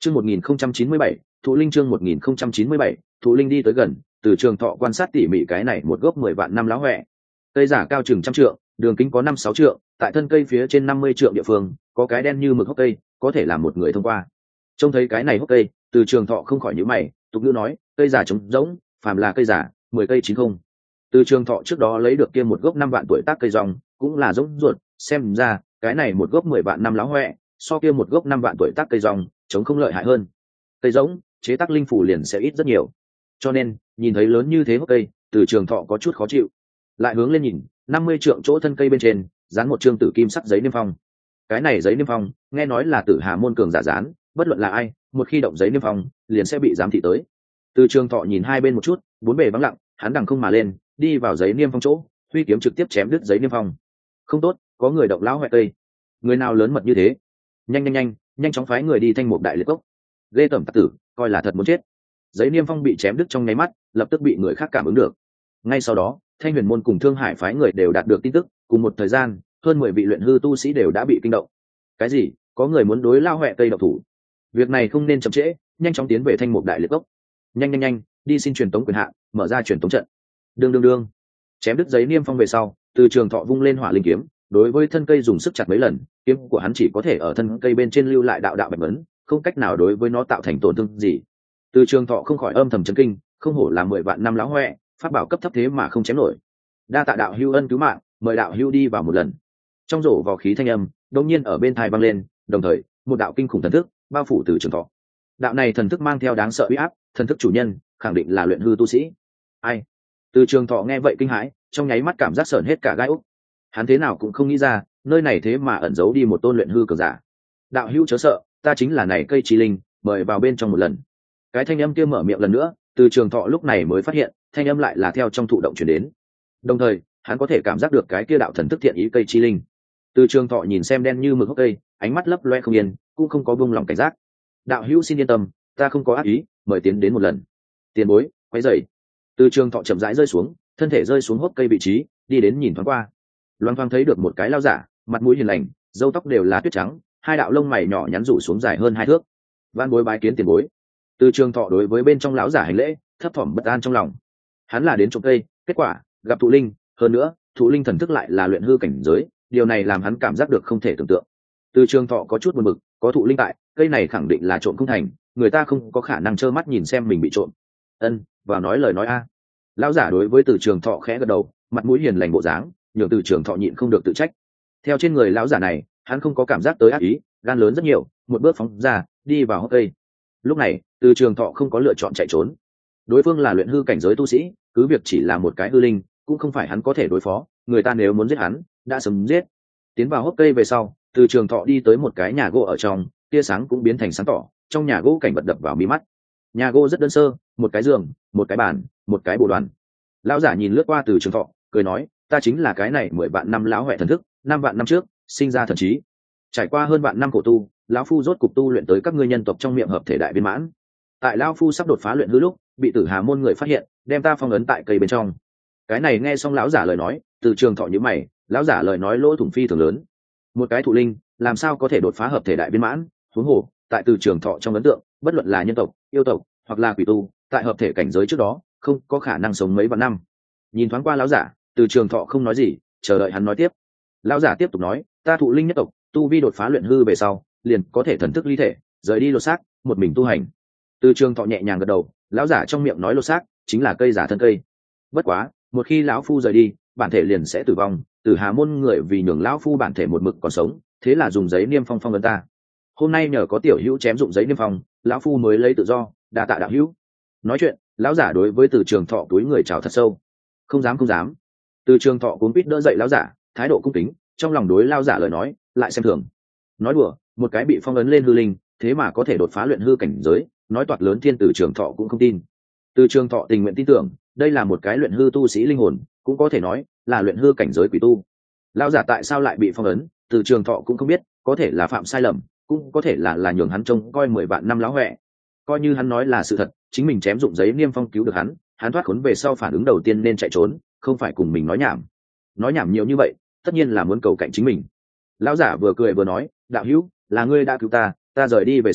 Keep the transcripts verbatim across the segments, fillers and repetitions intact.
Chương một nghìn không trăm chín mươi bảy, Thụ Linh chương một nghìn không trăm chín mươi bảy, Thụ Linh đi tới gần, Từ Trường Thọ quan sát tỉ mỉ cái này một gốc mười vạn năm lá hoè. Cây giả cao chừng trăm trượng, đường kính có năm sáu trượng, tại thân cây phía trên năm mươi trượng địa phương, có cái đen như mực hốc cây, có thể làm một người thông qua. Trông thấy cái này hốc cây, Từ Trường Thọ không khỏi nhíu mày, tục ngữ nói, cây giả trống rỗng, phàm là cây giả, mười cây chín không. Từ Trường Thọ trước đó lấy được kia một gốc năm vạn tuổi tác cây rong, cũng là giống ruột, xem ra, cái này một gốc mười vạn năm lá hoè, so kia một gốc năm vạn tuổi tác cây rong, chống không lợi hại hơn. Cây giống, chế tác linh phủ liền sẽ ít rất nhiều. Cho nên, nhìn thấy lớn như thế hốc cây, Từ Trường Thọ có chút khó chịu. Lại hướng lên nhìn, năm mươi trượng chỗ thân cây bên trên, dán một trương tử kim sắc giấy niêm phong. Cái này giấy niêm phong, nghe nói là Tử Hà môn cường giả dán, bất luận là ai, một khi động giấy niêm phong, liền sẽ bị giám thị tới. Từ Trường Thọ nhìn hai bên một chút, bốn bề vắng lặng, hắn đằng không mà lên, đi vào giấy niêm phong chỗ, huy kiếm trực tiếp chém đứt giấy niêm phong. Không tốt, có người động lão hoẹ cây. Người nào lớn mật như thế? Nhanh nhanh nhanh, nhanh chóng phái người đi thanh mục đại liệt cốc. Lê Tẩm tặc tử, coi là thật muốn chết. Giấy niêm phong bị chém đứt trong nháy mắt, lập tức bị người khác cảm ứng được. Ngay sau đó, Thanh Huyền môn cùng Thương Hải phái người đều đạt được tin tức, cùng một thời gian, hơn mười vị luyện hư tu sĩ đều đã bị kinh động. Cái gì? Có người muốn đối lao hoẹ cây độc thủ? Việc này không nên chậm trễ, nhanh chóng tiến về thanh mục đại liệt cốc. Nhanh nhanh nhanh, đi xin truyền tống quyền hạn, mở ra truyền tống trận. Đương đương đương. Chém đứt giấy niêm phong về sau, Từ Trường Thọ vung lên hỏa linh kiếm, đối với thân cây dùng sức chặt mấy lần, kiếm của hắn chỉ có thể ở thân cây bên trên lưu lại đạo đạo bạch vấn, không cách nào đối với nó tạo thành tổn thương gì. Từ Trường Thọ không khỏi âm thầm chấn kinh, không hổ là mười vạn năm lão hoẹ, pháp bảo cấp thấp thế mà không chém nổi. Đa tạ đạo hữu ân cứu mạng, mời đạo hữu đi vào một lần. Trong rổ vào khí thanh âm đột nhiên ở bên tai vang lên, đồng thời một đạo kinh khủng thần thức bao phủ Từ Trường Thọ. Đạo này thần thức mang theo đáng sợ uy áp, thần thức chủ nhân khẳng định là luyện hư tu sĩ. Ai? Từ Trường Thọ nghe vậy kinh hãi, trong nháy mắt cảm giác sởn hết cả gai ốc. Hắn thế nào cũng không nghĩ ra, nơi này thế mà ẩn giấu đi một tôn luyện hư cường giả. Đạo hữu chớ sợ, ta chính là này cây chi linh, mời vào bên trong một lần. Cái thanh âm kia mở miệng lần nữa, Từ Trường Thọ lúc này mới phát hiện, thanh âm lại là theo trong thụ động truyền đến. Đồng thời, hắn có thể cảm giác được cái kia đạo thần thức thiện ý cây chi linh. Từ Trường Thọ nhìn xem đen như mực hốc cây, ánh mắt lấp loe không yên, cũng không có buông lòng cảnh giác. Đạo hữu xin yên tâm, ta không có ác ý, mời tiến đến một lần. Tiền bối, quay dậy. Từ Trường Thọ chậm rãi rơi xuống, thân thể rơi xuống hốc cây vị trí, đi đến nhìn thoáng qua. Loan thoáng thấy được một cái lao giả, mặt mũi hiền lành, râu tóc đều là tuyết trắng, hai đạo lông mày nhỏ nhắn rủ xuống dài hơn hai thước. Van bối bái kiến tiền bối. Từ Trường Thọ đối với bên trong lão giả hành lễ, thấp thỏm bất an trong lòng. Hắn là đến trộm cây, kết quả gặp Thụ Linh, hơn nữa, Thụ Linh thần thức lại là luyện hư cảnh giới, điều này làm hắn cảm giác được không thể tưởng tượng. Từ Trường Thọ có chút buồn bực, có Thụ Linh tại, cây này khẳng định là trộm không thành, người ta không có khả năng trơ mắt nhìn xem mình bị trộm. Ân, vào nói lời nói a. Lão giả đối với Từ Trường Thọ khẽ gật đầu, mặt mũi hiền lành bộ dáng, nhường Từ Trường Thọ nhịn không được tự trách. Theo trên người lão giả này, hắn không có cảm giác tới ác ý, gan lớn rất nhiều, một bước phóng ra, đi vào hốc cây. Lúc này, Từ Trường Thọ không có lựa chọn chạy trốn. Đối phương là luyện hư cảnh giới tu sĩ, cứ việc chỉ là một cái hư linh, cũng không phải hắn có thể đối phó, người ta nếu muốn giết hắn, đã sớm giết. Tiến vào hốc cây về sau, Từ Trường Thọ đi tới một cái nhà gỗ ở trong, tia sáng cũng biến thành sáng tỏ, trong nhà gỗ cảnh vật đập vào mi mắt. Nhà gỗ rất đơn sơ, một cái giường, một cái bàn, một cái bồ đoàn. Lão giả nhìn lướt qua Từ Trường Thọ, cười nói, ta chính là cái này mười vạn năm lão hoẹ thần thức, năm vạn năm trước sinh ra thần trí, trải qua hơn vạn năm khổ tu, lão phu rốt cục tu luyện tới các ngươi nhân tộc trong miệng hợp thể đại viên mãn. Tại lão phu sắp đột phá luyện hư lúc, bị Tử Hà môn người phát hiện, đem ta phong ấn tại cây bên trong. Cái này nghe xong lão giả lời nói, Từ Trường Thọ nhíu mày, lão giả lời nói lỗ thủng phi thường lớn. Một cái thụ linh, làm sao có thể đột phá hợp thể đại viên mãn? Huống hồ, tại Từ Trường Thọ trong ấn tượng, bất luận là nhân tộc, yêu tộc, hoặc là quỷ tu, tại hợp thể cảnh giới trước đó, không có khả năng sống mấy vạn năm. Nhìn thoáng qua lão giả, Từ Trường Thọ không nói gì, chờ đợi hắn nói tiếp. Lão giả tiếp tục nói, ta thụ linh nhất tộc, tu vi đột phá luyện hư về sau, liền có thể thần thức ly thể, rời đi lột xác, một mình tu hành. Từ Trường Thọ nhẹ nhàng gật đầu, lão giả trong miệng nói lột xác, chính là cây giả thân cây. Bất quá, một khi lão phu rời đi, bản thể liền sẽ tử vong. Tử Hà môn người vì nhường lão phu bản thể một mực còn sống, thế là dùng giấy niêm phong phong ấn ta. Hôm nay nhờ có tiểu hữu chém dụng giấy niêm phong, lão phu mới lấy tự do, đa tạ đạo hữu. Nói chuyện, lão giả đối với Từ Trường Thọ túi người chào thật sâu. Không dám không dám. Từ Trường Thọ cuống quýt đỡ dậy lão giả, thái độ cung kính, trong lòng đối lão giả lời nói lại xem thường. Nói đùa, một cái bị phong ấn lên hư linh, thế mà có thể đột phá luyện hư cảnh giới, nói toạc lớn thiên Từ Trường Thọ cũng không tin. Từ Trường Thọ tình nguyện tin tưởng, đây là một cái luyện hư tu sĩ linh hồn, cũng có thể nói là luyện hư cảnh giới quỷ tu. Lão giả tại sao lại bị phong ấn, Từ Trường Thọ cũng không biết, có thể là phạm sai lầm, cũng có thể là là nhường hắn trông coi mười vạn năm lão huệ. Coi như hắn nói là sự thật, chính mình chém dụng giấy niêm phong cứu được hắn, hắn thoát khốn về sau phản ứng đầu tiên nên chạy trốn, không phải cùng mình nói nhảm. Nói nhảm nhiều như vậy, tất nhiên là muốn cầu cạnh chính mình. Lão giả vừa cười vừa nói, đạo hữu, là ngươi đã cứu ta, ta rời đi về sau,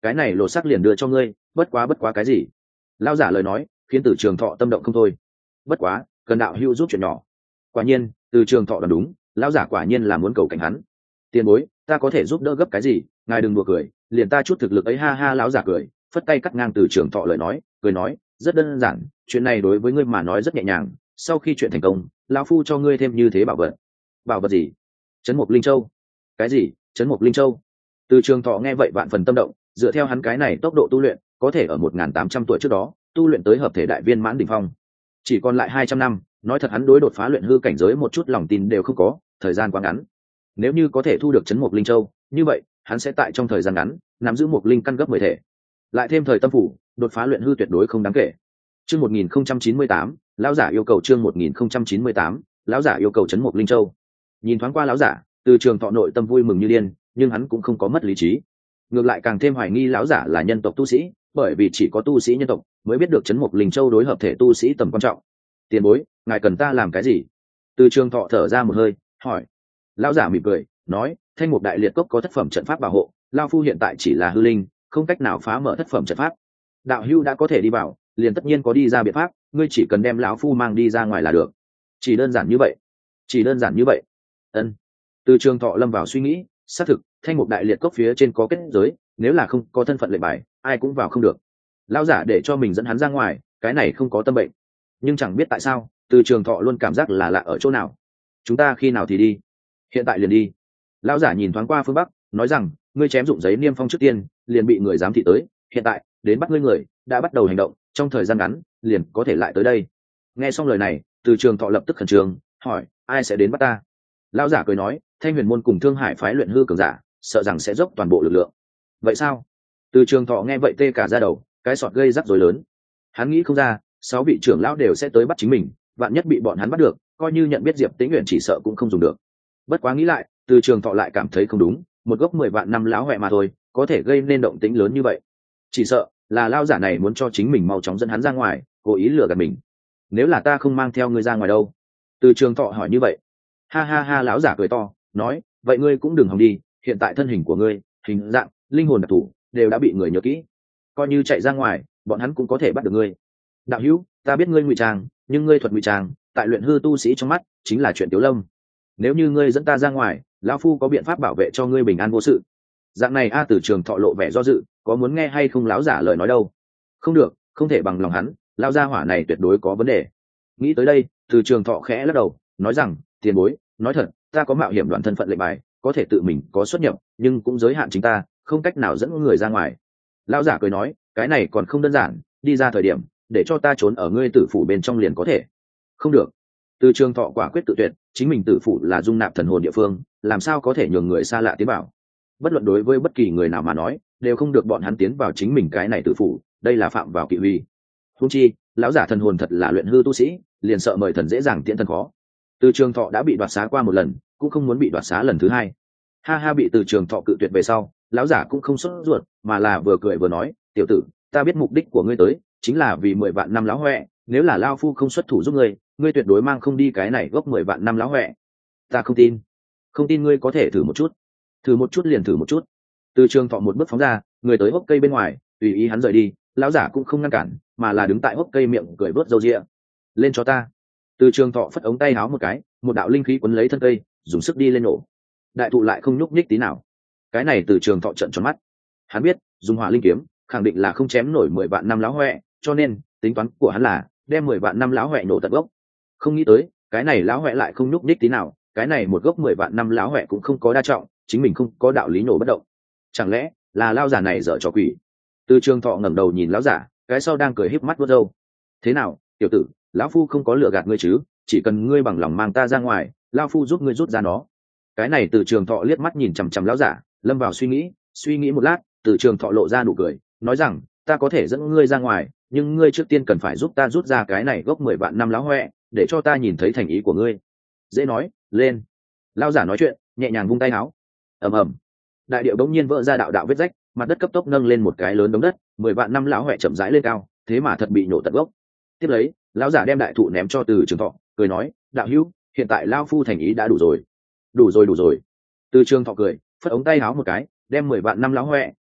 cái này lột xác liền đưa cho ngươi, bất quá bất quá cái gì? Lão giả lời nói khiến Từ Trường Thọ tâm động không thôi. Bất quá cần đạo hữu giúp chuyện nhỏ. Quả nhiên Từ Trường Thọ đoán đúng, lão giả quả nhiên là muốn cầu cảnh hắn. Tiền bối, ta có thể giúp đỡ gấp cái gì? Ngài đừng đùa cười, liền ta chút thực lực ấy, ha ha. Lão giả cười phất tay cắt ngang Từ Trường Thọ lời nói, cười nói, rất đơn giản, chuyện này đối với ngươi mà nói rất nhẹ nhàng. Sau khi chuyện thành công, lão phu cho ngươi thêm như thế bảo vật. Bảo vật gì? Trấn Mục Linh Châu. Cái gì? Trấn Mục Linh Châu? Từ Trường Thọ nghe vậy vạn phần tâm động, dựa theo hắn cái này tốc độ tu luyện, có thể ở một nghìn tám trăm tuổi trước đó tu luyện tới hợp thể đại viên mãn đỉnh phong. Chỉ còn lại hai trăm năm, nói thật hắn đối đột phá luyện hư cảnh giới một chút lòng tin đều không có, thời gian quá ngắn. Nếu như có thể thu được Trấn Mục Linh Châu, như vậy hắn sẽ tại trong thời gian ngắn nắm giữ một linh căn gấp mười thể, lại thêm thời tâm phủ, đột phá luyện hư tuyệt đối không đáng kể. Chương một nghìn không trăm chín mươi tám, lão giả yêu cầu chương một nghìn không trăm chín mươi tám, lão giả yêu cầu Trấn Mục Linh Châu. Nhìn thoáng qua lão giả, Từ Trường Thọ nội tâm vui mừng như điên, nhưng hắn cũng không có mất lý trí, ngược lại càng thêm hoài nghi lão giả là nhân tộc tu sĩ, bởi vì chỉ có tu sĩ nhân tộc mới biết được Trấn Mục Linh Châu đối hợp thể tu sĩ tầm quan trọng. Tiền bối, ngài cần ta làm cái gì? Từ Trường Thọ thở ra một hơi hỏi. Lão giả mỉm cười nói, Thanh Mục Đại Liệt Cốc có thất phẩm trận pháp bảo hộ, lão phu hiện tại chỉ là hư linh, không cách nào phá mở thất phẩm trận pháp. Đạo hữu đã có thể đi vào, liền tất nhiên có đi ra biện pháp, ngươi chỉ cần đem lão phu mang đi ra ngoài là được. Chỉ đơn giản như vậy? Chỉ đơn giản như vậy? Ân. Từ Trường Thọ lâm vào suy nghĩ, xác thực Thanh Mục Đại Liệt Cốc phía trên có kết giới, nếu là không có thân phận lệnh bài, ai cũng vào không được. Lão giả để cho mình dẫn hắn ra ngoài, cái này không có tâm bệnh, nhưng chẳng biết tại sao Từ Trường Thọ luôn cảm giác là lạ ở chỗ nào. Chúng ta khi nào thì đi? Hiện tại liền đi. Lão giả nhìn thoáng qua phương bắc, nói rằng, ngươi chém dụng giấy niêm phong trước tiên, liền bị người giám thị tới, hiện tại đến bắt ngươi người đã bắt đầu hành động, trong thời gian ngắn liền có thể lại tới đây. Nghe xong lời này, Từ Trường Thọ lập tức khẩn trương hỏi, ai sẽ đến bắt ta? Lão giả cười nói, Thanh Huyền môn cùng Thương Hải phái luyện hư cường giả, sợ rằng sẽ dốc toàn bộ lực lượng. Vậy sao? Từ Trường Thọ nghe vậy tê cả da đầu, cái sọt gây rắc rối lớn. Hắn nghĩ không ra sáu vị trưởng lão đều sẽ tới bắt chính mình, vạn nhất bị bọn hắn bắt được, coi như nhận biết Diệp Tĩnh Uyển chỉ sợ cũng không dùng được. Bất quá nghĩ lại, Từ Trường Thọ lại cảm thấy không đúng, một gốc mười vạn năm lão hoẹ mà thôi, có thể gây nên động tĩnh lớn như vậy, chỉ sợ là lão giả này muốn cho chính mình mau chóng dẫn hắn ra ngoài, cố ý lừa gạt mình. Nếu là ta không mang theo ngươi ra ngoài đâu? Từ Trường Thọ hỏi như vậy. Ha ha ha, lão giả cười to nói, vậy ngươi cũng đừng hòng đi, hiện tại thân hình của ngươi, hình dạng, linh hồn đặc thù đều đã bị người nhớ kỹ, coi như chạy ra ngoài bọn hắn cũng có thể bắt được ngươi. Đạo hữu, ta biết ngươi ngụy trang, nhưng ngươi thuật ngụy trang tại luyện hư tu sĩ trong mắt chính là chuyện tiểu lâm. Nếu như ngươi dẫn ta ra ngoài, lão phu có biện pháp bảo vệ cho ngươi bình an vô sự. Dạng này a. Từ Trường Thọ lộ vẻ do dự, có muốn nghe hay không lão giả lời nói đâu. Không được, không thể bằng lòng hắn, lão gia hỏa này tuyệt đối có vấn đề. Nghĩ tới đây, Từ Trường Thọ khẽ lắc đầu nói rằng, tiền bối, nói thật, ta có mạo hiểm đoạn thân phận lệnh bài, có thể tự mình có xuất nhập, nhưng cũng giới hạn chính ta, không cách nào dẫn người ra ngoài. Lão giả cười nói, cái này còn không đơn giản, đi ra thời điểm để cho ta trốn ở ngươi tử phủ bên trong liền có thể. Không được. Từ Trường Thọ quả quyết tự tuyệt, chính mình tử phủ là dung nạp thần hồn địa phương, làm sao có thể nhường người xa lạ tiến vào. Bất luận đối với bất kỳ người nào mà nói, đều không được bọn hắn tiến vào chính mình cái này tử phủ, đây là phạm vào kỵ huy. Huống chi lão giả thần hồn thật là luyện hư tu sĩ, liền sợ mời thần dễ dàng tiễn thần khó. Từ Trường Thọ đã bị đoạt xá qua một lần, cũng không muốn bị đoạt xá lần thứ hai. Ha ha, bị Từ Trường Thọ cự tuyệt về sau, lão giả cũng không sốt ruột, mà là vừa cười vừa nói, tiểu tử, ta biết mục đích của ngươi tới chính là vì mười vạn năm lão hoẹ, nếu là lao phu không xuất thủ giúp ngươi, ngươi tuyệt đối mang không đi cái này gốc mười vạn năm lão hoẹ. Ta không tin. Không tin ngươi có thể thử một chút. Thử một chút liền thử một chút. Từ Trường Thọ một bước phóng ra, người tới hốc cây bên ngoài, tùy ý hắn rời đi, lão giả cũng không ngăn cản, mà là đứng tại hốc cây miệng cười vớt râu ria. Lên cho ta. Từ Trường Thọ phất ống tay háo một cái, một đạo linh khí quấn lấy thân cây, dùng sức đi lên nổ. Đại thụ lại không nhúc nhích tí nào. Cái này Từ Trường Thọ trợn tròn mắt. Hắn biết, dùng hỏa linh kiếm, khẳng định là không chém nổi mười vạn năm lão hoẹ, cho nên tính toán của hắn là đem mười vạn năm lão hoẹ nổ tận gốc. Không nghĩ tới, cái này lão hoẹ lại không nhúc nhích tí nào, cái này một gốc mười vạn năm lão hoẹ cũng không có đa trọng, chính mình không có đạo lý nổ bất động. Chẳng lẽ là lão giả này dở trò quỷ? Từ Trường Thọ ngẩng đầu nhìn lão giả, cái sau đang cười híp mắt vuốt râu. Thế nào, tiểu tử, lão phu không có lừa gạt ngươi chứ? Chỉ cần ngươi bằng lòng mang ta ra ngoài, lão phu giúp ngươi rút ra nó. Cái này Từ Trường Thọ liếc mắt nhìn chằm chằm lão giả, lâm vào suy nghĩ, suy nghĩ một lát, Từ Trường Thọ lộ ra nụ cười, nói rằng, ta có thể dẫn ngươi ra ngoài, nhưng ngươi trước tiên cần phải giúp ta rút ra cái này gốc mười vạn năm lão hoẹ, để cho ta nhìn thấy thành ý của ngươi. Dễ nói, lên. Lão giả nói chuyện, nhẹ nhàng vung tay áo. Ầm ầm. Đại điệu bỗng nhiên vỡ ra đạo đạo vết rách, mặt đất cấp tốc nâng lên một cái lớn đống đất, mười vạn năm lão hoẹ chậm rãi lên cao, thế mà thật bị nổ tận gốc. Tiếp lấy, lão giả đem đại thụ ném cho Từ Trường Thọ, cười nói, đạo hữu, hiện tại lão phu thành ý đã đủ rồi. Đủ rồi đủ rồi. Từ Trường Thọ cười, phất ống tay áo một cái, đem mười vạn năm lão hoẹ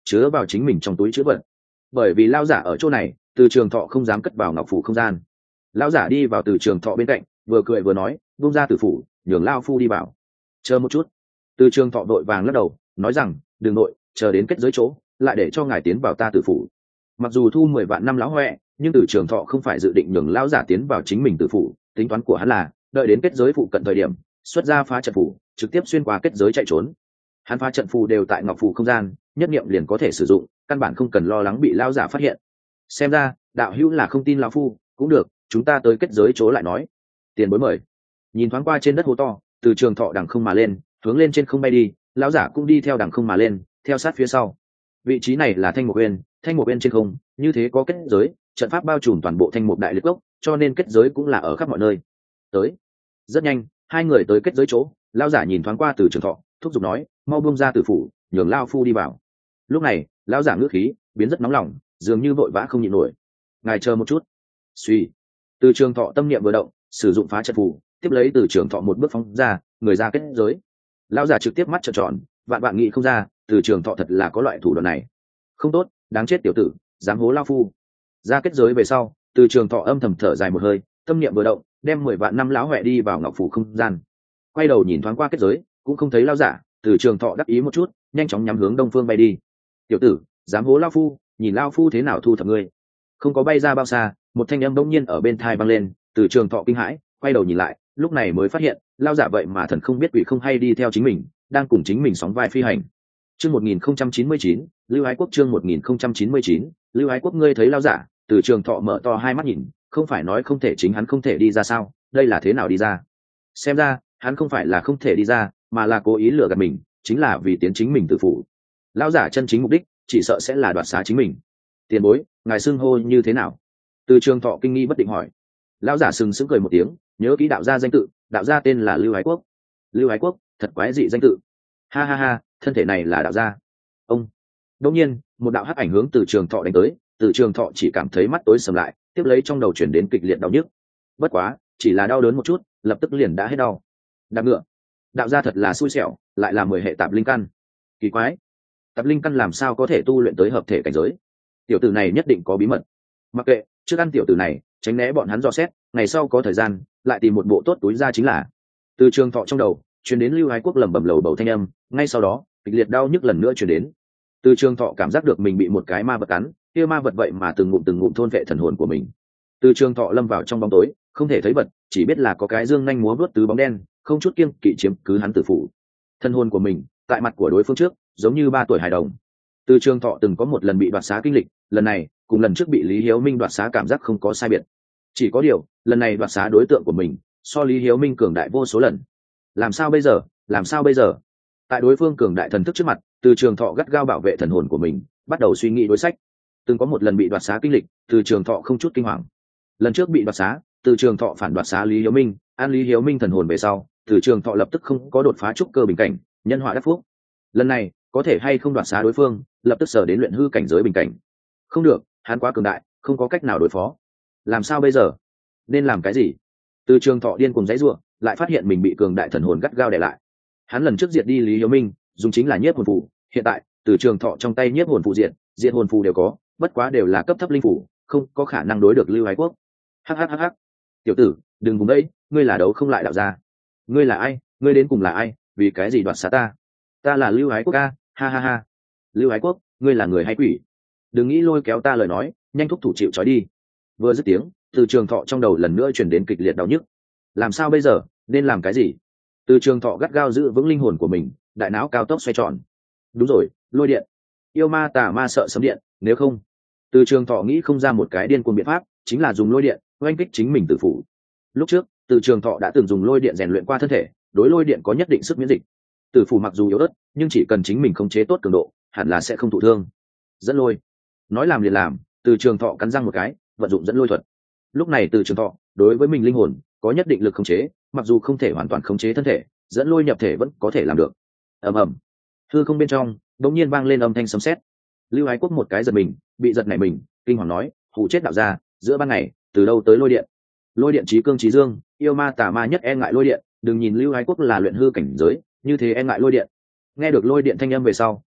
chứa vào chính mình trong túi chứa vật. Bởi vì lao giả ở chỗ này, Từ Trường Thọ không dám cất vào ngọc phủ không gian. Lao giả đi vào Từ Trường Thọ bên cạnh, vừa cười vừa nói, buông ra tử phủ, nhường lao phu đi vào. Chờ một chút. Từ Trường Thọ đội vàng lắc đầu, nói rằng, đừng nội, chờ đến kết giới chỗ, lại để cho ngài tiến vào ta tử phủ. Mặc dù thu mười vạn năm lão hoẹ, nhưng Từ Trường Thọ không phải dự định nhường lao giả tiến vào chính mình tử phủ, tính toán của hắn là đợi đến kết giới phụ cận thời điểm, xuất ra phá trận phủ, trực tiếp xuyên qua kết giới chạy trốn. Hắn phá trận phù đều tại ngọc phù không gian, nhất niệm liền có thể sử dụng, căn bản không cần lo lắng bị lao giả phát hiện. Xem ra đạo hữu là không tin lão phu, cũng được, chúng ta tới kết giới chỗ lại nói. Tiền bối mời. Nhìn thoáng qua trên đất hố to, Từ Trường Thọ đằng không mà lên, hướng lên trên không bay đi, lão giả cũng đi theo đằng không mà lên, theo sát phía sau. Vị trí này là thanh mục uyên, thanh mục uyên trên không, như thế có kết giới, trận pháp bao trùm toàn bộ thanh mục đại liệt gốc, cho nên kết giới cũng là ở khắp mọi nơi. Tới. Rất nhanh, hai người tới kết giới chỗ, lão giả nhìn thoáng qua Từ Trường Thọ, thúc giục nói, mau buông ra tử phủ, nhường lao phu đi vào. Lúc này, lão giả ngữ khí biến rất nóng lòng, dường như vội vã không nhịn nổi. Ngài chờ một chút. Suy. Từ Trường Thọ tâm niệm vừa động, sử dụng phá trận phù, tiếp lấy Từ Trường Thọ một bước phóng ra, người ra kết giới. Lão giả trực tiếp mắt trợn tròn, vạn vạn nghĩ không ra, Từ Trường Thọ thật là có loại thủ đoạn này. Không tốt, đáng chết tiểu tử, dám hố lao phu. Ra kết giới về sau, Từ Trường Thọ âm thầm thở dài một hơi, tâm niệm vừa động, đem mười vạn năm lão huệ đi vào ngọc phủ không gian. Quay đầu nhìn thoáng qua kết giới, cũng không thấy lão giả, Từ Trường Thọ đắc ý một chút, nhanh chóng nhắm hướng đông phương bay đi. Tiểu tử, dám hố lao phu, nhìn lao phu thế nào thu thập ngươi. Không có bay ra bao xa, một thanh âm bỗng nhiên ở bên tai vang lên, Từ Trường Thọ kinh hãi, quay đầu nhìn lại, lúc này mới phát hiện, lao giả vậy mà thần không biết quỷ không hay đi theo chính mình, đang cùng chính mình sóng vai phi hành. Chương một nghìn không trăm chín mươi chín, Lưu Ái Quốc chương một nghìn không trăm chín mươi chín, Lưu Ái Quốc ngươi thấy lao giả, Từ Trường Thọ mở to hai mắt nhìn, không phải nói không thể chính hắn không thể đi ra sao, đây là thế nào đi ra? Xem ra, hắn không phải là không thể đi ra, mà là cố ý lừa gạt mình, chính là vì tiến chính mình tự phụ. Lão giả chân chính mục đích, chỉ sợ sẽ là đoạt xá chính mình. Tiền bối, ngài xưng hô như thế nào? Từ Trường Thọ kinh nghi bất định hỏi. Lão giả sừng sững cười một tiếng, nhớ kỹ đạo gia danh tự, đạo gia tên là Lưu Ái Quốc. Lưu Ái Quốc, thật quái dị danh tự. Ha ha ha, thân thể này là đạo gia. Ông. Đột nhiên, một đạo hắc ảnh hướng Từ Trường Thọ đánh tới, Từ Trường Thọ chỉ cảm thấy mắt tối sầm lại, tiếp lấy trong đầu chuyển đến kịch liệt đau nhức. Bất quá, chỉ là đau đớn một chút, lập tức liền đã hết đau. Đạp ngựa. Đạo gia thật là xui xẻo, lại là mười hệ tạp linh căn. Kỳ quái, tạp linh căn làm sao có thể tu luyện tới hợp thể cảnh giới? Tiểu tử này nhất định có bí mật. Mặc kệ, trước ăn tiểu tử này, tránh né bọn hắn dò xét, ngày sau có thời gian, lại tìm một bộ tốt túi ra chính là. Từ Trường Thọ trong đầu truyền đến Lưu Ái Quốc lẩm bẩm lầu bầu thanh âm, ngay sau đó, kịch liệt đau nhức lần nữa truyền đến. Từ Trường Thọ cảm giác được mình bị một cái ma vật cắn, kia ma vật vậy mà từng ngụm từng ngụm thôn vệ thần hồn của mình. Từ Trường Thọ lâm vào trong bóng tối, không thể thấy vật, chỉ biết là có cái dương nhanh múa vuốt tứ bóng đen, không chút kiêng kỵ chiếm cứ hắn tử phủ. Thân hồn của mình, tại mặt của đối phương trước, giống như ba tuổi hài đồng. Từ Trường Thọ từng có một lần bị đoạt xá kinh lịch, lần này, cùng lần trước bị Lý Hiếu Minh đoạt xá cảm giác không có sai biệt. Chỉ có điều, lần này đoạt xá đối tượng của mình, so Lý Hiếu Minh cường đại vô số lần. Làm sao bây giờ? Làm sao bây giờ? Tại đối phương cường đại thần thức trước mặt, Từ Trường Thọ gắt gao bảo vệ thần hồn của mình, bắt đầu suy nghĩ đối sách. Từng có một lần bị đoạt xá kinh lịch, Từ Trường Thọ không chút kinh hoàng. Lần trước bị đoạt xá, Từ Trường Thọ phản đoạt xá Lý Hiếu Minh, an Lý Hiếu Minh thần hồn về sau, Từ Trường Thọ lập tức không có đột phá trúc cơ bình cảnh, nhân họa đắc phúc. Lần này, có thể hay không đoạt xá đối phương, lập tức sở đến luyện hư cảnh giới bình cảnh. Không được, hắn quá cường đại, không có cách nào đối phó. Làm sao bây giờ? Nên làm cái gì? Từ Trường Thọ điên cuồng giãy giụa, lại phát hiện mình bị cường đại thần hồn gắt gao đè lại. Hắn lần trước diệt đi Lý Hiếu Minh, dùng chính là nhiếp hồn phù, hiện tại, Từ Trường Thọ trong tay nhiếp hồn phù diệt, diệt hồn phù đều có, bất quá đều là cấp thấp linh phù, không có khả năng đối được Lưu Ái Quốc. Hắc hắc hắc hắc. Tiểu tử, đừng vùng đấy, ngươi là đấu không lại đạo gia. Ngươi là ai? Ngươi đến cùng là ai? Vì cái gì đoạt xá ta? Ta là Lưu Ái Quốc a, ha ha ha. Lưu Ái Quốc, ngươi là người hay quỷ? Đừng nghĩ lôi kéo ta lời nói, nhanh thúc thủ chịu trói đi. Vừa dứt tiếng, Từ Trường Thọ trong đầu lần nữa truyền đến kịch liệt đau nhức. Làm sao bây giờ, nên làm cái gì? Từ Trường Thọ gắt gao giữ vững linh hồn của mình, đại não cao tốc xoay tròn. Đúng rồi, lôi điện. Yêu ma tà ma sợ sấm điện, nếu không. Từ Trường Thọ nghĩ không ra một cái điên cuồng biện pháp, chính là dùng lôi điện oanh kích chính mình tự phủ. Lúc trước, Từ Trường Thọ đã từng dùng lôi điện rèn luyện qua thân thể, đối lôi điện có nhất định sức miễn dịch. Tử phủ mặc dù yếu ớt, nhưng chỉ cần chính mình khống chế tốt cường độ, hẳn là sẽ không thụ thương. Dẫn lôi. Nói làm liền làm, Từ Trường Thọ cắn răng một cái, vận dụng dẫn lôi thuật. Lúc này Từ Trường Thọ, đối với mình linh hồn có nhất định lực khống chế, mặc dù không thể hoàn toàn khống chế thân thể, dẫn lôi nhập thể vẫn có thể làm được. Ầm ầm. Hư không bên trong, đột nhiên vang lên âm thanh sấm sét. Lưu Ái Quốc một cái giật mình, bị giật nảy mình, kinh hoàng nói, hù chết đạo gia, giữa ban ngày, từ đâu tới lôi điện? Lôi điện chí cương chí dương, yêu ma tà ma nhất e ngại lôi điện, đừng nhìn Lưu Ái Quốc là luyện hư cảnh giới, như thế e ngại lôi điện. Nghe được lôi điện thanh âm về sau,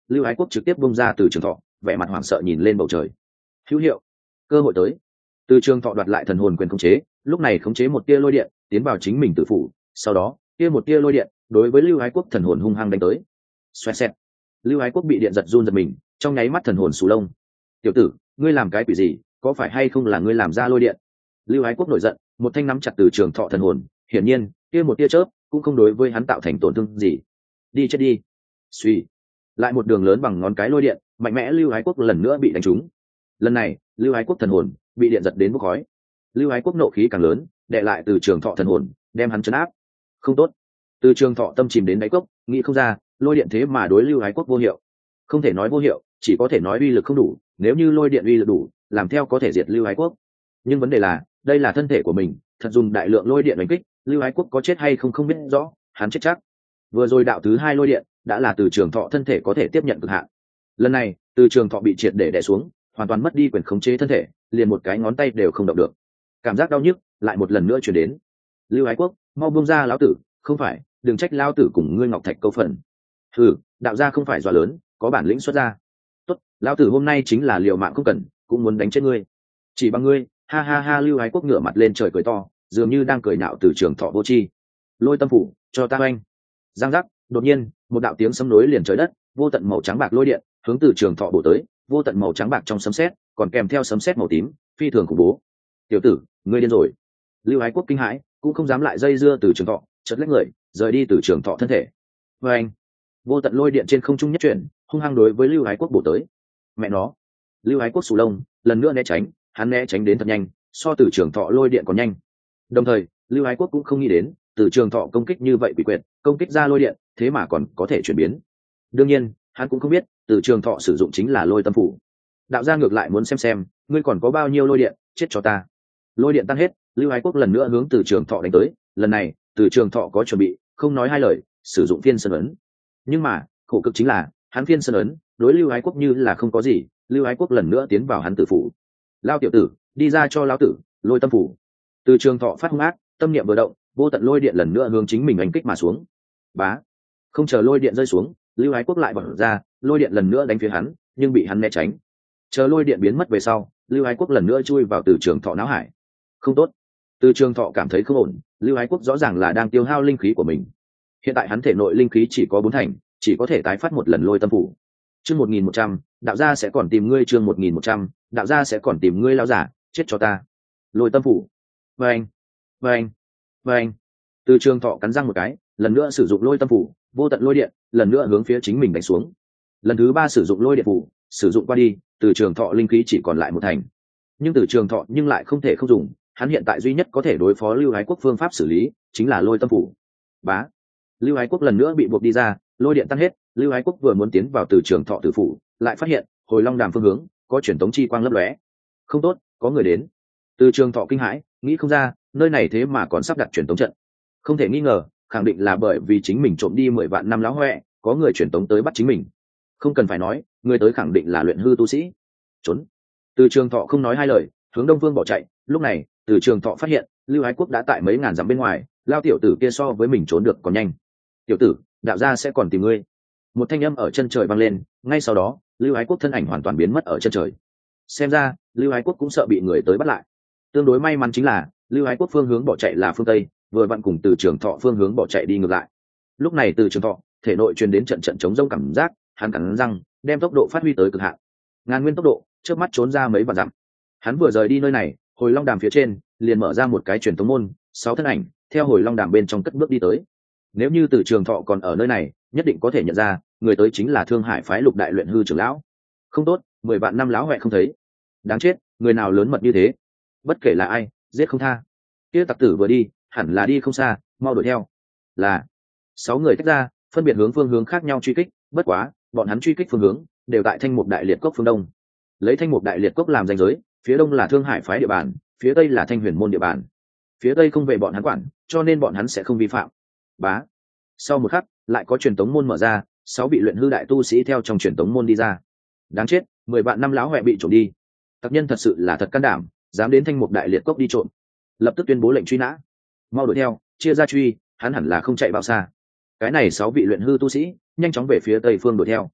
lưu ái quốc trực tiếp bung ra từ trường thọ, vẻ mặt hoảng sợ nhìn lên bầu trời. Hữu hiệu, cơ hội tới. Từ trường thọ đoạt lại thần hồn quyền khống chế, lúc này khống chế một tia lôi điện tiến vào chính mình tử phủ, sau đó tia một tia lôi điện đối với lưu ái quốc thần hồn hung hăng đánh tới. Xoẹt xẹt, lưu ái quốc bị điện giật run giật mình, trong nháy mắt thần hồn sù lông. Tiểu tử, ngươi làm cái quỷ gì, có phải hay không là ngươi làm ra lôi điện? Lưu ái quốc nổi giận, một thanh nắm chặt từ trường thọ thần hồn, hiển nhiên tia một tia chớp cũng không đối với hắn tạo thành tổn thương gì. Đi chết đi. Suy, lại một đường lớn bằng ngón cái lôi điện, mạnh mẽ lưu ái quốc lần nữa bị đánh trúng. Lần này lưu ái quốc thần hồn bị điện giật đến bốc khói. Lưu ái quốc nộ khí càng lớn, đè lại từ trường thọ thần hồn, đem hắn chấn áp. Không tốt. Từ trường thọ tâm chìm đến đáy cốc, nghĩ không ra lôi điện thế mà đối lưu ái quốc vô hiệu. Không thể nói vô hiệu, chỉ có thể nói uy lực không đủ. Nếu như lôi điện uy lực đủ, làm theo có thể diệt lưu ái quốc. Nhưng vấn đề là đây là thân thể của mình, thật dùng đại lượng lôi điện đánh kích, lưu ái quốc có chết hay không không biết rõ, hắn chết chắc. Vừa rồi đạo thứ hai lôi điện đã là từ trường thọ thân thể có thể tiếp nhận cực hạn. Lần này từ trường thọ bị triệt để đè xuống, hoàn toàn mất đi quyền khống chế thân thể, liền một cái ngón tay đều không động được. Cảm giác đau nhức lại một lần nữa truyền đến. Lưu ái quốc, mau buông ra lão tử, không phải, đừng trách lão tử cùng ngươi ngọc thạch câu phần. Ừ, đạo gia không phải dọa lớn, có bản lĩnh xuất ra. Tốt, lão tử hôm nay chính là liều mạng không cần, cũng muốn đánh chết ngươi. Chỉ bằng ngươi, ha ha ha. Lưu ái quốc ngửa mặt lên trời cười to, dường như đang cười nhạo từ trường thọ vô tri. Lôi tâm phủ, cho ta oanh. Giang giác, đột nhiên một đạo tiếng sấm nối liền trời đất, vô tận màu trắng bạc lôi điện hướng từ trường thọ bổ tới, vô tận màu trắng bạc trong sấm sét còn kèm theo sấm sét màu tím, phi thường khủng bố. Tiểu tử, ngươi điên rồi. Lưu ái quốc kinh hãi, cũng không dám lại dây dưa từ trường thọ, chợt lách người rời đi từ trường thọ thân thể. Và anh, vô tận lôi điện trên không trung nhất chuyển, hung hăng đối với lưu ái quốc bổ tới. Mẹ nó. Lưu ái quốc sù lông lần nữa né tránh, hắn né tránh đến thật nhanh, so từ trường thọ lôi điện còn nhanh. Đồng thời lưu ái quốc cũng không nghĩ đến từ trường thọ công kích như vậy quỷ quyệt, công kích ra lôi điện thế mà còn có thể chuyển biến. Đương nhiên hắn cũng không biết từ trường thọ sử dụng chính là lôi tâm phủ. Đạo gia ngược lại muốn xem xem ngươi còn có bao nhiêu lôi điện, chết cho ta. Lôi điện tan hết, lưu ái quốc lần nữa hướng từ trường thọ đánh tới. Lần này từ trường thọ có chuẩn bị, không nói hai lời sử dụng phiên sơn ấn. Nhưng mà khổ cực chính là hắn phiên sơn ấn đối lưu ái quốc như là không có gì. Lưu ái quốc lần nữa tiến vào hắn tử phủ. Lao tiểu tử, đi ra cho lão tử lôi tâm phủ. Từ trường thọ phát hung ác, tâm niệm vừa động, vô tận lôi điện lần nữa hướng chính mình đánh kích mà xuống. Bá, không chờ lôi điện rơi xuống, lưu ái quốc lại bật ra, lôi điện lần nữa đánh phía hắn, nhưng bị hắn né tránh. Chờ lôi điện biến mất về sau, lưu ái quốc lần nữa chui vào từ trường thọ não hải. Không tốt. Từ trường thọ cảm thấy không ổn, lưu ái quốc rõ ràng là đang tiêu hao linh khí của mình. Hiện tại hắn thể nội linh khí chỉ có bốn thành, chỉ có thể tái phát một lần lôi tâm phủ. Chương một nghìn một trăm, đạo gia sẽ còn tìm ngươi. Chương một nghìn một trăm, đạo gia sẽ còn tìm ngươi. Lão giả, chết cho ta. Lôi tâm phủ. Vâng, vâng, vâng. Từ trường thọ cắn răng một cái, lần nữa sử dụng lôi tâm phủ, vô tận lôi điện lần nữa hướng phía chính mình đánh xuống. Lần thứ ba sử dụng lôi điện phủ, sử dụng qua đi, từ trường thọ linh khí chỉ còn lại một thành. Nhưng từ trường thọ nhưng lại không thể không dùng, hắn hiện tại duy nhất có thể đối phó lưu ái quốc phương pháp xử lý chính là lôi tâm phủ. Bá, lưu ái quốc lần nữa bị buộc đi ra, lôi điện tan hết. Lưu ái quốc vừa muốn tiến vào từ trường thọ tử phủ, lại phát hiện hồi long đàm phương hướng có truyền tống chi quang lấp lóe. Không tốt, có người đến. Từ trường thọ kinh hãi, nghĩ không ra nơi này thế mà còn sắp đặt truyền tống trận. Không thể nghi ngờ, khẳng định là bởi vì chính mình trộm đi mười vạn năm lão hoẹ, có người truyền tống tới bắt chính mình. Không cần phải nói, người tới khẳng định là luyện hư tu sĩ. Trốn. Từ trường thọ không nói hai lời, hướng đông phương bỏ chạy. Lúc này từ trường thọ phát hiện lưu ái quốc đã tại mấy ngàn dặm bên ngoài, lao tiểu tử kia so với mình trốn được còn nhanh. Tiểu tử, đạo gia sẽ còn tìm ngươi. Một thanh âm ở chân trời vang lên, ngay sau đó lưu ái quốc thân ảnh hoàn toàn biến mất ở chân trời. Xem ra lưu ái quốc cũng sợ bị người tới bắt lại. Tương đối may mắn chính là lưu ái quốc phương hướng bỏ chạy là phương tây, vừa vặn cùng từ trường thọ phương hướng bỏ chạy đi ngược lại. Lúc này từ trường thọ thể nội truyền đến trận trận chống rông cảm giác, hắn cắn răng đem tốc độ phát huy tới cực hạn, ngàn nguyên tốc độ trước mắt trốn ra mấy vạn dặm. Hắn vừa rời đi nơi này, hồi long đàm phía trên liền mở ra một cái truyền tống môn, sáu thân ảnh theo hồi long đàm bên trong cất bước đi tới. Nếu như từ trường thọ còn ở nơi này, nhất định có thể nhận ra người tới chính là Thương Hải phái Lục đại luyện hư trưởng lão. Không tốt, mười vạn năm lão huệ không thấy. Đáng chết, người nào lớn mật như thế? Bất kể là ai, giết không tha. Kia tặc tử vừa đi, hẳn là đi không xa, mau đuổi theo. Là sáu người tách ra, phân biệt hướng phương hướng khác nhau truy kích. Bất quá bọn hắn truy kích phương hướng đều tại Thanh Mục Đại Liệt Cốc phương đông. Lấy Thanh Mục Đại Liệt Cốc làm ranh giới, phía đông là Thương Hải phái địa bàn, phía tây là Thanh Huyền môn địa bàn. Phía tây không về bọn hắn quản, cho nên bọn hắn sẽ không vi phạm. Bá. Sau một khắc, lại có truyền tống môn mở ra, sáu vị luyện hư đại tu sĩ theo trong truyền tống môn đi ra. Đáng chết, mười vạn năm lão huệ bị trộm đi. Tặc nhân thật sự là thật can đảm, dám đến Thanh Mục Đại Liệt Cốc đi trộm. Lập tức tuyên bố lệnh truy nã. Mau đuổi theo, chia ra truy, hắn hẳn là không chạy bao xa. Cái này sáu vị luyện hư tu sĩ nhanh chóng về phía tây phương đuổi theo.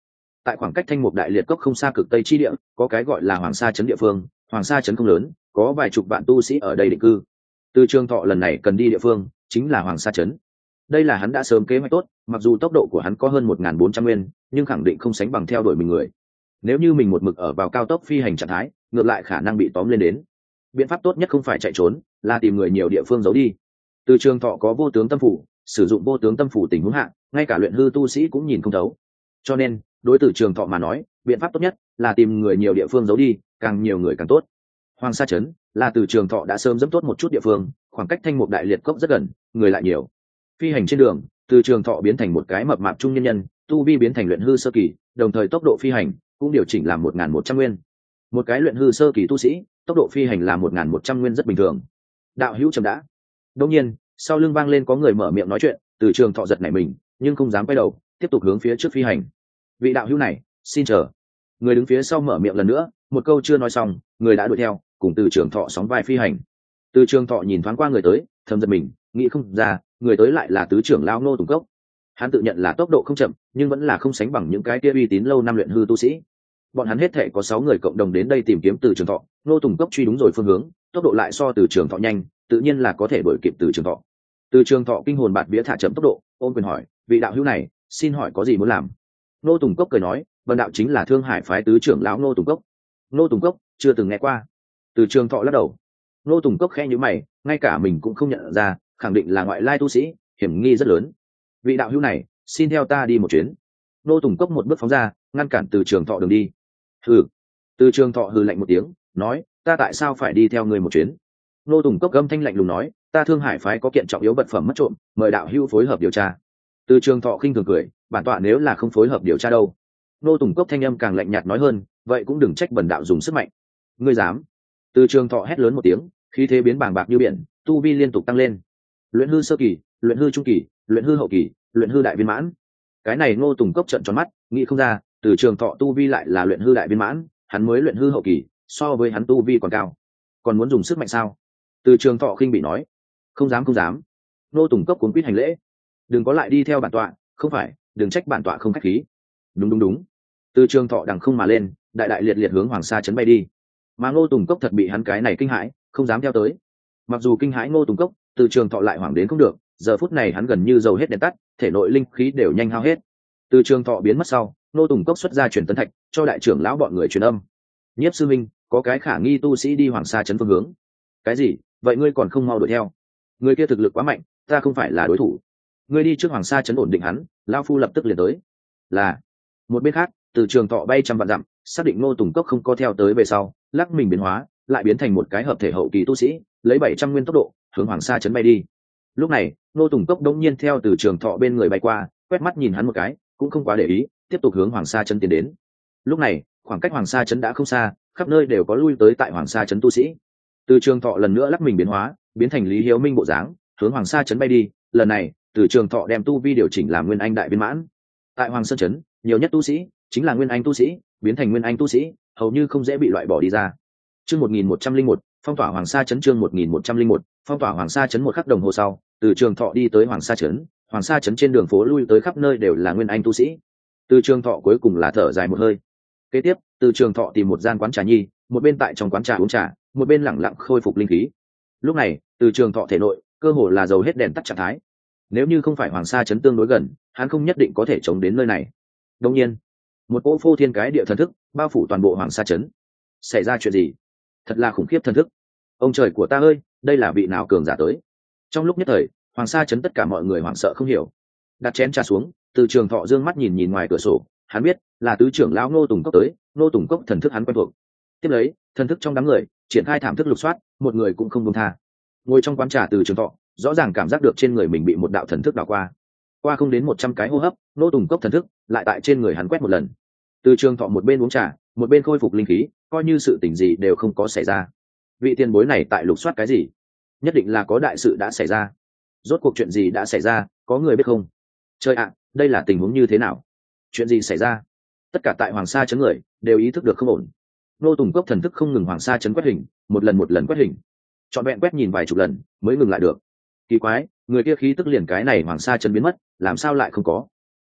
tại khoảng cách thanh mục đại liệt cốc không xa cực tây chi địa có cái gọi là hoàng sa trấn địa phương. Hoàng sa trấn không lớn, có vài chục vạn tu sĩ ở đây định cư. Từ Trường Thọ lần này cần đi địa phương chính là hoàng sa trấn. Đây là hắn đã sớm kế hoạch tốt, mặc dù tốc độ của hắn có hơn một nghìn bốn trăm nguyên, nhưng khẳng định không sánh bằng theo đuổi mình người. Nếu như mình một mực ở vào cao tốc phi hành trạng thái, ngược lại khả năng bị tóm lên đến. Biện pháp tốt nhất không phải chạy trốn, là tìm người nhiều địa phương giấu đi. Từ Trường Thọ có vô tướng tâm phủ, sử dụng vô tướng tâm phủ tình huống hạ, ngay cả luyện hư tu sĩ cũng nhìn không thấu. Cho nên, đối từ Trường Thọ mà nói, biện pháp tốt nhất là tìm người nhiều địa phương giấu đi, càng nhiều người càng tốt. Hoàng sa trấn là từ Trường Thọ đã sớm dẫm tốt một chút địa phương, khoảng cách thanh mục đại liệt cốc rất gần, người lại nhiều. Phi hành trên đường, từ Trường Thọ biến thành một cái mập mạp trung nhân nhân, tu vi biến thành luyện hư sơ kỳ, đồng thời tốc độ phi hành cũng điều chỉnh làm một nghìn một trăm nguyên. Một cái luyện hư sơ kỳ tu sĩ, tốc độ phi hành là một nghìn một trăm nguyên rất bình thường. Đạo hữu chậm đã. Đương nhiên, sau lưng vang lên có người mở miệng nói chuyện, từ Trường Thọ giật nảy mình, nhưng không dám quay đầu, tiếp tục hướng phía trước phi hành. Vị đạo hữu này, xin chờ. Người đứng phía sau mở miệng lần nữa, một câu chưa nói xong, người đã đuổi theo, cùng từ Trường Thọ sóng vai phi hành. Từ Trường Thọ nhìn thoáng qua người tới, thầm giật mình, nghĩ không ra, người tới lại là tứ trưởng lão Ngô Tùng Cốc. Hắn tự nhận là tốc độ không chậm, nhưng vẫn là không sánh bằng những cái kia uy tín lâu năm luyện hư tu sĩ. Bọn hắn hết thể có sáu người cộng đồng đến đây tìm kiếm Từ Trường Thọ, Ngô Tùng Cốc truy đúng rồi phương hướng, tốc độ lại so Từ Trường Thọ nhanh, tự nhiên là có thể đuổi kịp Từ Trường Thọ. Từ Trường Thọ kinh hồn bạt vía thả chậm tốc độ, ôm quyền hỏi, vị đạo hữu này, xin hỏi có gì muốn làm? Ngô Tùng Cốc cười nói, vân đạo chính là Thương Hải phái tứ trưởng lão Ngô Tùng Cốc. Ngô Tùng Cốc chưa từng nghe qua. Từ Trường Thọ lắc đầu. Ngô Tùng Cốc khẽ nhíu mày, ngay cả mình cũng không nhận ra, khẳng định là ngoại lai tu sĩ, hiểm nghi rất lớn. Vị đạo hữu này, xin theo ta đi một chuyến. Ngô Tùng Cốc một bước phóng ra, ngăn cản Từ Trường Thọ đường đi. Hừ. Từ Trường Thọ hừ lạnh một tiếng, nói, ta tại sao phải đi theo người một chuyến? Ngô Tùng Cốc âm thanh lạnh lùng nói, ta Thương Hải phái có kiện trọng yếu vật phẩm mất trộm, mời đạo hữu phối hợp điều tra. Từ Trường Thọ khinh thường cười, bản tọa nếu là không phối hợp điều tra đâu. Ngô Tùng Cốc thanh âm càng lạnh nhạt nói hơn, vậy cũng đừng trách bần đạo dùng sức mạnh. Ngươi dám? Từ Trường Thọ hét lớn một tiếng, khí thế biến bàng bạc như biển, tu vi liên tục tăng lên. Luyện hư sơ kỳ, luyện hư trung kỳ, luyện hư hậu kỳ, luyện hư đại viên mãn. Cái này Ngô Tùng Cốc trợn tròn mắt, nghĩ không ra, Từ Trường Thọ tu vi lại là luyện hư đại viên mãn, hắn mới luyện hư hậu kỳ, so với hắn tu vi còn cao. Còn muốn dùng sức mạnh sao? Từ Trường Thọ khinh bị nói, không dám không dám. Ngô Tùng Cốc cuống quýt hành lễ, đừng có lại đi theo bản tọa, không phải, đừng trách bản tọa không khách khí. Đúng đúng đúng. Từ Trường Thọ đằng không mà lên, đại đại liệt liệt hướng Hoàng Sa trấn bay đi. Mà Ngô Tùng Cốc thật bị hắn cái này kinh hãi, không dám theo tới. Mặc dù kinh hãi Ngô Tùng Cốc, Từ Trường Thọ lại hoảng đến không được, giờ phút này hắn gần như dầu hết đèn tắt, thể nội linh khí đều nhanh hao hết. Từ Trường Thọ biến mất sau, Ngô Tùng Cốc xuất ra truyền tấn thạch, cho đại trưởng lão bọn người truyền âm. Nhiếp sư minh, có cái khả nghi tu sĩ đi Hoàng Sa trấn phương hướng. Cái gì? Vậy ngươi còn không mau đuổi theo? Người kia thực lực quá mạnh, ta không phải là đối thủ. Ngươi đi trước Hoàng Sa trấn ổn định hắn, lão phu lập tức liền tới. Là. Một bên khác, Từ Trường Thọ bay trăm vạn dặm, xác định Ngô Tùng Cốc không có theo tới về sau, lắc mình biến hóa, lại biến thành một cái hợp thể hậu kỳ tu sĩ, lấy bảy trăm nguyên tốc độ hướng Hoàng Sa trấn bay đi. Lúc này, Ngô Tùng Cốc đống nhiên theo Từ Trường Thọ bên người bay qua, quét mắt nhìn hắn một cái, cũng không quá để ý, tiếp tục hướng Hoàng Sa trấn tiến đến. Lúc này, khoảng cách Hoàng Sa trấn đã không xa, khắp nơi đều có lui tới tại Hoàng Sa trấn tu sĩ. Từ Trường Thọ lần nữa lắc mình biến hóa, biến thành Lý Hiếu Minh bộ dáng, hướng Hoàng Sa trấn bay đi. Lần này, Từ Trường Thọ đem tu vi điều chỉnh làm Nguyên Anh đại viên mãn. Tại Hoàng Sơn trấn, nhiều nhất tu sĩ chính là Nguyên Anh tu sĩ, biến thành Nguyên Anh tu sĩ, hầu như không dễ bị loại bỏ đi ra. Chương một nghìn một trăm linh một, phong tỏa Hoàng Sa trấn. Chương một nghìn một trăm linh một, phong tỏa Hoàng Sa trấn. Một khắc đồng hồ sau, Từ Trường Thọ đi tới Hoàng Sa trấn. Hoàng Sa trấn trên đường phố lui tới khắp nơi đều là Nguyên Anh tu sĩ. Từ Trường Thọ cuối cùng là thở dài một hơi. Kế tiếp, Từ Trường Thọ tìm một gian quán trà nhi, một bên tại trong quán trà uống trà, một bên lẳng lặng khôi phục linh khí. Lúc này, Từ Trường Thọ thể nội cơ hồ là dầu hết đèn tắt trạng thái. Nếu như không phải Hoàng Sa trấn tương đối gần, hắn không nhất định có thể chống đến nơi này. Đương nhiên, một cỗ phô thiên cái địa thần thức bao phủ toàn bộ Hoàng Sa trấn. Xảy ra chuyện gì? Thật là khủng khiếp thần thức. Ông trời của ta ơi, đây là vị nào cường giả tới? Trong lúc nhất thời, Hoàng Sa trấn tất cả mọi người hoảng sợ không hiểu. Đặt chén trà xuống, Từ Trường Thọ dương mắt nhìn nhìn ngoài cửa sổ, hắn biết là tứ trưởng lão Ngô Tùng Cốc tới. Ngô Tùng Cốc thần thức hắn quen thuộc. Tiếp lấy, thần thức trong đám người triển khai thảm thức lục soát, một người cũng không buông tha. Ngồi trong quán trà Từ Trường Thọ rõ ràng cảm giác được trên người mình bị một đạo thần thức đảo qua. Qua không đến một trăm cái hô hấp, Ngô Tùng Cốc thần thức lại tại trên người hắn quét một lần. Từ Trường Thọ một bên uống trà, một bên khôi phục linh khí, coi như sự tình gì đều không có xảy ra. Vị tiền bối này tại lục soát cái gì? Nhất định là có đại sự đã xảy ra. Rốt cuộc chuyện gì đã xảy ra, có người biết không? Trời ạ, đây là tình huống như thế nào? Chuyện gì xảy ra? Tất cả tại Hoàng Sa trấn người đều ý thức được không ổn. Ngô Tùng Cốc thần thức không ngừng Hoàng Sa trấn quét hình, một lần một lần quét hình, trọn vẹn quét nhìn vài chục lần mới ngừng lại được. Kỳ quái, người kia khí tức liền cái này Hoàng Sa trấn biến mất, làm sao lại không có?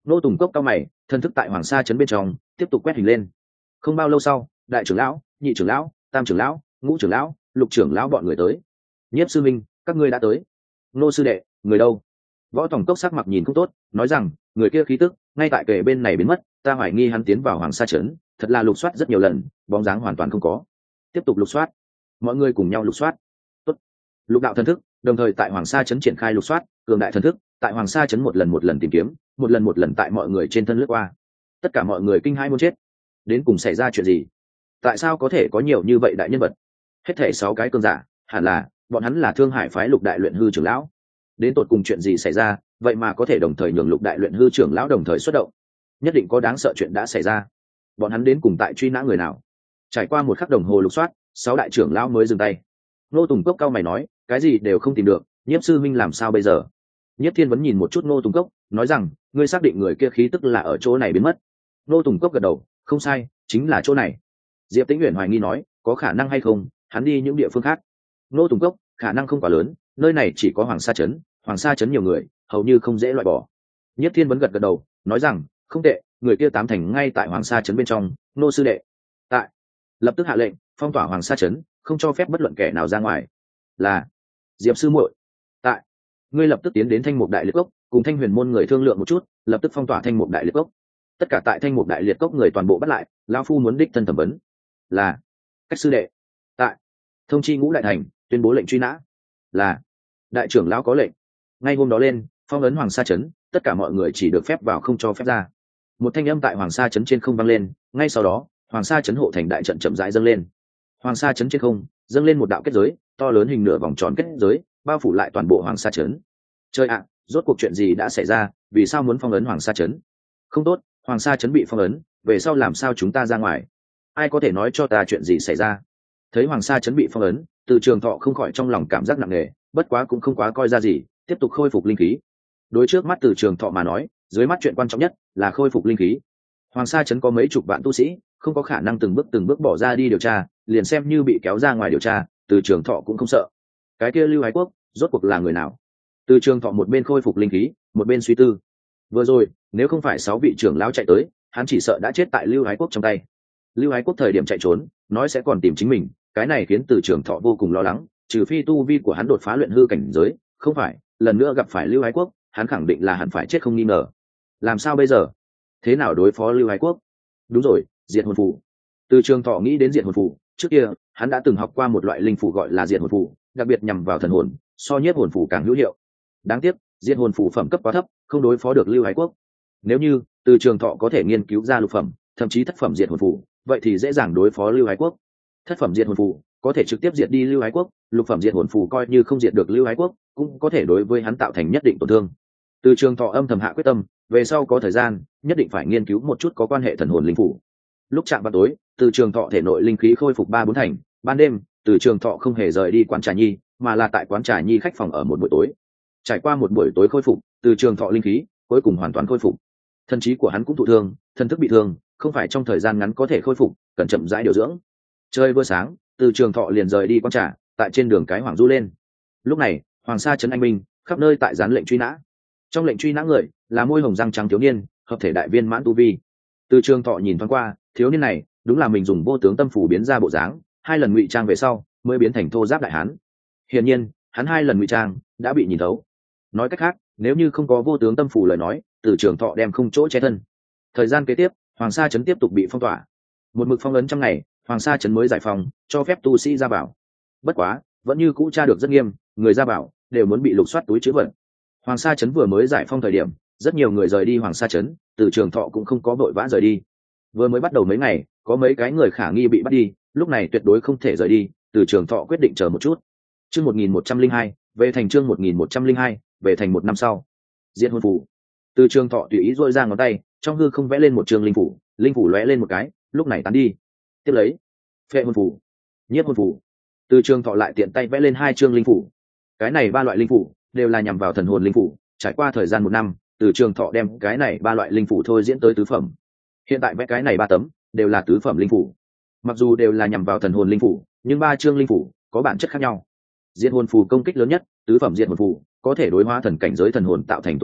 Ngô Tùng Cốc cao mày, thân thức tại hoàng sa trấn bên trong tiếp tục quét hình lên. Không bao lâu sau, đại trưởng lão, nhị trưởng lão, tam trưởng lão, ngũ trưởng lão, lục trưởng lão bọn người tới. Nhiếp sư minh, các ngươi đã tới. Ngô sư đệ, người đâu? Võ Tòng Cốc sắc mặt nhìn không tốt, nói rằng người kia khí tức ngay tại kề bên này biến mất, ta hoài nghi hắn tiến vào hoàng sa trấn, thật là lục soát rất nhiều lần, bóng dáng hoàn toàn không có. Tiếp tục lục soát, mọi người cùng nhau lục soát. Tốt. Lục đạo thần thức đồng thời tại hoàng sa trấn triển khai lục soát, cường đại thần thức tại hoàng sa trấn một lần một lần tìm kiếm, một lần một lần tại mọi người trên thân lướt qua. Tất cả mọi người kinh hãi muốn chết. Đến cùng xảy ra chuyện gì? Tại sao có thể có nhiều như vậy đại nhân vật? Hết thảy sáu cái cường giả, hẳn là bọn hắn là Thương Hải phái Lục đại luyện hư trưởng lão. Đến tột cùng chuyện gì xảy ra, vậy mà có thể đồng thời nhường Lục đại luyện hư trưởng lão đồng thời xuất động? Nhất định có đáng sợ chuyện đã xảy ra. Bọn hắn đến cùng tại truy nã người nào? Trải qua một khắc đồng hồ lục soát, sáu đại trưởng lão mới dừng tay. Ngô Tùng Cốc cao mày nói, cái gì đều không tìm được, Nhiếp sư minh làm sao bây giờ? Nhiếp Thiên Vấn nhìn một chút Ngô Tùng Cốc, nói rằng, ngươi xác định người kia khí tức là ở chỗ này biến mất. Ngô Tùng Cốc gật đầu, không sai, chính là chỗ này. Diệp Tĩnh Uyển hoài nghi nói, có khả năng hay không hắn đi những địa phương khác? Ngô Tùng Cốc, khả năng không quá lớn, nơi này chỉ có Hoàng Sa trấn, Hoàng Sa trấn nhiều người, hầu như không dễ loại bỏ. Nhiếp Thiên Vấn gật gật đầu, nói rằng, không tệ, người kia tám thành ngay tại Hoàng Sa trấn bên trong. Ngô sư đệ, tại, lập tức hạ lệnh phong tỏa Hoàng Sa trấn, không cho phép bất luận kẻ nào ra ngoài. Là, Diệp sư muội, tại, ngươi lập tức tiến đến Thanh Mục Đại Liệt Cốc, cùng Thanh Huyền môn người thương lượng một chút, lập tức phong tỏa Thanh Mục Đại Liệt Cốc. Tất cả tại Thanh Mục Đại Liệt Cốc người toàn bộ bắt lại, lão phu muốn đích thân thẩm vấn. Là, cách sư đệ, tại, thông chi Ngũ đại thành, tuyên bố lệnh truy nã. Là, đại trưởng lão có lệnh. Ngay hôm đó lên, phong ấn Hoàng Sa trấn, tất cả mọi người chỉ được phép vào, không cho phép ra. Một thanh âm tại Hoàng Sa trấn trên không vang lên, ngay sau đó, Hoàng Sa trấn hộ thành đại trận chậm rãi dâng lên. Hoàng Sa trấn trên không dâng lên một đạo kết giới, to lớn hình nửa vòng tròn kết giới, bao phủ lại toàn bộ Hoàng Sa trấn. Trời ạ, rốt cuộc chuyện gì đã xảy ra, vì sao muốn phong ấn Hoàng Sa trấn? Không tốt, Hoàng Sa trấn bị phong ấn, về sau làm sao chúng ta ra ngoài? Ai có thể nói cho ta chuyện gì xảy ra? Thấy Hoàng Sa trấn bị phong ấn, Từ Trường Thọ không khỏi trong lòng cảm giác nặng nề, bất quá cũng không quá coi ra gì, tiếp tục khôi phục linh khí. Đối trước mắt Từ Trường Thọ mà nói, dưới mắt chuyện quan trọng nhất là khôi phục linh khí. Hoàng Sa trấn có mấy chục vạn tu sĩ, không có khả năng từng bước từng bước bỏ ra đi điều tra, liền xem như bị kéo ra ngoài điều tra, Từ Trường Thọ cũng không sợ. Cái kia Lưu Ái Quốc rốt cuộc là người nào? Từ Trường Thọ một bên khôi phục linh khí, một bên suy tư. Vừa rồi, nếu không phải sáu vị trưởng lão chạy tới, hắn chỉ sợ đã chết tại Lưu Ái Quốc trong tay. Lưu Ái Quốc thời điểm chạy trốn, nói sẽ còn tìm chính mình, cái này khiến Từ Trường Thọ vô cùng lo lắng, trừ phi tu vi của hắn đột phá luyện hư cảnh giới, không phải, lần nữa gặp phải Lưu Ái Quốc, hắn khẳng định là hẳn phải chết không nghi ngờ. Làm sao bây giờ? Thế nào đối phó Lưu Ái Quốc? Đúng rồi, diệt hồn phù. Từ Trường Thọ nghĩ đến diệt hồn phù, trước kia hắn đã từng học qua một loại linh phù gọi là diệt hồn phù, đặc biệt nhằm vào thần hồn, so nhiếp hồn phù càng hữu hiệu. Đáng tiếc, diệt hồn phù phẩm cấp quá thấp, không đối phó được Lưu Ái Quốc. Nếu như Từ Trường Thọ có thể nghiên cứu ra lục phẩm, thậm chí thất phẩm diệt hồn phù, vậy thì dễ dàng đối phó Lưu Ái Quốc. Thất phẩm diệt hồn phù có thể trực tiếp diệt đi Lưu Ái Quốc, lục phẩm diệt hồn phù coi như không diệt được Lưu Ái Quốc, cũng có thể đối với hắn tạo thành nhất định tổn thương. Từ Trường Thọ âm thầm hạ quyết tâm, về sau có thời gian, nhất định phải nghiên cứu một chút có quan hệ thần hồn linh phù. Lúc chạm vào tối, Từ Trường Thọ thể nội linh khí khôi phục ba bốn thành, ban đêm, Từ Trường Thọ không hề rời đi quán trà nhi, mà là tại quán trà nhi khách phòng ở một buổi tối. Trải qua một buổi tối khôi phục, Từ Trường Thọ linh khí cuối cùng hoàn toàn khôi phục. Thần trí của hắn cũng thụ thương, thân thức bị thương, không phải trong thời gian ngắn có thể khôi phục, cần chậm rãi điều dưỡng. Trời vừa sáng, Từ Trường Thọ liền rời đi quán trà, tại trên đường cái Hoàng Du lên. Lúc này, Hoàng Sa trấn anh minh, khắp nơi tại gián lệnh truy nã. Trong lệnh truy nã người là môi hồng răng trắng thiếu niên, hợp thể đại viên mãn tu vi. Từ Trường Thọ nhìn thoáng qua, thiếu niên này đúng là mình dùng vô tướng tâm phủ biến ra bộ dáng, hai lần ngụy trang về sau mới biến thành thô giáp đại hán. Hiển nhiên, hắn hai lần ngụy trang đã bị nhìn thấu. Nói cách khác, nếu như không có vô tướng tâm phủ lời nói, Từ Trường Thọ đem không chỗ che thân. Thời gian kế tiếp, Hoàng Sa trấn tiếp tục bị phong tỏa. Một mực phong ấn trăm ngày, Hoàng Sa trấn mới giải phóng, cho phép tu sĩ ra vào. Bất quá, vẫn như cũ tra được rất nghiêm, người ra vào đều muốn bị lục soát túi trữ vật. Hoàng Sa trấn vừa mới giải phong thời điểm, rất nhiều người rời đi Hoàng Sa trấn, Từ Trường Thọ cũng không có vội vã rời đi. Vừa mới bắt đầu mấy ngày, có mấy cái người khả nghi bị bắt đi, lúc này tuyệt đối không thể rời đi, Từ Trường Thọ quyết định chờ một chút. Chương một nghìn một trăm linh hai, về thành chương một nghìn một trăm linh hai, về thành một năm sau. Diệt hồn phù. Từ Trường Thọ tùy ý rôi ra ngón tay, trong hư không vẽ lên một trường linh phủ, linh phủ lóe lên một cái, lúc này tán đi. Tiếp lấy, phệ hồn phù, nhiếp hồn phù. Từ Trường Thọ lại tiện tay vẽ lên hai chương linh phủ. Cái này ba loại linh phủ đều là nhằm vào thần hồn linh phủ, trải qua thời gian một năm, Từ Trường Thọ đem cái này ba loại linh phủ thôi diễn tới tứ phẩm. Hiện tại vẽ cái này ba tấm đều là tứ phẩm linh phủ. Mặc dù đều là nhằm vào thần hồn linh phủ, nhưng ba chương linh phủ có bản chất khác nhau. Diệt hồn phù công kích lớn nhất, tứ phẩm diệt hồn phù có thể đối hóa thần cảnh giới thần hồn tạo thành tổn thương,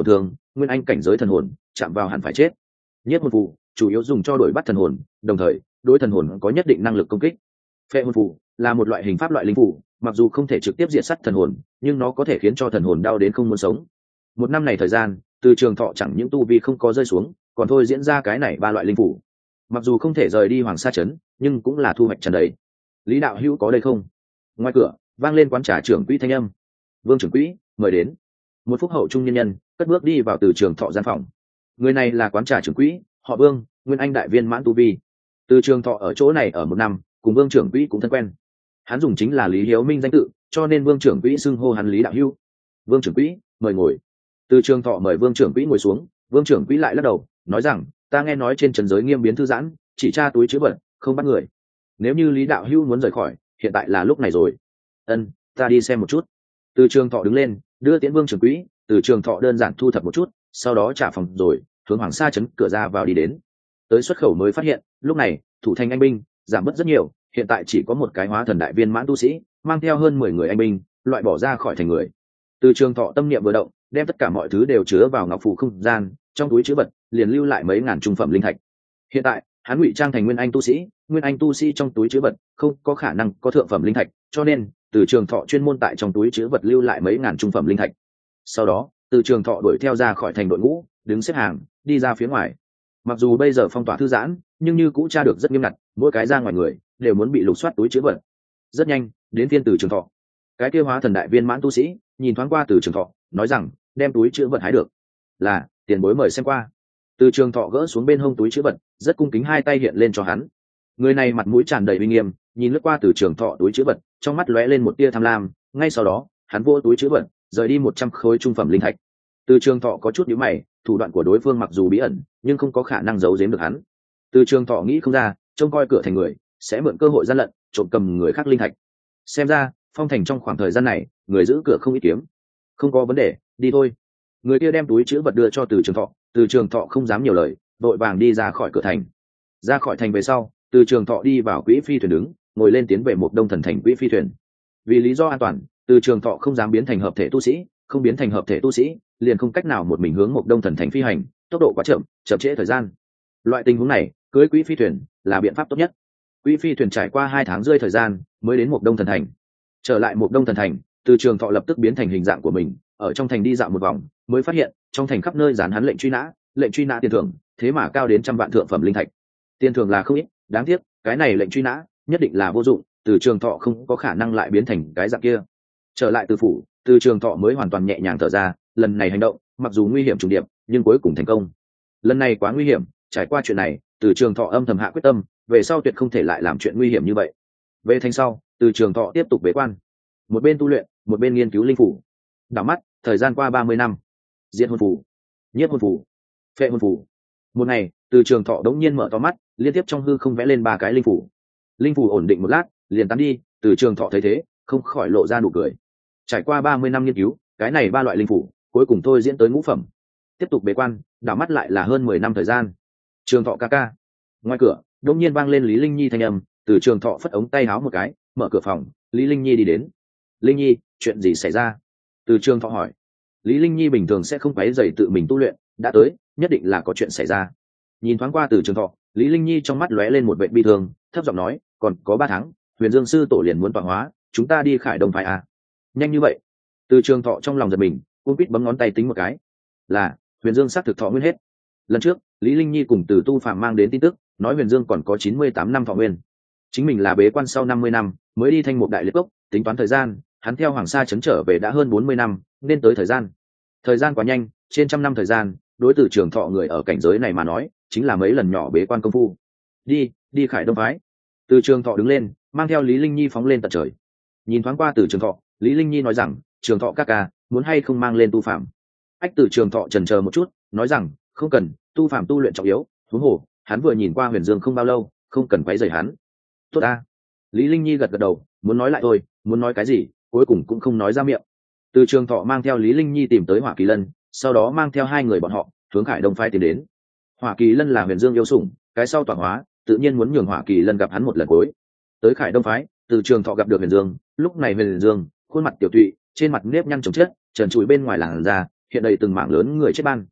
nguyên anh cảnh giới thần hồn chạm vào hẳn phải chết. Nhiếp hồn phù chủ yếu dùng cho đuổi bắt thần hồn, đồng thời đối thần hồn có nhất định năng lực công kích. Phệ hồn phù là một loại hình pháp loại linh phù, mặc dù không thể trực tiếp diệt sát thần hồn, nhưng nó có thể khiến cho thần hồn đau đến không muốn sống. Một năm này thời gian, Từ Trường Thọ chẳng những tu vi không có rơi xuống, còn thôi diễn ra cái này ba loại linh phù. Mặc dù không thể rời đi Hoàng Sa trấn, nhưng cũng là thu hoạch tràn đầy. Lý đạo hữu có đây không? Ngoài cửa vang lên quán trà trưởng quỹ thanh âm. Vương trưởng quỹ mời đến. Một phúc hậu trung nhân nhân cất bước đi vào Từ Trường Thọ gian phòng. Người này là quán trà trưởng quỹ, họ Vương, nguyên anh đại viên mãn tu vi. Từ Trường Thọ ở chỗ này ở một năm, cùng Vương trưởng quỹ cũng thân quen. Hắn dùng chính là Lý Hiếu Minh danh tự, cho nên Vương trưởng quỹ xưng hô hắn Lý đạo hữu. Vương trưởng quỹ mời ngồi. Từ Trường Thọ mời Vương trưởng quỹ ngồi xuống. Vương trưởng quỹ lại lắc đầu nói rằng, ta nghe nói trên trần giới nghiêm biến thư giãn, chỉ tra túi chứa vật không bắt người. Nếu như Lý đạo hữu muốn rời khỏi, hiện tại là lúc này rồi. Ân, ta đi xem một chút. Từ Trường Thọ đứng lên đưa tiễn Vương trưởng quỹ. Từ Trường Thọ đơn giản thu thập một chút, sau đó trả phòng rồi hướng Hoàng Sa trấn cửa ra vào đi đến. Tới xuất khẩu mới phát hiện lúc này thủ thành anh binh giảm bớt rất nhiều, hiện tại chỉ có một cái hóa thần đại viên mãn tu sĩ mang theo hơn mười người anh binh loại bỏ ra khỏi thành người. Từ Trường Thọ tâm niệm vừa động, đem tất cả mọi thứ đều chứa vào ngọc phù không gian, trong túi chứa vật liền lưu lại mấy ngàn trung phẩm linh thạch. Hiện tại hắn ngụy trang thành nguyên anh tu sĩ, nguyên anh tu sĩ trong túi chứa vật không có khả năng có thượng phẩm linh thạch, cho nên Từ Trường Thọ chuyên môn tại trong túi chứa vật lưu lại mấy ngàn trung phẩm linh thạch. Sau đó Từ Trường Thọ đuổi theo ra khỏi thành đội ngũ, đứng xếp hàng đi ra phía ngoài. Mặc dù bây giờ phong tỏa thư giãn, nhưng như cũ tra được rất nghiêm ngặt, mỗi cái ra ngoài người đều muốn bị lục soát túi chứa vật. Rất nhanh đến phiên Từ Trường Thọ. Cái kia hóa thần đại viên mãn tu sĩ nhìn thoáng qua Từ Trường Thọ, nói rằng đem túi chứa vật hái được. Là, tiền bối mời xem qua. Từ Trường Thọ gỡ xuống bên hông túi chứa vật, rất cung kính hai tay hiện lên cho hắn. Người này mặt mũi tràn đầy uy nghiêm, nhìn lướt qua Từ Trường Thọ túi chứa vật, trong mắt lóe lên một tia tham lam, ngay sau đó hắn vô túi chứa vật rời đi một trăm khối trung phẩm linh thạch. Từ Trường Thọ có chút nhíu mày, thủ đoạn của đối phương mặc dù bí ẩn, nhưng không có khả năng giấu giếm được hắn. Từ Trường Thọ nghĩ không ra, trông coi cửa thành người sẽ mượn cơ hội gian lận, trộm cầm người khác linh thạch. Xem ra phong thành trong khoảng thời gian này người giữ cửa không ít kiếm. Không có vấn đề, đi thôi. Người kia đem túi chữ vật đưa cho Từ Trường Thọ. Từ Trường Thọ không dám nhiều lời, vội vàng đi ra khỏi cửa thành. Ra khỏi thành về sau, Từ Trường Thọ đi vào quỹ phi thuyền đứng, ngồi lên tiến về một đông thần thành quỹ phi thuyền. Vì lý do an toàn, Từ Trường Thọ không dám biến thành hợp thể tu sĩ, không biến thành hợp thể tu sĩ liền không cách nào một mình hướng một đông thần thành phi hành, tốc độ quá chậm, chậm trễ thời gian. Loại tình huống này cưới quỹ phi thuyền là biện pháp tốt nhất. Quỹ phi thuyền trải qua hai tháng rơi thời gian mới đến một đông thần thành. Trở lại một đông thần thành, Từ Trường Thọ lập tức biến thành hình dạng của mình, ở trong thành đi dạo một vòng, mới phát hiện trong thành khắp nơi dán hắn lệnh truy nã, lệnh truy nã tiền thưởng thế mà cao đến trăm vạn thượng phẩm linh thạch. Tiền thưởng là không ít, đáng tiếc cái này lệnh truy nã nhất định là vô dụng, Từ Trường Thọ không có khả năng lại biến thành cái dạng kia. Trở lại Từ phủ, Từ Trường Thọ mới hoàn toàn nhẹ nhàng thở ra, lần này hành động mặc dù nguy hiểm trùng điệp nhưng cuối cùng thành công. Lần này quá nguy hiểm, trải qua chuyện này Từ Trường Thọ âm thầm hạ quyết tâm, về sau tuyệt không thể lại làm chuyện nguy hiểm như vậy. Về thành sau, Từ Trường Thọ tiếp tục bế quan, một bên tu luyện một bên nghiên cứu linh phủ. Đảo mắt thời gian qua ba mươi năm. Diễn hồn phủ, nhiếp hồn phủ, phệ hồn phủ. Một ngày, Từ Trường Thọ đống nhiên mở to mắt, liên tiếp trong hư không vẽ lên ba cái linh phủ. Linh phủ ổn định một lát liền tán đi. Từ Trường Thọ thấy thế không khỏi lộ ra nụ cười. Trải qua ba mươi năm nghiên cứu, cái này ba loại linh phủ cuối cùng thôi diễn tới ngũ phẩm. Tiếp tục bế quan, đảo mắt lại là hơn mười năm thời gian. Trường Thọ ca ca. Ngoài cửa đột nhiên vang lên Lý Linh Nhi thanh âm. Từ Trường Thọ phất ống tay áo một cái, mở cửa phòng. Lý Linh Nhi đi đến. Linh Nhi, chuyện gì xảy ra? Từ Trường Thọ hỏi. Lý Linh Nhi bình thường sẽ không quấy rầy tự mình tu luyện, đã tới nhất định là có chuyện xảy ra. Nhìn thoáng qua Từ Trường Thọ, Lý Linh Nhi trong mắt lóe lên một vẻ bi thương, thấp giọng nói, còn có ba tháng Huyền Dương sư tổ liền muốn tọa hóa, chúng ta đi Khải Đông phái à? Nhanh như vậy? Từ Trường Thọ trong lòng giật mình, cung quýt bấm ngón tay tính một cái. Là Huyền Dương xác thực thọ nguyên hết. Lần trước Lý Linh Nhi cùng Từ Tu Phạm mang đến tin tức, nói Huyền Dương còn có chín mươi tám năm thọ nguyên. Chính mình là bế quan sau năm mươi năm mới đi Thanh Mục Đại Liệt Cốc, tính toán thời gian, hắn theo Hoàng Sa trấn trở về đã hơn bốn mươi năm, nên tới thời gian. Thời gian quá nhanh, trên trăm năm thời gian, đối Từ Trường Thọ người ở cảnh giới này mà nói, chính là mấy lần nhỏ bế quan công phu. Đi, đi Khải Đông phái. Từ Trường Thọ đứng lên, mang theo Lý Linh Nhi phóng lên tận trời. Nhìn thoáng qua Từ Trường Thọ, Lý Linh Nhi nói rằng, Trường Thọ ca ca, muốn hay không mang lên Tu Phạm? Ách. Từ Trường Thọ chần chờ một chút, nói rằng, không cần, Tu Phạm tu luyện trọng yếu, huống hồ hắn vừa nhìn qua Huyền Dương không bao lâu, không cần quấy rầy hắn. Tốt a. Lý Linh Nhi gật gật đầu, muốn nói lại thôi, muốn nói cái gì, cuối cùng cũng không nói ra miệng. Từ Trường Thọ mang theo Lý Linh Nhi tìm tới Hỏa Kỳ Lân, sau đó mang theo hai người bọn họ hướng Khải Đông phái tiến đến. Hỏa Kỳ Lân là Huyền Dương yêu sủng, cái sau tọa hóa, tự nhiên muốn nhường Hỏa Kỳ Lân gặp hắn một lần cuối. Tới Khải Đông phái, Từ Trường Thọ gặp được Huyền Dương, lúc này Huyền Dương khuôn mặt tiểu tụy, trên mặt nếp nhăn chồng chất, trần trụi bên ngoài làn da hiện đầy từng mảng lớn người chết ban.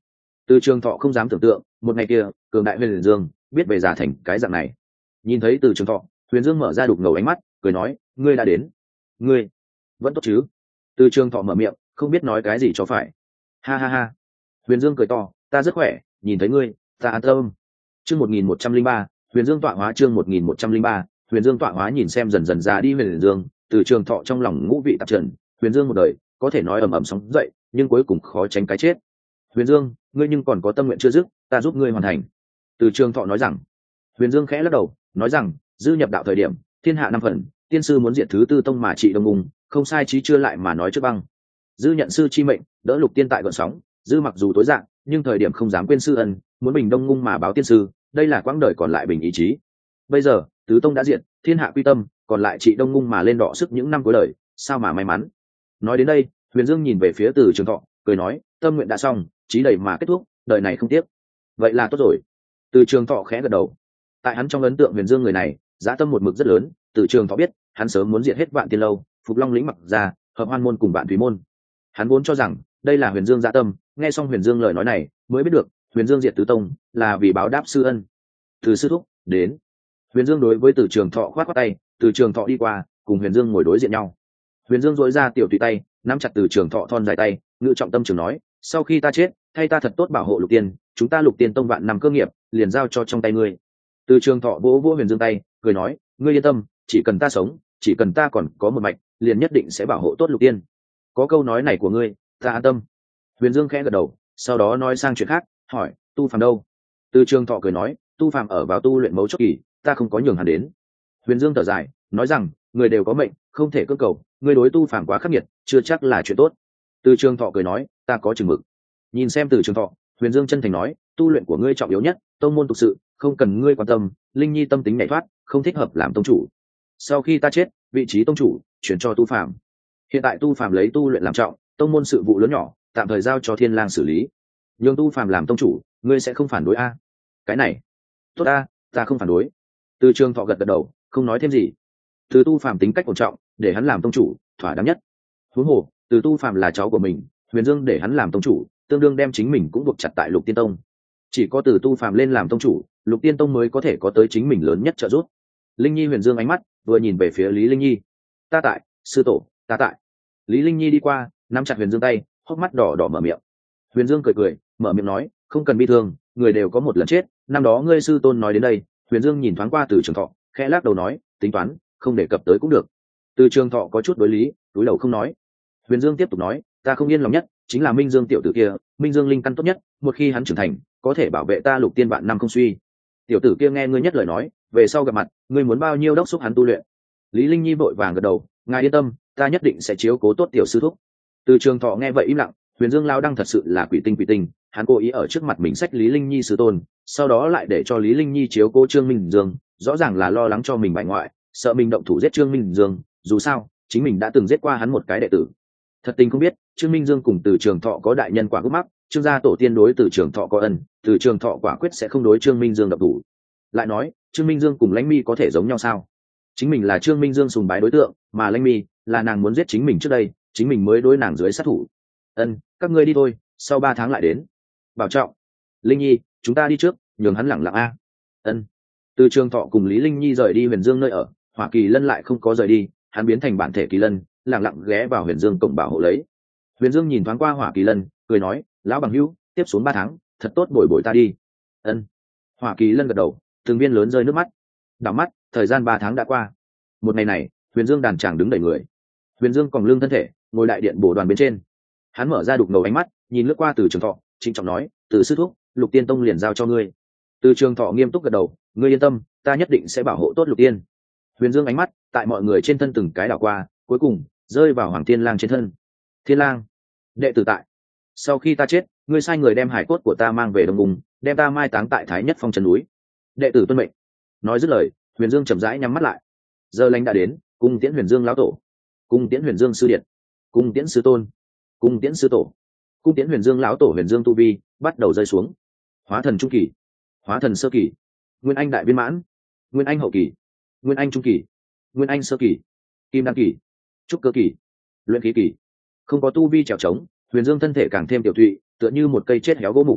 Từ Trường Thọ không dám tưởng tượng một ngày kia cường đại huyền dương biết về giả thành cái dạng này. Nhìn thấy Từ Trường Thọ, huyền dương mở ra đục ngầu ánh mắt cười nói, ngươi đã đến. Ngươi vẫn tốt chứ? Từ Trường Thọ mở miệng không biết nói cái gì cho phải. Ha ha ha, huyền dương cười to, ta rất khỏe, nhìn thấy ngươi ta an tâm. Chương một nghìn một trăm linh ba, huyền dương tọa hóa. Chương một nghìn một trăm linh ba, huyền dương tọa hóa. Nhìn xem dần dần già đi huyền dương, Từ Trường Thọ trong lòng ngũ vị tạp trần. Huyền dương một đời có thể nói ầm ầm sóng dậy, nhưng cuối cùng khó tránh cái chết. Huyền dương, ngươi nhưng còn có tâm nguyện chưa dứt, ta giúp ngươi hoàn thành. Từ Trường Thọ nói rằng. Huyền dương khẽ lắc đầu nói rằng, dư nhập đạo thời điểm thiên hạ năm phần, tiên sư muốn diệt thứ tư tông mà trị đông ung, không sai chí chưa lại mà nói trước băng. Dư nhận sư chi mệnh đỡ lục tiên tại gợn sóng, dư mặc dù tối dạng nhưng thời điểm không dám quên sư ân, muốn bình đông ngung mà báo tiên sư, đây là quãng đời còn lại bình ý chí. Bây giờ tứ tông đã diệt, thiên hạ quy tâm, còn lại trị đông ngung mà lên đọ sức những năm cuối đời, sao mà may mắn. Nói đến đây huyền dương nhìn về phía Từ Trường Thọ cười nói, tâm nguyện đã xong, chí đầy mà kết thúc, đời này không tiếc. Vậy là tốt rồi. Từ Trường Thọ khẽ gật đầu. Tại hắn trong ấn tượng huyền dương người này dã tâm một mực rất lớn. Từ Trường Thọ biết hắn sớm muốn diệt hết Vạn Tiên Lâu, Phục Long lĩnh mặc ra, hợp hoan môn cùng Vạn Thủy môn. Hắn vốn cho rằng đây là huyền dương dã tâm, nghe xong huyền dương lời nói này mới biết được huyền dương diệt tứ tông là vì báo đáp sư ân. Từ sư thúc đến. Huyền dương đối với Từ Trường Thọ khoát khoát tay. Từ Trường Thọ đi qua cùng huyền dương ngồi đối diện nhau. Huyền dương dỗi ra tiểu tùy tay nắm chặt Từ Trường Thọ thon dài tay, ngự trọng tâm trường nói, sau khi ta chết thay ta thật tốt bảo hộ lục tiên, chúng ta lục tiên tông vạn năm cơ nghiệp liền giao cho trong tay ngươi. Từ Trường Thọ vỗ vỗ huyền dương tay cười nói, ngươi yên tâm, chỉ cần ta sống, chỉ cần ta còn có một mạch, liền nhất định sẽ bảo hộ tốt lục tiên. Có câu nói này của ngươi ta an tâm. Huyền dương khẽ gật đầu, sau đó nói sang chuyện khác, hỏi, tu phàm đâu? Từ Trường Thọ cười nói, tu phàm ở vào tu luyện mấu chốt kỳ, ta không có nhường hắn đến. Huyền dương thở dài nói rằng, người đều có mệnh, không thể cưỡng cầu, ngươi đối tu phàm quá khắc nghiệt chưa chắc là chuyện tốt. Từ Trường Thọ cười nói, ta có chừng mực. Nhìn xem Từ Trường Thọ, huyền dương chân thành nói, tu luyện của ngươi trọng yếu nhất, tông môn tục sự không cần ngươi quan tâm, linh nhi tâm tính nhảy thoát, không thích hợp làm tông chủ. Sau khi ta chết, vị trí tông chủ chuyển cho tu phàm. Hiện tại tu phàm lấy tu luyện làm trọng, tông môn sự vụ lớn nhỏ tạm thời giao cho thiên lang xử lý. Nhưng tu phàm làm tông chủ, ngươi sẽ không phản đối a? Cái này tốt a, ta không phản đối. Từ Trường Thọ gật gật đầu không nói thêm gì. Từ tu phàm tính cách ổn trọng, để hắn làm tông chủ thỏa đáng nhất. Huống hồ Từ tu phàm là cháu của mình, huyền dương để hắn làm tông chủ tương đương đem chính mình cũng buộc chặt tại lục tiên tông. Chỉ có Từ tu phàm lên làm tông chủ, lục tiên tông mới có thể có tới chính mình lớn nhất trợ giúp. Linh nhi huyền dương ánh mắt vừa nhìn về phía Lý Linh nhi. Ta tại, sư tổ ta tại. Lý Linh nhi đi qua nắm chặt huyền dương tay, hốc mắt đỏ đỏ mở miệng. Huyền dương cười cười mở miệng nói, không cần bi thương, người đều có một lần chết, năm đó ngươi sư tôn nói đến đây. Huyền dương nhìn thoáng qua Từ Trường Thọ khẽ lắc đầu nói, tính toán không đề cập tới cũng được. Từ Trường Thọ có chút đối lý, túi đầu không nói. Huyền dương tiếp tục nói, ta không yên lòng nhất chính là Minh Dương tiểu tử kia, Minh Dương linh căn tốt nhất, một khi hắn trưởng thành có thể bảo vệ ta lục tiên vạn năm không suy. Tiểu tử kia nghe ngươi nhất lời nói, về sau gặp mặt ngươi muốn bao nhiêu đốc xúc hắn tu luyện. Lý Linh nhi vội vàng gật đầu, ngài yên tâm, ta nhất định sẽ chiếu cố tốt tiểu sư thúc. Từ Trường Thọ nghe vậy im lặng. Huyền Dương lao đăng thật sự là quỷ tinh quỷ tinh, hắn cố ý ở trước mặt mình sách Lý Linh nhi sư tôn, sau đó lại để cho Lý Linh nhi chiếu cố Trương Minh Dương, rõ ràng là lo lắng cho mình bại ngoại, sợ mình động thủ giết Trương Minh Dương. Dù sao chính mình đã từng giết qua hắn một cái đệ tử. Thật tình không biết Trương Minh Dương cùng Từ Trường Thọ có đại nhân quả gốc mắc, Trương gia tổ tiên đối Từ Trường Thọ có ân, Từ Trường Thọ quả quyết sẽ không đối Trương Minh Dương động thủ. Lại nói Trương Minh Dương cùng Lãnh Mi có thể giống nhau sao? Chính mình là Trương Minh Dương sùng bái đối tượng, mà Lãnh Mi là nàng muốn giết chính mình trước đây, chính mình mới đối nàng dưới sát thủ. Ân, các ngươi đi thôi, sau ba tháng lại đến. Bảo trọng. Linh nhi, chúng ta đi trước, nhường hắn lẳng lặng a. Ân. Từ Trường Thọ cùng Lý Linh nhi rời đi Huyền Dương nơi ở, Hỏa Kỳ Lân lại không có rời đi, hắn biến thành bản thể Kỳ Lân, lẳng lặng ghé vào Huyền Dương cổng bảo hộ lấy. Huyền Dương nhìn thoáng qua Hỏa Kỳ Lân, cười nói, lão bằng hữu, tiếp xuống ba tháng, thật tốt bồi bồi ta đi. Ân. Hỏa Kỳ Lân gật đầu, từng viên lớn rơi nước mắt. Đảo mắt, thời gian ba tháng đã qua. Một ngày này, Huyền Dương đàn tràng đứng đầy người. Huyền Dương còng lưng thân thể, ngồi đại điện bổ đoàn bên trên. Hắn mở ra đục ngầu ánh mắt, nhìn lướt qua Từ Trường Thọ, trịnh trọng nói, Từ sư thúc, Lục Tiên tông liền giao cho ngươi. Từ Trường Thọ nghiêm túc gật đầu, ngươi yên tâm, ta nhất định sẽ bảo hộ tốt Lục Tiên. Huyền Dương ánh mắt tại mọi người trên thân từng cái đảo qua, cuối cùng rơi vào Hoàng Thiên Lang trên thân. Thiên Lang, đệ tử tại. Sau khi ta chết, ngươi sai người đem hải cốt của ta mang về Đông Cung, đem ta mai táng tại Thái Nhất Phong chân núi. Đệ tử tuân mệnh. Nói dứt lời, Huyền Dương chậm rãi nhắm mắt lại. Giờ lành đã đến, cung tiễn Huyền Dương lão tổ, cung tiễn Huyền Dương sư điện, cung tiễn sư tôn, cung tiễn sư tổ, cung tiễn Huyền Dương lão tổ. Huyền Dương tu vi bắt đầu rơi xuống. Hóa thần trung kỳ, hóa thần sơ kỳ, nguyên anh đại viên mãn, nguyên anh hậu kỳ, nguyên anh trung kỳ, nguyên anh sơ kỳ, kim đan kỳ, trúc cơ kỳ, luyện khí kỳ. Không có tu vi trèo trống, Huyền Dương thân thể càng thêm tiểu thụy, tựa như một cây chết héo gỗ mục.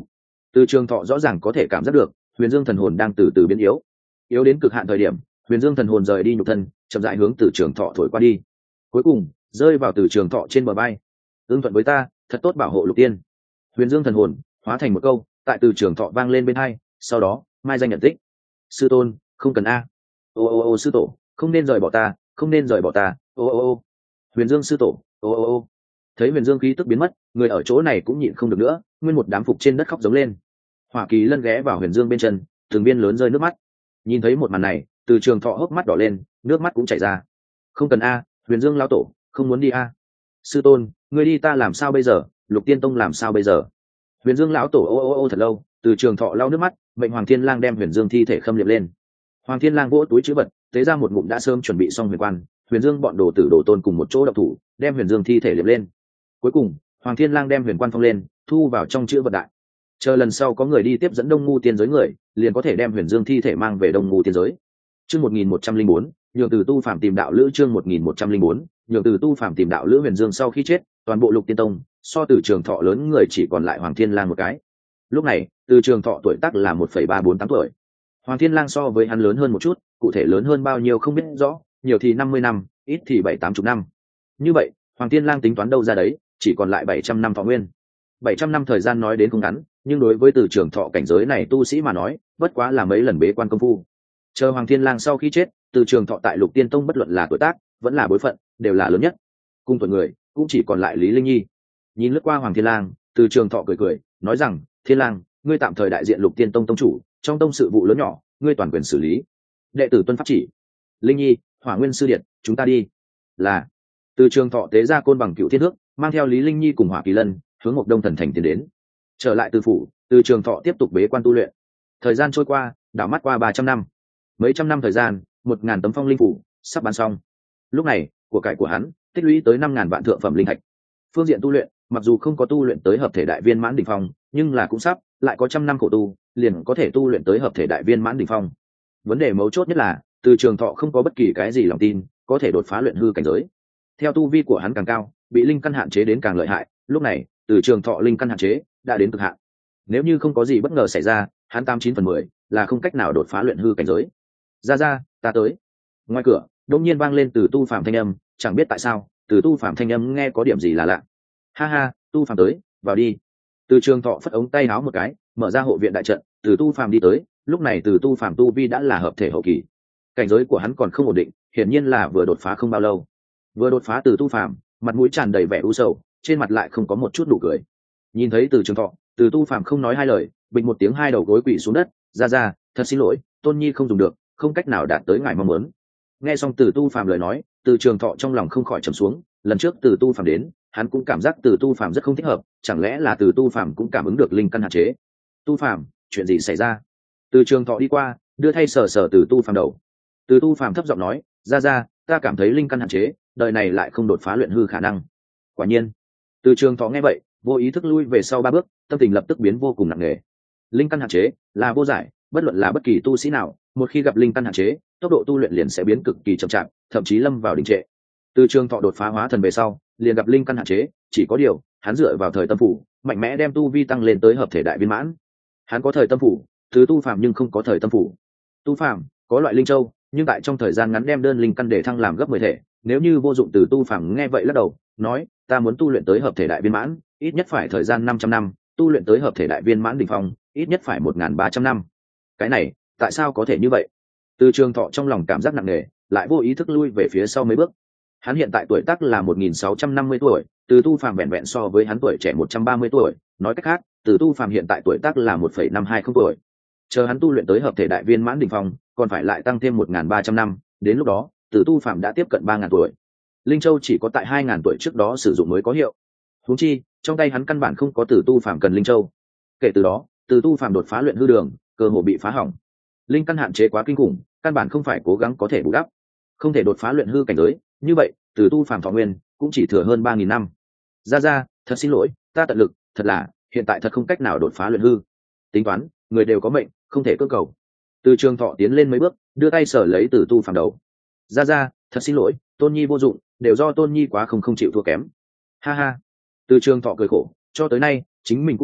Từ trường thọ rõ ràng có thể cảm giác được huyền dương thần hồn đang từ từ biến yếu, yếu đến cực hạn thời điểm, huyền dương thần hồn rời đi nhục thân, chậm rãi hướng từ trường thọ thổi qua đi, cuối cùng rơi vào từ trường thọ trên bờ bay. Ưng thuận với ta, thật tốt bảo hộ Lục Tiên. Huyền dương thần hồn hóa thành một câu tại từ trường thọ vang lên bên hai, sau đó mai danh nhận tích. Sư tôn, không cần a. Ô ô ô sư tổ, không nên rời bỏ ta, không nên rời bỏ ta. Ô ô ô. Huyền dương sư tổ, ô ô ô. Thấy huyền dương khí tức biến mất, người ở chỗ này cũng nhịn không được nữa, nguyên một đám phục trên đất khóc giống lên. Hỏa Kỳ Lân ghé vào huyền dương bên chân, từng viên lớn rơi nước mắt. Nhìn thấy một màn này, từ trường thọ hốc mắt đỏ lên, nước mắt cũng chảy ra. Không cần a, huyền dương lão tổ, không muốn đi a. Sư tôn, người đi ta làm sao bây giờ? Lục Tiên Tông làm sao bây giờ? Huyền dương lão tổ ô ô ô thật lâu, từ trường thọ lau nước mắt, mệnh Hoàng Thiên Lang đem huyền dương thi thể khâm liệm lên. Hoàng Thiên Lang vỗ túi chữ vật, tế ra một ngụm đã sớm chuẩn bị xong huyền quan, huyền dương bọn đồ tử đồ tôn cùng một chỗ độc thủ, đem huyền dương thi thể liệm lên. Cuối cùng, Hoàng Thiên Lang đem huyền quan phong lên, thu vào trong chữ vật đại. Chờ lần sau có người đi tiếp dẫn Đông Ngu tiên giới người, liền có thể đem huyền dương thi thể mang về Đông Ngu tiên giới. Chương một nghìn một trăm linh bốn, nhường từ tu phạm tìm đạo lữ. Chương một nghìn một trăm linh bốn, nhường từ tu phạm tìm đạo lữ. Huyền dương sau khi chết, toàn bộ Lục Tiên Tông so từ trường thọ lớn người chỉ còn lại Hoàng Thiên Lang một cái. Lúc này, từ trường thọ tuổi tác là một phẩy ba bốn tám tuổi. Hoàng Thiên Lang so với hắn lớn hơn một chút, cụ thể lớn hơn bao nhiêu không biết rõ, nhiều thì năm mươi năm, ít thì bảy tám chục năm. Như vậy, Hoàng Thiên Lang tính toán đâu ra đấy, chỉ còn lại bảy trăm năm thọ nguyên. bảy trăm năm thời gian nói đến không ngắn, nhưng đối với từ trường thọ cảnh giới này tu sĩ mà nói, bất quá là mấy lần bế quan công phu. Chờ Hoàng Thiên Lang sau khi chết, từ trường thọ tại Lục Tiên Tông bất luận là tuổi tác, vẫn là bối phận, đều là lớn nhất. Cùng tuổi người, cũng chỉ còn lại Lý Linh Nhi. Nhìn lướt qua Hoàng Thiên Lang, từ trường thọ cười cười, nói rằng: "Thiên Lang, ngươi tạm thời đại diện Lục Tiên Tông tông chủ, trong tông sự vụ lớn nhỏ, ngươi toàn quyền xử lý. Đệ tử tuân pháp chỉ." Linh Nhi, Hỏa Nguyên sư điện, chúng ta đi. Là. Từ trường thọ tế ra côn bằng cựu thiên thước, mang theo Lý Linh Nhi cùng Hỏa Kỳ Lân hướng Mộc Đông Thần thành tiến đến. Trở lại từ phủ, từ trường thọ tiếp tục bế quan tu luyện. Thời gian trôi qua, đảo mắt qua ba trăm năm. Mấy trăm năm thời gian, một ngàn tấm phong linh phủ sắp bán xong. Lúc này, của cải của hắn tích lũy tới năm ngàn vạn thượng phẩm linh thạch. Phương diện tu luyện, mặc dù không có tu luyện tới hợp thể đại viên mãn đỉnh phong, nhưng là cũng sắp, lại có trăm năm khổ tu, liền có thể tu luyện tới hợp thể đại viên mãn đỉnh phong. Vấn đề mấu chốt nhất là, từ trường thọ không có bất kỳ cái gì lòng tin có thể đột phá luyện hư cảnh giới. Theo tu vi của hắn càng cao, bị linh căn hạn chế đến càng lợi hại, lúc này, từ trường thọ linh căn hạn chế đã đến cực hạn. Nếu như không có gì bất ngờ xảy ra, hắn tám chín phần mười là không cách nào đột phá luyện hư cảnh giới. Ra ra, ta tới. Ngoài cửa, đột nhiên vang lên từ tu phạm thanh âm, chẳng biết tại sao, từ tu phạm thanh âm nghe có điểm gì là lạ. Ha ha, tu phạm tới, vào đi. Từ trường thọ phất ống tay áo một cái, mở ra hộ viện đại trận, từ tu phạm đi tới. Lúc này từ tu phạm tu vi đã là hợp thể hậu kỳ, cảnh giới của hắn còn không ổn định, hiển nhiên là vừa đột phá không bao lâu. Vừa đột phá từ tu phạm, mặt mũi tràn đầy vẻ u sầu, trên mặt lại không có một chút nụ cười. Nhìn thấy từ trường thọ, từ tu phạm không nói hai lời, bình một tiếng hai đầu gối quỳ xuống đất. Ra ra, thật xin lỗi, tôn nhi không dùng được, không cách nào đạt tới ngài mong muốn. Nghe xong từ tu phạm lời nói, từ trường thọ trong lòng không khỏi trầm xuống. Lần trước từ tu phạm đến, hắn cũng cảm giác từ tu phạm rất không thích hợp, chẳng lẽ là từ tu phạm cũng cảm ứng được linh căn hạn chế. Tu phạm, chuyện gì xảy ra? Từ trường thọ đi qua, đưa thay sờ sờ từ tu phạm đầu. Từ tu phạm thấp giọng nói: ra ra, ta cảm thấy linh căn hạn chế, đời này lại không đột phá luyện hư khả năng. Quả nhiên. Từ trường thọ nghe vậy, vô ý thức lui về sau ba bước, tâm tình lập tức biến vô cùng nặng nề. Linh căn hạn chế là vô giải, bất luận là bất kỳ tu sĩ nào, một khi gặp linh căn hạn chế, tốc độ tu luyện liền sẽ biến cực kỳ chậm chạp, thậm chí lâm vào đình trệ. Từ trường thọ đột phá hóa thần về sau, liền gặp linh căn hạn chế, chỉ có điều, hắn dựa vào thời tâm phủ, mạnh mẽ đem tu vi tăng lên tới hợp thể đại viên mãn. Hắn có thời tâm phủ, thứ tu phạm nhưng không có thời tâm phủ. Tu phạm có loại linh châu, nhưng tại trong thời gian ngắn đem đơn linh căn để thăng làm gấp mười thể. Nếu như vô dụng, từ tu phạm nghe vậy lắc đầu, nói: ta muốn tu luyện tới hợp thể đại viên mãn, ít nhất phải thời gian năm trăm năm, tu luyện tới hợp thể đại viên mãn đỉnh phong, ít nhất phải một nghìn ba trăm năm. Cái này, tại sao có thể như vậy? Từ trường thọ trong lòng cảm giác nặng nề, lại vô ý thức lui về phía sau mấy bước. Hắn hiện tại tuổi tác là một nghìn sáu trăm năm mươi tuổi, từ tu phạm vẹn vẹn so với hắn tuổi trẻ một trăm ba mươi tuổi, nói cách khác, từ tu phạm hiện tại tuổi tác là một phẩy năm hai không tuổi. Chờ hắn tu luyện tới hợp thể đại viên mãn đỉnh phong, còn phải lại tăng thêm một nghìn ba trăm năm, đến lúc đó, từ tu phạm đã tiếp cận ba nghìn tuổi. Linh châu chỉ có tại hai nghìn tuổi trước đó sử dụng mới có hiệu. Huống chi, trong tay hắn căn bản không có từ tu phạm cần linh châu. Kể từ đó, từ tu phạm đột phá luyện hư đường, cơ hội bị phá hỏng. Linh căn hạn chế quá kinh khủng, căn bản không phải cố gắng có thể bù đắp. Không thể đột phá luyện hư cảnh giới, như vậy, từ tu phạm thọ nguyên cũng chỉ thừa hơn ba nghìn năm. Ra ra, thật xin lỗi, ta tận lực, thật là, hiện tại thật không cách nào đột phá luyện hư. Tính toán, người đều có mệnh, không thể cưỡng cầu. Từ trường thọ tiến lên mấy bước, đưa tay sở lấy từ tu phạm đầu. Ra ra, thật xin lỗi, tôn nhi vô dụng, đều do tôn nhi quá không không chịu thua kém. Ha ha. Từ trường thọ cười khổ, cho tới nay chính mình cũng sai,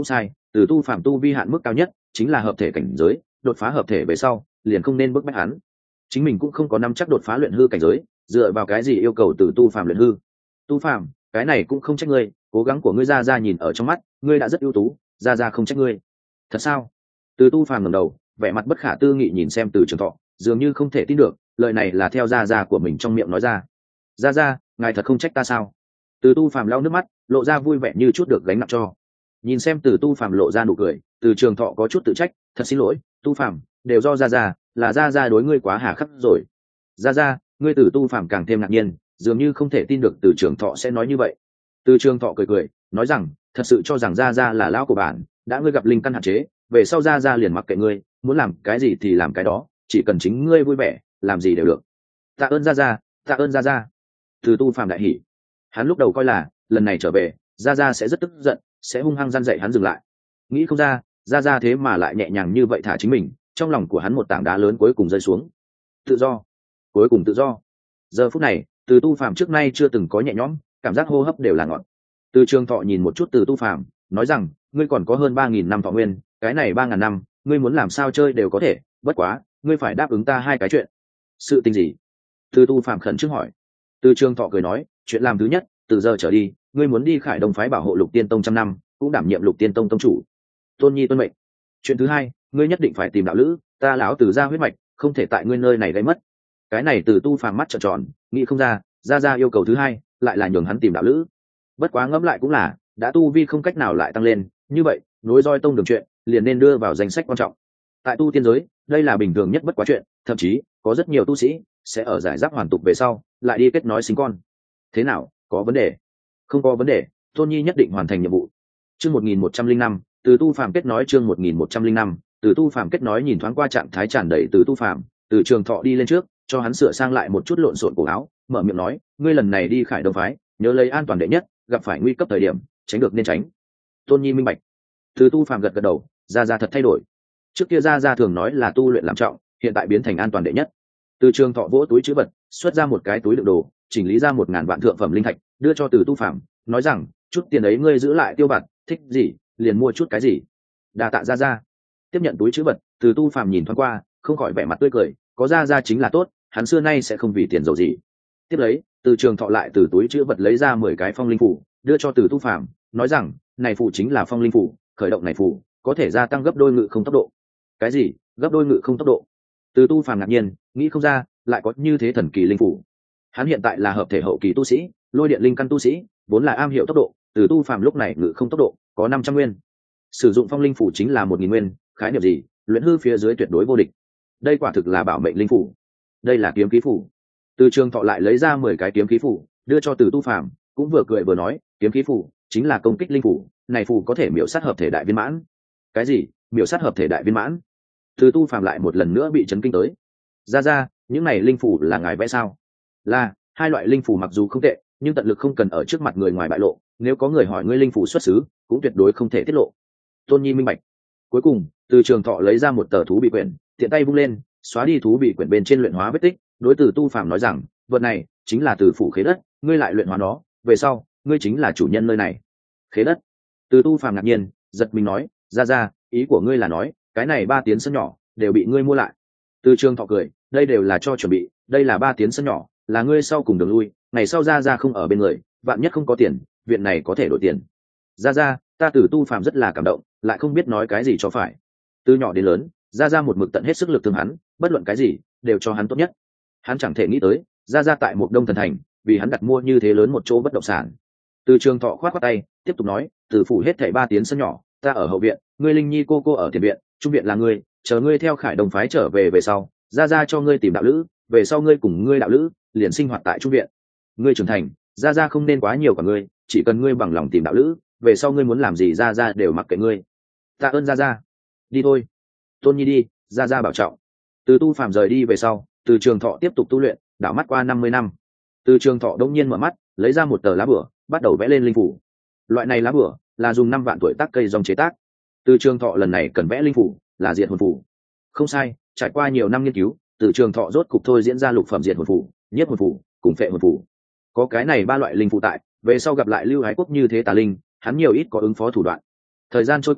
từ tu phạm tu vi hạn mức cao nhất chính là hợp thể cảnh giới, đột phá hợp thể về sau liền không nên bức bách hắn. Chính mình cũng không có nắm chắc đột phá luyện hư cảnh giới, dựa vào cái gì yêu cầu từ tu phạm luyện hư? Tu phạm, cái này cũng không trách ngươi, cố gắng của ngươi ra ra nhìn ở trong mắt, ngươi đã rất ưu tú, ra ra không trách ngươi. Thật sao? Từ tu phạm ngẩng đầu, vẻ mặt bất khả tư nghị nhìn xem Từ Trường Thọ, dường như không thể tin được lời này là theo ra ra của mình trong miệng nói ra. Ra ra, ngài thật không trách ta sao? Từ tu phạm lau nước mắt, lộ ra vui vẻ như chút được gánh nặng cho. Nhìn xem Từ tu phạm lộ ra nụ cười, Từ Trường Thọ có chút tự trách, thật xin lỗi, tu phạm, đều do ra ra, là ra ra đối ngươi quá hà khắc rồi. Ra ra, ngươi Từ tu phạm càng thêm ngạc nhiên, dường như không thể tin được Từ Trường Thọ sẽ nói như vậy. Từ Trường Thọ cười cười, nói rằng, thật sự cho rằng ra ra là lão của bạn, đã ngươi gặp linh căn hạn chế, về sau ra ra liền mặc kệ ngươi, muốn làm cái gì thì làm cái đó, chỉ cần chính ngươi vui vẻ, làm gì đều được. Tạ ơn ra ra, tạ ơn ra ra. Từ tu phạm đại hỉ, hắn lúc đầu coi là lần này trở về ra ra sẽ rất tức giận, sẽ hung hăng gian dạy hắn dừng lại, nghĩ không ra ra ra thế mà lại nhẹ nhàng như vậy thả chính mình. Trong lòng của hắn một tảng đá lớn cuối cùng rơi xuống. Tự do, cuối cùng tự do. Giờ phút này Từ tu phạm trước nay chưa từng có nhẹ nhõm, cảm giác hô hấp đều là ngọt. Từ Trường Thọ nhìn một chút Từ tu phạm, nói rằng, ngươi còn có hơn ba nghìn năm thọ nguyên, cái này ba ngàn năm ngươi muốn làm sao chơi đều có thể, bất quá ngươi phải đáp ứng ta hai cái chuyện. Sự tình gì? Từ tu phạm khẩn trương hỏi. Từ Trường Thọ cười nói, chuyện làm thứ nhất, từ giờ trở đi ngươi muốn đi Khải Đông phái bảo hộ Lục Tiên Tông trăm năm, cũng đảm nhiệm Lục Tiên Tông tông chủ. Tôn nhi tuân mệnh. Chuyện thứ hai, ngươi nhất định phải tìm đạo lữ, ta lão Từ gia huyết mạch không thể tại ngươi nơi này gây mất. Cái này Từ tu phàm mắt trợn tròn, nghĩ không ra ra ra yêu cầu thứ hai lại là nhường hắn tìm đạo lữ. Bất quá ngẫm lại cũng là, đã tu vi không cách nào lại tăng lên, như vậy nối roi tông đường chuyện liền nên đưa vào danh sách quan trọng. Tại tu tiên giới đây là bình thường nhất bất quá chuyện, thậm chí có rất nhiều tu sĩ sẽ ở giải giáp hoàn tục về sau lại đi kết nối sinh con. Thế nào, có vấn đề? Không có vấn đề, Tôn nhi nhất định hoàn thành nhiệm vụ. Chương một nghìn một trăm linh năm, Từ tu phàm kết nối. Chương một nghìn một trăm linh năm, Từ tu phàm kết nối. Nhìn thoáng qua trạng thái tràn đầy Từ tu phàm, Từ Trường Thọ đi lên trước cho hắn sửa sang lại một chút lộn xộn cổ áo, mở miệng nói, ngươi lần này đi Khải Đông phái nhớ lấy an toàn đệ nhất, gặp phải nguy cấp thời điểm tránh được nên tránh. Tôn nhi minh bạch. Từ tu phàm gật gật đầu, ra ra thật thay đổi. Trước kia ra ra thường nói là tu luyện làm trọng, hiện tại biến thành an toàn đệ nhất. Từ Trường Thọ vỗ túi chữ vật, xuất ra một cái túi đựng đồ, chỉnh lý ra một ngàn vạn thượng phẩm linh thạch, đưa cho Từ tu phàm, nói rằng, chút tiền ấy ngươi giữ lại tiêu vặt, thích gì liền mua chút cái gì. Đa tạ ra ra. Tiếp nhận túi chữ vật, Từ tu phàm nhìn thoáng qua, không khỏi vẻ mặt tươi cười, có ra ra chính là tốt, hắn xưa nay sẽ không vì tiền giàu gì. Tiếp lấy, Từ Trường Thọ lại từ túi chữ vật lấy ra mười cái phong linh phủ, đưa cho Từ tu phàm, nói rằng, này phủ chính là phong linh phủ, khởi động này phủ có thể gia tăng gấp đôi ngự không tốc độ. Cái gì? Gấp đôi ngự không tốc độ? Từ tu phàm ngạc nhiên, nghĩ không ra lại có như thế thần kỳ linh phủ. Hắn hiện tại là hợp thể hậu kỳ tu sĩ, lôi điện linh căn tu sĩ, vốn là am hiểu tốc độ, Từ tu phàm lúc này ngự không tốc độ có năm trăm nguyên, sử dụng phong linh phủ chính là một nghìn nguyên, khái niệm gì, luyện hư phía dưới tuyệt đối vô địch. Đây quả thực là bảo mệnh linh phủ. Đây là kiếm khí phủ. Từ Trường Thọ lại lấy ra mười cái kiếm khí phủ, đưa cho Từ tu phàm, cũng vừa cười vừa nói, kiếm khí phủ chính là công kích linh phủ, này phủ có thể miểu sát hợp thể đại viên mãn. Cái gì? Miểu sát hợp thể đại viên mãn? Từ tu phàm lại một lần nữa bị chấn kinh tới. Ra ra, những này linh phủ là ngài vẽ sao? Là, hai loại linh phủ mặc dù không tệ, nhưng tận lực không cần ở trước mặt người ngoài bại lộ, nếu có người hỏi ngươi linh phủ xuất xứ, cũng tuyệt đối không thể tiết lộ. Tôn nhi minh bạch. Cuối cùng, Từ Trường Thọ lấy ra một tờ thú bị quyển, tiện tay vung lên, xóa đi thú bị quyển bên trên luyện hóa vết tích, đối Từ tu phàm nói rằng, vật này chính là Từ phủ khế đất, ngươi lại luyện hóa nó, về sau ngươi chính là chủ nhân nơi này. Khế đất? Từ tu phàm ngạc nhiên, giật mình nói, ra ra, ý của ngươi là nói cái này ba tiến sân nhỏ đều bị ngươi mua lại? Từ Trường Thọ cười, đây đều là cho chuẩn bị, đây là ba tiến sân nhỏ, là ngươi sau cùng đường lui, ngày sau ra ra không ở bên người, vạn nhất không có tiền, viện này có thể đổi tiền. Ra ra, ta Từ tu phàm rất là cảm động, lại không biết nói cái gì cho phải. Từ nhỏ đến lớn, ra ra một mực tận hết sức lực thương hắn, bất luận cái gì đều cho hắn tốt nhất. Hắn chẳng thể nghĩ tới, ra ra tại một Đông Thần Thành vì hắn đặt mua như thế lớn một chỗ bất động sản. Từ Trường Thọ khoát khoát tay, tiếp tục nói, Từ phủ hết thảy ba tiến sân nhỏ, ta ở hậu viện, ngươi Linh Nhi cô cô ở tiền viện, trung viện là ngươi, chờ ngươi theo Khải Đông phái trở về về sau, ra ra cho ngươi tìm đạo lữ, về sau ngươi cùng ngươi đạo lữ liền sinh hoạt tại trung viện. Ngươi trưởng thành, ra ra không nên quá nhiều cả ngươi, chỉ cần ngươi bằng lòng tìm đạo lữ, về sau ngươi muốn làm gì ra ra đều mặc kệ ngươi. Tạ ơn ra ra. Đi thôi. Tôn nhi đi, ra ra bảo trọng. Từ tu phàm rời đi về sau, Từ Trường Thọ tiếp tục tu luyện, đảo mắt qua năm mươi năm. Từ Trường Thọ đông nhiên mở mắt, lấy ra một tờ lá bửa, bắt đầu vẽ lên linh phủ. Loại này lá bửa là dùng năm vạn tuổi tác cây rong chế tác. Từ Trường Thọ lần này cần vẽ linh phủ là diệt hồn phủ. Không sai, trải qua nhiều năm nghiên cứu, Từ Trường Thọ rốt cục thôi diễn ra lục phẩm diệt hồn phủ, nhiếp hồn phủ cùng phệ hồn phủ. Có cái này ba loại linh phủ tại, về sau gặp lại Lưu Ái Quốc như thế tà linh, hắn nhiều ít có ứng phó thủ đoạn. Thời gian trôi qua,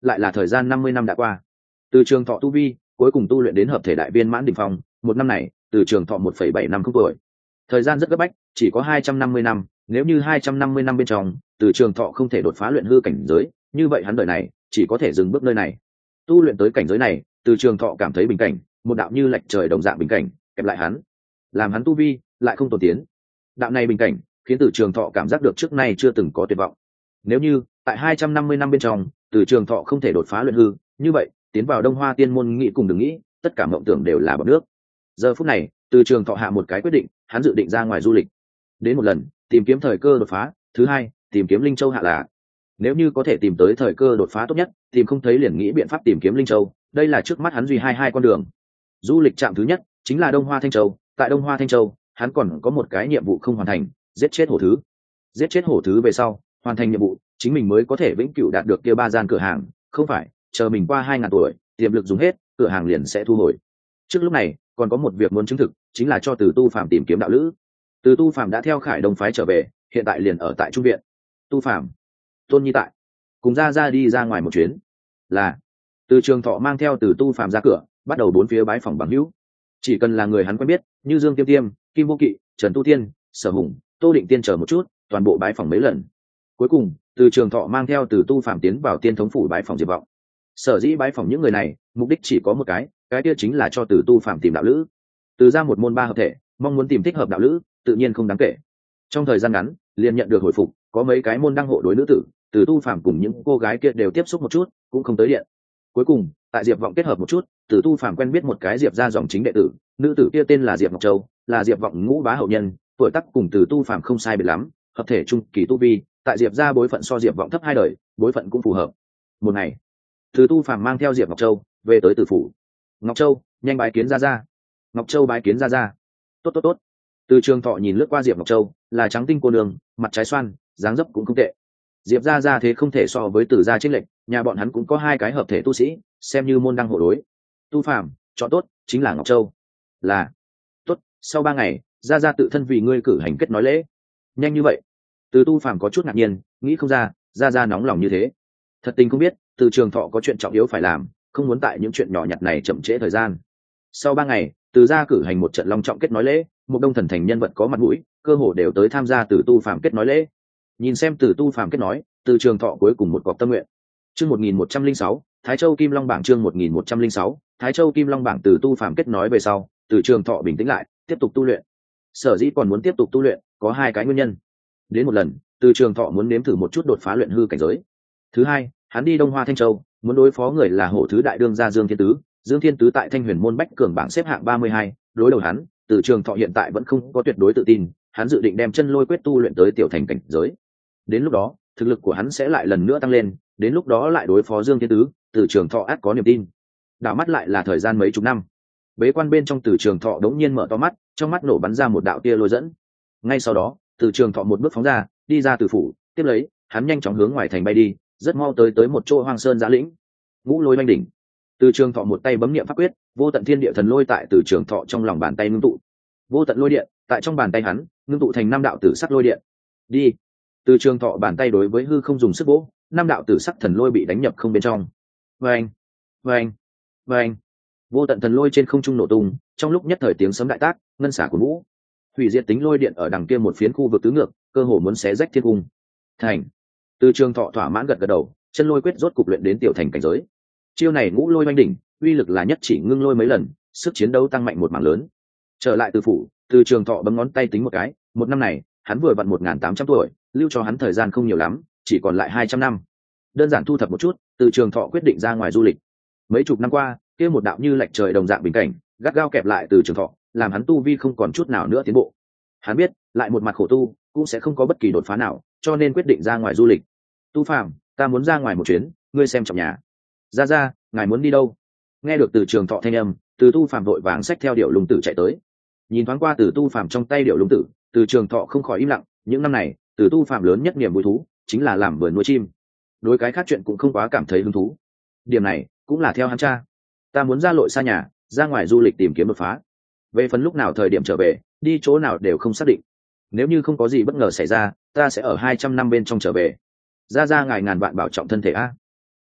lại là thời gian năm mươi năm đã qua. Từ Trường Thọ tu vi cuối cùng tu luyện đến hợp thể đại viên mãn đỉnh phong, một năm này Từ Trường Thọ một phẩy bảy năm không tuổi. Thời gian rất gấp bách, chỉ có hai trăm năm mươi năm, nếu như hai trăm năm mươi năm bên trong Từ Trường Thọ không thể đột phá luyện hư cảnh giới, như vậy hắn đời này chỉ có thể dừng bước nơi này. Tu luyện tới cảnh giới này, Từ Trường Thọ cảm thấy bình cảnh, một đạo như lệch trời đồng dạng bình cảnh kẹp lại hắn, làm hắn tu vi lại không tồn tiến. Đạo này bình cảnh khiến Từ Trường Thọ cảm giác được trước nay chưa từng có tuyệt vọng. Nếu như tại hai trăm năm mươi năm bên trong Từ Trường Thọ không thể đột phá luyện hư, như vậy tiến vào Đông Hoa Tiên môn nghĩ cùng đừng nghĩ, tất cả mộng tưởng đều là bọt nước. Giờ phút này, Từ Trường Thọ hạ một cái quyết định, hắn dự định ra ngoài du lịch. Đến một lần, tìm kiếm thời cơ đột phá, thứ hai, tìm kiếm Linh Châu hạ là. Nếu như có thể tìm tới thời cơ đột phá tốt nhất, tìm không thấy liền nghĩ biện pháp tìm kiếm Linh Châu, đây là trước mắt hắn duy hai hai con đường. Du lịch trạm thứ nhất chính là Đông Hoa Thanh Châu, tại Đông Hoa Thanh Châu, hắn còn có một cái nhiệm vụ không hoàn thành, giết chết hổ thứ. Giết chết hổ thứ về sau, hoàn thành nhiệm vụ, chính mình mới có thể vĩnh cửu đạt được kia ba gian cửa hàng, không phải chờ mình qua hai ngàn tuổi, tiềm lực dùng hết, cửa hàng liền sẽ thu hồi. Trước lúc này, còn có một việc muốn chứng thực, chính là cho Từ Tu Phàm tìm kiếm đạo lữ. Từ Tu Phàm đã theo Khải Đông phái trở về, hiện tại liền ở tại trung viện. Tu Phàm, Tôn Nhi tại, cùng ra ra đi ra ngoài một chuyến. Là Từ Trường Thọ mang theo Từ Tu Phàm ra cửa, bắt đầu bốn phía bái phỏng bằng hữu. Chỉ cần là người hắn quen biết, như Dương Tiêm Tiêm, Kim Vô Kỵ, Trần Tu Tiên, Sở Hùng, Tô Định Tiên chờ một chút, toàn bộ bái phỏng mấy lần. Cuối cùng, Từ Trường Thọ mang theo Từ Tu Phàm tiến vào Tiên Thống phủ bái phỏng Diệp Vọng. Sở dĩ bái phỏng những người này, mục đích chỉ có một cái, cái kia chính là cho Từ Tu Phàm tìm đạo lữ. Từ ra một môn ba hợp thể, mong muốn tìm thích hợp đạo lữ, tự nhiên không đáng kể. Trong thời gian ngắn, liền nhận được hồi phục, có mấy cái môn đăng hộ đối nữ tử, Từ Tu Phàm cùng những cô gái kia đều tiếp xúc một chút, cũng không tới điện. Cuối cùng, tại Diệp Vọng kết hợp một chút, Từ Tu Phàm quen biết một cái Diệp gia dòng chính đệ tử, nữ tử kia tên là Diệp Ngọc Châu, là Diệp Vọng ngũ bá hậu nhân, tuổi tác cùng Từ Tu Phàm không sai biệt lắm, hợp thể trung kỳ tu vi, tại Diệp gia bối phận so Diệp Vọng thấp hai đời, bối phận cũng phù hợp. Một ngày, Từ Tu Phàm mang theo Diệp Ngọc Châu về tới Từ phủ. Ngọc Châu, nhanh bái kiến gia gia. Ngọc Châu bái kiến gia gia. Tốt tốt tốt. Từ Trường Thọ nhìn lướt qua Diệp Ngọc Châu, là trắng tinh cô đường, mặt trái xoan, dáng dấp cũng không tệ. Diệp gia gia thế không thể so với Từ gia chiến lệnh, nhà bọn hắn cũng có hai cái hợp thể tu sĩ, xem như môn đăng hộ đối. Tu Phàm, chọn tốt, chính là Ngọc Châu. Là. Tốt, sau ba ngày, gia gia tự thân vì ngươi cử hành kết nói lễ. Nhanh như vậy? Từ Tu Phàm có chút ngạc nhiên, nghĩ không ra, gia gia nóng lòng như thế. Thật tình không biết, Từ Trường Thọ có chuyện trọng yếu phải làm, không muốn tại những chuyện nhỏ nhặt này chậm trễ thời gian. Sau ba ngày, Từ gia cử hành một trận long trọng kết nói lễ, một đông thần thành nhân vật có mặt mũi, cơ hồ đều tới tham gia Từ Tu Phàm kết nói lễ. Nhìn xem Từ Tu Phàm kết nói, Từ Trường Thọ cuối cùng một cọc tâm nguyện. Chương một nghìn một trăm linh sáu, Thái Châu Kim Long bảng chương một nghìn một trăm linh sáu, Thái Châu Kim Long bảng. Từ Tu Phàm kết nói về sau, Từ Trường Thọ bình tĩnh lại, tiếp tục tu luyện. Sở dĩ còn muốn tiếp tục tu luyện, có hai cái nguyên nhân. Đến một lần, Từ Trường Thọ muốn nếm thử một chút đột phá luyện hư cảnh giới. Thứ hai, hắn đi Đông Hoa Thanh Châu, muốn đối phó người là hổ thứ đại đương gia Dương Thiên Tứ. Dương Thiên Tứ tại Thanh Huyền môn bách cường bảng xếp hạng ba mươi hai, đối đầu hắn, Từ Trường Thọ hiện tại vẫn không có tuyệt đối tự tin, hắn dự định đem chân lôi quyết tu luyện tới tiểu thành cảnh giới. Đến lúc đó, thực lực của hắn sẽ lại lần nữa tăng lên, đến lúc đó lại đối phó Dương Thiên Tứ, Từ Trường Thọ ắt có niềm tin. Đảo mắt lại là thời gian mấy chục năm. Bế quan bên trong Từ Trường Thọ đống nhiên mở to mắt, trong mắt nổ bắn ra một đạo tia lôi dẫn. Ngay sau đó, Từ Trường Thọ một bước phóng ra, đi ra từ phủ, tiếp lấy, hắn nhanh chóng hướng ngoài thành bay đi, rất mau tới tới một chỗ hoang sơn giã lĩnh. Ngũ lôi oanh đỉnh. Từ Trường Thọ một tay bấm niệm pháp quyết, vô tận thiên địa thần lôi tại Từ Trường Thọ trong lòng bàn tay ngưng tụ. Vô tận lôi điện tại trong bàn tay hắn ngưng tụ thành năm đạo tử sắc lôi điện. Đi. Từ Trường Thọ bàn tay đối với hư không dùng sức vỗ, năm đạo tử sắc thần lôi bị đánh nhập không bên trong. Vâng, vâng, vâng. Vô tận thần lôi trên không trung nổ tung, trong lúc nhất thời tiếng sấm đại tác, ngân xả của vũ. Hủy diệt tính lôi điện ở đằng kia một phiến khu vực tứ ngược, cơ hồ muốn xé rách thiên cung. Thành. Từ Trường Thọ thỏa mãn gật gật đầu, chân lôi quyết rốt cục luyện đến tiểu thành cảnh giới. Chiêu này ngũ lôi oanh đỉnh, uy lực là nhất chỉ ngưng lôi mấy lần, sức chiến đấu tăng mạnh một mảng lớn. Trở lại từ phủ, Từ Trường Thọ bấm ngón tay tính một cái, một năm này, hắn vừa vặn một nghìn tám trăm tuổi, lưu cho hắn thời gian không nhiều lắm, chỉ còn lại hai trăm năm. Đơn giản thu thập một chút, Từ Trường Thọ quyết định ra ngoài du lịch. Mấy chục năm qua, kia một đạo như lệch trời đồng dạng bình cảnh, gắt gao kẹp lại Từ Trường Thọ, làm hắn tu vi không còn chút nào nữa tiến bộ. Hắn biết, lại một mặt khổ tu, cũng sẽ không có bất kỳ đột phá nào, cho nên quyết định ra ngoài du lịch. Tu Phàm, ta muốn ra ngoài một chuyến, ngươi xem trọng nhà. Ra ra, ngài muốn đi đâu? Nghe được Từ Trường Thọ thanh âm, Từ Tu Phàm vội vàng xách theo điệu lùng tử chạy tới. Nhìn thoáng qua Từ Tu Phàm trong tay điệu lùng tử, Từ Trường Thọ không khỏi im lặng. Những năm này, Từ Tu Phàm lớn nhất niềm vui thú chính là làm vườn nuôi chim, đối cái khác chuyện cũng không quá cảm thấy hứng thú. Điểm này cũng là theo hắn cha. Ta muốn ra lội xa nhà, ra ngoài du lịch tìm kiếm đột phá. Về phần lúc nào thời điểm trở về, đi chỗ nào đều không xác định. Nếu như không có gì bất ngờ xảy ra, ta sẽ ở hai trăm năm bên trong trở về. Ra ra ngài ngàn vạn bảo trọng thân thể a. Ta biết,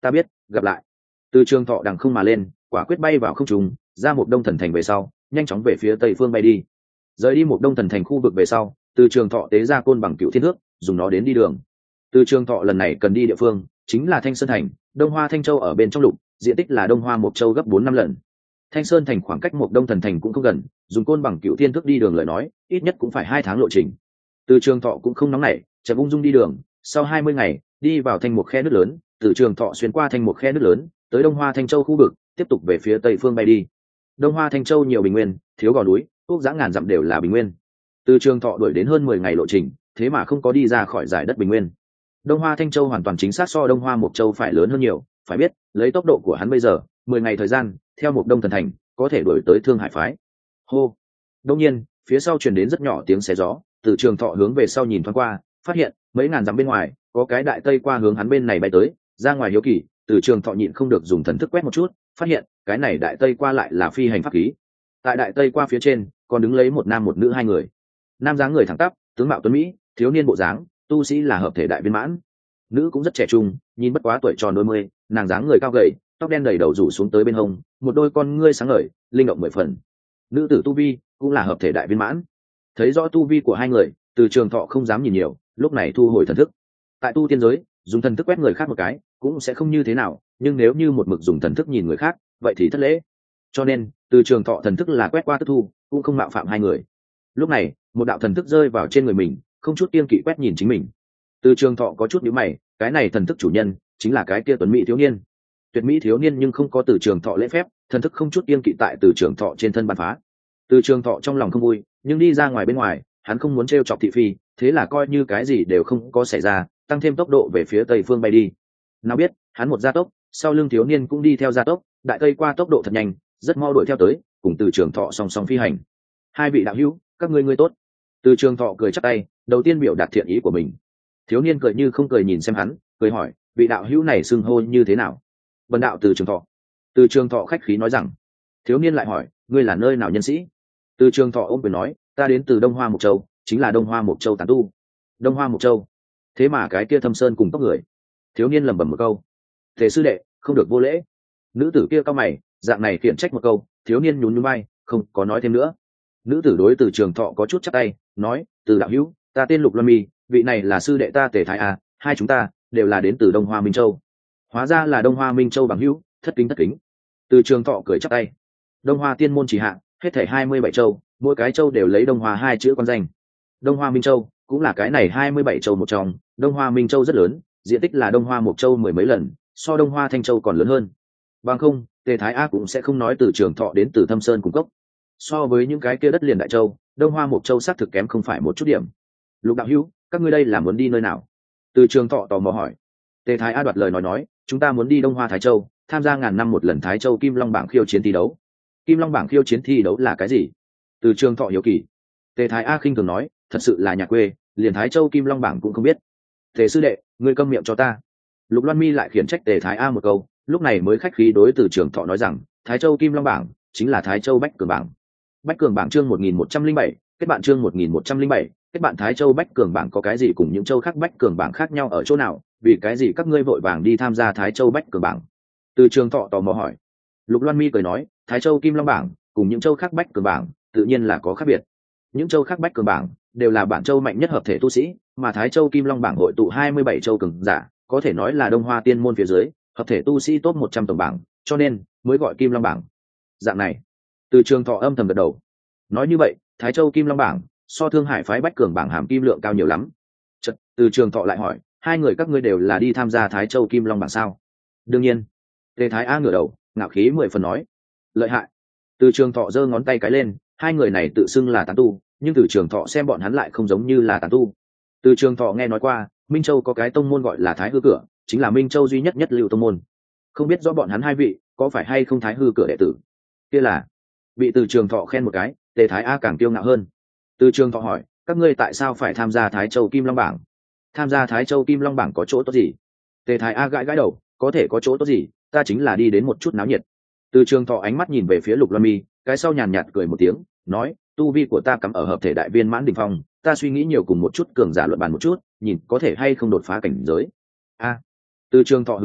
gặp lại. Từ trường thọ đằng không mà lên, quả quyết bay vào không trung, ra một đông thần thành về sau, nhanh chóng về phía tây phương bay đi. Rời đi một đông thần thành khu vực về sau, từ trường thọ tế ra côn bằng cựu thiên thước, dùng nó đến đi đường. Từ trường thọ lần này cần đi địa phương chính là Thanh Sơn thành, Đông Hoa Thanh Châu ở bên trong lục, diện tích là Đông Hoa Mộc Châu gấp bốn năm lần. Thanh Sơn thành khoảng cách một đông thần thành cũng không gần, dùng côn bằng cựu thiên thước đi đường lời nói, ít nhất cũng phải hai tháng lộ trình. Từ trường thọ cũng không nóng nảy, chậm ung dung đi đường, sau hai mươi ngày, đi vào thành một khe nước lớn, từ trường thọ xuyên qua thành một khe nước lớn, tới Đông Hoa Thanh Châu khu vực, tiếp tục về phía tây phương bay đi. Đông Hoa Thanh Châu nhiều bình nguyên, thiếu gò núi, quốc giã ngàn dặm đều là bình nguyên. Từ trường thọ đuổi đến hơn mười ngày lộ trình, thế mà không có đi ra khỏi giải đất bình nguyên. Đông Hoa Thanh Châu hoàn toàn chính xác so Đông Hoa Mộc Châu phải lớn hơn nhiều, phải biết, lấy tốc độ của hắn bây giờ, mười ngày thời gian, theo một đông thần thành, có thể đuổi tới Thương Hải phái. Hô. Đông nhiên, phía sau truyền đến rất nhỏ tiếng xé gió, từ trường thọ hướng về sau nhìn thoáng qua, phát hiện mấy ngàn dặm bên ngoài, có cái đại tây qua hướng hắn bên này bay tới, ra ngoài hiếu kỳ, từ trường thọ nhịn không được dùng thần thức quét một chút, phát hiện, cái này đại tây qua lại là phi hành pháp khí. Tại đại tây qua phía trên, còn đứng lấy một nam một nữ hai người. Nam dáng người thẳng tắp, tướng mạo tuấn mỹ, thiếu niên bộ dáng, tu sĩ là hợp thể đại viên mãn. Nữ cũng rất trẻ trung, nhìn bất quá tuổi tròn đôi mươi, nàng dáng người cao gầy, tóc đen đầy đầu rủ xuống tới bên hông, một đôi con ngươi sáng ngời, linh động mười phần. Nữ tử tu vi cũng là hợp thể đại viên mãn. Thấy rõ tu vi của hai người, từ trường thọ không dám nhìn nhiều, lúc này thu hồi thần thức. Tại tu tiên giới, dùng thần thức quét người khác một cái cũng sẽ không như thế nào, nhưng nếu như một mực dùng thần thức nhìn người khác, vậy thì thất lễ. Cho nên, từ trường thọ thần thức là quét qua tức thu, cũng không mạo phạm hai người. Lúc này, một đạo thần thức rơi vào trên người mình, không chút kiêng kỵ quét nhìn chính mình. Từ trường thọ có chút nhíu mày, cái này thần thức chủ nhân chính là cái kia tuấn mỹ thiếu niên. Tuyệt mỹ thiếu niên nhưng không có từ trường thọ lễ phép, thần thức không chút kiêng kỵ tại từ trường thọ trên thân bắn phá. Từ trường thọ trong lòng không vui, nhưng đi ra ngoài bên ngoài, hắn không muốn trêu chọc thị phi, thế là coi như cái gì đều không có xảy ra, tăng thêm tốc độ về phía tây phương bay đi. Nào biết, hắn một gia tốc, sau lưng thiếu niên cũng đi theo gia tốc, đại tây qua tốc độ thật nhanh, rất mau đuổi theo tới, cùng từ trường thọ song song phi hành. Hai vị đạo hữu, các ngươi ngươi tốt. Từ trường thọ cười chắp tay, đầu tiên biểu đạt thiện ý của mình. Thiếu niên cười như không cười nhìn xem hắn, cười hỏi, vị đạo hữu này xưng hô như thế nào? Bần đạo từ trường thọ. Từ trường thọ khách khí nói rằng. Thiếu niên lại hỏi, ngươi là nơi nào nhân sĩ? Từ trường thọ ôm quyền nói, ta đến từ Đông Hoa Mộc Châu, chính là Đông Hoa Mộc Châu tán tu. Đông Hoa Mộc Châu. Thế mà cái kia Thâm Sơn cùng tóc người. Thiếu niên lẩm bẩm một câu, thế sư đệ, không được vô lễ. Nữ tử kia cao mày, dạng này khiển trách một câu, thiếu niên nhún nhún vai, không có nói thêm nữa. Nữ tử đối từ trường thọ có chút chắp tay, nói, từ đạo hữu, ta tên Lục Loan Mi, vị này là sư đệ ta Tề Thái A, hai chúng ta đều là đến từ Đông Hoa Minh Châu. Hóa ra là Đông Hoa Minh Châu bằng hữu, thất kính thất kính. Từ trường thọ cười chắp tay. Đông Hoa tiên môn chỉ hạ, hết thảy hai mươi bảy châu, mỗi cái châu đều lấy Đông Hoa hai chữ con danh. Đông Hoa Minh Châu cũng là cái này hai mươi bảy châu một trong. Đông Hoa Minh Châu rất lớn, diện tích là Đông Hoa Mộc Châu mười mấy lần, so Đông Hoa Thanh Châu còn lớn hơn. Bằng không, Tề Thái A cũng sẽ không nói từ trường thọ đến từ Thâm Sơn cung cốc. So với những cái kia đất liền đại châu, Đông Hoa Mộc Châu xác thực kém không phải một chút điểm. Lục đạo hữu, các ngươi đây là muốn đi nơi nào? Từ trường thọ tò mò hỏi. Tề Thái A đoạt lời nói nói, chúng ta muốn đi Đông Hoa Thái Châu, tham gia ngàn năm một lần Thái Châu Kim Long bảng khiêu chiến thi đấu. Kim Long bảng khiêu chiến thi đấu là cái gì? Từ trường thọ hiếu kỳ. Tề Thái A khinh thường nói, thật sự là nhà quê, liền Thái Châu Kim Long bảng cũng không biết. Tề sư đệ, ngươi câm miệng cho ta. Lục Loan Mi lại khiển trách Tề Thái A một câu, lúc này mới khách khí đối từ trường thọ nói rằng, Thái Châu Kim Long bảng chính là Thái Châu Bách Cường bảng. Bách Cường bảng chương một nghìn một trăm linh bảy, kết bạn chương một nghìn một trăm linh bảy, kết bạn Thái Châu Bách Cường bảng có cái gì cùng những châu khác Bách Cường bảng khác nhau ở chỗ nào, vì cái gì các ngươi vội vàng đi tham gia Thái Châu Bách Cường bảng? Từ trường thọ tò mò hỏi. Lục Loan Mi cười nói, Thái Châu Kim Long bảng cùng những châu khác Bách Cường bảng tự nhiên là có khác biệt. Những châu khác Bách Cường bảng đều là bản châu mạnh nhất hợp thể tu sĩ, mà Thái Châu Kim Long bảng hội tụ hai mươi bảy châu cường giả, có thể nói là Đông Hoa tiên môn phía dưới, hợp thể tu sĩ top một trăm tổng bảng, cho nên mới gọi Kim Long bảng. Dạng này, từ trường thọ âm thầm gật đầu. Nói như vậy, Thái Châu Kim Long bảng so Thương Hải phái Bách Cường bảng hàm kim lượng cao nhiều lắm. Chật, từ trường thọ lại hỏi, hai người các ngươi đều là đi tham gia Thái Châu Kim Long bảng sao? Đương nhiên. Tề Thái A ngửa đầu, ngạo khí mười phần nói. Lợi hại. Từ trường thọ giơ ngón tay cái lên, hai người này tự xưng là tán tu, nhưng từ trường thọ xem bọn hắn lại không giống như là tán tu. Từ trường thọ nghe nói qua, Minh Châu có cái tông môn gọi là Thái Hư Cửa, chính là Minh Châu duy nhất nhất lưu tông môn. Không biết rõ bọn hắn hai vị có phải hay không Thái Hư Cửa đệ tử? Kia là. Bị từ trường thọ khen một cái, Tề Thái A càng kiêu ngạo hơn. Từ trường thọ hỏi, các ngươi tại sao phải tham gia Thái Châu Kim Long bảng? Tham gia Thái Châu Kim Long bảng có chỗ tốt gì? Tề Thái A gãi gãi đầu, có thể có chỗ tốt gì, ta chính là đi đến một chút náo nhiệt. Từ trường thọ ánh mắt nhìn về phía Lục Loan Mi, cái sau nhàn nhạt cười một tiếng, nói, tu vi của ta cắm ở hợp thể đại viên mãn đỉnh phong, ta suy nghĩ nhiều cùng một chút cường giả luận bàn một chút, nhìn có thể hay không đột phá cảnh giới. A. Từ trường thọ hứng thú,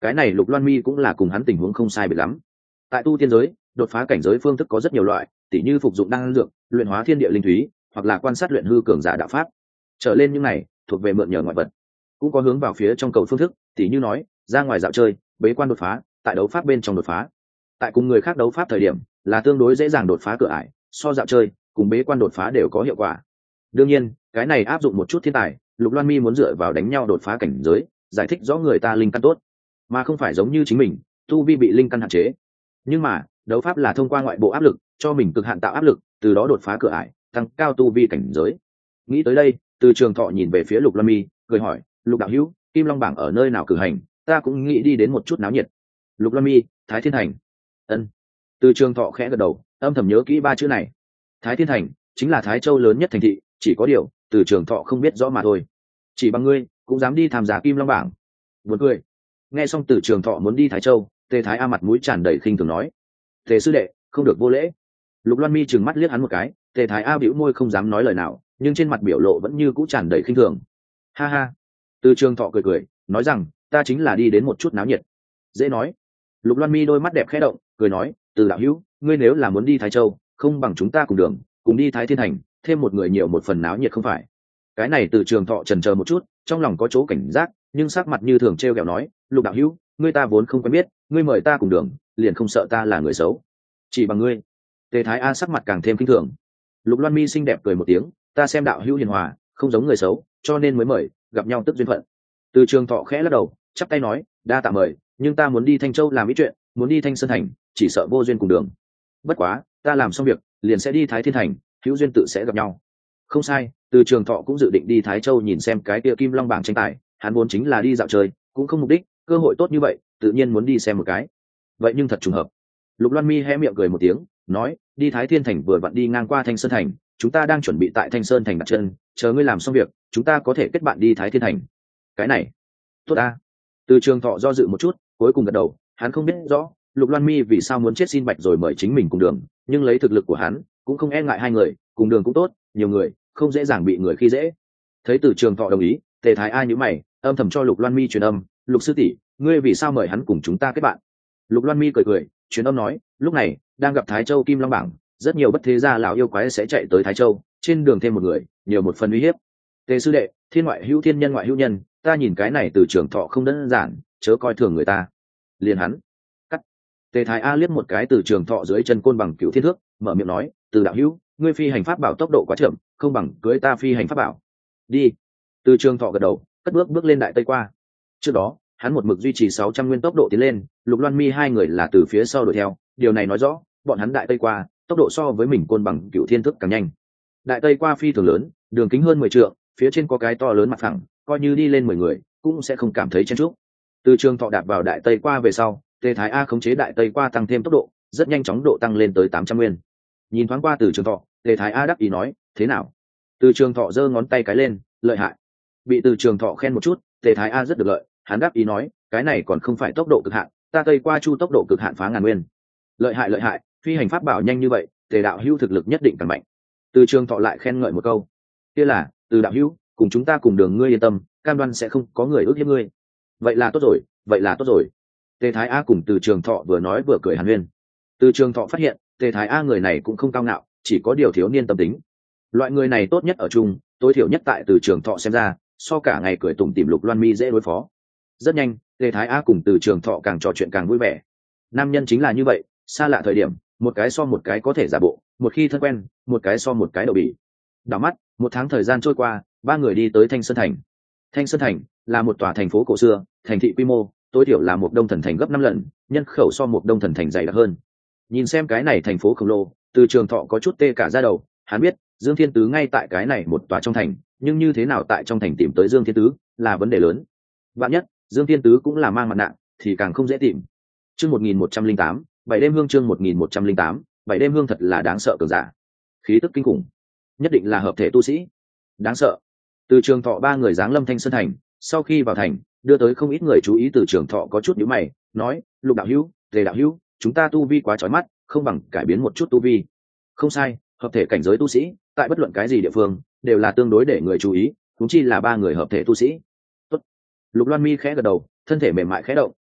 cái này Lục Loan Mi cũng là cùng hắn tình huống không sai biệt lắm. Tại tu tiên giới, đột phá cảnh giới phương thức có rất nhiều loại, tỉ như phục dụng đan dược, luyện hóa thiên địa linh thúy, hoặc là quan sát luyện hư cường giả đạo pháp. Trở lên những này thuộc về mượn nhờ ngoại vật. Cũng có hướng vào phía trong cầu phương thức, tỉ như nói, ra ngoài dạo chơi, bế quan đột phá, tại đấu pháp bên trong đột phá. Tại cùng người khác đấu pháp thời điểm, là tương đối dễ dàng đột phá cửa ải, so dạo chơi, cùng bế quan đột phá đều có hiệu quả. Đương nhiên, cái này áp dụng một chút thiên tài, Lục Loan Mi muốn dựa vào đánh nhau đột phá cảnh giới, giải thích rõ người ta linh căn tốt, mà không phải giống như chính mình, tu vi bị linh căn hạn chế. Nhưng mà, đấu pháp là thông qua ngoại bộ áp lực, cho mình cực hạn tạo áp lực, từ đó đột phá cửa ải, tăng cao tu vi cảnh giới. Nghĩ tới đây, Từ Trường Thọ nhìn về phía Lục Loan Mi, cười hỏi, Lục đạo hữu, Kim Long bảng ở nơi nào cử hành, ta cũng nghĩ đi đến một chút náo nhiệt. Lục Loan Mi, Thái Thiên Thành. Ân. Từ Trường Thọ khẽ gật đầu, âm thầm nhớ kỹ ba chữ này. Thái Thiên Thành chính là Thái Châu lớn nhất thành thị, chỉ có điều Từ Trường Thọ không biết rõ mà thôi. Chỉ bằng ngươi cũng dám đi tham gia Kim Long bảng? Buồn cười. Nghe xong Từ Trường Thọ muốn đi Thái Châu, Tề Thái A mặt mũi tràn đầy khinh thường nói, Tề sư đệ, không được vô lễ. Lục Loan Mi trừng mắt liếc hắn một cái, Tề Thái A bĩu môi không dám nói lời nào, nhưng trên mặt biểu lộ vẫn như cũ tràn đầy khinh thường. Ha ha. Từ Trường Thọ cười cười, nói rằng, ta chính là đi đến một chút náo nhiệt. Dễ nói. Lục Loan Mi đôi mắt đẹp khẽ động, cười nói, Từ đạo hữu, ngươi nếu là muốn đi Thái Châu, không bằng chúng ta cùng đường, cùng đi Thái Thiên Thành, thêm một người nhiều một phần náo nhiệt không phải? Cái này Từ Trường Thọ chần chờ một chút, trong lòng có chỗ cảnh giác, nhưng sắc mặt như thường trêu ghẹo nói, Lục đạo hữu, ngươi ta vốn không quen biết, ngươi mời ta cùng đường, liền không sợ ta là người xấu. Chỉ bằng ngươi. Tề Thái A sắc mặt càng thêm kinh thường. Lục Loan Mi xinh đẹp cười một tiếng, ta xem đạo hữu hiền hòa, không giống người xấu, cho nên mới mời, gặp nhau tức duyên phận. Từ Trường Thọ khẽ lắc đầu, chắp tay nói, đa tạ mời, nhưng ta muốn đi Thanh Châu làm ý chuyện, muốn đi Thanh Sơn Thành, chỉ sợ vô duyên cùng đường. Bất quá, ta làm xong việc, liền sẽ đi Thái Thiên Thành, hữu duyên tự sẽ gặp nhau. Không sai, Từ Trường Thọ cũng dự định đi Thái Châu nhìn xem cái kia Kim Long bảng tranh tài, hắn vốn chính là đi dạo chơi, cũng không mục đích, cơ hội tốt như vậy, tự nhiên muốn đi xem một cái. Vậy nhưng thật trùng hợp. Lục Loan Mi hé miệng cười một tiếng, nói, đi Thái Thiên Thành vừa vặn đi ngang qua Thanh Sơn Thành, chúng ta đang chuẩn bị tại Thanh Sơn Thành đặt chân, chờ ngươi làm xong việc, chúng ta có thể kết bạn đi Thái Thiên Thành. Cái này, tốt a. Từ Trường Thọ do dự một chút, cuối cùng gật đầu, hắn không biết rõ Lục Loan Mi vì sao muốn chết xin bạch rồi mời chính mình cùng đường, nhưng lấy thực lực của hắn, cũng không e ngại hai người, cùng đường cũng tốt, nhiều người, không dễ dàng bị người khi dễ. Thấy Từ Trường Thọ đồng ý, Tề Thái A nhíu mày, âm thầm cho Lục Loan Mi truyền âm, Lục sư tỷ, ngươi vì sao mời hắn cùng chúng ta kết bạn? Lục Loan Mi cười cười, truyền âm nói, lúc này đang gặp Thái Châu Kim Long bảng, rất nhiều bất thế gia lão yêu quái sẽ chạy tới Thái Châu, trên đường thêm một người, nhiều một phần uy hiếp. Tề sư đệ, thiên ngoại hữu thiên, nhân ngoại hữu nhân, ta nhìn cái này Từ Trường Thọ không đơn giản, chớ coi thường người ta. Liền hắn. Cắt. Tề Thái A liếc một cái Từ Trường Thọ dưới chân côn bằng cửu thiên thước, mở miệng nói, Từ đạo hữu, ngươi phi hành pháp bảo tốc độ quá chậm, không bằng cưới ta phi hành pháp bảo. Đi. Từ Trường Thọ gật đầu, cất bước bước lên đại tây qua. Trước đó, hắn một mực duy trì sáu trăm nguyên tốc độ tiến lên, Lục Loan Mi hai người là từ phía sau đuổi theo, điều này nói rõ, bọn hắn đại tây qua, tốc độ so với mình côn bằng cửu thiên thức càng nhanh. Đại tây qua phi thường lớn, đường kính hơn mười trượng, phía trên có cái to lớn mặt phẳng, coi như đi lên mười người, cũng sẽ không cảm thấy chen chúc. Từ Trường Thọ đạp vào đại tây qua về sau, Tề Thái A khống chế đại tây qua tăng thêm tốc độ, rất nhanh chóng độ tăng lên tới tám trăm nguyên. Nhìn thoáng qua Từ Trường Thọ, Tề Thái A đáp ý nói, thế nào? Từ Trường Thọ giơ ngón tay cái lên, lợi hại. Bị Từ Trường Thọ khen một chút, Tề Thái A rất được lợi, hắn đáp ý nói, cái này còn không phải tốc độ cực hạn, ta tây qua chu tốc độ cực hạn phá ngàn nguyên. Lợi hại lợi hại, phi hành pháp bảo nhanh như vậy, Tề đạo hữu thực lực nhất định càng mạnh. Từ Trường Thọ lại khen ngợi một câu, kia là, Từ đạo hữu, cùng chúng ta cùng đường, ngươi yên tâm, cam đoan sẽ không có người ước hiếp ngươi. Vậy là tốt rồi, vậy là tốt rồi. Tề Thái A cùng Từ Trường Thọ vừa nói vừa cười hàn huyên. Từ Trường Thọ phát hiện, Tề Thái A người này cũng không cao ngạo, chỉ có điều thiếu niên tâm tính. Loại người này tốt nhất ở chung, tối thiểu nhất tại Từ Trường Thọ xem ra, so cả ngày cười tủm tỉm Lục Loan Mi dễ đối phó. Rất nhanh, Tề Thái A cùng Từ Trường Thọ càng trò chuyện càng vui vẻ. Nam nhân chính là như vậy, xa lạ thời điểm, một cái so một cái có thể giả bộ, một khi thân quen, một cái so một cái đậu bỉ. Đảo mắt, một tháng thời gian trôi qua, ba người đi tới Thanh Sơn Thành. Thanh Sơn Thành là một tòa thành phố cổ xưa, thành thị quy mô tối thiểu là một đông thần thành gấp năm lần, nhân khẩu so một đông thần thành dày đặc hơn. Nhìn xem cái này thành phố khổng lồ, Từ Trường Thọ có chút tê cả da đầu. Hắn biết Dương Thiên Tứ ngay tại cái này một tòa trong thành, nhưng như thế nào tại trong thành tìm tới Dương Thiên Tứ là vấn đề lớn. Vạn nhất Dương Thiên Tứ cũng là mang mặt nạ, thì càng không dễ tìm. Chương một nghìn một trăm linh tám, bảy đêm hương. Chương một nghìn một trăm linh tám, bảy đêm hương thật là đáng sợ cường giả, khí tức kinh khủng, nhất định là hợp thể tu sĩ, đáng sợ. Từ Trường Thọ ba người giáng lâm Thanh Sơn Thành, sau khi vào thành, đưa tới không ít người chú ý. Từ Trường Thọ có chút nhíu mày, nói, Lục đạo hữu, Tề đạo hữu, chúng ta tu vi quá chói mắt, không bằng cải biến một chút tu vi. Không sai, hợp thể cảnh giới tu sĩ, tại bất luận cái gì địa phương, đều là tương đối để người chú ý, huống chi là ba người hợp thể tu sĩ. Tốt. Lục Loan Mi khẽ gật đầu, thân thể mềm mại khẽ động,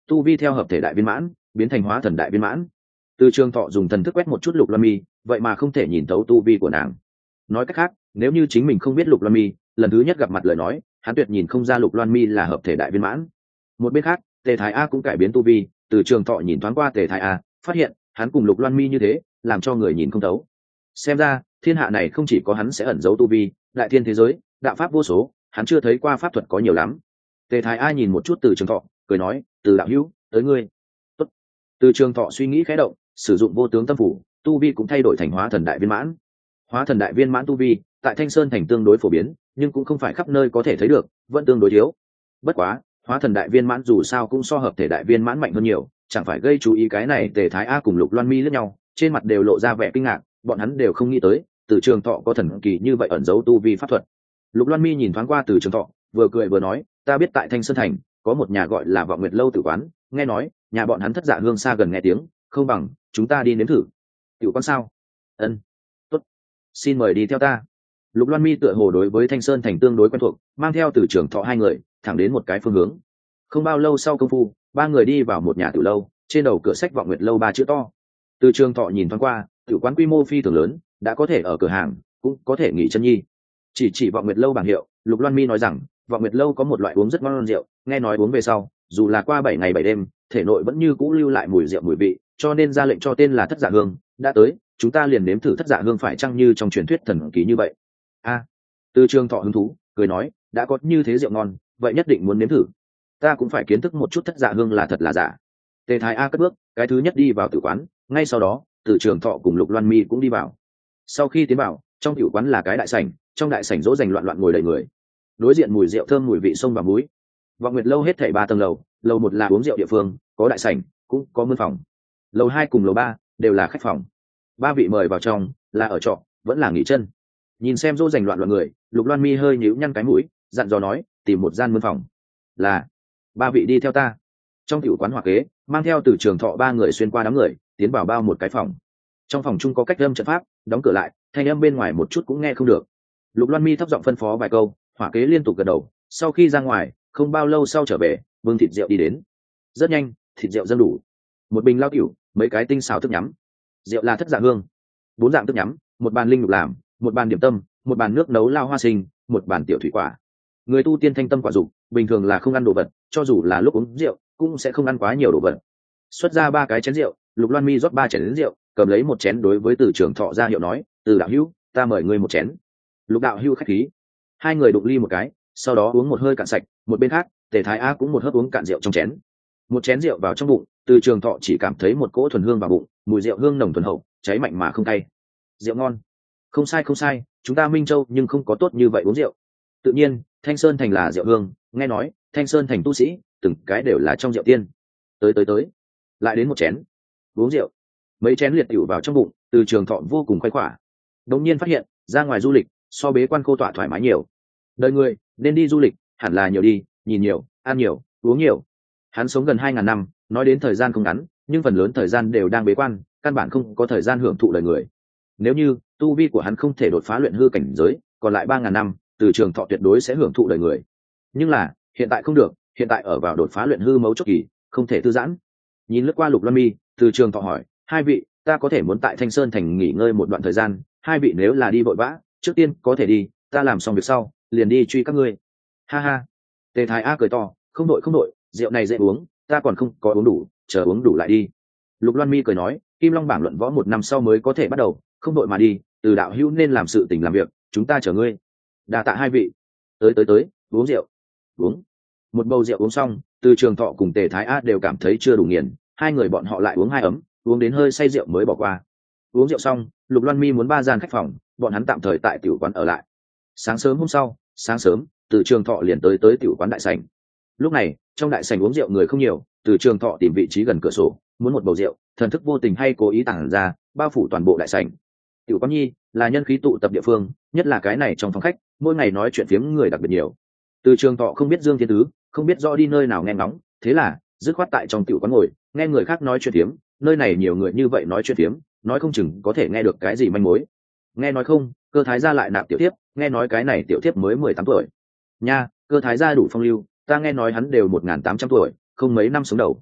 tu vi theo hợp thể đại viên mãn biến thành hóa thần đại viên mãn. Từ trường thọ dùng thần thức quét một chút Lục Loan Mi, vậy mà không thể nhìn thấu tu vi của nàng. Nói cách khác, nếu như chính mình không biết Lục Loan Mi, lần thứ nhất gặp mặt lời nói, hắn tuyệt nhìn không ra Lục Loan Mi là hợp thể đại viên mãn. Một bên khác, Tề Thái A cũng cải biến tu vi. Từ trường thọ nhìn thoáng qua Tề Thái A, phát hiện hắn cùng Lục Loan Mi như thế, làm cho người nhìn không thấu. Xem ra thiên hạ này không chỉ có hắn sẽ ẩn giấu tu vi, đại thiên thế giới đạo pháp vô số, hắn chưa thấy qua pháp thuật có nhiều lắm. Tề Thái A nhìn một chút Từ trường thọ, cười nói, Từ đạo hữu, tới ngươi. Tốt. Từ trường thọ suy nghĩ khẽ động, sử dụng vô tướng tâm phủ, tu vi cũng thay đổi thành hóa thần đại viên mãn. Hóa thần đại viên mãn tu vi tại Thanh Sơn thành tương đối phổ biến, nhưng cũng không phải khắp nơi có thể thấy được, vẫn tương đối thiếu. Bất quá hóa thần đại viên mãn dù sao cũng so hợp thể đại viên mãn mạnh hơn nhiều, chẳng phải gây chú ý cái này. Tề Thái A cùng Lục Loan Mi lẫn nhau, trên mặt đều lộ ra vẻ kinh ngạc, bọn hắn đều không nghĩ tới Từ trường thọ có thần kỳ như vậy ẩn giấu tu vi pháp thuật. Lục Loan Mi nhìn thoáng qua Từ trường thọ, vừa cười vừa nói, ta biết tại Thanh Sơn thành có một nhà gọi là Vọng Nguyệt lâu tử quán, nghe nói nhà bọn hắn thất dạ hương xa gần nghe tiếng, không bằng chúng ta đi nếm thử. Tiểu quán sao? Ân, tốt, xin mời đi theo ta. Lục Loan Mi tựa hồ đối với Thanh Sơn thành tương đối quen thuộc, mang theo Từ trường thọ hai người thẳng đến một cái phương hướng. Không bao lâu sau công phu, ba người đi vào một nhà tử lâu, trên đầu cửa sách Vọng Nguyệt lâu ba chữ to. Từ trường thọ nhìn thoáng qua, tử quán quy mô phi thường lớn, đã có thể ở cửa hàng, cũng có thể nghỉ chân nhi. Chỉ chỉ Vọng Nguyệt lâu bảng hiệu, Lục Loan Mi nói rằng Vọng Nguyệt lâu có một loại uống rất ngon rượu, nghe nói uống về sau, dù là qua bảy ngày bảy đêm, thể nội vẫn như cũ lưu lại mùi rượu mùi vị, cho nên ra lệnh cho tên là Thất Dạ Hương. Đã tới, chúng ta liền nếm thử Thất Dạ Hương phải chăng như trong truyền thuyết thần kỳ như vậy. A, Từ trường thọ hứng thú, cười nói, đã có như thế rượu ngon, vậy nhất định muốn nếm thử. Ta cũng phải kiến thức một chút Thất Dạ Hương là thật là giả. Tề Thái A cất bước, cái thứ nhất đi vào tử quán, ngay sau đó Từ trường thọ cùng Lục Loan Mi cũng đi vào. Sau khi tiến vào, trong tử quán là cái đại sảnh, trong đại sảnh dỗ dành loạn loạn ngồi đầy người. Đối diện mùi rượu thơm mùi vị sông và muối. Vọng Nguyệt lâu hết thảy ba tầng lầu, lầu một là uống rượu địa phương, có đại sảnh, cũng có mân phòng. Lầu hai cùng lầu ba đều là khách phòng. Ba vị mời vào trong, là ở trọ, vẫn là nghỉ chân. Nhìn xem dỗ dành loạn loạn người, Lục Loan Mi hơi nhíu nhăn cái mũi, dặn dò nói, tìm một gian mân phòng. Là, ba vị đi theo ta. Trong tiểu quán hòa kế, mang theo Từ trường thọ ba người xuyên qua đám người, tiến vào bao một cái phòng. Trong phòng chung có cách âm trận pháp, đóng cửa lại, thanh âm bên ngoài một chút cũng nghe không được. Lục Loan Mi thấp giọng phân phó vài câu, hỏa kế liên tục gật đầu. Sau khi ra ngoài, không bao lâu sau trở về, bưng thịt rượu đi đến. Rất nhanh, thịt rượu dâng đủ, một bình lao tiểu, mấy cái tinh xào thức nhắm. Rượu là Thất Dạ Hương, bốn dạng thức nhắm, một bàn linh lục làm, một bàn điểm tâm, một bàn nước nấu lao hoa sinh, một bàn tiểu thủy quả. Người tu tiên thanh tâm quả dục, bình thường là không ăn đồ vật, cho dù là lúc uống rượu cũng sẽ không ăn quá nhiều đồ vật. Xuất ra ba cái chén rượu, Lục Loan Mi rót ba chén rượu, cầm lấy một chén đối với Từ trường thọ ra hiệu nói, Từ đạo hữu, ta mời ngươi một chén. Lục đạo hữu khách khí. Hai người đụng ly một cái, sau đó uống một hơi cạn sạch. Một bên khác, Tề Thái A cũng một hớp uống cạn rượu trong chén. Một chén rượu vào trong bụng, Từ trường thọ chỉ cảm thấy một cỗ thuần hương vào bụng, mùi rượu hương nồng thuần hậu, cháy mạnh mà không cay. Rượu ngon. Không sai không sai, chúng ta Minh Châu nhưng không có tốt như vậy uống rượu. Tự nhiên, Thanh Sơn thành là rượu hương, nghe nói Thanh Sơn thành tu sĩ từng cái đều là trong rượu tiên. Tới tới tới, lại đến một chén. Uống rượu. Mấy chén liệt tiểu vào trong bụng, Từ trường thọ vô cùng khoái khỏa. Đột nhiên phát hiện, ra ngoài du lịch, so bế quan cô tọa thoải mái nhiều. Đời người nên đi du lịch, hẳn là nhiều đi, nhìn nhiều, ăn nhiều, uống nhiều. Hắn sống gần hai ngàn năm, nói đến thời gian không ngắn, nhưng phần lớn thời gian đều đang bế quan, căn bản không có thời gian hưởng thụ đời người. Nếu như tu vi của hắn không thể đột phá luyện hư cảnh giới, còn lại ba ngàn năm, Từ trường thọ tuyệt đối sẽ hưởng thụ đời người. Nhưng là hiện tại không được, hiện tại ở vào đột phá luyện hư mấu chốt kỳ, không thể thư giãn. Nhìn lướt qua Lục Loan Mi, Từ trường thọ hỏi, hai vị, ta có thể muốn tại Thanh Sơn thành nghỉ ngơi một đoạn thời gian, hai vị nếu là đi vội vã, trước tiên có thể đi, ta làm xong việc sau liền đi truy các ngươi. Ha ha. Tề Thái A cười to, không đội không đội, rượu này dễ uống, ta còn không có uống đủ, chờ uống đủ lại đi. Lục Loan Mi cười nói, Kim Long bảng luận võ một năm sau mới có thể bắt đầu, không đội mà đi, Từ đạo hữu nên làm sự tình làm việc, chúng ta chờ ngươi. Đa tạ hai vị. Tới tới tới, uống rượu. Uống. Một bầu rượu uống xong, Từ trường thọ cùng Tề Thái A đều cảm thấy chưa đủ nghiền, hai người bọn họ lại uống hai ấm, uống đến hơi say rượu mới bỏ qua. Uống rượu xong, Lục Loan Mi muốn ba gian khách phòng, bọn hắn tạm thời tại tiểu quán ở lại. Sáng sớm hôm sau, sáng sớm, Từ trường thọ liền tới tới tiểu quán đại sảnh. Lúc này, trong đại sảnh uống rượu người không nhiều, Từ trường thọ tìm vị trí gần cửa sổ, muốn một bầu rượu, thần thức vô tình hay cố ý tản ra, bao phủ toàn bộ đại sảnh. Tiểu quán nhi là nhân khí tụ tập địa phương, nhất là cái này trong phòng khách, mỗi ngày nói chuyện phiếm người đặc biệt nhiều. Từ trường thọ không biết Dương Thiên Tứ, không biết rõ đi nơi nào nghe ngóng, thế là dứt khoát tại trong tiểu quán ngồi, nghe người khác nói chuyện phiếm, nơi này nhiều người như vậy nói chuyện phiếm, nói không chừng có thể nghe được cái gì manh mối. Nghe nói không, Cơ thái gia lại nạp tiểu thiếp, nghe nói cái này tiểu thiếp mới mười tám tuổi. Nha, Cơ thái gia đủ phong lưu, ta nghe nói hắn đều một nghìn tám trăm tuổi, không mấy năm sống đầu.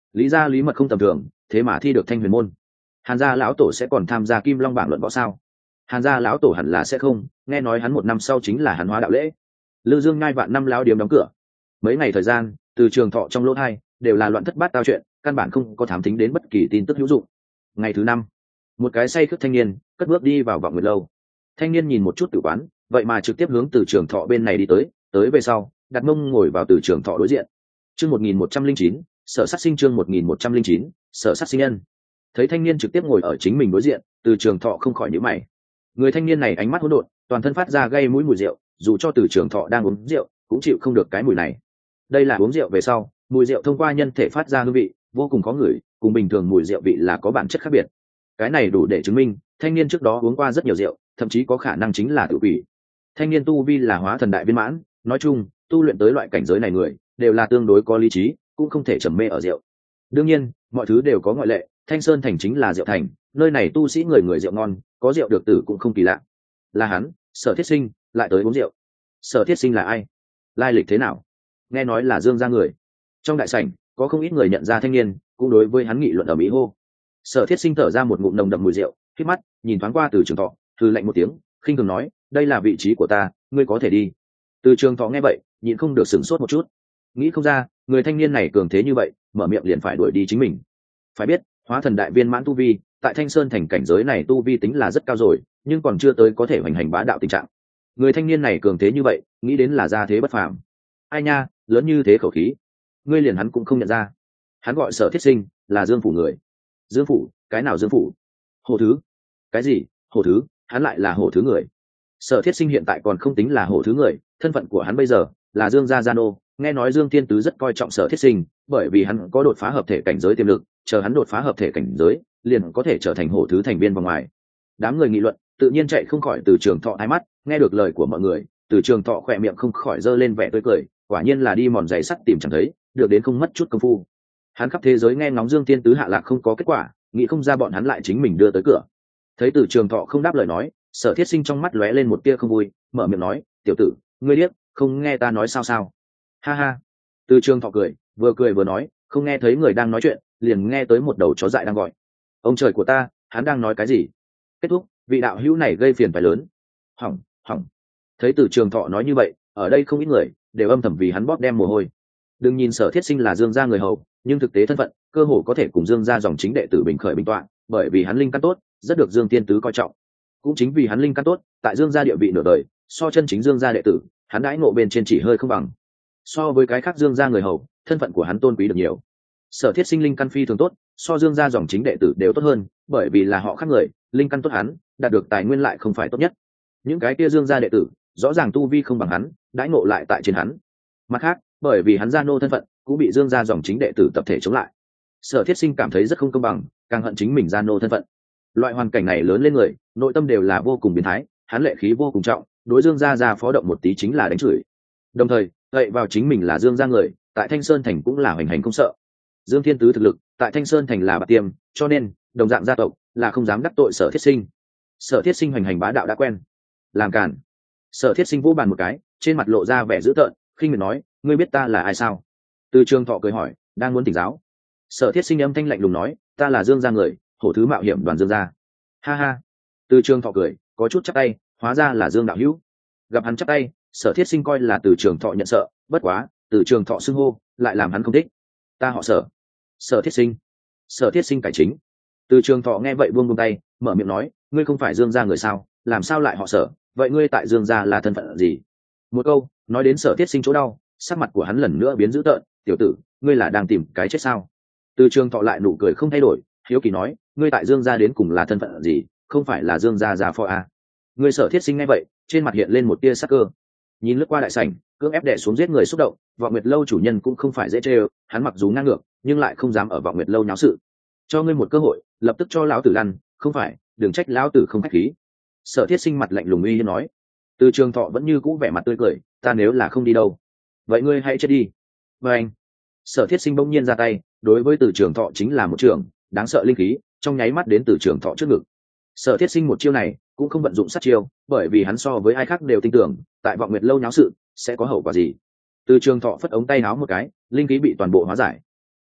lý gia lý mật không tầm thường, thế mà thi được thanh huyền môn. Hàn gia lão tổ sẽ còn tham gia kim long bảng luận võ sao? Hàn gia lão tổ hẳn là sẽ không, nghe nói hắn một năm sau chính là hắn hóa đạo lễ. Lư Dương ngai vạn năm lão điếm đóng cửa. Mấy ngày thời gian, từ Trường Thọ trong lỗ hai đều là loạn thất bát tao chuyện, căn bản không có thám thính đến bất kỳ tin tức hữu dụng. Ngày thứ năm, một cái say khướt thanh niên cất bước đi vào Vọng Nguyệt lâu. Thanh niên nhìn một chút tử quán, vậy mà trực tiếp hướng từ Trường Thọ bên này đi tới, tới về sau, đặt mông ngồi vào từ Trường Thọ đối diện. Chương một nghìn một trăm linh chín, Sở Sát Sinh chương một nghìn một trăm linh chín, Sở Sát Sinh nhân. Thấy thanh niên trực tiếp ngồi ở chính mình đối diện, từ Trường Thọ không khỏi nhíu mày. Người thanh niên này ánh mắt hỗn độn, toàn thân phát ra gây mũi mùi rượu, dù cho từ Trường Thọ đang uống rượu, cũng chịu không được cái mùi này. Đây là uống rượu về sau, mùi rượu thông qua nhân thể phát ra hương vị, vô cùng khó ngửi, cùng bình thường mùi rượu vị là có bản chất khác biệt. Cái này đủ để chứng minh, thanh niên trước đó uống qua rất nhiều rượu, thậm chí có khả năng chính là tự quỷ. Thanh niên tu vi là hóa thần đại viên mãn, nói chung, tu luyện tới loại cảnh giới này người, đều là tương đối có lý trí, cũng không thể trầm mê ở rượu. Đương nhiên, mọi thứ đều có ngoại lệ, Thanh Sơn thành chính là rượu thành, nơi này tu sĩ người người rượu ngon, có rượu được tử cũng không kỳ lạ. Là hắn, Sở Thiết Sinh, lại tới uống rượu. Sở Thiết Sinh là ai? Lai lịch thế nào? Nghe nói là Dương gia người. Trong đại sảnh, có không ít người nhận ra thanh niên, cũng đối với hắn nghị luận ở mỹ hô. Sở Thiết Sinh thở ra một ngụm nồng đậm mùi rượu, khép mắt, nhìn thoáng qua Từ Trường Thọ, hừ lạnh một tiếng, khinh thường nói, đây là vị trí của ta, ngươi có thể đi. Từ Trường Thọ nghe vậy, nhịn không được sửng sốt một chút. Nghĩ không ra, người thanh niên này cường thế như vậy, mở miệng liền phải đuổi đi chính mình. Phải biết, hóa thần đại viên mãn tu vi, tại Thanh Sơn thành cảnh giới này tu vi tính là rất cao rồi, nhưng còn chưa tới có thể hoành hành bá đạo tình trạng. Người thanh niên này cường thế như vậy, nghĩ đến là gia thế bất phàm. Ai nha, lớn như thế khẩu khí, ngươi liền hắn cũng không nhận ra. Hắn gọi Sở Thiết Sinh, là Dương phủ người. Dương phủ? Cái nào Dương phủ? Hồ Thứ? Cái gì? Hồ Thứ? Hắn lại là Hồ Thứ người. Sở Thiết Sinh hiện tại còn không tính là Hồ Thứ người, thân phận của hắn bây giờ là Dương gia gia nô. Nghe nói Dương Thiên Tứ rất coi trọng Sở Thiết Sinh, bởi vì hắn có đột phá hợp thể cảnh giới tiềm lực, chờ hắn đột phá hợp thể cảnh giới, liền có thể trở thành Hồ Thứ thành viên vòng ngoài. Đám người nghị luận, tự nhiên chạy không khỏi Từ Trường Thọ hai mắt, nghe được lời của mọi người, Từ Trường Thọ khỏe miệng không khỏi giơ lên vẻ tươi cười, quả nhiên là đi mòn giày sắt tìm chẳng thấy, được đến không mất chút công phu. Hắn khắp thế giới nghe ngóng Dương Thiên Tứ hạ lạc không có kết quả, nghĩ không ra bọn hắn lại chính mình đưa tới cửa. Thấy Từ Trường Thọ không đáp lời nói, Sở Thiết Sinh trong mắt lóe lên một tia không vui, mở miệng nói, tiểu tử, ngươi điếc, không nghe ta nói sao sao? Ha ha. Từ Trường Thọ cười, vừa cười vừa nói, không nghe thấy người đang nói chuyện, liền nghe tới một đầu chó dại đang gọi. Ông trời của ta, hắn đang nói cái gì? Kết thúc, vị đạo hữu này gây phiền phải lớn. Hỏng, hỏng. Thấy Từ Trường Thọ nói như vậy, ở đây không ít người đều âm thầm vì hắn bóp đem mồ hôi. Đừng nhìn Sở Thiết Sinh là Dương gia người hầu, nhưng thực tế thân phận, cơ hồ có thể cùng Dương gia dòng chính đệ tử bình khởi bình tọa, bởi vì hắn linh căn tốt, rất được Dương Tiên Tứ coi trọng. Cũng chính vì hắn linh căn tốt, tại Dương gia địa vị nửa đời, so chân chính Dương gia đệ tử, hắn đãi ngộ bên trên chỉ hơi không bằng. So với cái khác Dương gia người hầu, thân phận của hắn tôn quý được nhiều. Sở Thiết Sinh linh căn phi thường tốt, so Dương gia dòng chính đệ tử đều tốt hơn, bởi vì là họ khác người, linh căn tốt hắn, đạt được tài nguyên lại không phải tốt nhất. Những cái kia Dương gia đệ tử, rõ ràng tu vi không bằng hắn, đãi ngộ lại tại trên hắn. Mặt khác, bởi vì hắn gia nô thân phận, cũng bị Dương gia dòng chính đệ tử tập thể chống lại. Sở Thiết Sinh cảm thấy rất không công bằng, càng hận chính mình gia nô thân phận. Loại hoàn cảnh này lớn lên người, nội tâm đều là vô cùng biến thái, hắn lệ khí vô cùng trọng, đối Dương gia gia phó động một tí chính là đánh chửi. Đồng thời, gậy vào chính mình là Dương gia người, tại Thanh Sơn thành cũng là hoành hành không sợ. Dương Thiên Tứ thực lực, tại Thanh Sơn thành là bạc tiêm, cho nên, đồng dạng gia tộc là không dám đắc tội Sở Thiết Sinh. Sở Thiết Sinh hoành hành bá đạo đã quen, làm cản. Sở Thiết Sinh vỗ bàn một cái, trên mặt lộ ra vẻ dữ tợn, khinh miệt nói, ngươi biết ta là ai sao? Từ Trường Thọ cười hỏi, đang muốn tỉnh giáo. Sở Thiết Sinh âm thanh lạnh lùng nói, ta là Dương gia người, Hổ Thứ mạo hiểm đoàn Dương gia. Ha ha. Từ Trường Thọ cười, có chút chắp tay, hóa ra là Dương đạo hữu. Gặp hắn chắp tay, Sở Thiết Sinh coi là Từ Trường Thọ nhận sợ, bất quá, Từ Trường Thọ xưng hô, lại làm hắn không thích. Ta họ Sở. Sở Thiết Sinh. Sở Thiết Sinh cải chính. Từ Trường Thọ nghe vậy buông buông tay, mở miệng nói, ngươi không phải Dương gia người sao, làm sao lại họ Sở, vậy ngươi tại Dương gia là thân phận gì? Một câu, nói đến Sở Thiết Sinh chỗ đau, sắc mặt của hắn lần nữa biến dữ tợn, tiểu tử, ngươi là đang tìm cái chết sao? Từ Trường Thọ lại nụ cười không thay đổi, hiếu kỳ nói, ngươi tại Dương gia đến cùng là thân phận gì, không phải là Dương gia gia phó à? Ngươi Sở Thiết Sinh nghe vậy, trên mặt hiện lên một tia sắc cơ. Nhìn lướt qua đại sảnh, cưỡng ép đè xuống giết người xúc động, Vọng Nguyệt lâu chủ nhân cũng không phải dễ chơi, hắn mặc dù ngang ngược, nhưng lại không dám ở Vọng Nguyệt lâu nháo sự. Cho ngươi một cơ hội, lập tức cho lão tử lăn, không phải, đừng trách lão tử không khách khí. Sở Thiết Sinh mặt lạnh lùng uy hiếp nói. Từ Trường Thọ vẫn như cũ vẻ mặt tươi cười, ta nếu là không đi đâu, vậy ngươi hãy chết đi. Và anh, Sở Thiết Sinh bỗng nhiên ra tay, đối với Từ Trường Thọ chính là một trường đáng sợ linh khí, trong nháy mắt đến Từ Trường Thọ trước ngực. Sở Thiết Sinh một chiêu này cũng không vận dụng sát chiêu, bởi vì hắn so với ai khác đều tin tưởng, tại Vọng Nguyệt lâu nháo sự sẽ có hậu quả gì. Từ Trường Thọ phất ống tay áo một cái, linh khí bị toàn bộ hóa giải.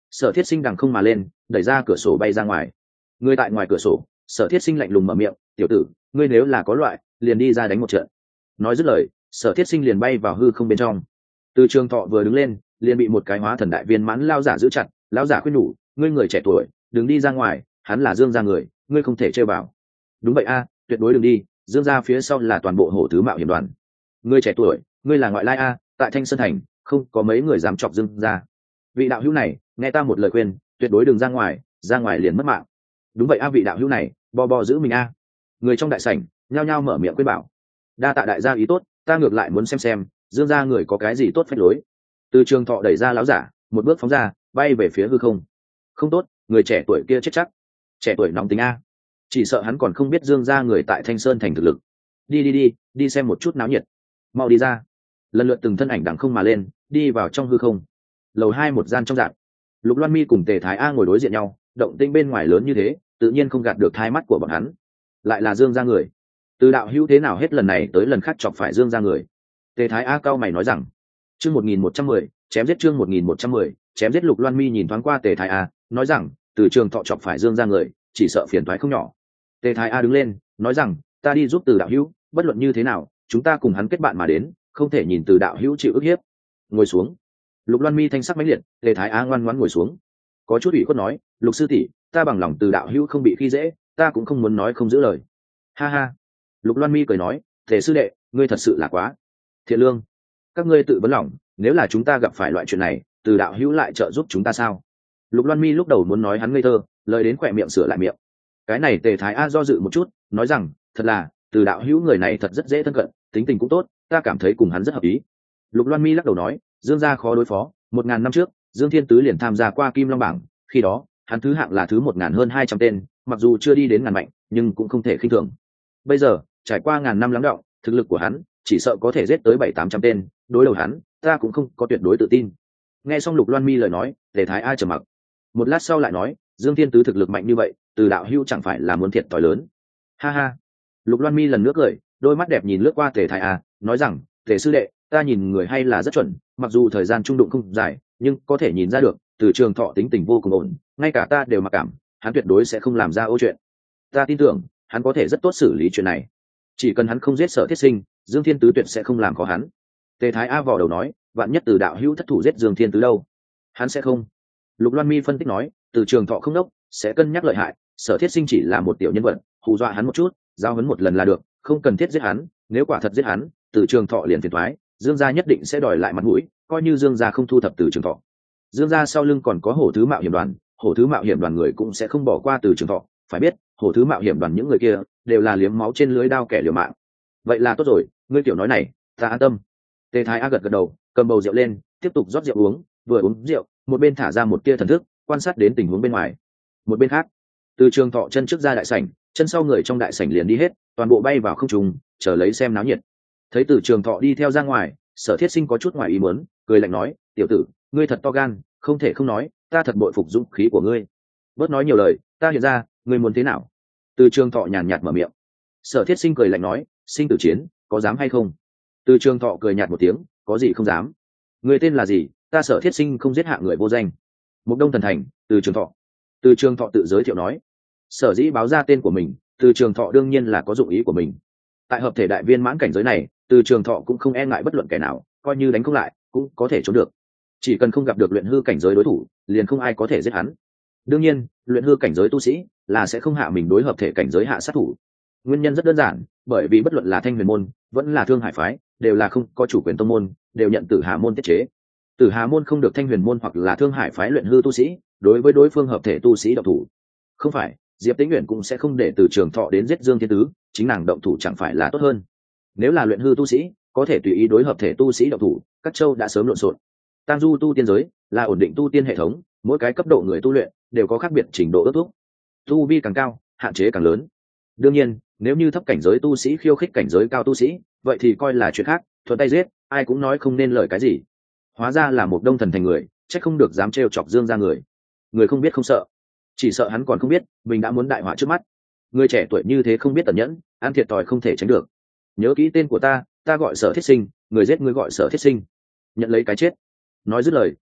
Sở Thiết Sinh đằng không mà lên, đẩy ra cửa sổ bay ra ngoài. Người tại ngoài cửa sổ, Sở Thiết Sinh lạnh lùng mở miệng, tiểu tử, ngươi nếu là có loại, liền đi ra đánh một trận. Nói dứt lời, Sở Thiết Sinh liền bay vào hư không bên trong. Từ Trường Thọ vừa đứng lên, liền bị một cái hóa thần đại viên mãn lao giả giữ chặt. Lão giả khuyên nhủ, ngươi người trẻ tuổi, đừng đi ra ngoài, hắn là Dương gia người, ngươi không thể chơi vào. Đúng vậy a, tuyệt đối đừng đi, Dương gia phía sau là toàn bộ hổ thứ mạo hiểm đoàn. Ngươi trẻ tuổi, ngươi là ngoại lai a, tại Thanh Sơn thành, không có mấy người dám chọc Dương gia. Vị đạo hữu này, nghe ta một lời khuyên, tuyệt đối đừng ra ngoài, ra ngoài liền mất mạng. Đúng vậy a, vị đạo hữu này, bò bò giữ mình a. Người trong đại sảnh nhao nhao mở miệng khuyên bảo. Đa tạ đại gia ý tốt, ta ngược lại muốn xem xem Dương gia người có cái gì tốt phép lối. Từ Trường Thọ đẩy ra lão giả, một bước phóng ra, bay về phía hư không. Không tốt, người trẻ tuổi kia chết chắc. Trẻ tuổi nóng tính a, chỉ sợ hắn còn không biết Dương gia người tại Thanh Sơn thành thực lực. Đi đi đi, đi xem một chút náo nhiệt. Mau đi ra. Lần lượt từng thân ảnh đằng không mà lên, đi vào trong hư không. Lầu hai một gian trong dạng, Lục Loan Mi cùng Tề Thái A ngồi đối diện nhau, động tĩnh bên ngoài lớn như thế, tự nhiên không gạt được thai mắt của bọn hắn. Lại là Dương gia người. Từ đạo hữu thế nào hết lần này tới lần khác chọc phải Dương gia người. Tề Thái A cao mày nói rằng, chương một nghìn một trăm mười, chém giết chương một nghìn một trăm mười, chém giết. Lục Loan Mi nhìn thoáng qua Tề Thái A, nói rằng, Từ Trường Thọ chọc phải Dương gia người, chỉ sợ phiền toái không nhỏ. Tề Thái A đứng lên, nói rằng, ta đi giúp Từ đạo hữu, bất luận như thế nào, chúng ta cùng hắn kết bạn mà đến, không thể nhìn Từ đạo hữu chịu ức hiếp. Ngồi xuống. Lục Loan Mi thanh sắc mãnh liệt, Tề Thái A ngoan ngoãn ngồi xuống. Có chút ủy khuất nói, Lục sư tỷ, ta bằng lòng Từ đạo hữu không bị khi dễ, ta cũng không muốn nói không giữ lời. Ha ha. Lục Loan Mi cười nói, Tề sư đệ, ngươi thật sự là quá thiện lương. Các ngươi tự vấn lòng, nếu là chúng ta gặp phải loại chuyện này, Từ đạo hữu lại trợ giúp chúng ta sao? Lục Loan Mi lúc đầu muốn nói hắn ngây thơ, lời đến khỏe miệng sửa lại miệng. Cái này Tề Thái A do dự một chút, nói rằng, thật là, Từ đạo hữu người này thật rất dễ thân cận, tính tình cũng tốt, ta cảm thấy cùng hắn rất hợp ý. Lục Loan Mi lắc đầu nói, Dương gia khó đối phó, một ngàn năm trước, Dương Thiên Tứ liền tham gia qua Kim Long bảng, khi đó, hắn thứ hạng là thứ một ngàn hơn hai trăm tên, mặc dù chưa đi đến ngàn mạnh, nhưng cũng không thể khinh thường. Bây giờ, trải qua ngàn năm lắng đọng, thực lực của hắn chỉ sợ có thể giết tới bảy tám trăm tên, đối đầu hắn, ta cũng không có tuyệt đối tự tin. Nghe xong Lục Loan Mi lời nói, Tề Thái A trầm mặc. Một lát sau lại nói, Dương Thiên Tứ thực lực mạnh như vậy, Từ đạo hữu chẳng phải là muốn thiệt thòi lớn. Ha ha. Lục Loan Mi lần nữa cười, đôi mắt đẹp nhìn lướt qua Tề Thái A, nói rằng, Tề sư đệ, ta nhìn người hay là rất chuẩn, mặc dù thời gian trung đụng không dài, nhưng có thể nhìn ra được, Từ Trường Thọ tính tình vô cùng ổn, ngay cả ta đều mặc cảm, hắn tuyệt đối sẽ không làm ra ô chuyện. Ta tin tưởng, hắn có thể rất tốt xử lý chuyện này. Chỉ cần hắn không giết Sở Thiết Sinh, Dương Thiên Tứ tuyệt sẽ không làm khó hắn. Tề Thái A vò đầu nói, vạn nhất Từ đạo hữu thất thủ giết Dương Thiên Tứ đâu? Hắn sẽ không. Lục Loan Mi phân tích nói, Từ Trường Thọ không đốc, sẽ cân nhắc lợi hại, Sở Thiết Sinh chỉ là một tiểu nhân vật, hù dọa hắn một chút, giao huấn một lần là được, không cần thiết giết hắn, nếu quả thật giết hắn, Từ Trường Thọ liền phiền toái, Dương gia nhất định sẽ đòi lại mặt mũi, coi như Dương gia không thu thập Từ Trường Thọ. Dương gia sau lưng còn có hổ thứ mạo hiểm đoàn, hổ thứ mạo hiểm đoàn người cũng sẽ không bỏ qua Từ Trường Thọ, phải biết, hổ thứ mạo hiểm đoàn những người kia đều là liếm máu trên lưới đao kẻ liều mạng. Vậy là tốt rồi, ngươi tiểu nói này, ta an tâm. Tề Thái A gật gật đầu, cầm bầu rượu lên, tiếp tục rót rượu uống, vừa uống rượu, một bên thả ra một tia thần thức, quan sát đến tình huống bên ngoài. Một bên khác, Từ Trường Thọ chân trước ra đại sảnh, chân sau người trong đại sảnh liền đi hết, toàn bộ bay vào không trung, chờ lấy xem náo nhiệt. Thấy Từ Trường Thọ đi theo ra ngoài, Sở Thiết Sinh có chút ngoài ý muốn, cười lạnh nói, tiểu tử, ngươi thật to gan, không thể không nói, ta thật bội phục dũng khí của ngươi. Bớt nói nhiều lời, ta hiện ra, ngươi muốn thế nào? Từ Trường Thọ nhàn nhạt mở miệng. Sở Thiết Sinh cười lạnh nói, sinh tử chiến, có dám hay không? Từ Trường Thọ cười nhạt một tiếng, có gì không dám? Người tên là gì? Ta Sở Thiết Sinh không giết hạ người vô danh. Mục Đông Thần Thành, Từ Trường Thọ. Từ Trường Thọ tự giới thiệu nói. Sở dĩ báo ra tên của mình, Từ Trường Thọ đương nhiên là có dụng ý của mình. Tại hợp thể đại viên mãn cảnh giới này, Từ Trường Thọ cũng không e ngại bất luận kẻ nào, coi như đánh không lại, cũng có thể trốn được. Chỉ cần không gặp được luyện hư cảnh giới đối thủ, liền không ai có thể giết hắn. Đương nhiên, luyện hư cảnh giới tu sĩ là sẽ không hạ mình đối hợp thể cảnh giới hạ sát thủ. Nguyên nhân rất đơn giản, bởi vì bất luận là Thanh Huyền môn, vẫn là Thương Hải phái, đều là không có chủ quyền tông môn, đều nhận Tử Hà môn tiết chế. Tử Hà môn không được Thanh Huyền môn hoặc là Thương Hải phái luyện hư tu sĩ, đối với đối phương hợp thể tu sĩ động thủ. Không phải, Diệp Tĩnh Uyển cũng sẽ không để Từ Trường Thọ đến giết Dương Thiên Tứ, chính nàng động thủ chẳng phải là tốt hơn. Nếu là luyện hư tu sĩ, có thể tùy ý đối hợp thể tu sĩ động thủ, các châu đã sớm lộn xộn. Tam du tu tiên giới là ổn định tu tiên hệ thống, mỗi cái cấp độ người tu luyện đều có khác biệt trình độ ước thúc. Tu vi càng cao, hạn chế càng lớn. Đương nhiên, nếu như thấp cảnh giới tu sĩ khiêu khích cảnh giới cao tu sĩ, vậy thì coi là chuyện khác, thuận tay giết, ai cũng nói không nên lời cái gì. Hóa ra là một Đông Thần Thành người, chắc không được dám trêu chọc Dương gia người. Người không biết không sợ, chỉ sợ hắn còn không biết mình đã muốn đại họa trước mắt. Người trẻ tuổi như thế không biết tận nhẫn, ăn thiệt thòi không thể tránh được. Nhớ kỹ tên của ta, ta gọi Sở Thiết Sinh, người giết người gọi Sở Thiết Sinh, nhận lấy cái chết. Nói dứt lời,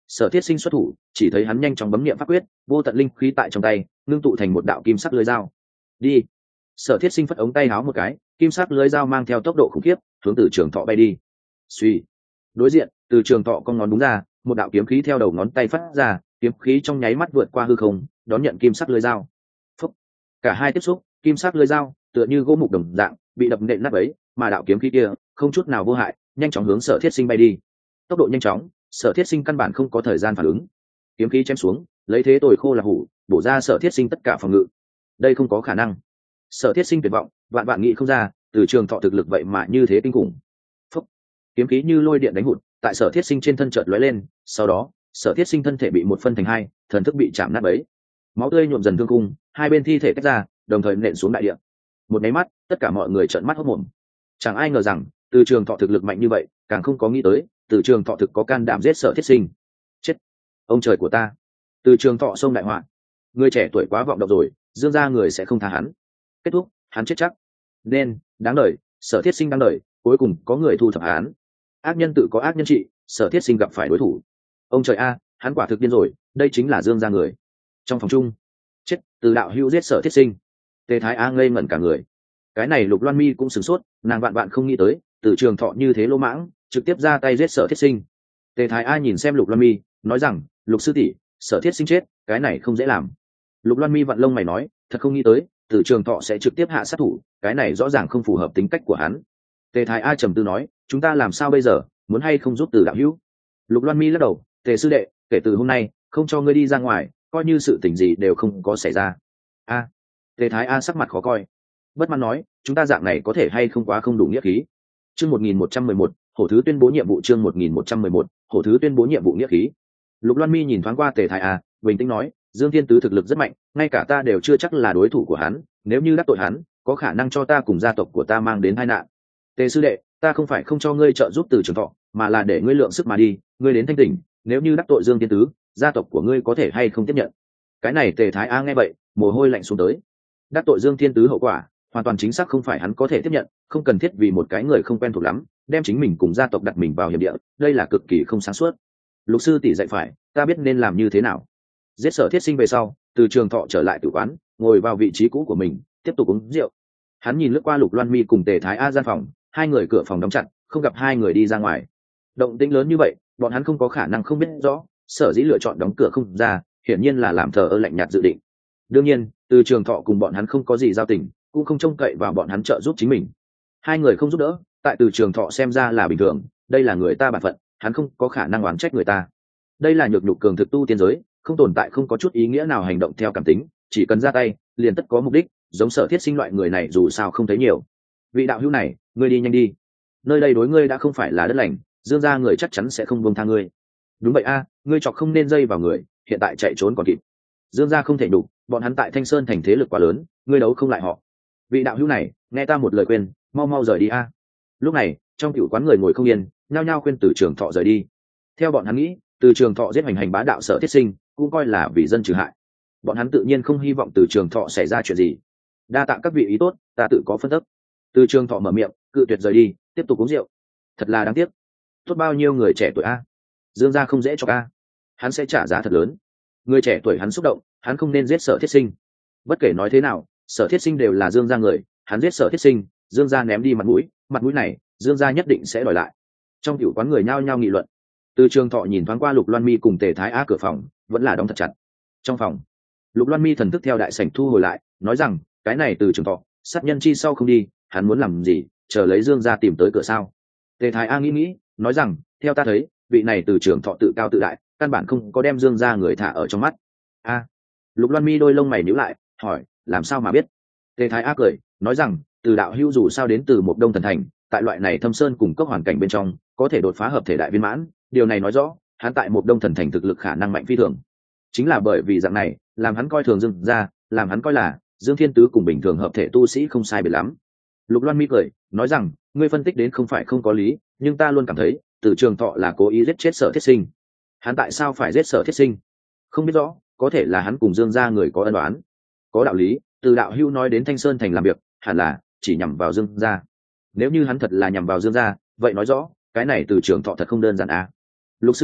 Sở Thiết Sinh xuất thủ, chỉ thấy hắn nhanh chóng bấm niệm pháp quyết, vô tận linh khí tại trong tay ngưng tụ thành một đạo kim sắc lưới dao. Đi. Sở Thiết Sinh phất ống tay háo một cái, kim sắc lưới dao mang theo tốc độ khủng khiếp hướng từ trường thọ bay đi. Suy. Đối diện, từ trường thọ con ngón đúng ra, một đạo kiếm khí theo đầu ngón tay phát ra, kiếm khí trong nháy mắt vượt qua hư không, đón nhận kim sắc lưới dao. Phúc. Cả hai tiếp xúc, kim sắc lưới dao tựa như gỗ mục đồng dạng bị đập nện nát ấy, mà đạo kiếm khí kia không chút nào vô hại, nhanh chóng hướng Sở Thiết Sinh bay đi. Tốc độ nhanh chóng, Sở Thiết Sinh căn bản không có thời gian phản ứng. Kiếm khí chém xuống, lấy thế tồi khô là hủ, bổ ra Sở Thiết Sinh tất cả phòng ngự. Đây không có khả năng. Sở Thiết Sinh tuyệt vọng, vạn vạn nghĩ không ra, từ trường thọ thực lực vậy mà như thế kinh khủng. Phúc. Kiếm khí như lôi điện đánh hụt, tại Sở Thiết Sinh trên thân chợt lóe lên, sau đó, Sở Thiết Sinh thân thể bị một phân thành hai, thần thức bị chạm nát bấy. Máu tươi nhuộm dần thương cung, hai bên thi thể tách ra, đồng thời nện xuống đại địa. Một máy mắt, tất cả mọi người trợn mắt hốt mồm. Chẳng ai ngờ rằng, từ trường thọ thực lực mạnh như vậy, càng không có nghĩ tới, từ trường thọ thực có can đảm giết Sở Thiết Sinh. Chết! Ông trời của ta! Từ trường thọ xông đại họa. Người trẻ tuổi quá vọng động rồi, Dương gia người sẽ không tha hắn. Kết thúc, hắn chết chắc. Nên, đáng đời, Sở Thiết Sinh đáng đời, cuối cùng có người thu thập hắn. Ác nhân tự có ác nhân trị, Sở Thiết Sinh gặp phải đối thủ. Ông trời a, hắn quả thực điên rồi, đây chính là Dương gia người. Trong phòng chung, chết, từ đạo hữu giết Sở Thiết Sinh. Tề Thái A ngây ngẩn cả người. Cái này Lục Loan Mi cũng sửng sốt, nàng vạn vạn không nghĩ tới, từ trường thọ như thế lỗ mãng, trực tiếp ra tay giết Sở Thiết Sinh. Tề Thái A nhìn xem Lục Loan Mi, nói rằng, Lục sư tỷ, Sở Thiết Sinh chết, cái này không dễ làm. Lục Loan Mi vặn lông mày nói, thật không nghĩ tới, từ trường thọ sẽ trực tiếp hạ sát thủ, cái này rõ ràng không phù hợp tính cách của hắn. Tề Thái A trầm tư nói, chúng ta làm sao bây giờ, muốn hay không giúp từ đạo hữu? Lục Loan Mi lắc đầu, Tề sư đệ, kể từ hôm nay, không cho ngươi đi ra ngoài, coi như sự tình gì đều không có xảy ra. A. Tề Thái A sắc mặt khó coi, bất mãn nói, chúng ta dạng này có thể hay không quá không đủ nghĩa khí. Chương một nghìn một trăm mười một, Hổ Thứ tuyên bố nhiệm vụ. Chương một nghìn một trăm mười một, Hổ Thứ tuyên bố nhiệm vụ nghĩa khí. Lục Loan Mi nhìn thoáng qua Tề Thái A, bình tĩnh nói, Dương Thiên Tứ thực lực rất mạnh, ngay cả ta đều chưa chắc là đối thủ của hắn, nếu như đắc tội hắn, có khả năng cho ta cùng gia tộc của ta mang đến tai nạn. Tề sư đệ, ta không phải không cho ngươi trợ giúp từ trường thọ, mà là để ngươi lượng sức mà đi, ngươi đến thanh tỉnh, nếu như đắc tội Dương Thiên Tứ, gia tộc của ngươi có thể hay không tiếp nhận. Cái này Tề Thái A nghe vậy, mồ hôi lạnh xuống tới. Đắc tội Dương Thiên Tứ hậu quả, hoàn toàn chính xác không phải hắn có thể tiếp nhận, không cần thiết vì một cái người không quen thuộc lắm, đem chính mình cùng gia tộc đặt mình vào hiểm địa, đây là cực kỳ không sáng suốt. Lục sư tỷ dạy phải, ta biết nên làm như thế nào. Giết Sở Thiết Sinh về sau, từ trường thọ trở lại tử quán, ngồi vào vị trí cũ của mình, tiếp tục uống rượu. Hắn nhìn lướt qua Lục Loan Mi cùng Tề Thái A gian phòng, hai người cửa phòng đóng chặt, không gặp hai người đi ra ngoài. Động tĩnh lớn như vậy, bọn hắn không có khả năng không biết rõ, sở dĩ lựa chọn đóng cửa không ra, hiển nhiên là làm thờ ơ lạnh nhạt dự định. Đương nhiên, từ trường thọ cùng bọn hắn không có gì giao tình, cũng không trông cậy vào bọn hắn trợ giúp chính mình. Hai người không giúp đỡ, tại từ trường thọ xem ra là bình thường, đây là người ta bản phận, hắn không có khả năng oán trách người ta. Đây là nhược nhục cường thực tu tiên giới, không tồn tại không có chút ý nghĩa nào hành động theo cảm tính, chỉ cần ra tay liền tất có mục đích, giống Sở Thiết Sinh loại người này dù sao không thấy nhiều. Vị đạo hữu này, ngươi đi nhanh đi, nơi đây đối ngươi đã không phải là đất lành, Dương gia người chắc chắn sẽ không buông tha ngươi. Đúng vậy a, ngươi chọc không nên dây vào người, hiện tại chạy trốn còn kịp. Dương gia không thể đủ, bọn hắn tại Thanh Sơn thành thế lực quá lớn, ngươi đấu không lại họ. Vị đạo hữu này, nghe ta một lời khuyên, mau mau rời đi a. Lúc này, trong cửu quán người ngồi không yên, nhao nhao khuyên Từ Trường Thọ rời đi. Theo bọn hắn nghĩ, Từ Trường Thọ giết hành hành bá đạo Sở Thiết Sinh, cũng coi là vì dân trừ hại. Bọn hắn tự nhiên không hy vọng Từ Trường Thọ xảy ra chuyện gì. Đa tạ các vị ý tốt, ta tự có phân tích. Từ Trường Thọ mở miệng, cự tuyệt rời đi, tiếp tục uống rượu. Thật là đáng tiếc. Tốt bao nhiêu người trẻ tuổi a. Dương gia không dễ cho a. Hắn sẽ trả giá thật lớn. Người trẻ tuổi hắn xúc động, hắn không nên giết Sở Thiết Sinh. Bất kể nói thế nào, Sở Thiết Sinh đều là Dương gia người, hắn giết Sở Thiết Sinh, Dương gia ném đi mặt mũi, mặt mũi này, Dương gia nhất định sẽ đòi lại. Trong tiểu quán người nhao nhao nghị luận. Từ Trường Thọ nhìn thoáng qua Lục Loan Mi cùng Tề Thái Á cửa phòng, vẫn là đóng thật chặt. Trong phòng, Lục Loan Mi thần thức theo đại sảnh thu hồi lại, nói rằng, cái này Từ Trường Thọ, sát nhân chi sau không đi, hắn muốn làm gì, chờ lấy Dương gia tìm tới cửa sao? Tề Thái A nghĩ nghĩ, nói rằng, theo ta thấy, vị này Từ Trường Thọ tự cao tự đại, căn bản không có đem Dương gia người thả ở trong mắt. A. Lục Loan Mi đôi lông mày nhíu lại, hỏi, làm sao mà biết? Tề Thái A cười, nói rằng, Từ đạo hữu dù sao đến từ một Đông Thần Thành, tại loại này thâm sơn cùng cấp hoàn cảnh bên trong, có thể đột phá hợp thể đại viên mãn, điều này nói rõ, hắn tại một Đông Thần Thành thực lực khả năng mạnh phi thường. Chính là bởi vì dạng này, làm hắn coi thường Dương gia, làm hắn coi là Dương Thiên Tứ cùng bình thường hợp thể tu sĩ không sai biệt lắm. Lục Loan Mi cười, nói rằng, ngươi phân tích đến không phải không có lý, nhưng ta luôn cảm thấy, Từ Trường Thọ là cố ý giết chết Sở Thiết Sinh. Hắn tại sao phải giết Sở Thiết Sinh? Không biết rõ, có thể là hắn cùng Dương gia người có ân oán. Có đạo lý, Từ đạo hữu nói đến Thanh Sơn thành làm việc, hẳn là chỉ nhằm vào Dương gia. Nếu như hắn thật là nhằm vào Dương gia, vậy nói rõ, cái này Từ Trường Thọ thật không đơn giản à? Lục sư tỷ,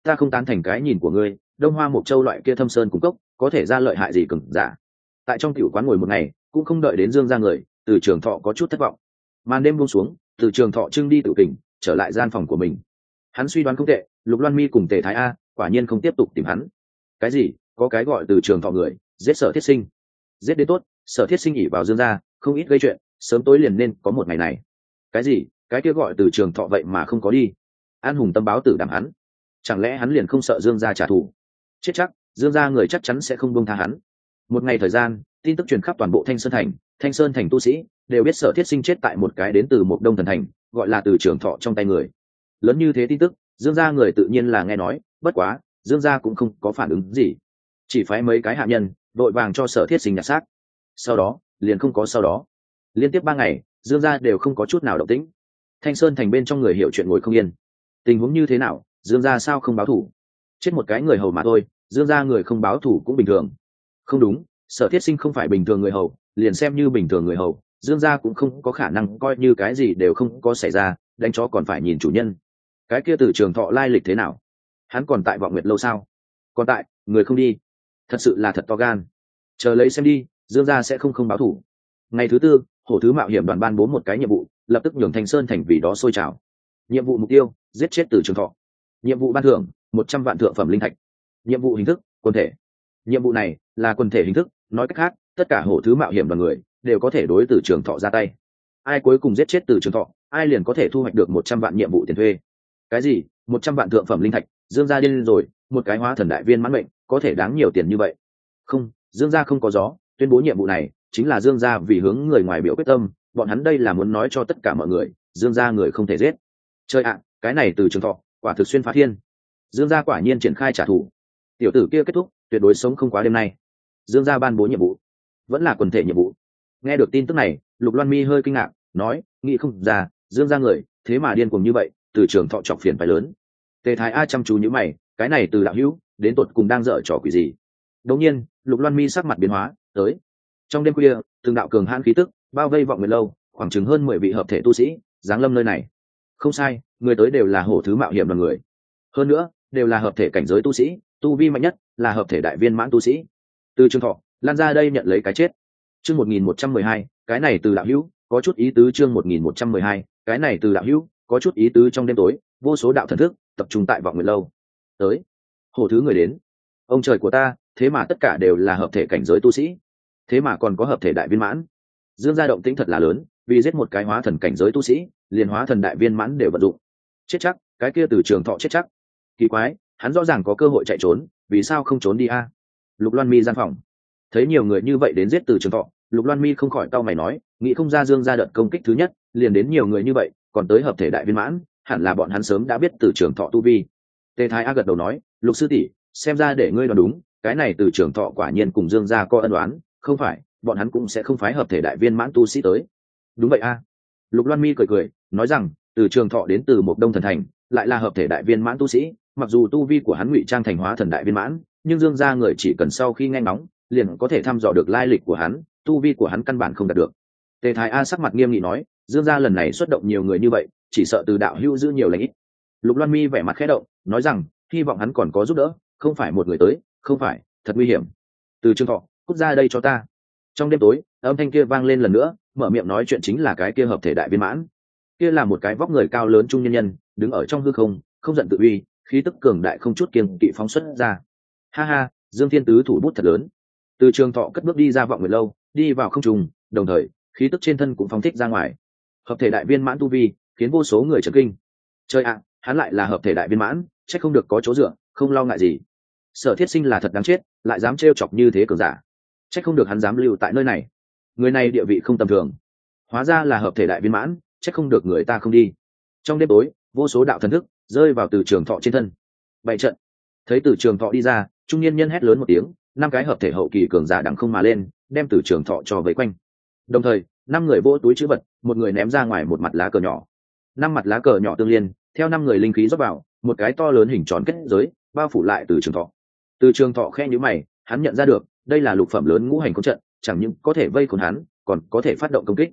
ta không tán thành cái nhìn của ngươi, Đông Hoa Mộc Châu loại kia thâm sơn cung cốc có thể ra lợi hại gì cường giả. Tại trong tiểu quán ngồi một ngày cũng không đợi đến Dương gia người, Từ Trường Thọ có chút thất vọng. Màn đêm buông xuống, Từ Trường Thọ trưng đi tự kình trở lại gian phòng của mình. Hắn suy đoán không tệ, Lục Loan Mi cùng Tề Thái A quả nhiên không tiếp tục tìm hắn. Cái gì? Có cái gọi Từ Trường Thọ người giết Sở Thiết Sinh. Giết đến tốt, Sở Thiết Sinh ỉ vào Dương gia không ít gây chuyện, sớm tối liền nên có một ngày này. Cái gì? Cái kia gọi Từ Trường Thọ vậy mà không có đi. An Hùng tâm báo tử đảm hắn, chẳng lẽ hắn liền không sợ Dương gia trả thù? Chết chắc, Dương gia người chắc chắn sẽ không buông tha hắn. Một ngày thời gian, tin tức truyền khắp toàn bộ Thanh Sơn thành, Thanh Sơn thành tu sĩ đều biết Sở Thiết Sinh chết tại một cái đến từ một Đông Thần thành, gọi là Từ Trường Thọ trong tay người. Lớn như thế tin tức, Dương gia người tự nhiên là nghe nói, bất quá, Dương gia cũng không có phản ứng gì, chỉ phái mấy cái hạ nhân vội vàng cho Sở Thiết Sinh nhặt xác. Sau đó, liền không có sau đó. Liên tiếp ba ngày, Dương gia đều không có chút nào động tĩnh. Thanh Sơn thành bên trong người hiểu chuyện ngồi không yên. Tình huống như thế nào, Dương gia sao không báo thủ? Chết một cái người hầu mà thôi, Dương gia người không báo thủ cũng bình thường. Không đúng, Sở Thiết Sinh không phải bình thường người hầu, liền xem như bình thường người hầu, Dương gia cũng không có khả năng coi như cái gì đều không có xảy ra, đánh chó còn phải nhìn chủ nhân. Cái kia Từ Trường Thọ lai lịch thế nào? Hắn còn tại Vọng Nguyệt lâu sao? Còn tại, người không đi. Thật sự là thật to gan. Chờ lấy xem đi, Dương gia sẽ không không báo thủ. Ngày thứ tư, Hổ Thứ Mạo Hiểm đoàn ban bố một cái nhiệm vụ, lập tức nhường Thanh Sơn thành vì đó sôi trào. Nhiệm vụ mục tiêu: giết chết Từ Trường Thọ. Nhiệm vụ ban thưởng: một trăm vạn thượng phẩm linh thạch. Nhiệm vụ hình thức: quần thể. Nhiệm vụ này là quần thể hình thức, nói cách khác, tất cả Hổ Thứ Mạo Hiểm đoàn người đều có thể đối Từ Trường Thọ ra tay. Ai cuối cùng giết chết Từ Trường Thọ, ai liền có thể thu hoạch được một trăm vạn nhiệm vụ tiền thuê. Cái gì? một trăm vạn thượng phẩm linh thạch? Dương gia điên rồi, một cái hóa thần đại viên mãn mệnh có thể đáng nhiều tiền như vậy? Không, Dương gia không có gió, tuyên bố nhiệm vụ này chính là Dương gia vì hướng người ngoài biểu quyết tâm, bọn hắn đây là muốn nói cho tất cả mọi người, Dương gia người không thể giết. Chơi ạ, cái này Từ Trường Thọ quả thực xuyên phá thiên. Dương gia quả nhiên triển khai trả thù. Tiểu tử kia kết thúc, tuyệt đối sống không quá đêm nay. Dương gia ban bố nhiệm vụ, vẫn là quần thể nhiệm vụ. Nghe được tin tức này, Lục Loan Mi hơi kinh ngạc, nói, nghĩ không ra, Dương gia người thế mà điên cuồng như vậy, Từ Trường Thọ chọc phiền phải lớn. Tề Thái A chăm chú nhíu mày, cái này Từ đạo hữu, đến tột cùng đang dở trò quỷ gì? Đột nhiên, Lục Loan Mi sắc mặt biến hóa, tới. Trong đêm khuya, từng đạo cường hãn khí tức bao vây Vọng Nguyệt lâu, khoảng chừng hơn mười vị hợp thể tu sĩ giáng lâm nơi này. Không sai, người tới đều là Hổ Thứ Mạo Hiểm đoàn người. Hơn nữa, đều là hợp thể cảnh giới tu sĩ, tu vi mạnh nhất là hợp thể đại viên mãn tu sĩ. Từ Trường Thọ lan ra đây nhận lấy cái chết. Chương một nghìn một trăm mười hai, cái này Từ đạo hữu có chút ý tứ. Chương một nghìn một trăm mười hai, cái này Từ đạo hữu có chút ý tứ. Trong đêm tối, vô số đạo thần thức tập trung tại Vọng Nguyệt lâu. Tới, Hổ Thứ người đến. Ông trời của ta, thế mà tất cả đều là hợp thể cảnh giới tu sĩ, thế mà còn có hợp thể đại viên mãn. Dương gia động tĩnh thật là lớn, vì giết một cái hóa thần cảnh giới tu sĩ, liền hóa thần đại viên mãn đều vận dụng. Chết chắc, cái kia Từ Trường Thọ chết chắc. Kỳ quái, hắn rõ ràng có cơ hội chạy trốn, vì sao không trốn đi a? Lục Loan Mi gian phòng, thấy nhiều người như vậy đến giết Từ Trường Thọ, Lục Loan Mi không khỏi cau mày nói, nghĩ không ra Dương gia đợt công kích thứ nhất liền đến nhiều người như vậy, còn tới hợp thể đại viên mãn, hẳn là bọn hắn sớm đã biết Từ Trường Thọ tu vi. Tề Thái A gật đầu nói, Lục sư tỷ, xem ra để ngươi đoán đúng, cái này Từ Trường Thọ quả nhiên cùng Dương gia có ân oán, không phải, bọn hắn cũng sẽ không phái hợp thể đại viên mãn tu sĩ tới. Đúng vậy a. Lục Loan Mi cười cười, nói rằng, Từ Trường Thọ đến từ một Đông Thần thành, lại là hợp thể đại viên mãn tu sĩ, mặc dù tu vi của hắn ngụy trang thành hóa thần đại viên mãn, nhưng Dương gia người chỉ cần sau khi nghe ngóng, liền có thể thăm dò được lai lịch của hắn, tu vi của hắn căn bản không đạt được. Tề Thái A sắc mặt nghiêm nghị nói, Dương gia lần này xuất động nhiều người như vậy, chỉ sợ Từ đạo hữu giữ nhiều lành ít. Lục Loan Mi vẻ mặt khẽ động, nói rằng, hy vọng hắn còn có giúp đỡ, không phải một người tới, không phải, thật nguy hiểm. Từ Trường Thọ, cút ra đây cho ta. Trong đêm tối, âm thanh kia vang lên lần nữa, mở miệng nói chuyện chính là cái kia hợp thể đại viên mãn. Kia là một cái vóc người cao lớn trung nhân nhân, đứng ở trong hư không, không giận tự uy, khí tức cường đại không chút kiêng kỵ phóng xuất ra. Ha ha, Dương Thiên Tứ thủ bút thật lớn. Từ Trường Thọ cất bước đi ra Vọng Nguyệt lâu, đi vào không trung, đồng thời khí tức trên thân cũng phóng thích ra ngoài. Hợp thể đại viên mãn tu vi, khiến vô số người chấn kinh. Trời ạ, hắn lại là hợp thể đại viên mãn, chắc không được có chỗ dựa, không lo ngại gì. Sở Thiết Sinh là thật đáng chết, lại dám trêu chọc như thế cường giả. Chắc không được hắn dám lưu tại nơi này. Người này địa vị không tầm thường. Hóa ra là hợp thể đại viên mãn, chắc không được người ta không đi. Trong đêm tối, vô số đạo thần thức rơi vào Từ Trường Thọ trên thân. Bảy trận. Thấy Từ Trường Thọ đi ra, trung niên nhân hét lớn một tiếng, năm cái hợp thể hậu kỳ cường giả đằng không mà lên, đem Từ Trường Thọ cho vây quanh. Đồng thời, năm người vỗ túi trữ vật, một người ném ra ngoài một mặt lá cờ nhỏ. Năm mặt lá cờ nhỏ tương liên, theo năm người linh khí rót vào, một cái to lớn hình tròn kết giới bao phủ lại Từ Trường Thọ. Từ Trường Thọ khẽ nhíu mày, hắn nhận ra được, đây là lục phẩm lớn ngũ hành côn trận, chẳng những có thể vây khốn hắn, còn có thể phát động công kích.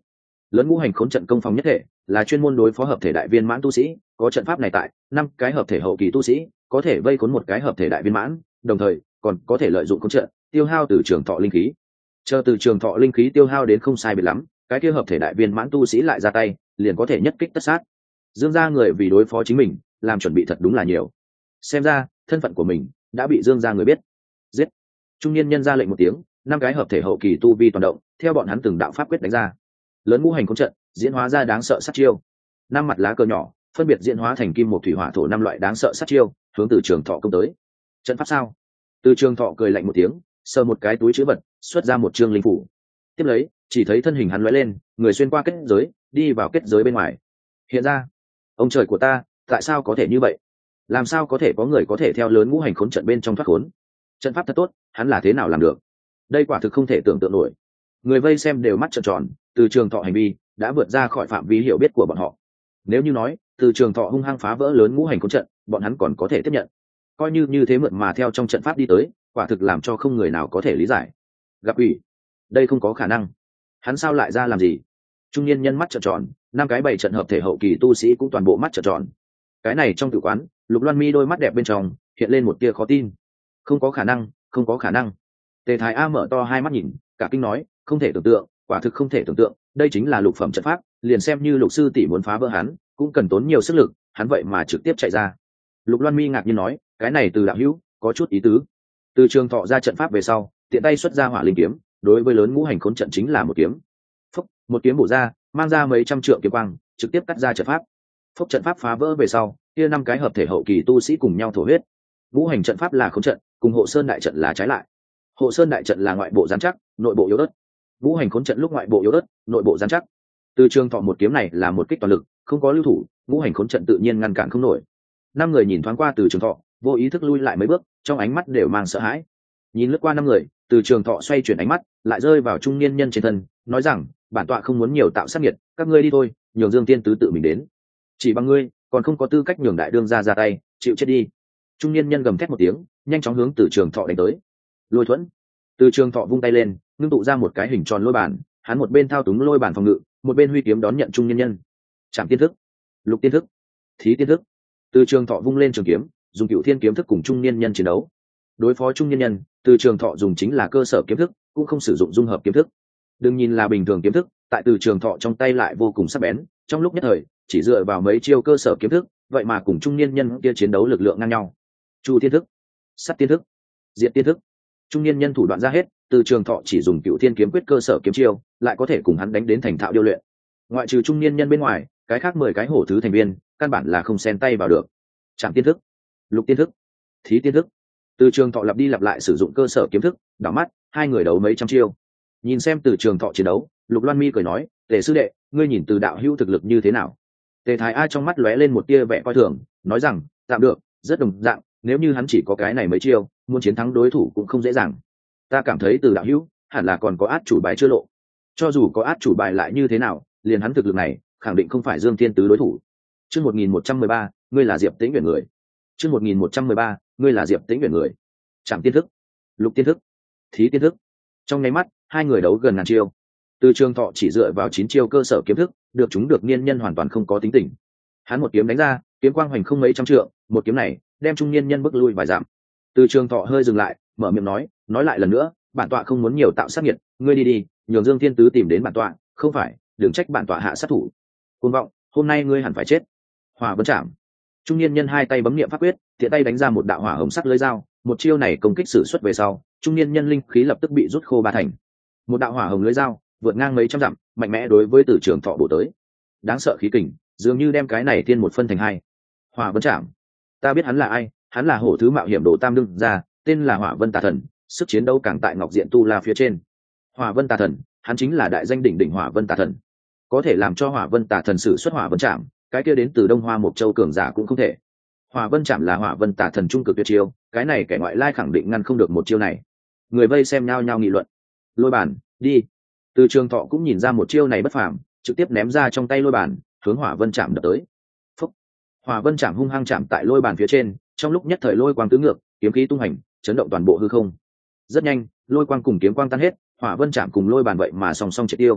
Lớn ngũ hành khốn trận công phòng nhất thể là chuyên môn đối phó hợp thể đại viên mãn tu sĩ, có trận pháp này tại, năm cái hợp thể hậu kỳ tu sĩ có thể vây khốn một cái hợp thể đại viên mãn, đồng thời còn có thể lợi dụng khốn trận tiêu hao từ trường thọ linh khí. Chờ từ trường thọ linh khí tiêu hao đến không sai biệt lắm, cái kia hợp thể đại viên mãn tu sĩ lại ra tay, liền có thể nhất kích tất sát. Dương gia người vì đối phó chính mình, làm chuẩn bị thật đúng là nhiều. Xem ra thân phận của mình đã bị Dương gia người biết. Giết! Trung niên nhân ra lệnh một tiếng, năm cái hợp thể hậu kỳ tu vi toàn động, theo bọn hắn từng đạo pháp quyết đánh ra. Lớn ngũ hành khốn trận diễn hóa ra đáng sợ sát chiêu. Năm mặt lá cờ nhỏ phân biệt diễn hóa thành kim một thủy hỏa thổ năm loại đáng sợ sát chiêu, hướng từ trường thọ công tới. Trận pháp sao? Từ trường thọ cười lạnh một tiếng, sờ một cái túi chữ vật, xuất ra một chương linh phủ. Tiếp lấy, chỉ thấy thân hình hắn lóe lên, người xuyên qua kết giới, đi vào kết giới bên ngoài. Hiện ra, ông trời của ta, tại sao có thể như vậy? Làm sao có thể có người có thể theo lớn ngũ hành khốn trận bên trong thoát khốn? Trận pháp thật tốt, hắn là thế nào làm được? Đây quả thực không thể tưởng tượng nổi. Người vây xem đều mắt trợn tròn, từ trường thọ hành vi đã vượt ra khỏi phạm vi hiểu biết của bọn họ. Nếu như nói từ trường thọ hung hăng phá vỡ lớn ngũ hành khốn trận, bọn hắn còn có thể tiếp nhận. Coi như như thế mượn mà theo trong trận pháp đi tới, quả thực làm cho không người nào có thể lý giải. Gặp ủy, đây không có khả năng. Hắn sao lại ra làm gì? Trung niên nhân mắt trợn tròn, năm cái bảy trận hợp thể hậu kỳ tu sĩ cũng toàn bộ mắt trợn tròn. Cái này trong tử quán, Lục Loan Mi đôi mắt đẹp bên trong hiện lên một tia khó tin. Không có khả năng, không có khả năng. Tề Thái A mở to hai mắt nhìn, cả kinh nói, không thể tưởng tượng, quả thực không thể tưởng tượng, đây chính là lục phẩm trận pháp, liền xem như lục sư tỷ muốn phá vỡ hắn, cũng cần tốn nhiều sức lực, hắn vậy mà trực tiếp chạy ra. Lục Loan Mi ngạc nhiên nói, cái này từ đạo hữu có chút ý tứ. Từ trường thọ ra trận pháp về sau, tiện tay xuất ra hỏa linh kiếm, đối với lớn ngũ hành khốn trận chính là một kiếm. Phúc, một kiếm bổ ra, mang ra mấy trăm trượng kiếm quang, trực tiếp cắt ra trận pháp. Phúc, trận pháp phá vỡ về sau, kia năm cái hợp thể hậu kỳ tu sĩ cùng nhau thổ huyết. Ngũ hành trận pháp là khốn trận, cùng hộ sơn đại trận là trái lại. Hộ sơn đại trận là ngoại bộ gián chắc, nội bộ yếu ớt. Ngũ hành khốn trận lúc ngoại bộ yếu ớt, nội bộ gián chắc. Từ trường thọ một kiếm này là một kích toàn lực, không có lưu thủ, ngũ hành khốn trận tự nhiên ngăn cản không nổi. Năm người nhìn thoáng qua từ trường thọ, vô ý thức lui lại mấy bước, trong ánh mắt đều mang sợ hãi. Nhìn lướt qua năm người, từ trường thọ xoay chuyển ánh mắt, lại rơi vào trung niên nhân trên thân, nói rằng, bản tọa không muốn nhiều tạo sát nhiệt, các ngươi đi thôi, nhường Dương Tiên tứ tự mình đến. Chỉ bằng ngươi, còn không có tư cách nhường đại đương ra ra tay, chịu chết đi. Trung niên nhân gầm thét một tiếng, nhanh chóng hướng từ trường thọ đánh tới. Lôi thuẫn. Từ trường thọ vung tay lên, ngưng tụ ra một cái hình tròn lôi bàn, hắn một bên thao túng lôi bàn phòng ngự, một bên huy kiếm đón nhận trung niên nhân. Trảm tiên thức, lục tiên thức, thí tiên thức. Từ trường thọ vung lên trường kiếm, dùng cựu thiên kiếm thức cùng trung niên nhân chiến đấu. Đối phó trung niên nhân, từ trường thọ dùng chính là cơ sở kiếm thức, cũng không sử dụng dung hợp kiếm thức. Đừng nhìn là bình thường kiếm thức, tại từ trường thọ trong tay lại vô cùng sắc bén, trong lúc nhất thời chỉ dựa vào mấy chiêu cơ sở kiếm thức, vậy mà cùng trung niên nhân kia chiến đấu lực lượng ngang nhau. Chu tiên thức, sắt tiên thức, diệt tiên thức. Trung niên nhân thủ đoạn ra hết, từ trường thọ chỉ dùng cựu thiên kiếm quyết cơ sở kiếm chiêu, lại có thể cùng hắn đánh đến thành thạo điêu luyện. Ngoại trừ trung niên nhân bên ngoài, cái khác mười cái hổ thứ thành viên căn bản là không xen tay vào được. Trảm tiên thức, lục tiên thức, thí tiên thức. Từ trường thọ lặp đi lặp lại sử dụng cơ sở kiếm thức, đảo mắt hai người đấu mấy trăm chiêu. Nhìn xem từ trường thọ chiến đấu, Lục Loan Mi cười nói, Tề sư đệ, ngươi nhìn từ đạo hữu thực lực như thế nào? Tề Thái A trong mắt lóe lên một tia vẻ coi thường, nói rằng, tạm được, rất đồng dạng, nếu như hắn chỉ có cái này mấy chiêu, muốn chiến thắng đối thủ cũng không dễ dàng. Ta cảm thấy từ đạo hữu hẳn là còn có át chủ bài chưa lộ. Cho dù có át chủ bài lại như thế nào, liền hắn thực lực này, khẳng định không phải Dương Thiên Tứ đối thủ. Chương một nghìn một trăm mười ba, ngươi là Diệp Tĩnh Uyển người. Chương một nghìn một trăm mười ba, ngươi là Diệp Tĩnh Uyển người. Trảm tiên thức, lục tiên thức, thí tiên thức. Trong nháy mắt, hai người đấu gần ngàn chiêu. Từ trường thọ chỉ dựa vào chín chiêu cơ sở kiếm thức, được chúng được niên nhân hoàn toàn không có tính tình. Hắn một kiếm đánh ra, kiếm quang hoành không mấy trăm trượng, một kiếm này đem trung niên nhân bước lui vài dặm. Từ trường thọ hơi dừng lại, mở miệng nói, nói lại lần nữa, bản tọa không muốn nhiều tạo sát nhiệt, ngươi đi đi, nhường Dương Thiên Tứ tìm đến bản tọa, không phải, đừng trách bản tọa hạ sát thủ. Cuồng vọng, hôm nay ngươi hẳn phải chết. Hỏa vân chạm. Trung niên nhân hai tay bấm niệm pháp quyết, tiện tay đánh ra một đạo hỏa hồng sắc lưỡi dao, một chiêu này công kích sử xuất về sau, trung niên nhân linh khí lập tức bị rút khô ba thành. Một đạo hỏa hồng lưỡi dao vượt ngang mấy trăm dặm, mạnh mẽ đối với Từ Trường Thọ bổ tới. Đáng sợ khí kình, dường như đem cái này tiên một phân thành hai. Hỏa vân chạm. Ta biết hắn là ai, hắn là hổ thứ mạo hiểm đồ tam đương ra, tên là Hỏa Vân Tà Thần, sức chiến đấu càng tại Ngọc Diện Tu La phía trên. Hỏa Vân Tà Thần, hắn chính là đại danh đỉnh đỉnh Hỏa Vân Tà Thần. Có thể làm cho Hỏa Vân Tà Thần sử xuất Hỏa Vân Trảm, cái kia đến từ Đông Hoa Mộc Châu cường giả cũng không thể. Hỏa Vân Trảm là Hỏa Vân Tà Thần trung cực tuyệt chiêu, cái này kẻ ngoại lai khẳng định ngăn không được một chiêu này. Người vây xem nhao nhao nghị luận. Lôi bàn, đi. Từ Trường Thọ cũng nhìn ra một chiêu này bất phàm, trực tiếp ném ra trong tay lôi bàn, hướng Hỏa Vân Trảm đập tới. Phúc. Hỏa Vân Trảm hung hăng chạm tại lôi bàn phía trên, trong lúc nhất thời lôi quang tứ ngược, kiếm khí tung hành, chấn động toàn bộ hư không. Rất nhanh, lôi quang cùng kiếm quang tan hết, Hỏa Vân Trảm cùng lôi bàn vậy mà song song triệt tiêu.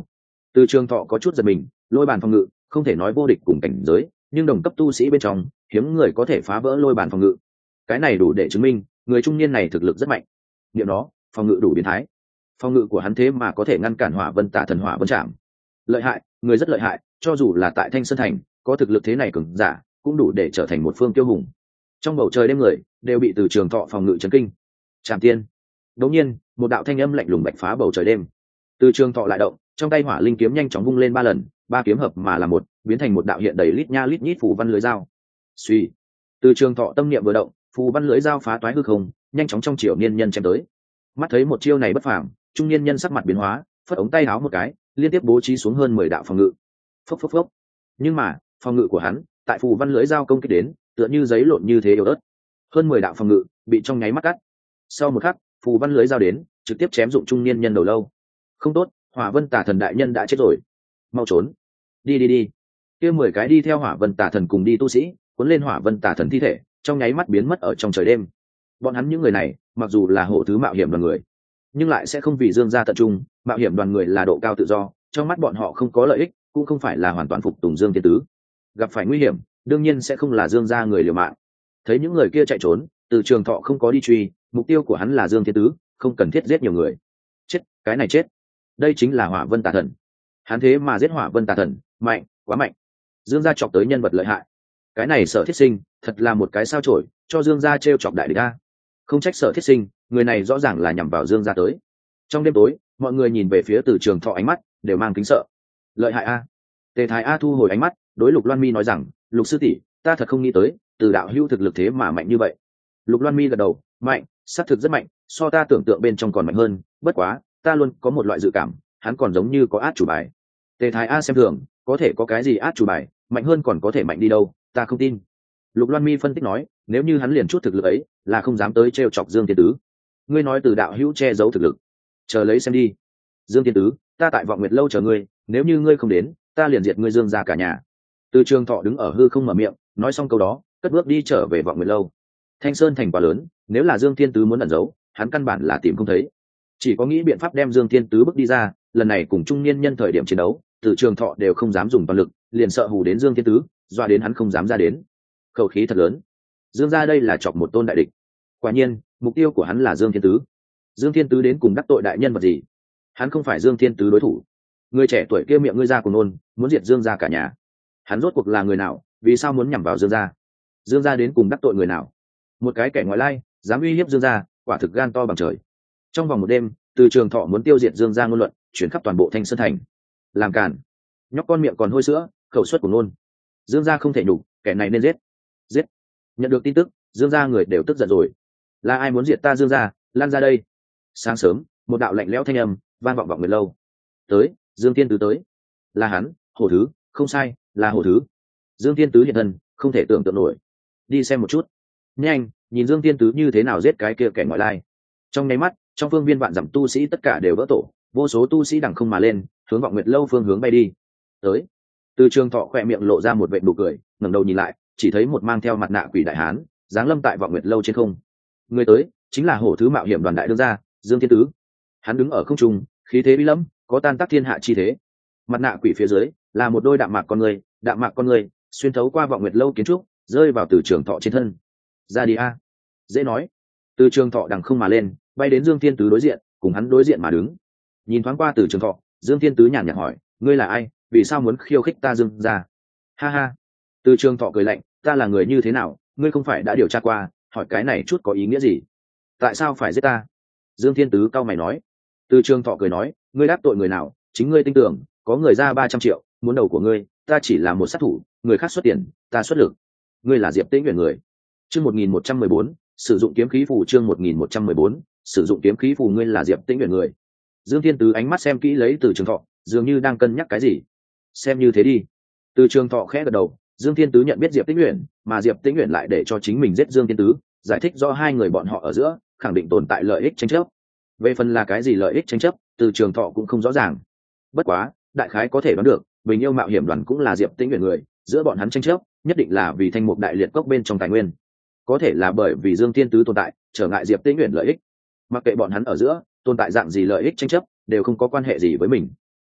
Từ Trường Thọ có chút giật mình, lôi bàn phòng ngự không thể nói vô địch cùng cảnh giới, nhưng đồng cấp tu sĩ bên trong hiếm người có thể phá vỡ lôi bàn phòng ngự. Cái này đủ để chứng minh người trung niên này thực lực rất mạnh. Niệm đó, phòng ngự đủ biến thái. Phòng ngự của hắn thế mà có thể ngăn cản Hỏa Vân Tả Thần Hỏa Vân Trảm. Lợi hại, người rất lợi hại, cho dù là tại Thanh Sơn thành, có thực lực thế này cường giả, cũng đủ để trở thành một phương tiêu hùng. Trong bầu trời đêm người đều bị Từ Trường Thọ phòng ngự chấn kinh. Trảm tiên. Đột nhiên, một đạo thanh âm lạnh lùng bạch phá bầu trời đêm. Từ Trường Thọ lại động, trong tay Hỏa Linh kiếm nhanh chóng vung lên ba lần, ba kiếm hợp mà là một, biến thành một đạo hiện đầy lít nha lít nhít phù văn lưới dao. Suy. Từ Trường Thọ tâm niệm vừa động, phù văn lưới dao phá toái hư không, nhanh chóng trong chiều niên nhân chém tới. Mắt thấy một chiêu này bất phàm, trung niên nhân sắc mặt biến hóa, phất ống tay áo một cái, liên tiếp bố trí xuống hơn mười đạo phòng ngự. Phốc phốc phốc. Nhưng mà, phòng ngự của hắn, tại phù văn lưới dao công kích đến, tựa như giấy lộn như thế yếu ớt. Hơn mười đạo phòng ngự bị trong nháy mắt cắt. Sau một khắc, phù văn lưới dao đến, trực tiếp chém dụng trung niên nhân đầu lâu. Không tốt, Hỏa Vân Tả Thần đại nhân đã chết rồi. Mau trốn. Đi đi đi. Kia mười cái đi theo Hỏa Vân Tả Thần cùng đi tu sĩ, cuốn lên Hỏa Vân Tả Thần thi thể, trong nháy mắt biến mất ở trong trời đêm. Bọn hắn những người này, mặc dù là hộ thứ mạo hiểm đoàn người, nhưng lại sẽ không vì Dương gia tận trung. Mạo hiểm đoàn người là độ cao tự do, trong mắt bọn họ không có lợi ích, cũng không phải là hoàn toàn phục tùng Dương Thiên Tứ. Gặp phải nguy hiểm, đương nhiên sẽ không là Dương gia người liều mạng. Thấy những người kia chạy trốn, Từ Trường Thọ không có đi truy, mục tiêu của hắn là Dương Thiên Tứ, không cần thiết giết nhiều người. Chết, cái này chết. Đây chính là Hỏa Vân Tả Thần. Hắn thế mà giết Hỏa Vân Tả Thần, mạnh, quá mạnh. Dương gia chọc tới nhân vật lợi hại. Cái này Sở Thiết Sinh, thật là một cái sao chổi, cho Dương gia trêu chọc đại địch a. Không trách Sở Thiết Sinh, người này rõ ràng là nhằm vào Dương gia tới. Trong đêm tối, mọi người nhìn về phía Từ Trường Thọ ánh mắt đều mang kính sợ. Lợi hại a. Tề Thái A thu hồi ánh mắt, đối Lục Loan Mi nói rằng, Lục sư tỷ, ta thật không nghĩ tới, Từ đạo hữu thực lực thế mà mạnh như vậy. Lục Loan Mi gật đầu, mạnh, xác thực rất mạnh, so ta tưởng tượng bên trong còn mạnh hơn, bất quá, ta luôn có một loại dự cảm, hắn còn giống như có át chủ bài. Tề Thái A xem thường, có thể có cái gì át chủ bài, mạnh hơn còn có thể mạnh đi đâu, ta không tin. Lục Loan Mi phân tích nói, nếu như hắn liền chút thực lực ấy, là không dám tới trêu chọc Dương Thiên Tứ. Ngươi nói Từ đạo hữu che giấu thực lực, chờ lấy xem đi. Dương Thiên Tứ, ta tại Vọng Nguyệt lâu chờ ngươi, nếu như ngươi không đến, ta liền diệt ngươi Dương gia cả nhà. Từ Trường Thọ đứng ở hư không mở miệng, nói xong câu đó, cất bước đi trở về Vọng Nguyệt lâu. Thanh Sơn thành quá lớn, nếu là Dương Thiên Tứ muốn ẩn giấu, hắn căn bản là tìm không thấy. Chỉ có nghĩ biện pháp đem Dương Thiên Tứ bước đi ra, lần này cùng trung niên nhân thời điểm chiến đấu, Từ Trường Thọ đều không dám dùng toàn lực, liền sợ hù đến Dương Thiên Tứ, dọa đến hắn không dám ra đến. Khẩu khí thật lớn. Dương gia đây là chọc một tôn đại địch. Quả nhiên, mục tiêu của hắn là Dương Thiên Tứ. Dương Thiên Tứ đến cùng đắc tội đại nhân vật gì? Hắn không phải Dương Thiên Tứ đối thủ. Người trẻ tuổi kia miệng ngươi ra cùng nôn, muốn diệt Dương gia cả nhà. Hắn rốt cuộc là người nào, vì sao muốn nhằm vào Dương gia? Dương gia đến cùng đắc tội người nào? Một cái kẻ ngoại lai, dám uy hiếp Dương gia, quả thực gan to bằng trời. Trong vòng một đêm, Từ Trường Thọ muốn tiêu diệt Dương gia ngôn luận, chuyển khắp toàn bộ Thanh Sơn thành. Làm cản. Nhóc con miệng còn hôi sữa, khẩu suất của nôn. Dương gia không thể nhục, kẻ này nên giết. Giết. Nhận được tin tức, Dương gia người đều tức giận rồi. Là ai muốn diệt ta Dương gia, lan ra đây. Sáng sớm, một đạo lạnh lẽo thanh âm vang vọng vọng người lâu. Tới, Dương Thiên Tứ tới. Là hắn, Hổ Thứ, không sai, là Hổ Thứ. Dương Thiên Tứ hiện thân, không thể tưởng tượng nổi. Đi xem một chút. Nhanh, nhìn Dương Thiên Tứ như thế nào giết cái kia kẻ ngoại lai. Trong nháy mắt, trong phương viên vạn dặm tu sĩ tất cả đều vỡ tổ, vô số tu sĩ đằng không mà lên, hướng Vọng Nguyệt lâu phương hướng bay đi. Tới. Từ Trường Thọ khỏe miệng lộ ra một vệt nụ cười, ngẩng đầu nhìn lại, chỉ thấy một mang theo mặt nạ quỷ đại hán, giáng lâm tại Vọng Nguyệt lâu trên không. Người tới, chính là Hổ Thứ mạo hiểm đoàn đại đương gia, Dương Thiên Tứ. Hắn đứng ở không trung, khí thế uy lâm, có tan tác thiên hạ chi thế. Mặt nạ quỷ phía dưới là một đôi đạm mạc con người, đạm mạc con người xuyên thấu qua Vọng Nguyệt lâu kiến trúc, rơi vào Từ Trường Thọ trên thân. Ra đi a. Dễ nói. Từ Trường Thọ đằng không mà lên, bay đến Dương Thiên Tứ đối diện, cùng hắn đối diện mà đứng. Nhìn thoáng qua Từ Trường Thọ, Dương Thiên Tứ nhàn nhạt hỏi, ngươi là ai, vì sao muốn khiêu khích ta Dương gia? Ha ha. Từ Trường Thọ cười lạnh, ta là người như thế nào, ngươi không phải đã điều tra qua, hỏi cái này chút có ý nghĩa gì? Tại sao phải giết ta? Dương Thiên Tứ cau mày nói. Từ Trường Thọ cười nói, ngươi đáp tội người nào, chính ngươi tin tưởng, có người ra ba trăm triệu, muốn đầu của ngươi, ta chỉ là một sát thủ, người khác xuất tiền, ta xuất lực. Ngươi là Diệp Tĩnh Uyển người. Chương một nghìn một trăm mười bốn, sử dụng kiếm khí phù. Chương một nghìn một trăm mười bốn, sử dụng kiếm khí phù. Ngươi là Diệp Tĩnh Uyển người. Dương Thiên Tứ ánh mắt xem kỹ lấy Từ Trường Thọ, dường như đang cân nhắc cái gì. Xem như thế đi. Từ Trường Thọ khẽ gật đầu. Dương Thiên Tứ nhận biết Diệp Tĩnh Uyển, mà Diệp Tĩnh Uyển lại để cho chính mình giết Dương Thiên Tứ, giải thích do hai người bọn họ ở giữa khẳng định tồn tại lợi ích tranh chấp. Về phần là cái gì lợi ích tranh chấp, Từ Trường Thọ cũng không rõ ràng. Bất quá, đại khái có thể đoán được, Bình Yêu mạo hiểm đoàn cũng là Diệp Tĩnh Uyển người, giữa bọn hắn tranh chấp, nhất định là vì thanh mục đại liệt cốc bên trong tài nguyên. Có thể là bởi vì Dương Thiên Tứ tồn tại, trở ngại Diệp Tĩnh Uyển lợi ích. Mặc kệ bọn hắn ở giữa tồn tại dạng gì lợi ích tranh chấp, đều không có quan hệ gì với mình.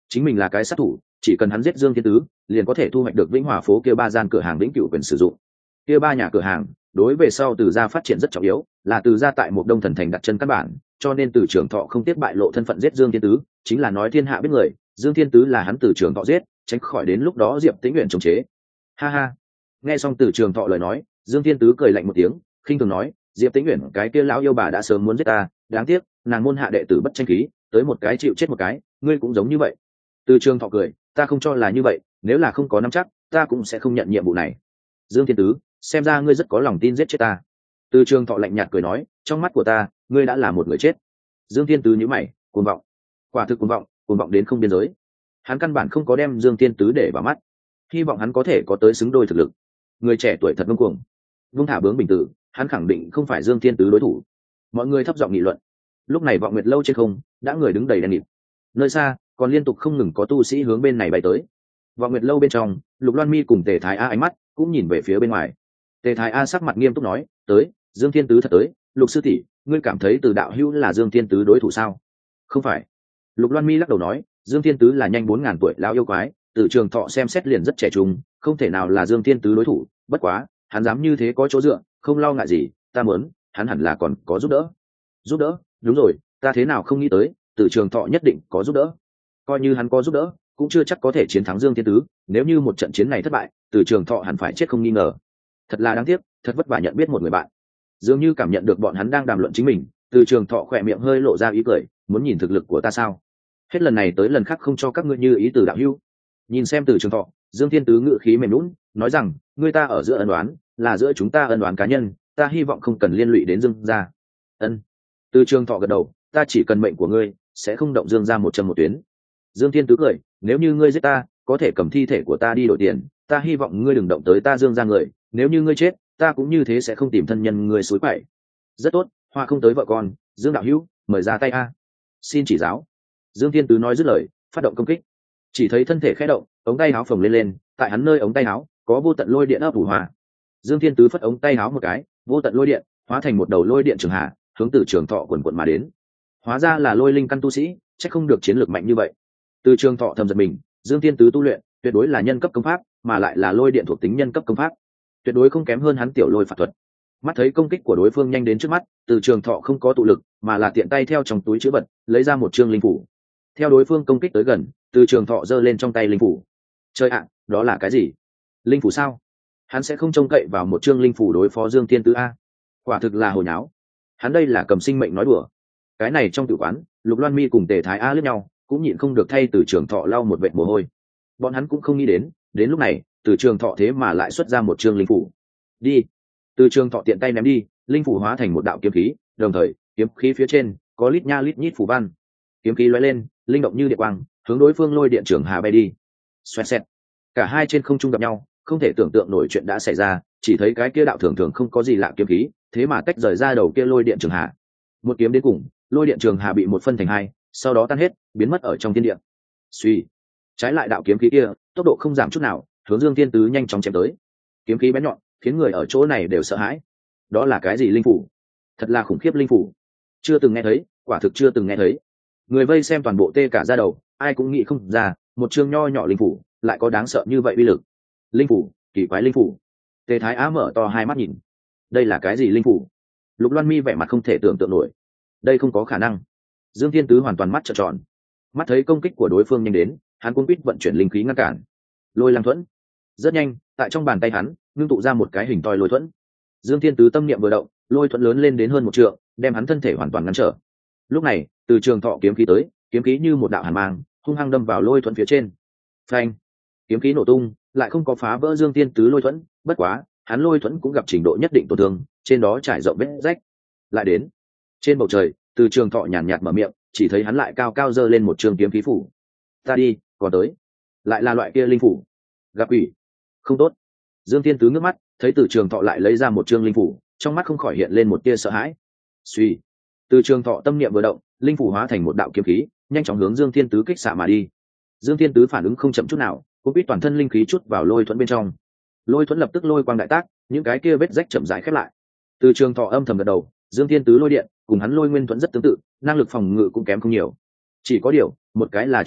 chính mình là cái sát thủ, chỉ cần hắn giết Dương Thiên Tứ liền có thể thu hoạch được Vĩnh Hòa phố kia ba gian cửa hàng vĩnh cửu quyền sử dụng. Kia ba nhà cửa hàng đối về sau Từ gia phát triển rất trọng yếu, là Từ gia tại một đông thần thành đặt chân căn bản, cho nên Từ Trường Thọ không tiếc bại lộ thân phận giết Dương Thiên Tứ, chính là nói thiên hạ biết người, Dương Thiên Tứ là hắn Từ Trường Thọ giết, tránh khỏi đến lúc đó Diệp Tĩnh Uyển chống chế. Ha ha. Nghe xong Từ Trường Thọ lời nói, Dương Thiên Tứ cười lạnh một tiếng, khinh thường nói, Diệp Tĩnh Uyển cái kia lão yêu bà đã sớm muốn giết ta, đáng tiếc, nàng môn hạ đệ tử bất tranh khí, tới một cái chịu chết một cái, ngươi cũng giống như vậy. Từ Trường Thọ cười, ta không cho là như vậy, nếu là không có nắm chắc, ta cũng sẽ không nhận nhiệm vụ này. Dương Thiên Tứ, xem ra ngươi rất có lòng tin giết chết ta. Từ Trường Thọ lạnh nhạt cười nói, trong mắt của ta, ngươi đã là một người chết. Dương Thiên Tứ nhíu mày, cuồng vọng. Quả thực cuồng vọng, cuồng vọng đến không biên giới. Hắn căn bản không có đem Dương Thiên Tứ để vào mắt, hy vọng hắn có thể có tới xứng đôi thực lực. Người trẻ tuổi thật ngông cuồng. Vung thả bướng bình tử, hắn khẳng định không phải Dương Thiên Tứ đối thủ. Mọi người thấp giọng nghị luận. Lúc này Vọng Nguyệt lâu trên không đã người đứng đầy đen nghịt. Nơi xa còn liên tục không ngừng có tu sĩ hướng bên này bay tới. Vọng Nguyệt lâu bên trong, Lục Loan Mi cùng Tề Thái A ánh mắt cũng nhìn về phía bên ngoài. Tề Thái A sắc mặt nghiêm túc nói, tới, Dương Thiên Tứ thật tới. Lục sư tỷ, ngươi cảm thấy Từ đạo hữu là Dương Thiên Tứ đối thủ sao? Không phải. Lục Loan Mi lắc đầu nói, Dương Thiên Tứ là nhanh bốn ngàn tuổi lão yêu quái, Từ Trường Thọ xem xét liền rất trẻ trung, không thể nào là Dương Thiên Tứ đối thủ. Bất quá, hắn dám như thế có chỗ dựa, không lo ngại gì, ta muốn, hắn hẳn là còn có giúp đỡ. Giúp đỡ? Đúng rồi, ta thế nào không nghĩ tới, Từ Trường Thọ nhất định có giúp đỡ. Coi như hắn có giúp đỡ, cũng chưa chắc có thể chiến thắng Dương Thiên Tứ, nếu như một trận chiến này thất bại, Từ Trường Thọ hẳn phải chết không nghi ngờ. Thật là đáng tiếc, thật vất vả nhận biết một người bạn. Dường như cảm nhận được bọn hắn đang đàm luận chính mình, Từ Trường Thọ khỏe miệng hơi lộ ra ý cười, muốn nhìn thực lực của ta sao? Hết lần này tới lần khác không cho các ngươi như ý Từ đạo hữu. Nhìn xem Từ Trường Thọ, Dương Thiên Tứ ngự khí mềm nhũn, nói rằng, ngươi ta ở giữa ân oán, là giữa chúng ta ân oán cá nhân, ta hy vọng không cần liên lụy đến Dương gia. Ân. Từ Trường Thọ gật đầu, ta chỉ cần mệnh của ngươi, sẽ không động Dương gia một chân một tuyến. Dương Thiên Tứ cười, nếu như ngươi giết ta, có thể cầm thi thể của ta đi đổi tiền, ta hy vọng ngươi đừng động tới ta Dương gia người, nếu như ngươi chết, ta cũng như thế sẽ không tìm thân nhân ngươi suối quậy. Rất tốt, hoa không tới vợ con, Dương đạo hữu, mời ra tay a. Xin chỉ giáo. Dương Thiên Tứ nói dứt lời, phát động công kích. Chỉ thấy thân thể khẽ động, ống tay áo phồng lên lên, tại hắn nơi ống tay áo có vô tận lôi điện ấp ủ hòa. Dương Thiên Tứ phất ống tay áo một cái, vô tận lôi điện hóa thành một đầu lôi điện trường hạ, hướng Từ Trường Thọ quần quần mà đến. Hóa ra là lôi linh căn tu sĩ, chắc không được chiến lược mạnh như vậy. Từ Trường Thọ thầm giật mình, Dương Thiên Tứ tu luyện tuyệt đối là nhân cấp công pháp, mà lại là lôi điện thuộc tính nhân cấp công pháp, tuyệt đối không kém hơn hắn tiểu lôi phạt thuật. Mắt thấy công kích của đối phương nhanh đến trước mắt, Từ Trường Thọ không có tụ lực, mà là tiện tay theo trong túi chữ vật lấy ra một chương linh phủ. Theo đối phương công kích tới gần, Từ Trường Thọ giơ lên trong tay linh phủ. Chơi ạ, đó là cái gì? Linh phủ sao? Hắn sẽ không trông cậy vào một chương linh phủ đối phó Dương Thiên Tứ a? Quả thực là hồi nháo. Hắn đây là cầm sinh mệnh nói đùa. Cái này trong tử quán, Lục Loan Mi cùng Tề Thái A liếc nhau, cũng nhịn không được thay Từ Trường Thọ lau một vệt mồ hôi. Bọn hắn cũng không nghĩ đến, đến lúc này, Từ Trường Thọ thế mà lại xuất ra một chương linh phủ. Đi. Từ Trường Thọ tiện tay ném đi, linh phủ hóa thành một đạo kiếm khí, đồng thời, kiếm khí phía trên có lít nha lít nhít phù văn. Kiếm khí lóe lên, linh động như điện quang, hướng đối phương lôi điện trường hà bay đi. Xoẹt xẹt. Cả hai trên không trung gặp nhau, không thể tưởng tượng nổi chuyện đã xảy ra, chỉ thấy cái kia đạo thường thường không có gì lạ kiếm khí, thế mà tách rời ra đầu kia lôi điện trường hà. Một kiếm đến cùng, lôi điện trường hà bị một phân thành hai, sau đó tan hết, biến mất ở trong thiên địa. Suy. Trái lại đạo kiếm khí kia, tốc độ không giảm chút nào, hướng Dương Thiên Tứ nhanh chóng chém tới. Kiếm khí bén nhọn, khiến người ở chỗ này đều sợ hãi. Đó là cái gì linh phủ? Thật là khủng khiếp linh phủ. Chưa từng nghe thấy, quả thực chưa từng nghe thấy. Người vây xem toàn bộ tê cả da đầu, ai cũng nghĩ không ra, một chương nho nhỏ linh phủ lại có đáng sợ như vậy uy lực. Linh phủ, kỳ quái linh phủ. Tề Thái Á mở to hai mắt nhìn. Đây là cái gì linh phủ? Lục Loan Mi vẻ mặt không thể tưởng tượng nổi. Đây không có khả năng. Dương Thiên Tứ hoàn toàn mắt trợn tròn. Mắt thấy công kích của đối phương nhanh đến, hắn cuống quýt vận chuyển linh khí ngăn cản. Lôi Lăng Thuẫn. Rất nhanh, tại trong bàn tay hắn, ngưng tụ ra một cái hình toi lôi thuẫn. Dương Thiên Tứ tâm niệm vừa động, lôi thuẫn lớn lên đến hơn một trượng, đem hắn thân thể hoàn toàn ngăn trở. Lúc này, Từ Trường Thọ kiếm khí tới, kiếm khí như một đạo hàn mang, hung hăng đâm vào lôi thuẫn phía trên. Phanh! Kiếm khí nổ tung, lại không có phá vỡ Dương Thiên Tứ lôi thuẫn, bất quá, hắn lôi thuẫn cũng gặp trình độ nhất định tổn thương, trên đó trải rộng vết rách. Lại đến, trên bầu trời, Từ Trường Thọ nhàn nhạt mở miệng, chỉ thấy hắn lại cao cao giơ lên một trường kiếm khí phủ. Ta đi, còn tới, lại là loại kia linh phủ. Gặp ủy, không tốt. Dương Thiên Tứ ngước mắt, thấy Từ Trường Thọ lại lấy ra một chương linh phủ, trong mắt không khỏi hiện lên một tia sợ hãi. Suy, Từ Trường Thọ tâm niệm vừa động, linh phủ hóa thành một đạo kiếm khí, nhanh chóng hướng Dương Thiên Tứ kích xạ mà đi. Dương Thiên Tứ phản ứng không chậm chút nào, cũng biết toàn thân linh khí chút vào lôi thuẫn bên trong. Lôi thuẫn lập tức lôi quang đại tác, những cái kia vết rách chậm rãi khép lại. Từ Trường Thọ âm thầm gật đầu, Dương Thiên Tứ lôi điện cùng hắn lôi nguyên thuẫn rất tương tự, năng lực phòng ngự cũng kém không nhiều. Chỉ có điều, một cái là tròn hình,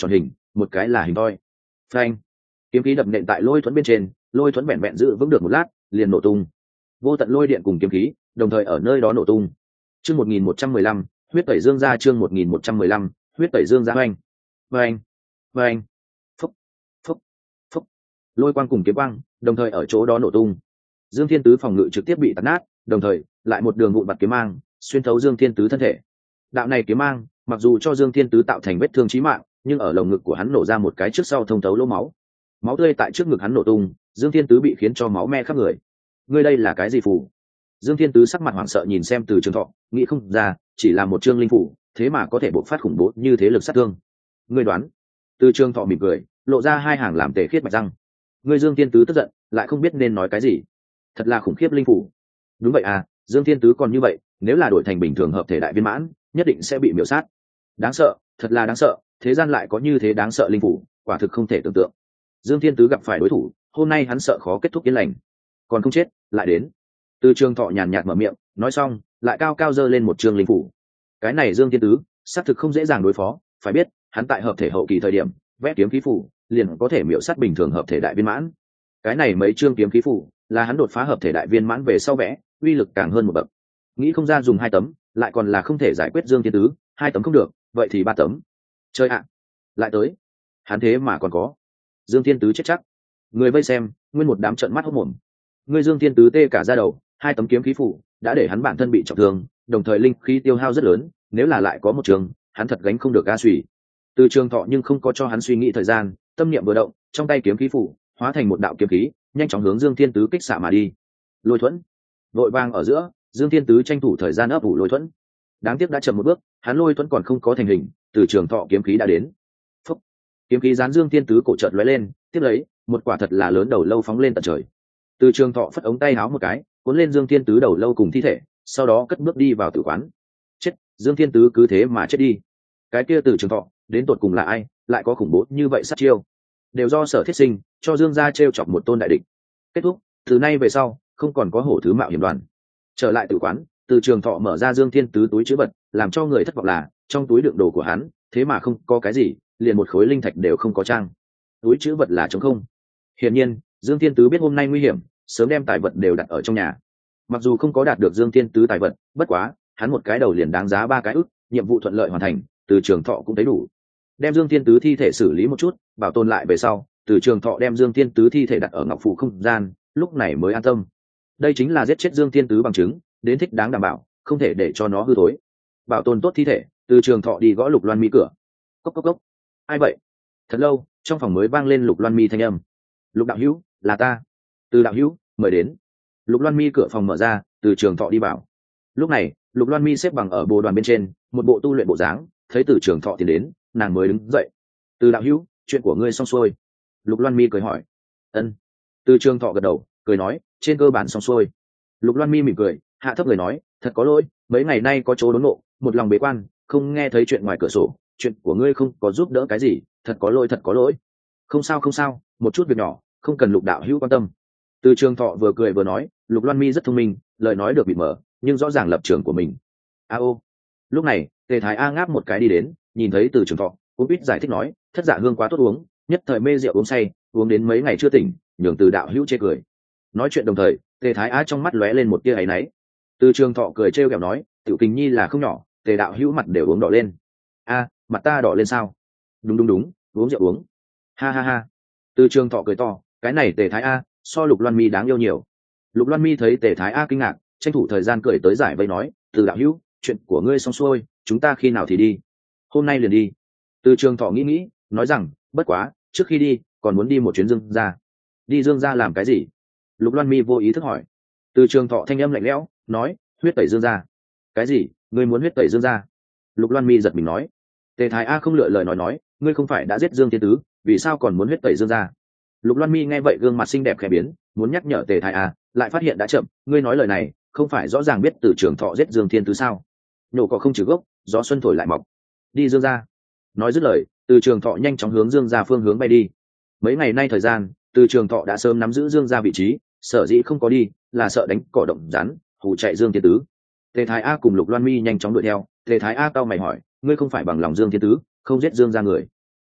một cái là hình thoi. Phanh, kiếm khí đập nện tại lôi thuẫn bên trên, lôi thuẫn vẹn vẹn giữ vững được một lát liền nổ tung. Vô tận lôi điện cùng kiếm khí đồng thời ở nơi đó nổ tung. Chương một nghìn một trăm mười lăm, huyết tẩy dương gia. Chương một nghìn một trăm mười lăm, huyết tẩy dương gia. Oanh, oanh, oanh, phúc, phúc, phúc. Lôi quang cùng kiếm quang đồng thời ở chỗ đó nổ tung. Dương Thiên Tứ phòng ngự trực tiếp bị tạt nát, đồng thời lại một đường vụn bạt kiếm mang xuyên thấu Dương Thiên Tứ thân thể. Đạo này kiếm mang mặc dù cho Dương Thiên Tứ tạo thành vết thương chí mạng, nhưng ở lồng ngực của hắn nổ ra một cái trước sau thông thấu lỗ máu. Máu tươi tại trước ngực hắn nổ tung, Dương Thiên Tứ bị khiến cho máu me khắp người. Ngươi đây là cái gì phù? Dương Thiên Tứ sắc mặt hoảng sợ nhìn xem Từ Trường Thọ, nghĩ không ra, chỉ là một chương linh phủ, thế mà có thể bộc phát khủng bố như thế lực sát thương. Ngươi đoán? Từ Trường Thọ mỉm cười, lộ ra hai hàng làm tề khiết mạch răng. Ngươi Dương Thiên Tứ tức giận, lại không biết nên nói cái gì. Thật là khủng khiếp linh phủ. Đúng vậy à, Dương Thiên Tứ còn như vậy, nếu là đổi thành bình thường hợp thể đại viên mãn, nhất định sẽ bị miểu sát. Đáng sợ, thật là đáng sợ, thế gian lại có như thế đáng sợ linh phủ, quả thực không thể tưởng tượng. Dương Thiên Tứ gặp phải đối thủ, hôm nay hắn sợ khó kết thúc yên lành, còn không chết lại đến. Từ Trường Thọ nhàn nhạt mở miệng, nói xong lại cao cao giơ lên một trường linh phủ. Cái này Dương Thiên Tứ xác thực không dễ dàng đối phó, phải biết hắn tại hợp thể hậu kỳ thời điểm vẽ kiếm khí phủ liền có thể miểu sát bình thường hợp thể đại viên mãn. Cái này mấy chương kiếm khí phủ là hắn đột phá hợp thể đại viên mãn về sau vẽ, uy lực càng hơn một bậc. Nghĩ không ra dùng hai tấm lại còn là không thể giải quyết Dương Thiên Tứ, hai tấm không được vậy thì ba tấm. Chơi ạ, lại tới, hắn thế mà còn có. Dương Thiên Tứ chết chắc. Người vây xem nguyên một đám trợn mắt hốt mồm. Người Dương Thiên Tứ tê cả da đầu, hai tấm kiếm khí phủ đã để hắn bản thân bị trọng thương, đồng thời linh khí tiêu hao rất lớn, nếu là lại có một trường, hắn thật gánh không được ga suy. Từ Trường Thọ nhưng không có cho hắn suy nghĩ thời gian, tâm niệm vừa động, trong tay kiếm khí phủ hóa thành một đạo kiếm khí, nhanh chóng hướng Dương Thiên Tứ kích xạ mà đi. Lôi thuẫn, vội vàng ở giữa, Dương Thiên Tứ tranh thủ thời gian ấp ủ lôi thuẫn. Đáng tiếc đã chậm một bước, hắn lôi thuẫn còn không có thành hình, Từ Trường Thọ kiếm khí đã đến. Phúc, kiếm khí dán Dương Thiên Tứ cổ chợt lóe lên, tiếp lấy một quả thật là lớn đầu lâu phóng lên tận trời. Từ Trường Thọ phất ống tay áo một cái, cuốn lên Dương Thiên Tứ đầu lâu cùng thi thể, sau đó cất bước đi vào tử quán. Chết, Dương Thiên Tứ cứ thế mà chết đi. Cái kia Từ Trường Thọ đến tột cùng là ai, lại có khủng bố như vậy sát chiêu? Đều do Sở Thiết Sinh cho Dương gia trêu chọc một tôn đại địch. Kết thúc, từ nay về sau không còn có hổ thứ mạo hiểm đoàn. Trở lại tử quán, Từ Trường Thọ mở ra Dương Thiên Tứ túi trữ vật, làm cho người thất vọng là trong túi đựng đồ của hắn thế mà không có cái gì, liền một khối linh thạch đều không có trang. Túi trữ vật là trống không. Hiển nhiên Dương Thiên Tứ biết hôm nay nguy hiểm, sớm đem tài vật đều đặt ở trong nhà. Mặc dù không có đạt được Dương Thiên Tứ tài vật, bất quá hắn một cái đầu liền đáng giá ba cái ức, nhiệm vụ thuận lợi hoàn thành, Từ Trường Thọ cũng thấy đủ. Đem Dương Thiên Tứ thi thể xử lý một chút, bảo tồn lại về sau, Từ Trường Thọ đem Dương Thiên Tứ thi thể đặt ở ngọc phủ không gian, lúc này mới an tâm. Đây chính là giết chết Dương Thiên Tứ bằng chứng, đến thích đáng đảm bảo, không thể để cho nó hư thối. Bảo tồn tốt thi thể, Từ Trường Thọ đi gõ Lục Loan Mi cửa. Cốc cốc cốc. Ai vậy? Thật lâu, trong phòng mới vang lên Lục Loan Mi thanh âm. Lục đạo hữu, là ta. Từ đạo hữu, mời đến. Lục Loan Mi cửa phòng mở ra, Từ Trường Thọ đi vào. Lúc này Lục Loan Mi xếp bằng ở bồ đoàn bên trên, một bộ tu luyện bộ dáng, thấy Từ Trường Thọ tiến đến, nàng mới đứng dậy. Từ đạo hữu, chuyện của ngươi xong xuôi? Lục Loan Mi cười hỏi. Ân. Từ Trường Thọ gật đầu, cười nói, trên cơ bản xong xuôi. Lục Loan Mi mỉm cười, hạ thấp người nói, thật có lỗi, mấy ngày nay có chỗ đốn nộ, một lòng bế quan, không nghe thấy chuyện ngoài cửa sổ, chuyện của ngươi không có giúp đỡ cái gì, thật có lỗi, thật có lỗi. Không sao không sao, một chút việc nhỏ, không cần Lục đạo hữu quan tâm. Từ Trường Thọ vừa cười vừa nói, Lục Loan Mi rất thông minh, lời nói được bị mở, nhưng rõ ràng lập trường của mình. A ô. Lúc này Tề Thái A ngáp một cái đi đến, nhìn thấy Từ Trường Thọ, cũng biết giải thích nói, thất dạ hương quá tốt uống, nhất thời mê rượu uống say, uống đến mấy ngày chưa tỉnh, nhường Từ đạo hữu chê cười. Nói chuyện đồng thời, Tề Thái A trong mắt lóe lên một tia áy náy. Từ Trường Thọ cười trêu ghẹo nói, tiểu Kình Nhi là không nhỏ, Tề đạo hữu mặt đều uống đỏ lên. A, mặt ta đỏ lên sao? Đúng đúng đúng, uống rượu uống. Ha ha ha. Từ Trường Thọ cười to, cái này Tề Thái A so Lục Loan Mi đáng yêu nhiều. Lục Loan Mi thấy Tề Thái A kinh ngạc, tranh thủ thời gian cười tới giải vây nói, Từ đạo hữu, chuyện của ngươi xong xuôi, chúng ta khi nào thì đi? Hôm nay liền đi. Từ Trường Thọ nghĩ nghĩ, nói rằng, bất quá trước khi đi còn muốn đi một chuyến Dương gia. Đi Dương gia làm cái gì? Lục Loan Mi vô ý thức hỏi. Từ Trường Thọ thanh âm lạnh lẽo nói, huyết tẩy Dương gia. Cái gì? Ngươi muốn huyết tẩy Dương gia? Lục Loan Mi giật mình nói. Tề Thái A không lựa lời nói nói, ngươi không phải đã giết Dương Thiên Tứ, vì sao còn muốn huyết tẩy Dương gia? Lục Loan Mi nghe vậy gương mặt xinh đẹp khẽ biến, muốn nhắc nhở Tề Thái A, lại phát hiện đã chậm, ngươi nói lời này không phải rõ ràng biết Từ Trường Thọ giết Dương Thiên Tứ sao? Nhổ cỏ không trừ gốc, gió xuân thổi lại mọc. Đi Dương gia. Nói dứt lời, Từ Trường Thọ nhanh chóng hướng Dương gia phương hướng bay đi. Mấy ngày nay thời gian, Từ Trường Thọ đã sớm nắm giữ Dương gia vị trí, sở dĩ không có đi là sợ đánh cỏ động rắn, hù chạy Dương Thiên Tứ. Tề Thái A cùng Lục Loan Mi nhanh chóng đuổi theo. Tề Thái A cau mày hỏi, ngươi không phải bằng lòng Dương Thiên Tứ, không giết Dương gia người?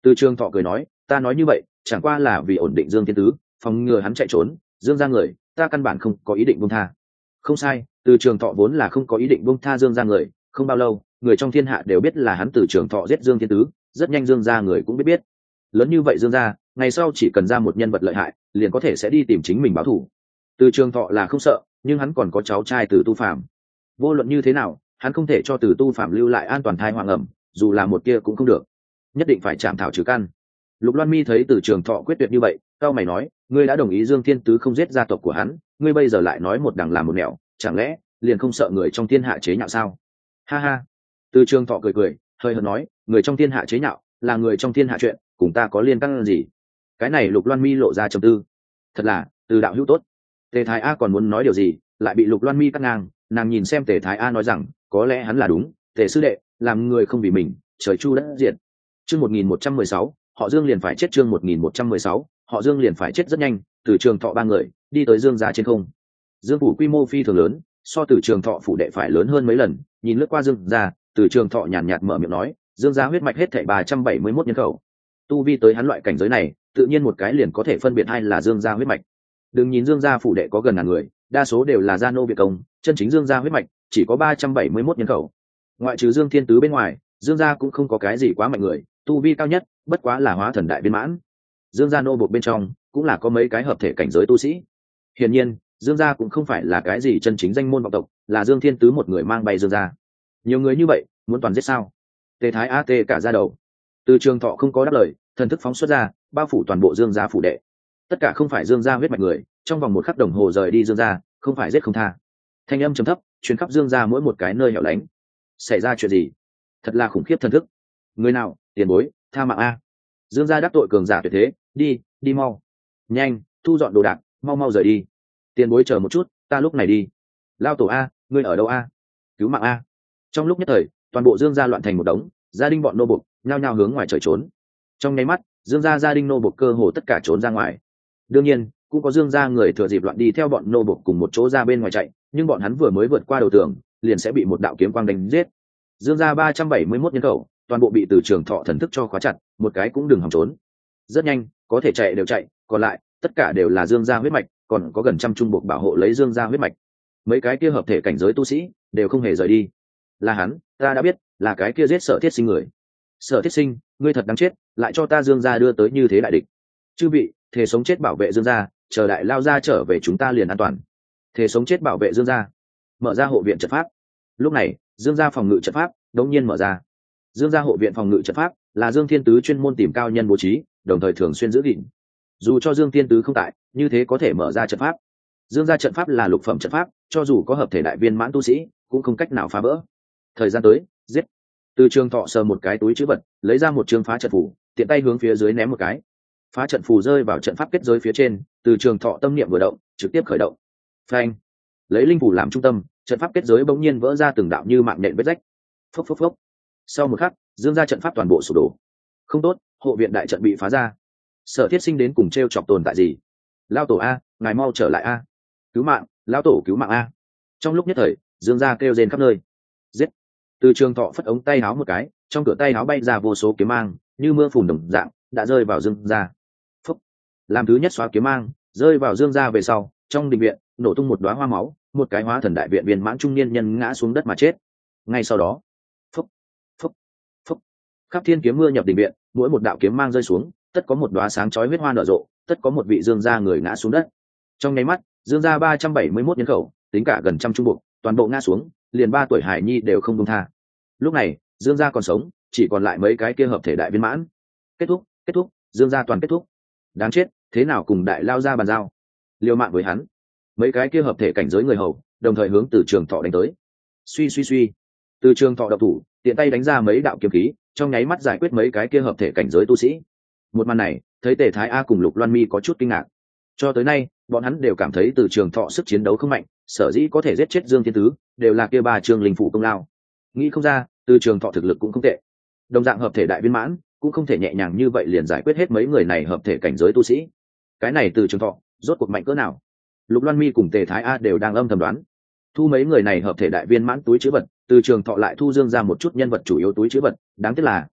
Từ trường thọ cười nói, ta nói như vậy chẳng qua là vì ổn định Dương Thiên Tứ, phòng ngừa hắn chạy trốn. Dương gia người ta căn bản không có ý định buông tha. Không sai, từ trường thọ vốn là không có ý định buông tha Dương gia người. Không bao lâu, người trong thiên hạ đều biết là hắn từ trường thọ giết Dương Thiên Tứ, rất nhanh Dương gia người cũng biết biết. Lớn như vậy Dương gia, ngày sau chỉ cần ra một nhân vật lợi hại, liền có thể sẽ đi tìm chính mình báo thù. Từ trường thọ là không sợ, nhưng hắn còn có cháu trai Từ Tu Phạm. Vô luận như thế nào, hắn không thể cho Từ Tu Phạm lưu lại an toàn thai hoàng ẩm, dù là một kia cũng không được, nhất định phải chạm thảo trừ căn. Lục Loan Mi thấy Từ trường thọ quyết tuyệt như vậy, cao mày nói, ngươi đã đồng ý Dương Thiên Tứ không giết gia tộc của hắn, ngươi bây giờ lại nói một đằng làm một nẻo, chẳng lẽ liền không sợ người trong thiên hạ chế nhạo sao? Ha ha. Từ trường thọ cười cười, hơi hợt nói, người trong thiên hạ chế nhạo là người trong thiên hạ chuyện, cùng ta có liên can gì? Cái này Lục Loan Mi lộ ra trầm tư. Thật là Từ đạo hữu tốt. Tề Thái A còn muốn nói điều gì, lại bị Lục Loan Mi cắt ngang. Nàng nhìn xem Tề Thái A nói rằng, có lẽ hắn là đúng, Tề sư đệ làm người không vì mình, trời chu đất diệt. Chương một nghìn một trăm mười sáu, họ Dương liền phải chết. Chương một nghìn một trăm mười sáu, họ Dương liền phải chết. Rất nhanh, từ trường thọ ba người đi tới Dương gia trên không. Dương phủ quy mô phi thường lớn, so từ trường thọ phủ đệ phải lớn hơn mấy lần. Nhìn lướt qua Dương gia, từ trường thọ nhàn nhạt mở miệng nói, Dương gia huyết mạch hết thảy ba trăm bảy mươi mốt nhân khẩu. Tu vi tới hắn loại cảnh giới này, tự nhiên một cái liền có thể phân biệt hai là Dương gia huyết mạch. Đừng nhìn Dương gia phủ đệ có gần ngàn người, đa số đều là gia nô việt công, chân chính Dương gia huyết mạch chỉ có ba trăm bảy mươi mốt nhân khẩu. Ngoại trừ Dương Thiên Tứ bên ngoài, Dương gia cũng không có cái gì quá mạnh người, tu vi cao nhất bất quá là hóa thần đại viên mãn. Dương gia nô buộc bên trong cũng là có mấy cái hợp thể cảnh giới tu sĩ. Hiển nhiên, Dương gia cũng không phải là cái gì chân chính danh môn vọng tộc, là Dương Thiên Tứ một người mang bay Dương gia. Nhiều người như vậy, muốn toàn giết sao? Tề Thái A tê cả ra đầu. Từ trường thọ không có đáp lời, thần thức phóng xuất ra, bao phủ toàn bộ Dương gia phủ đệ. Tất cả không phải Dương gia huyết mạch người, trong vòng một khắc đồng hồ rời đi Dương gia, không phải giết không tha. Thanh âm trầm thấp truyền khắp Dương gia mỗi một cái nơi hẻo lánh. Xảy ra chuyện gì? Thật là khủng khiếp thần thức. Người nào? Tiền bối, tha mạng a. Dương gia đắc tội cường giả tuyệt thế, đi, đi mau. Nhanh, thu dọn đồ đạc, mau mau rời đi. Tiền bối chờ một chút, ta lúc này đi. Lao tổ a, ngươi ở đâu a? Cứu mạng a. Trong lúc nhất thời, toàn bộ Dương gia loạn thành một đống, gia đình bọn nô bộc nhao nhao hướng ngoài trời trốn. Trong nháy mắt, Dương gia gia đình nô bộc cơ hồ tất cả trốn ra ngoài. Đương nhiên, cũng có Dương gia người thừa dịp loạn đi theo bọn nô bộc cùng một chỗ ra bên ngoài chạy, nhưng bọn hắn vừa mới vượt qua đầu tường, liền sẽ bị một đạo kiếm quang đánh giết. Dương gia ba trăm bảy mươi mốt nhân khẩu, toàn bộ bị từ trường thọ thần thức cho khóa chặt, một cái cũng đừng hòng trốn. Rất nhanh, có thể chạy đều chạy, còn lại tất cả đều là Dương gia huyết mạch, còn có gần trăm trung bộ bảo hộ lấy Dương gia huyết mạch. Mấy cái kia hợp thể cảnh giới tu sĩ đều không hề rời đi. Là hắn, ta đã biết, là cái kia giết Sở Thiết Sinh người. Sở Thiết Sinh, ngươi thật đáng chết, lại cho ta Dương gia đưa tới như thế đại địch. Chư vị, thề sống chết bảo vệ Dương gia, chờ đại lao ra trở về chúng ta liền an toàn. Thề sống chết bảo vệ Dương gia. Mở ra hộ viện trận pháp. Lúc này, Dương gia phòng ngự trận pháp đột nhiên mở ra. Dương gia hộ viện phòng ngự trận pháp là Dương Thiên Tứ chuyên môn tìm cao nhân bố trí, đồng thời thường xuyên giữ gìn. Dù cho Dương Thiên Tứ không tại, như thế có thể mở ra trận pháp. Dương gia trận pháp là lục phẩm trận pháp, cho dù có hợp thể đại viên mãn tu sĩ, cũng không cách nào phá vỡ. Thời gian tới, giết. Từ Trường Thọ sờ một cái túi trữ vật, lấy ra một chương phá trận phù, tiện tay hướng phía dưới ném một cái. Phá trận phù rơi vào trận pháp kết giới phía trên, Từ Trường Thọ tâm niệm vừa động, trực tiếp khởi động. Phanh! Lấy linh phù làm trung tâm, trận pháp kết giới bỗng nhiên vỡ ra từng đạo như mạng nhện vết rách. Phốc phốc phốc. Sau một khắc, Dương gia trận pháp toàn bộ sụp đổ. Không tốt, hộ viện đại trận bị phá ra. Sở Thiết Sinh đến cùng treo chọc tồn tại gì? Lao tổ a, ngài mau trở lại a. Cứu mạng, lão tổ cứu mạng a. Trong lúc nhất thời, Dương gia kêu rên khắp nơi. Giết. Từ Trường Thọ phất ống tay áo một cái, trong cửa tay áo bay ra vô số kiếm mang, như mưa phùn đồng dạng, đã rơi vào Dương gia. Phốc. Làm thứ nhất xóa kiếm mang, rơi vào Dương gia về sau, trong đình viện nổ tung một đóa hoa máu, một cái hóa thần đại viện viên mãn trung niên nhân ngã xuống đất mà chết. Ngay sau đó, phốc, phốc, phốc, khắp thiên kiếm mưa nhập đình viện, mỗi một đạo kiếm mang rơi xuống, tất có một đóa sáng chói huyết hoa nở rộ, tất có một vị Dương gia người ngã xuống đất. Trong nháy mắt, Dương gia ba trăm bảy mươi mốt nhân khẩu, tính cả gần trăm trung buộc, toàn bộ ngã xuống, liền ba tuổi hải nhi đều không buông tha. Lúc này, Dương gia còn sống, chỉ còn lại mấy cái kia hợp thể đại viên mãn. Kết thúc, kết thúc, Dương gia toàn kết thúc. Đáng chết, thế nào cùng đại lao ra bàn giao? Liều mạng với hắn. Mấy cái kia hợp thể cảnh giới người hầu, đồng thời hướng Từ Trường Thọ đánh tới. Suy suy suy, Từ Trường Thọ độc thủ, tiện tay đánh ra mấy đạo kiếm khí, trong nháy mắt giải quyết mấy cái kia hợp thể cảnh giới tu sĩ. Một màn này, thấy Tề Thái A cùng Lục Loan Mi có chút kinh ngạc. Cho tới nay, bọn hắn đều cảm thấy Từ Trường Thọ sức chiến đấu không mạnh, sở dĩ có thể giết chết Dương Thiên Tứ, đều là kia ba trường linh phụ công lao. Nghĩ không ra, Từ Trường Thọ thực lực cũng không tệ. Đồng dạng hợp thể đại viên mãn, cũng không thể nhẹ nhàng như vậy liền giải quyết hết mấy người này hợp thể cảnh giới tu sĩ. Cái này Từ Trường Thọ, rốt cuộc mạnh cỡ nào? Lục Loan Mi cùng Tề Thái A đều đang âm thầm đoán. Thu mấy người này hợp thể đại viên mãn túi trữ vật, Từ Trường Thọ lại thu Dương ra một chút nhân vật chủ yếu túi trữ vật, đáng tiếc là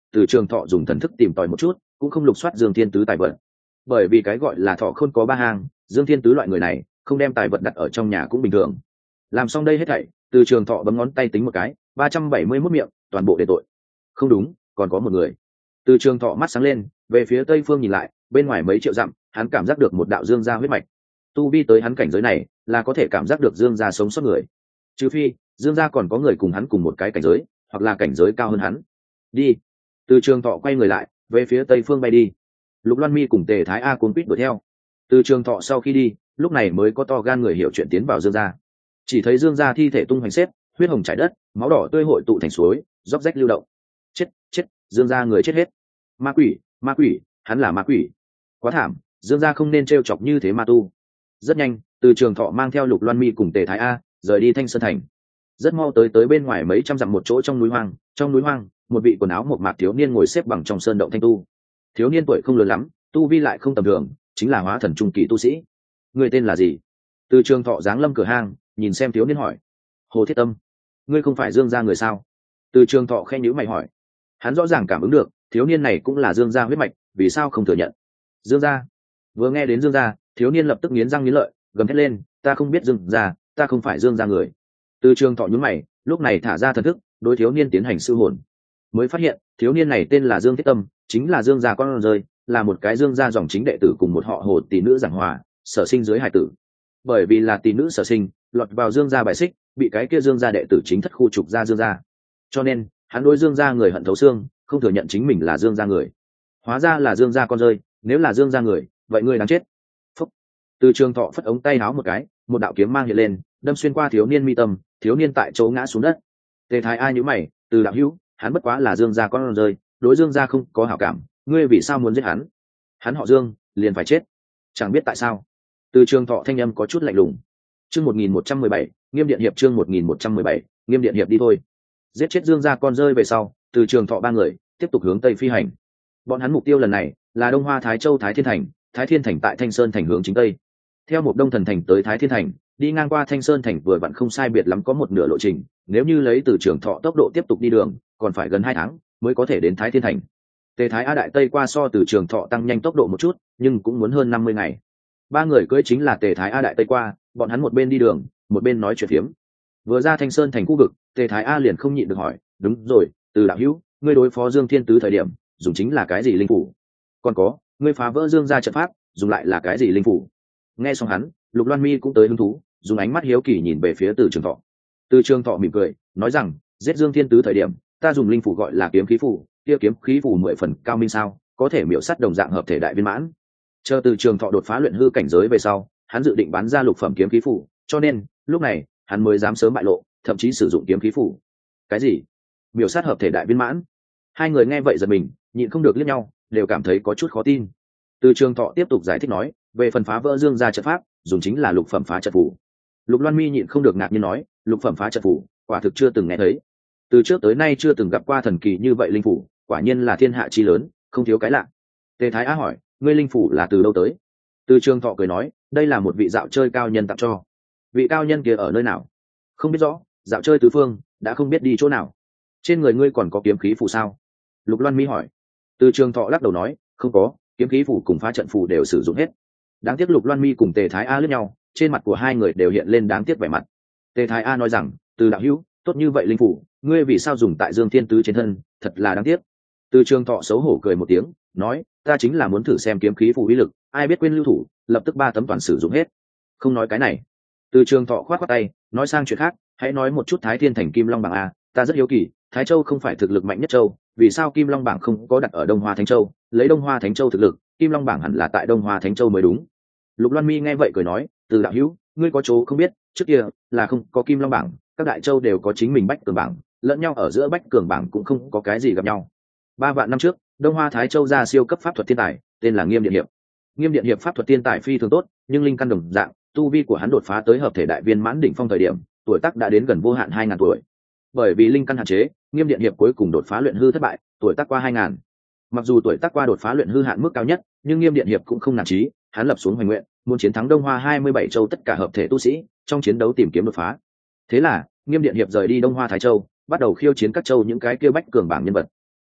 Từ Trường Thọ dùng thần thức tìm tòi một chút cũng không lục soát Dương Thiên Tứ tài vật, bởi vì cái gọi là thọ khôn có ba hàng, Dương Thiên Tứ loại người này không đem tài vật đặt ở trong nhà cũng bình thường. Làm xong đây hết thảy, Từ Trường Thọ bấm ngón tay tính một cái, ba trăm bảy mươi mốt miệng, toàn bộ để tội. Không đúng, còn có một người. Từ Trường Thọ mắt sáng lên, về phía tây phương nhìn lại, bên ngoài mấy triệu dặm, hắn cảm giác được một đạo dương gia huyết mạch. Tu vi tới hắn cảnh giới này, là có thể cảm giác được dương gia sống sót người. Trừ phi, dương gia còn có người cùng hắn cùng một cái cảnh giới, hoặc là cảnh giới cao hơn hắn. Đi. Từ Trường Thọ quay người lại, về phía tây phương bay đi. Lục Loan Mi cùng Tề Thái A cuốn quýt đuổi theo. Từ Trường Thọ sau khi đi, lúc này mới có to gan người hiểu chuyện tiến vào dương gia. Chỉ thấy dương gia thi thể tung hoành xếp, huyết hồng trải đất, máu đỏ tươi hội tụ thành suối, róc rách lưu động. Chết, chết, dương gia người chết hết. Ma quỷ, ma quỷ, hắn là ma quỷ. Quá thảm, dương gia không nên trêu chọc như thế ma tu. Rất nhanh, Từ Trường Thọ mang theo Lục Loan Mi cùng Tề Thái A rời đi Thanh Sơn thành. Rất mau tới tới bên ngoài mấy trăm dặm một chỗ trong núi hoang, trong núi hoang, một vị quần áo mộc mạc thiếu niên ngồi xếp bằng trong sơn động thanh tu. Thiếu niên tuổi không lớn lắm, tu vi lại không tầm thường, chính là hóa thần trung kỳ tu sĩ. Người tên là gì? Từ Trường Thọ giáng lâm cửa hang, nhìn xem thiếu niên hỏi. Hồ Thiết Tâm. Ngươi không phải Dương gia người sao? Từ Trường Thọ khen nhíu mày hỏi. Hắn rõ ràng cảm ứng được, thiếu niên này cũng là Dương gia huyết mạch, vì sao không thừa nhận? Dương gia. Vừa nghe đến Dương gia, thiếu niên lập tức nghiến răng nghiến lợi, gầm thét lên, ta không biết Dương gia, ta không phải Dương gia người. Từ Trường Thọ nhướng mày, lúc này thả ra thần thức, đối thiếu niên tiến hành sư hồn. Mới phát hiện, thiếu niên này tên là Dương Thiết Tâm, chính là Dương gia con rơi, là một cái Dương gia dòng chính đệ tử cùng một họ Hồ tỷ nữ giảng hòa, sở sinh dưới hải tử. Bởi vì là tỷ nữ sở sinh, lọt vào Dương gia bài xích, bị cái kia Dương gia đệ tử chính thất khu trục ra Dương gia. Cho nên, hắn đối Dương gia người hận thấu xương, không thừa nhận chính mình là Dương gia người. Hóa ra là Dương gia con rơi, nếu là Dương gia người, vậy ngươi đáng chết. Phúc. Từ Trường Thọ phất ống tay áo một cái, một đạo kiếm mang hiện lên, đâm xuyên qua thiếu niên mi tâm, thiếu niên tại chỗ ngã xuống đất. Tề Thái A nhíu mày, Từ đạo hữu, hắn bất quá là Dương gia con rơi, đối Dương gia không có hảo cảm, ngươi vì sao muốn giết hắn? Hắn họ Dương, liền phải chết. Chẳng biết tại sao. Từ Trường Thọ thanh âm có chút lạnh lùng. Chương một nghìn một trăm mười bảy, Nghiêm Điện Hiệp chương một nghìn một trăm mười bảy, Nghiêm Điện Hiệp đi thôi. Giết chết Dương gia con rơi về sau, Từ Trường Thọ ba người tiếp tục hướng tây phi hành. Bọn hắn mục tiêu lần này là Đông Hoa Thái Châu Thái Thiên Thành, Thái Thiên Thành tại Thanh Sơn thành hướng chính tây. Theo một Đông Thần thành tới Thái Thiên Thành, đi ngang qua Thanh Sơn thành vừa vặn không sai biệt lắm có một nửa lộ trình, nếu như lấy Từ Trường Thọ tốc độ tiếp tục đi đường, còn phải gần hai tháng mới có thể đến Thái Thiên Thành. Tề Thái A đại tây qua so Từ Trường Thọ tăng nhanh tốc độ một chút, nhưng cũng muốn hơn năm mươi ngày. Ba người cưỡi chính là Tề Thái A đại tây qua, bọn hắn một bên đi đường, một bên nói chuyện phiếm. Vừa ra Thanh Sơn thành khu vực, Tề Thái A liền không nhịn được hỏi, đúng rồi, Từ đạo hữu, ngươi đối phó Dương Thiên Tứ thời điểm dùng chính là cái gì linh phủ? Còn có, ngươi phá vỡ Dương gia trận pháp dùng lại là cái gì linh phủ? Nghe xong hắn, Lục Loan Mi cũng tới hứng thú, dùng ánh mắt hiếu kỳ nhìn về phía Từ Trường Thọ. Từ Trường Thọ mỉm cười, nói rằng, giết Dương Thiên Tứ thời điểm, ta dùng linh phủ gọi là kiếm khí phủ, kia kiếm khí phủ mười phần cao minh sao, có thể miểu sát đồng dạng hợp thể đại viên mãn. Chờ Từ Trường Thọ đột phá luyện hư cảnh giới về sau, hắn dự định bán ra lục phẩm kiếm khí phủ, cho nên lúc này hắn mới dám sớm bại lộ, thậm chí sử dụng kiếm khí phủ. Cái gì? Miểu sát hợp thể đại viên mãn? Hai người nghe vậy giật mình, nhịn không được liếc nhau, đều cảm thấy có chút khó tin. Từ Trường Thọ tiếp tục giải thích nói, về phần phá vỡ Dương gia trận pháp, dùng chính là lục phẩm phá trận phủ. Lục Loan Mi nhịn không được ngạc nhiên nói, lục phẩm phá trận phủ, quả thực chưa từng nghe thấy. Từ trước tới nay chưa từng gặp qua thần kỳ như vậy linh phủ, quả nhiên là thiên hạ chi lớn, không thiếu cái lạ. Tề Thái Á hỏi, ngươi linh phủ là từ đâu tới? Từ Trường Thọ cười nói, đây là một vị dạo chơi cao nhân tặng cho. Vị cao nhân kia ở nơi nào? Không biết rõ, dạo chơi tứ phương, đã không biết đi chỗ nào. Trên người ngươi còn có kiếm khí phủ sao? Lục Loan Mi hỏi. Từ Trường Thọ lắc đầu nói, không có, kiếm khí phủ cùng phá trận phủ đều sử dụng hết. Đáng tiếc Lục Loan Mi cùng Tề Thái A lướt nhau, trên mặt của hai người đều hiện lên đáng tiếc vẻ mặt. Tề Thái A nói rằng, Từ đạo hữu, tốt như vậy linh phủ, ngươi vì sao dùng tại Dương Thiên Tứ trên thân, thật là đáng tiếc. Từ Trường Thọ xấu hổ cười một tiếng, nói, ta chính là muốn thử xem kiếm khí phủ uy lực, ai biết quên lưu thủ, lập tức ba tấm toàn sử dụng hết. Không nói cái này. Từ Trường Thọ khoát khoát tay, nói sang chuyện khác, hãy nói một chút Thái Thiên Thành Kim Long bảng a, ta rất hiếu kỳ, Thái Châu không phải thực lực mạnh nhất châu, vì sao Kim Long bảng không có đặt ở Đông Hoa Thánh Châu, lấy Đông Hoa Thánh Châu thực lực, Kim Long bảng hẳn là tại Đông Hoa Thánh Châu mới đúng. Lục Loan Mi nghe vậy cười nói, Từ đạo hữu, ngươi có chỗ không biết, trước kia là không có Kim Long bảng, các đại châu đều có chính mình bách cường bảng, lẫn nhau ở giữa bách cường bảng cũng không có cái gì gặp nhau. Ba vạn năm trước, Đông Hoa Thái Châu ra siêu cấp pháp thuật thiên tài, tên là Nghiêm Điện Hiệp. Nghiêm Điện Hiệp pháp thuật thiên tài phi thường tốt, nhưng linh căn đồng dạng, tu vi của hắn đột phá tới hợp thể đại viên mãn đỉnh phong thời điểm, tuổi tác đã đến gần vô hạn hai ngàn tuổi. Bởi vì linh căn hạn chế, Nghiêm Điện Hiệp cuối cùng đột phá luyện hư thất bại, tuổi tác qua hai ngàn. Mặc dù tuổi tác qua đột phá luyện hư hạn mức cao nhất, nhưng Nghiêm Điện Hiệp cũng không nản chí, hắn lập xuống hoành nguyện, muốn chiến thắng Đông Hoa hai mươi bảy châu tất cả hợp thể tu sĩ, trong chiến đấu tìm kiếm đột phá. Thế là, Nghiêm Điện Hiệp rời đi Đông Hoa Thái Châu, bắt đầu khiêu chiến các châu những cái kia bách cường bảng nhân vật.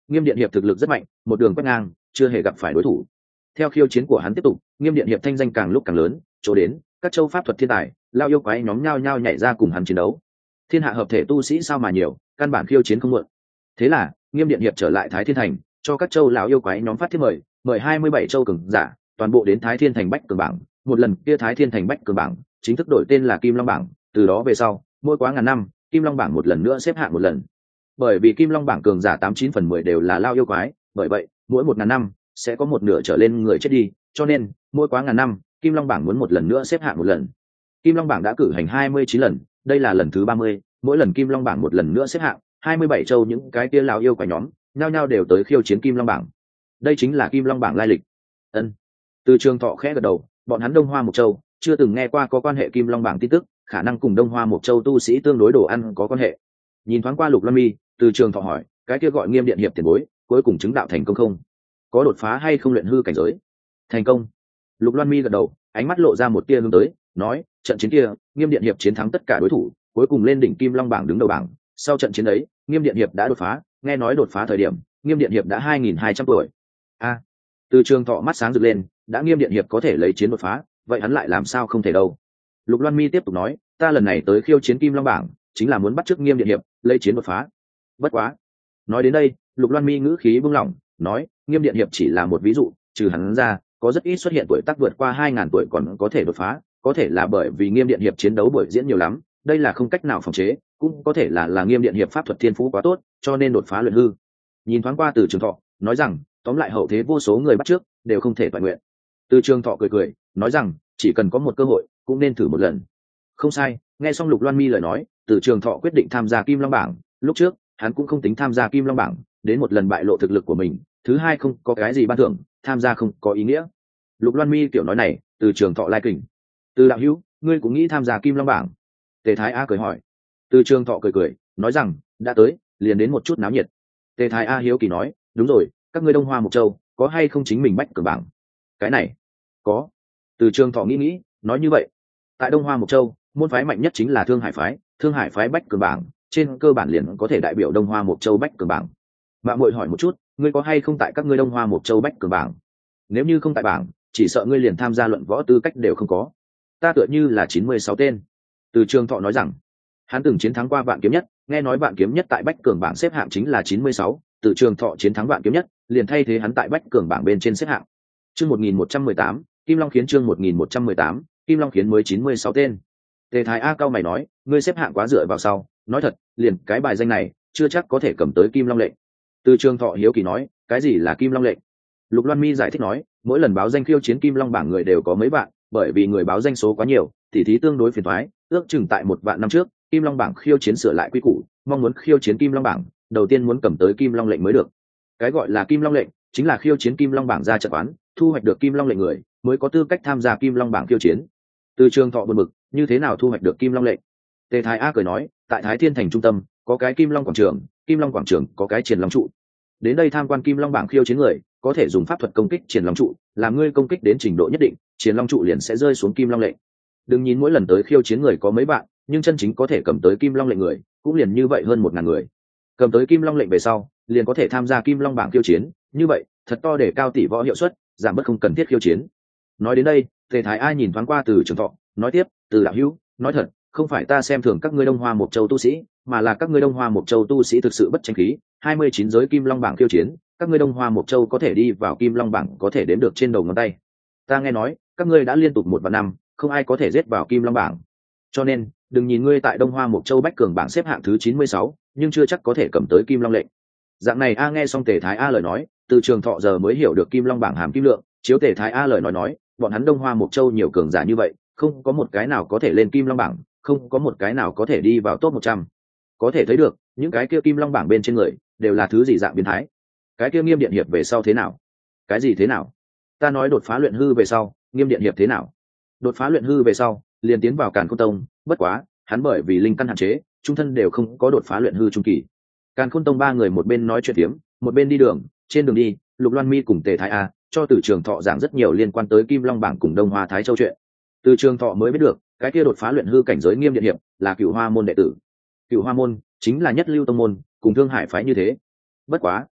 Nghiêm Điện Hiệp thực lực rất mạnh, một đường quét ngang, chưa hề gặp phải đối thủ. Theo khiêu chiến của hắn tiếp tục, Nghiêm Điện Hiệp thanh danh càng lúc càng lớn, chỗ đến các châu pháp thuật thiên tài, lao yêu quái nhóm nhao nhao nhảy ra cùng hắn chiến đấu. Thiên hạ hợp thể tu sĩ sao mà nhiều, căn bản khiêu chiến không muộn. Thế là Nghiêm Điện Hiệp trở lại Thái Thiên Thành, cho các châu lão yêu quái nhóm phát thiết mời, mời hai mươi bảy châu cường giả, toàn bộ đến Thái Thiên Thành Bách Cường bảng. Một lần kia Thái Thiên Thành Bách Cường bảng chính thức đổi tên là Kim Long bảng, từ đó về sau, mỗi quá ngàn năm, Kim Long bảng một lần nữa xếp hạng một lần. Bởi vì Kim Long bảng cường giả tám chín phần mười đều là lao yêu quái, bởi vậy, mỗi một ngàn năm sẽ có một nửa trở lên người chết đi, cho nên mỗi quá ngàn năm, Kim Long bảng muốn một lần nữa xếp hạng một lần. Kim Long bảng đã cử hành hai mươi chín lần, đây là lần thứ ba mươi, mỗi lần Kim Long bảng một lần nữa xếp hạng, hai mươi bảy châu những cái kia lao yêu quái nhóm, nhao nhao đều tới khiêu chiến Kim Long bảng. Đây chính là Kim Long bảng lai lịch. Ân. Từ Trường Thọ khẽ gật đầu, bọn hắn Đông Hoa Mộc Châu chưa từng nghe qua có quan hệ Kim Long bảng tin tức, khả năng cùng Đông Hoa Mộc Châu tu sĩ tương đối đồ ăn có quan hệ. Nhìn thoáng qua Lục Loan Mi, Từ Trường Thọ hỏi, cái kia gọi Nghiêm Điện Hiệp tiền bối, cuối cùng chứng đạo thành công không? Có đột phá hay không luyện hư cảnh giới? Thành công. Lục Loan Mi gật đầu, ánh mắt lộ ra một tia hướng tới, nói, trận chiến kia, Nghiêm Điện Hiệp chiến thắng tất cả đối thủ, cuối cùng lên đỉnh Kim Long bảng đứng đầu bảng. Sau trận chiến ấy, Nghiêm Điện Hiệp đã đột phá, nghe nói đột phá thời điểm, Nghiêm Điện Hiệp đã hai nghìn hai trăm tuổi. A. À, Từ Trường Thọ mắt sáng rực lên, đã Nghiêm Điện Hiệp có thể lấy chiến đột phá, vậy hắn lại làm sao không thể đâu? Lục Loan Mi tiếp tục nói, ta lần này tới khiêu chiến Kim Long bảng, chính là muốn bắt chước Nghiêm Điện Hiệp, lấy chiến đột phá. Bất quá, nói đến đây, Lục Loan Mi ngữ khí buông lỏng, nói, Nghiêm Điện Hiệp chỉ là một ví dụ, trừ hắn ra, có rất ít xuất hiện tuổi tác vượt qua hai ngàn tuổi còn có thể đột phá, có thể là bởi vì Nghiêm Điện Hiệp chiến đấu buổi diễn nhiều lắm, đây là không cách nào phòng chế, cũng có thể là là Nghiêm Điện Hiệp pháp thuật thiên phú quá tốt, cho nên đột phá luyện hư. Nhìn thoáng qua Từ Trường Thọ, nói rằng, tóm lại hậu thế vô số người bắt trước đều không thể toàn nguyện. Từ Trường Thọ cười cười, nói rằng, chỉ cần có một cơ hội, cũng nên thử một lần. Không sai, nghe xong Lục Loan Mi lời nói, Từ Trường Thọ quyết định tham gia Kim Long bảng, lúc trước, hắn cũng không tính tham gia Kim Long bảng, đến một lần bại lộ thực lực của mình, thứ hai không có cái gì ban thưởng, tham gia không có ý nghĩa. Lục Loan Mi kiểu nói này, Từ Trường Thọ lai kình. Từ đạo hữu, ngươi cũng nghĩ tham gia Kim Long bảng? Tề Thái A cười hỏi. Từ Trường Thọ cười cười, nói rằng, đã tới, liền đến một chút náo nhiệt. Tề Thái A hiếu kỳ nói, đúng rồi, các ngươi Đông Hoa Mộc Châu có hay không chính mình Bách Cường bảng? Cái này, có. Từ Trường Thọ nghĩ nghĩ, nói như vậy, tại Đông Hoa Mộc Châu, môn phái mạnh nhất chính là Thương Hải phái, Thương Hải phái Bách Cường bảng, trên cơ bản liền có thể đại biểu Đông Hoa Mộc Châu Bách Cường bảng. Mạng muội hỏi một chút, ngươi có hay không tại các ngươi Đông Hoa Mộc Châu Bách Cường bảng? Nếu như không tại bảng, chỉ sợ ngươi liền tham gia luận võ tư cách đều không có. Ta tựa như là chín mươi sáu tên. Từ Trường Thọ nói rằng, hắn từng chiến thắng qua Vạn Kiếm Nhất, nghe nói Vạn Kiếm Nhất tại Bách Cường bảng xếp hạng chính là chín mươi sáu, Từ Trường Thọ chiến thắng Vạn Kiếm Nhất, liền thay thế hắn tại Bách Cường bảng bên trên xếp hạng. Chương một nghìn một trăm mười tám, Kim Long khiến chương một nghìn một trăm mười tám, Kim Long khiến mới chín mươi sáu tên. Tề Thái A cao mày nói, ngươi xếp hạng quá dựa vào sau, nói thật, liền cái bài danh này, chưa chắc có thể cầm tới Kim Long lệnh. Từ Trường Thọ hiếu kỳ nói, cái gì là Kim Long lệnh? Lục Loan Mi giải thích nói, mỗi lần báo danh khiêu chiến Kim Long bảng người đều có mấy bạn, bởi vì người báo danh số quá nhiều, tỉ thí tương đối phiền toái, ước chừng tại một vạn năm trước, Kim Long bảng khiêu chiến sửa lại quy củ, mong muốn khiêu chiến Kim Long bảng, đầu tiên muốn cầm tới Kim Long lệnh mới được. Cái gọi là Kim Long lệnh, chính là khiêu chiến Kim Long bảng ra trận quán, thu hoạch được Kim Long lệnh người, mới có tư cách tham gia Kim Long bảng khiêu chiến. Từ Trường Thọ buồn bực, như thế nào thu hoạch được Kim Long lệnh? Tề Thái A cười nói, tại Thái Thiên Thành trung tâm, có cái Kim Long quảng trường, Kim Long quảng trường có cái Triển Long trụ. Đến đây tham quan Kim Long bảng khiêu chiến người, có thể dùng pháp thuật công kích Triển Long trụ, làm ngươi công kích đến trình độ nhất định, Triển Long trụ liền sẽ rơi xuống Kim Long lệnh. Đừng nhìn mỗi lần tới khiêu chiến người có mấy bạn, nhưng chân chính có thể cầm tới Kim Long lệnh người, cũng liền như vậy hơn một ngàn người. Cầm tới Kim Long lệnh về sau, liền có thể tham gia Kim Long bảng khiêu chiến, như vậy, thật to để cao tỷ võ hiệu suất, giảm bớt không cần thiết khiêu chiến. Nói đến đây, Tề Thái A nhìn thoáng qua Từ Trường Thọ, nói tiếp, Từ đạo hữu, nói thật, không phải ta xem thường các ngươi Đông Hoa Mộc Châu tu sĩ, mà là các ngươi Đông Hoa Mộc Châu tu sĩ thực sự bất tranh khí, hai mươi chín giới Kim Long bảng khiêu chiến, các ngươi Đông Hoa Mộc Châu có thể đi vào Kim Long bảng có thể đếm được trên đầu ngón tay. Ta nghe nói, các ngươi đã liên tục một và năm, không ai có thể giết vào Kim Long bảng. Cho nên, đừng nhìn ngươi tại Đông Hoa Mộc Châu Bách Cường bảng xếp hạng thứ chín mươi sáu, nhưng chưa chắc có thể cầm tới Kim Long lệnh. Dạng này A nghe xong Tề Thái A lời nói, Từ Trường Thọ giờ mới hiểu được Kim Long bảng hàm kim lượng, chiếu Tề Thái A lời nói nói, bọn hắn Đông Hoa Mộc Châu nhiều cường giả như vậy, không có một cái nào có thể lên Kim Long bảng, không có một cái nào có thể đi vào top một trăm. Có thể thấy được, những cái kia Kim Long bảng bên trên người, đều là thứ gì dạng biến thái. Cái kia Nghiêm Điện Hiệp về sau thế nào? Cái gì thế nào? Ta nói đột phá luyện hư về sau, Nghiêm Điện Hiệp thế nào? Đột phá luyện hư về sau, liền tiến vào Càn Khôn Tông, bất quá, hắn bởi vì linh căn hạn chế, trung thân đều không có đột phá luyện hư trung kỳ. Càn Khôn Tông ba người một bên nói chuyện tiếm, một bên đi đường, trên đường đi, Lục Loan Mi cùng Tề Thái A cho Từ Trường Thọ giảng rất nhiều liên quan tới Kim Long bảng cùng Đông Hoa Thái Châu chuyện. Từ Trường Thọ mới biết được, cái kia đột phá luyện hư cảnh giới Nghiêm Điện Hiệp là Cửu Hoa môn đệ tử. Cửu Hoa môn chính là nhất lưu tông môn, cùng Thương Hải phái như thế. Bất quá,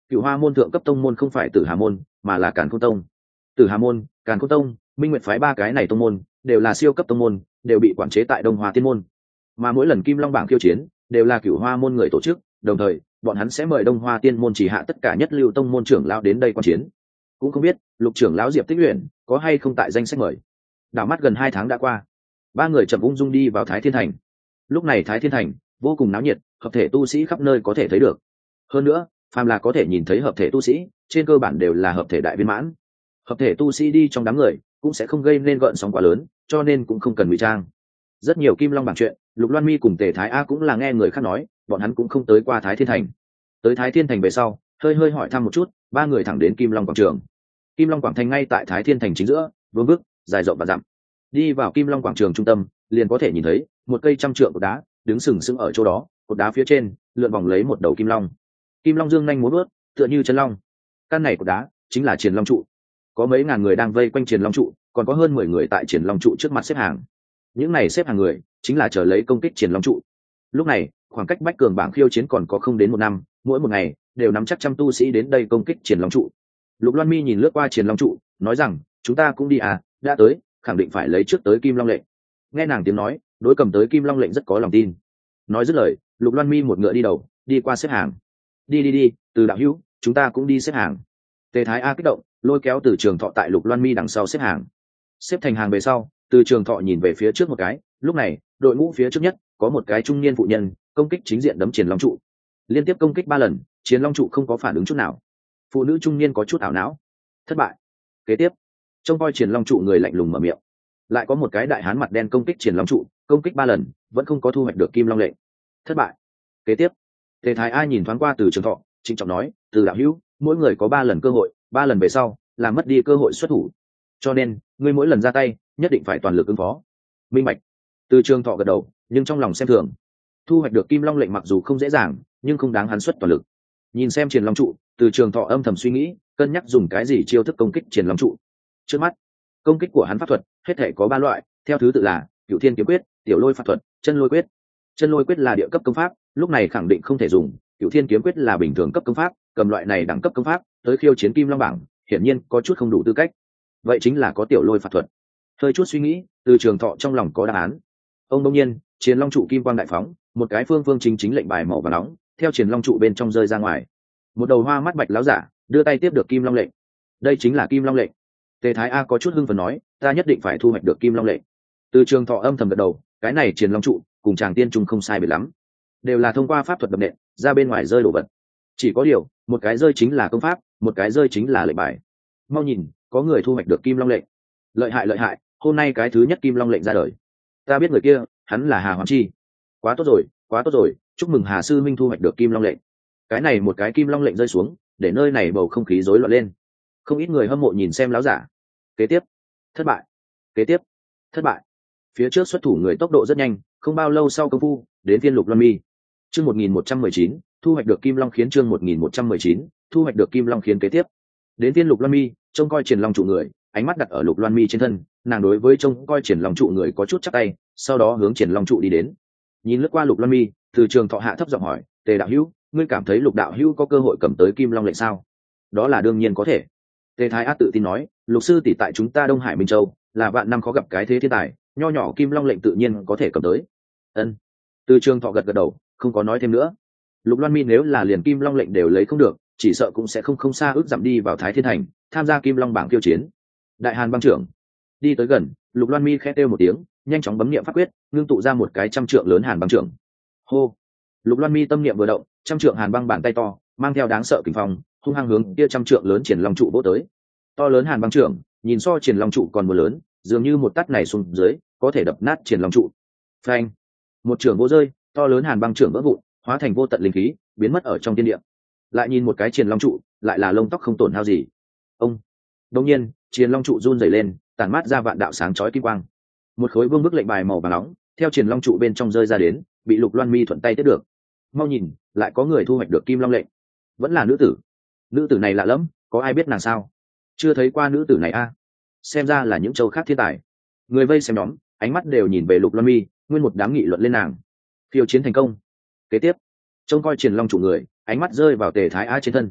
Cửu Hoa môn thượng cấp tông môn không phải Tử Hà môn mà là Càn Khôn tông. Tử Hà môn, Càn Khôn tông, Minh Nguyệt phái ba cái này tông môn đều là siêu cấp tông môn, đều bị quản chế tại Đông Hoa tiên môn. Mà mỗi lần Kim Long bảng khiêu chiến đều là Cửu Hoa môn người tổ chức, đồng thời bọn hắn sẽ mời Đông Hoa tiên môn chỉ hạ tất cả nhất lưu tông môn trưởng lão đến đây quan chiến. Cũng không biết Lục trưởng lão Diệp Tích Uyển có hay không tại danh sách mời. Đảo mắt gần hai tháng đã qua, ba người chậm ung dung đi vào Thái Thiên thành. Lúc này Thái Thiên thành vô cùng náo nhiệt, hợp thể tu sĩ khắp nơi có thể thấy được. Hơn nữa, phàm là có thể nhìn thấy hợp thể tu sĩ, trên cơ bản đều là hợp thể đại viên mãn. Hợp thể tu sĩ đi trong đám người cũng sẽ không gây nên gợn sóng quá lớn, cho nên cũng không cần ngụy trang. Rất nhiều Kim Long bảng chuyện, Lục Loan Mi cùng Tề Thái A cũng là nghe người khác nói, bọn hắn cũng không tới qua Thái Thiên thành. Tới Thái Thiên thành về sau, hơi hơi hỏi thăm một chút, ba người thẳng đến Kim Long quảng trường. Kim Long quảng thành ngay tại Thái Thiên thành chính giữa, vương vức, dài rộng và dặm. Đi vào Kim Long quảng trường trung tâm, liền có thể nhìn thấy một cây trăm trượng cột đá đứng sừng sững ở chỗ đó, cột đá phía trên lượn vòng lấy một đầu kim long. Kim long dương nhanh múa vớt, tựa như chân long. Căn này cột đá chính là Triền Long trụ. Có mấy ngàn người đang vây quanh Triền Long trụ, còn có hơn mười người tại Triền Long trụ trước mặt xếp hàng. Những này xếp hàng người chính là chờ lấy công kích Triền Long trụ. Lúc này, khoảng cách bách cường bảng khiêu chiến còn có không đến một năm, mỗi một ngày đều nắm chắc trăm tu sĩ đến đây công kích Triền Long trụ. Lục Loan Mi nhìn lướt qua Triền Long trụ, nói rằng, chúng ta cũng đi à, đã tới, khẳng định phải lấy trước tới Kim Long lệnh. Nghe nàng tiếng nói, đối cầm tới Kim Long lệnh rất có lòng tin. Nói dứt lời, Lục Loan Mi một ngựa đi đầu, đi qua xếp hàng. Đi đi đi, Từ đạo hữu, chúng ta cũng đi xếp hàng. Tề Thái A kích động, lôi kéo Từ Trường Thọ tại Lục Loan Mi đằng sau xếp hàng. Xếp thành hàng về sau, Từ Trường Thọ nhìn về phía trước một cái, lúc này, đội ngũ phía trước nhất có một cái trung niên phụ nhân công kích chính diện đấm Triền Long trụ. Liên tiếp công kích ba lần, Triền Long trụ không có phản ứng chút nào. Phụ nữ trung niên có chút ảo não. Thất bại. Kế tiếp, trông coi Triền Long trụ người lạnh lùng mở miệng. Lại có một cái đại hán mặt đen công kích Triền Long trụ, công kích ba lần, vẫn không có thu hoạch được Kim Long lệnh. Thất bại. Kế tiếp, Tề Thái A nhìn thoáng qua Từ Trường Thọ, trịnh trọng nói, Từ đạo hữu, mỗi người có ba lần cơ hội, ba lần về sau là mất đi cơ hội xuất thủ. Cho nên, ngươi mỗi lần ra tay, nhất định phải toàn lực ứng phó. Minh bạch. Từ Trường Thọ gật đầu, nhưng trong lòng xem thường. Thu hoạch được Kim Long lệnh mặc dù không dễ dàng, nhưng không đáng hắn xuất toàn lực. Nhìn xem Triền Long trụ, Từ Trường Thọ âm thầm suy nghĩ, cân nhắc dùng cái gì chiêu thức công kích Triền Long trụ. Trước mắt, công kích của hắn pháp thuật hết thể có ba loại, theo thứ tự là Cửu Thiên kiếm quyết, Tiểu Lôi pháp thuật, Chân Lôi quyết. Chân Lôi quyết là địa cấp công pháp, lúc này khẳng định không thể dùng. Cửu Thiên kiếm quyết là bình thường cấp công pháp, cầm loại này đẳng cấp công pháp tới khiêu chiến Kim Long bảng, hiển nhiên có chút không đủ tư cách. Vậy chính là có Tiểu Lôi pháp thuật. Hơi chút suy nghĩ, Từ Trường Thọ trong lòng có đáp án. Ông đương nhiên, Triền Long trụ kim quang đại phóng, một cái phương phương chính chính lệnh bài màu vàng nóng theo Triền Long trụ bên trong rơi ra ngoài. Một đầu hoa mắt bạch láo giả đưa tay tiếp được Kim Long lệnh. Đây chính là Kim Long lệnh. Tề Thái A có chút hưng phấn nói, ta nhất định phải thu hoạch được Kim Long lệnh. Từ Trường Thọ âm thầm gật đầu, cái này Triền Long trụ cùng Tràng Tiên Trung không sai biệt lắm, đều là thông qua pháp thuật đập nện ra bên ngoài rơi đồ vật. Chỉ có điều, một cái rơi chính là công pháp, một cái rơi chính là lệnh bài. Mau nhìn, có người thu hoạch được Kim Long lệnh. Lợi hại lợi hại, hôm nay cái thứ nhất Kim Long lệnh ra đời. Ta biết người kia, hắn là Hà Hoàng Chi. Quá tốt rồi, quá tốt rồi, chúc mừng Hà sư minh thu hoạch được Kim Long lệnh. Cái này một cái Kim Long lệnh rơi xuống, để nơi này bầu không khí rối loạn lên. Không ít người hâm mộ nhìn xem láo giả. Kế tiếp, thất bại. Kế tiếp, thất bại. Phía trước xuất thủ người tốc độ rất nhanh, không bao lâu sau công phu, đến phiên Lục Loan Mi. Chương một nghìn một trăm mười chín, thu hoạch được Kim Long khiến chương một nghìn một trăm mười chín, thu hoạch được Kim Long khiến kế tiếp. Đến phiên Lục Loan Mi, trông coi Triền Long trụ người, ánh mắt đặt ở Lục Loan Mi trên thân, nàng đối với trông coi Triền Long trụ người có chút chắp tay, sau đó hướng Triền Long trụ đi đến. Nhìn lướt qua Lục Loan Mi, Từ Trường Thọ hạ thấp giọng hỏi, Tề đạo hữu, ngươi cảm thấy Lục đạo hữu có cơ hội cầm tới Kim Long lệnh sao? Đó là đương nhiên có thể. Tề Thái Á tự tin nói, Lục sư tỷ tại chúng ta Đông Hải Minh Châu là vạn năm khó gặp cái thế thiên tài, nho nhỏ Kim Long lệnh tự nhiên có thể cầm tới. Ân. Từ Trường Thọ gật gật đầu, không có nói thêm nữa. Lục Loan Mi nếu là liền Kim Long lệnh đều lấy không được, chỉ sợ cũng sẽ không không xa ước dặm đi vào Thái Thiên thành, tham gia Kim Long bảng khiêu chiến. Đại Hàn băng trưởng đi tới gần, Lục Loan Mi khẽ kêu một tiếng, nhanh chóng bấm niệm pháp quyết, ngưng tụ ra một cái trăm trượng lớn Hàn băng trưởng. Hô. Lục Loan Mi tâm niệm vừa động, trăm trượng Hàn băng bàn tay to mang theo đáng sợ kình phong, hung hăng hướng kia trăm trượng lớn Triển Long trụ vỗ tới. To lớn Hàn băng trưởng nhìn so Triển Long trụ còn một lớn, dường như một tát này xuống dưới có thể đập nát Triển Long trụ. Phanh. Một trưởng vỗ rơi, to lớn Hàn băng trưởng vỡ vụn, hóa thành vô tận linh khí, biến mất ở trong thiên địa. Lại nhìn một cái Triển Long trụ, lại là lông tóc không tổn hao gì. Ông. Đột nhiên, Triển Long trụ run rẩy lên, tản mát ra vạn đạo sáng chói kim quang. Một khối vương bức lệnh bài màu vàng nóng theo Triển Long trụ bên trong rơi ra đến, bị Lục Loan Mi thuận tay tiếp được. Mau nhìn, lại có người thu hoạch được Kim Long lệnh, vẫn là nữ tử. Nữ tử này lạ lắm, có ai biết nàng sao? Chưa thấy qua nữ tử này a. À? Xem ra là những châu khác thiên tài. Người vây xem nhóm, ánh mắt đều nhìn về Lục Loan Mi, nguyên một đám nghị luận lên nàng. Khiêu chiến thành công. Kế tiếp, trông coi Triển Long trụ người, ánh mắt rơi vào Tề Thái Á trên thân.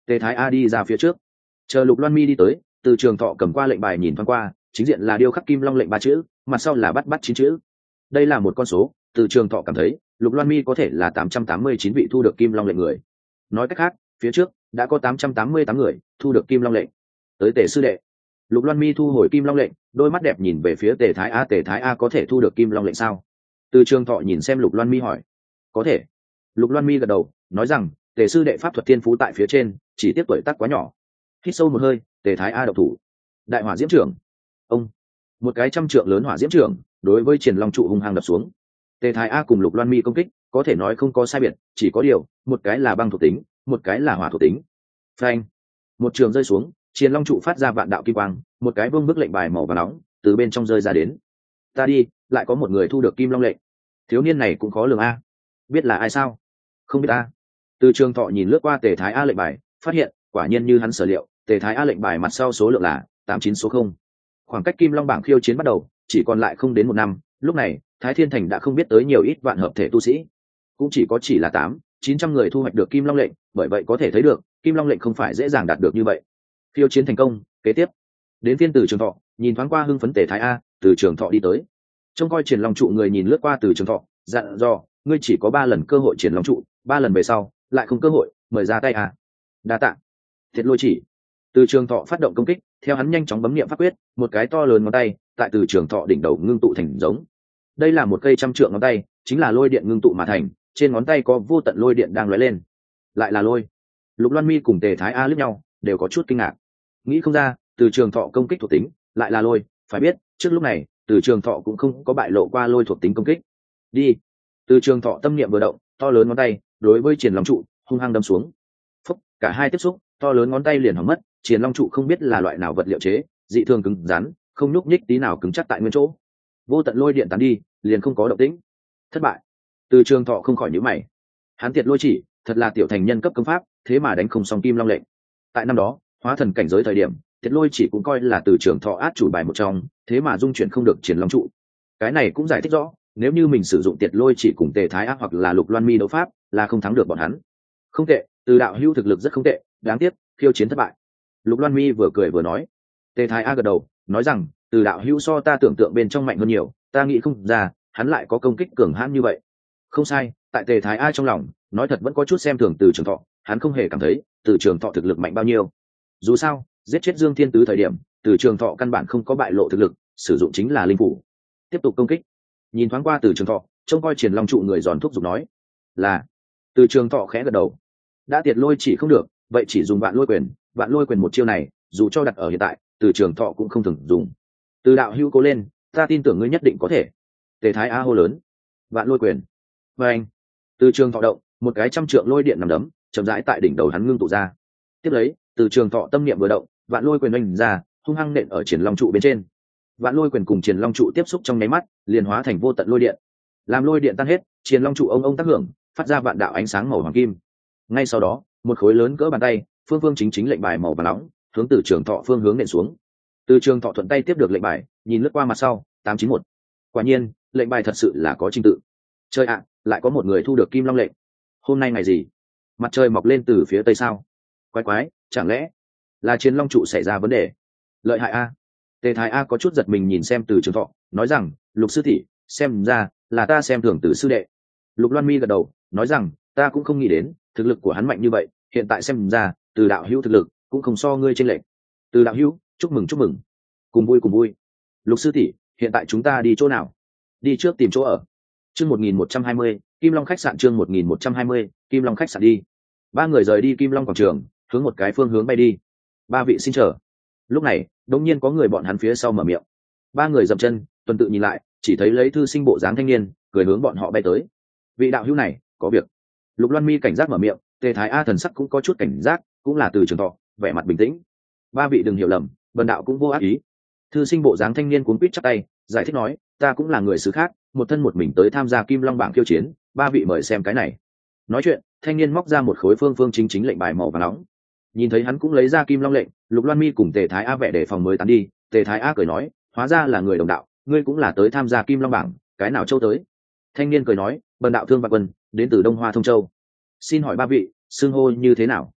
Tề Thái A đi ra phía trước, chờ Lục Loan Mi đi tới, Từ Trường Thọ cầm qua lệnh bài nhìn thoáng qua, chính diện là điêu khắc kim long lệnh ba chữ, mặt sau là bắt bắt chín chữ. Đây là một con số, Từ Trường Thọ cảm thấy Lục Loan Mi có thể là tám trăm tám mươi chín vị thu được kim long lệnh người. Nói cách khác, phía trước đã có tám trăm tám mươi tám người thu được kim long lệnh. Tới Tề sư đệ. Lục Loan Mi thu hồi kim long lệnh, đôi mắt đẹp nhìn về phía Tề Thái A. Tề Thái A có thể thu được kim long lệnh sao? Từ Trường Thọ nhìn xem Lục Loan Mi hỏi. Có thể. Lục Loan Mi gật đầu, nói rằng Tề sư đệ pháp thuật thiên phú tại phía trên, chỉ tiếp tuổi tác quá nhỏ. Hít sâu một hơi, Tề Thái A độc thủ. Đại hỏa diễm trưởng. Ông. Một cái trăm trượng lớn hỏa diễm trưởng đối với Triển Long trụ hung hăng đập xuống. Tề Thái A cùng Lục Loan Mi công kích có thể nói không có sai biệt, chỉ có điều một cái là băng thuộc tính, một cái là hỏa thuộc tính. Phanh. Một trường rơi xuống, Triển Long trụ phát ra vạn đạo kim quang, một cái vương bức lệnh bài màu vàng nóng từ bên trong rơi ra đến. Ta đi, lại có một người thu được kim long lệnh. Thiếu niên này cũng khó lường a. Biết là ai sao? Không biết a. Từ Trường Thọ nhìn lướt qua Tề Thái A lệnh bài, phát hiện quả nhiên như hắn sở liệu, Tề Thái A lệnh bài mặt sau số lượng là tám chín số không. Khoảng cách kim long bảng khiêu chiến bắt đầu chỉ còn lại không đến một năm, lúc này Thái Thiên Thành đã không biết tới nhiều ít vạn hợp thể tu sĩ, cũng chỉ có chỉ là tám chín trăm người thu hoạch được kim long lệnh, bởi vậy có thể thấy được kim long lệnh không phải dễ dàng đạt được như vậy. Khiêu chiến thành công, kế tiếp đến phiên Từ Trường Thọ, nhìn thoáng qua hưng phấn Tề Thái A, Từ Trường Thọ đi tới, trông coi Triển Long trụ người nhìn lướt qua Từ Trường Thọ, dặn dò, ngươi chỉ có ba lần cơ hội Triển Long trụ, ba lần về sau lại không cơ hội, mời ra tay à. Đa tạ. Thiệt lôi chỉ. Từ Trường Thọ phát động công kích, theo hắn nhanh chóng bấm niệm pháp quyết, một cái to lớn ngón tay tại Từ Trường Thọ đỉnh đầu ngưng tụ thành giống. Đây là một cây trăm trượng ngón tay, chính là lôi điện ngưng tụ mà thành, trên ngón tay có vô tận lôi điện đang lóe lên. Lại là lôi. Lục Loan Mi cùng Tề Thái A liếc nhau, đều có chút kinh ngạc. Nghĩ không ra, Từ Trường Thọ công kích thuộc tính lại là lôi, phải biết, trước lúc này, Từ Trường Thọ cũng không có bại lộ qua lôi thuộc tính công kích. Đi. Từ Trường Thọ tâm niệm vừa động, to lớn ngón tay đối với Triển Long trụ hung hăng đâm xuống. Phúc, cả hai tiếp xúc, to lớn ngón tay liền hỏng mất. Triển Long trụ không biết là loại nào vật liệu chế, dị thường cứng rắn, không nhúc nhích tí nào, cứng chắc tại nguyên chỗ. Vô tận lôi điện tán đi, liền không có động tĩnh. Thất bại. Từ Trường Thọ không khỏi nhíu mày. Hắn Tiệt lôi chỉ, thật là tiểu thành nhân cấp công pháp, thế mà đánh không xong kim long lệnh. Tại năm đó, hóa thần cảnh giới thời điểm, Tiệt lôi chỉ cũng coi là Từ Trường Thọ át chủ bài một trong, thế mà dung chuyển không được Triển Long trụ. Cái này cũng giải thích rõ, nếu như mình sử dụng Tiệt lôi chỉ cùng Tề Thái Ác hoặc là Lục Loan Mi đấu pháp, là không thắng được bọn hắn. Không tệ, Từ đạo hữu thực lực rất không tệ, đáng tiếc khiêu chiến thất bại. Lục Loan Mi vừa cười vừa nói. Tề Thái A gật đầu, nói rằng Từ đạo hữu so ta tưởng tượng bên trong mạnh hơn nhiều, ta nghĩ không ra hắn lại có công kích cường hãn như vậy. Không sai, tại Tề Thái A trong lòng nói thật vẫn có chút xem thường Từ Trường Thọ, hắn không hề cảm thấy Từ Trường Thọ thực lực mạnh bao nhiêu. Dù sao giết chết Dương Thiên Tứ thời điểm, Từ Trường Thọ căn bản không có bại lộ thực lực, sử dụng chính là linh phủ. Tiếp tục công kích. Nhìn thoáng qua Từ Trường Thọ, trông coi Triển Long trụ người giòn thúc giục nói là. Từ Trường Thọ khẽ gật đầu. Đã Tiệt lôi chỉ không được, vậy chỉ dùng vạn lôi quyền. Vạn lôi quyền một chiêu này dù cho đặt ở hiện tại, Từ Trường Thọ cũng không thường dùng. Từ đạo hữu cố lên, ta tin tưởng ngươi nhất định có thể. Tề Thái A hô lớn. Vạn lôi quyền. Và anh. Từ Trường Thọ động, một cái trăm trượng lôi điện nằm đấm chậm rãi tại đỉnh đầu hắn ngưng tụ ra. Tiếp lấy, Từ Trường Thọ tâm niệm vừa động, vạn lôi quyền oanh ra, hung hăng nện ở Triển Long trụ bên trên. Vạn lôi quyền cùng Triển Long trụ tiếp xúc trong nháy mắt, liền hóa thành vô tận lôi điện. Làm lôi điện tan hết, Triển Long trụ ông ông tác hưởng, phát ra vạn đạo ánh sáng màu hoàng kim. Ngay sau đó, một khối lớn cỡ bàn tay, phương phương chính chính lệnh bài màu vàng nóng, hướng Từ Trường Thọ phương hướng nện xuống. Từ Trường Thọ thuận tay tiếp được lệnh bài, nhìn lướt qua mặt sau, tám chín một. Quả nhiên, lệnh bài thật sự là có trình tự. Trời ạ, lại có một người thu được kim long lệnh. Hôm nay ngày gì? Mặt trời mọc lên từ phía tây sao? Quái quái, chẳng lẽ là Chiến Long trụ xảy ra vấn đề? Lợi hại a. Tề Thái A có chút giật mình nhìn xem Từ Trường Thọ, nói rằng, Lục sư tỷ, xem ra là ta xem thường Từ sư đệ. Lục Loan Mi gật đầu, nói rằng, ta cũng không nghĩ đến thực lực của hắn mạnh như vậy, hiện tại xem ra Từ đạo hữu thực lực cũng không so ngươi trên lệnh. Từ đạo hữu, chúc mừng chúc mừng. Cùng vui cùng vui. Lục sư tỷ, hiện tại chúng ta đi chỗ nào? Đi trước tìm chỗ ở. Chương một nghìn một trăm hai mươi, Kim Long khách sạn. Chương một nghìn một trăm hai mươi, Kim Long khách sạn. Đi. Ba người rời đi Kim Long quảng trường, hướng một cái phương hướng bay đi. Ba vị xin chờ. Lúc này đống nhiên có người bọn hắn phía sau mở miệng. Ba người dậm chân, tuần tự nhìn lại, chỉ thấy lấy thư sinh bộ dáng thanh niên cười hướng bọn họ bay tới. Vị đạo hữu này có việc. Lục Loan Mi cảnh giác mở miệng, Tề Thái A thần sắc cũng có chút cảnh giác, cũng là Từ Trường Thọ, vẻ mặt bình tĩnh. Ba vị đừng hiểu lầm, bần đạo cũng vô ác ý. Thư sinh bộ dáng thanh niên cuống quýt chắp tay, giải thích nói, ta cũng là người xứ khác, một thân một mình tới tham gia Kim Long bảng khiêu chiến, ba vị mời xem cái này. Nói chuyện, thanh niên móc ra một khối phương phương chính chính lệnh bài màu vàng nóng. Nhìn thấy hắn cũng lấy ra Kim Long lệnh, Lục Loan Mi cùng Tề Thái A vẻ đề phòng mới tán đi. Tề Thái A cười nói, hóa ra là người đồng đạo, ngươi cũng là tới tham gia Kim Long bảng, cái nào châu tới? Thanh niên cười nói, bần đạo Thương Vạn Quân, đến từ Đông Hoa Thông Châu. Xin hỏi ba vị, xưng hô như thế nào?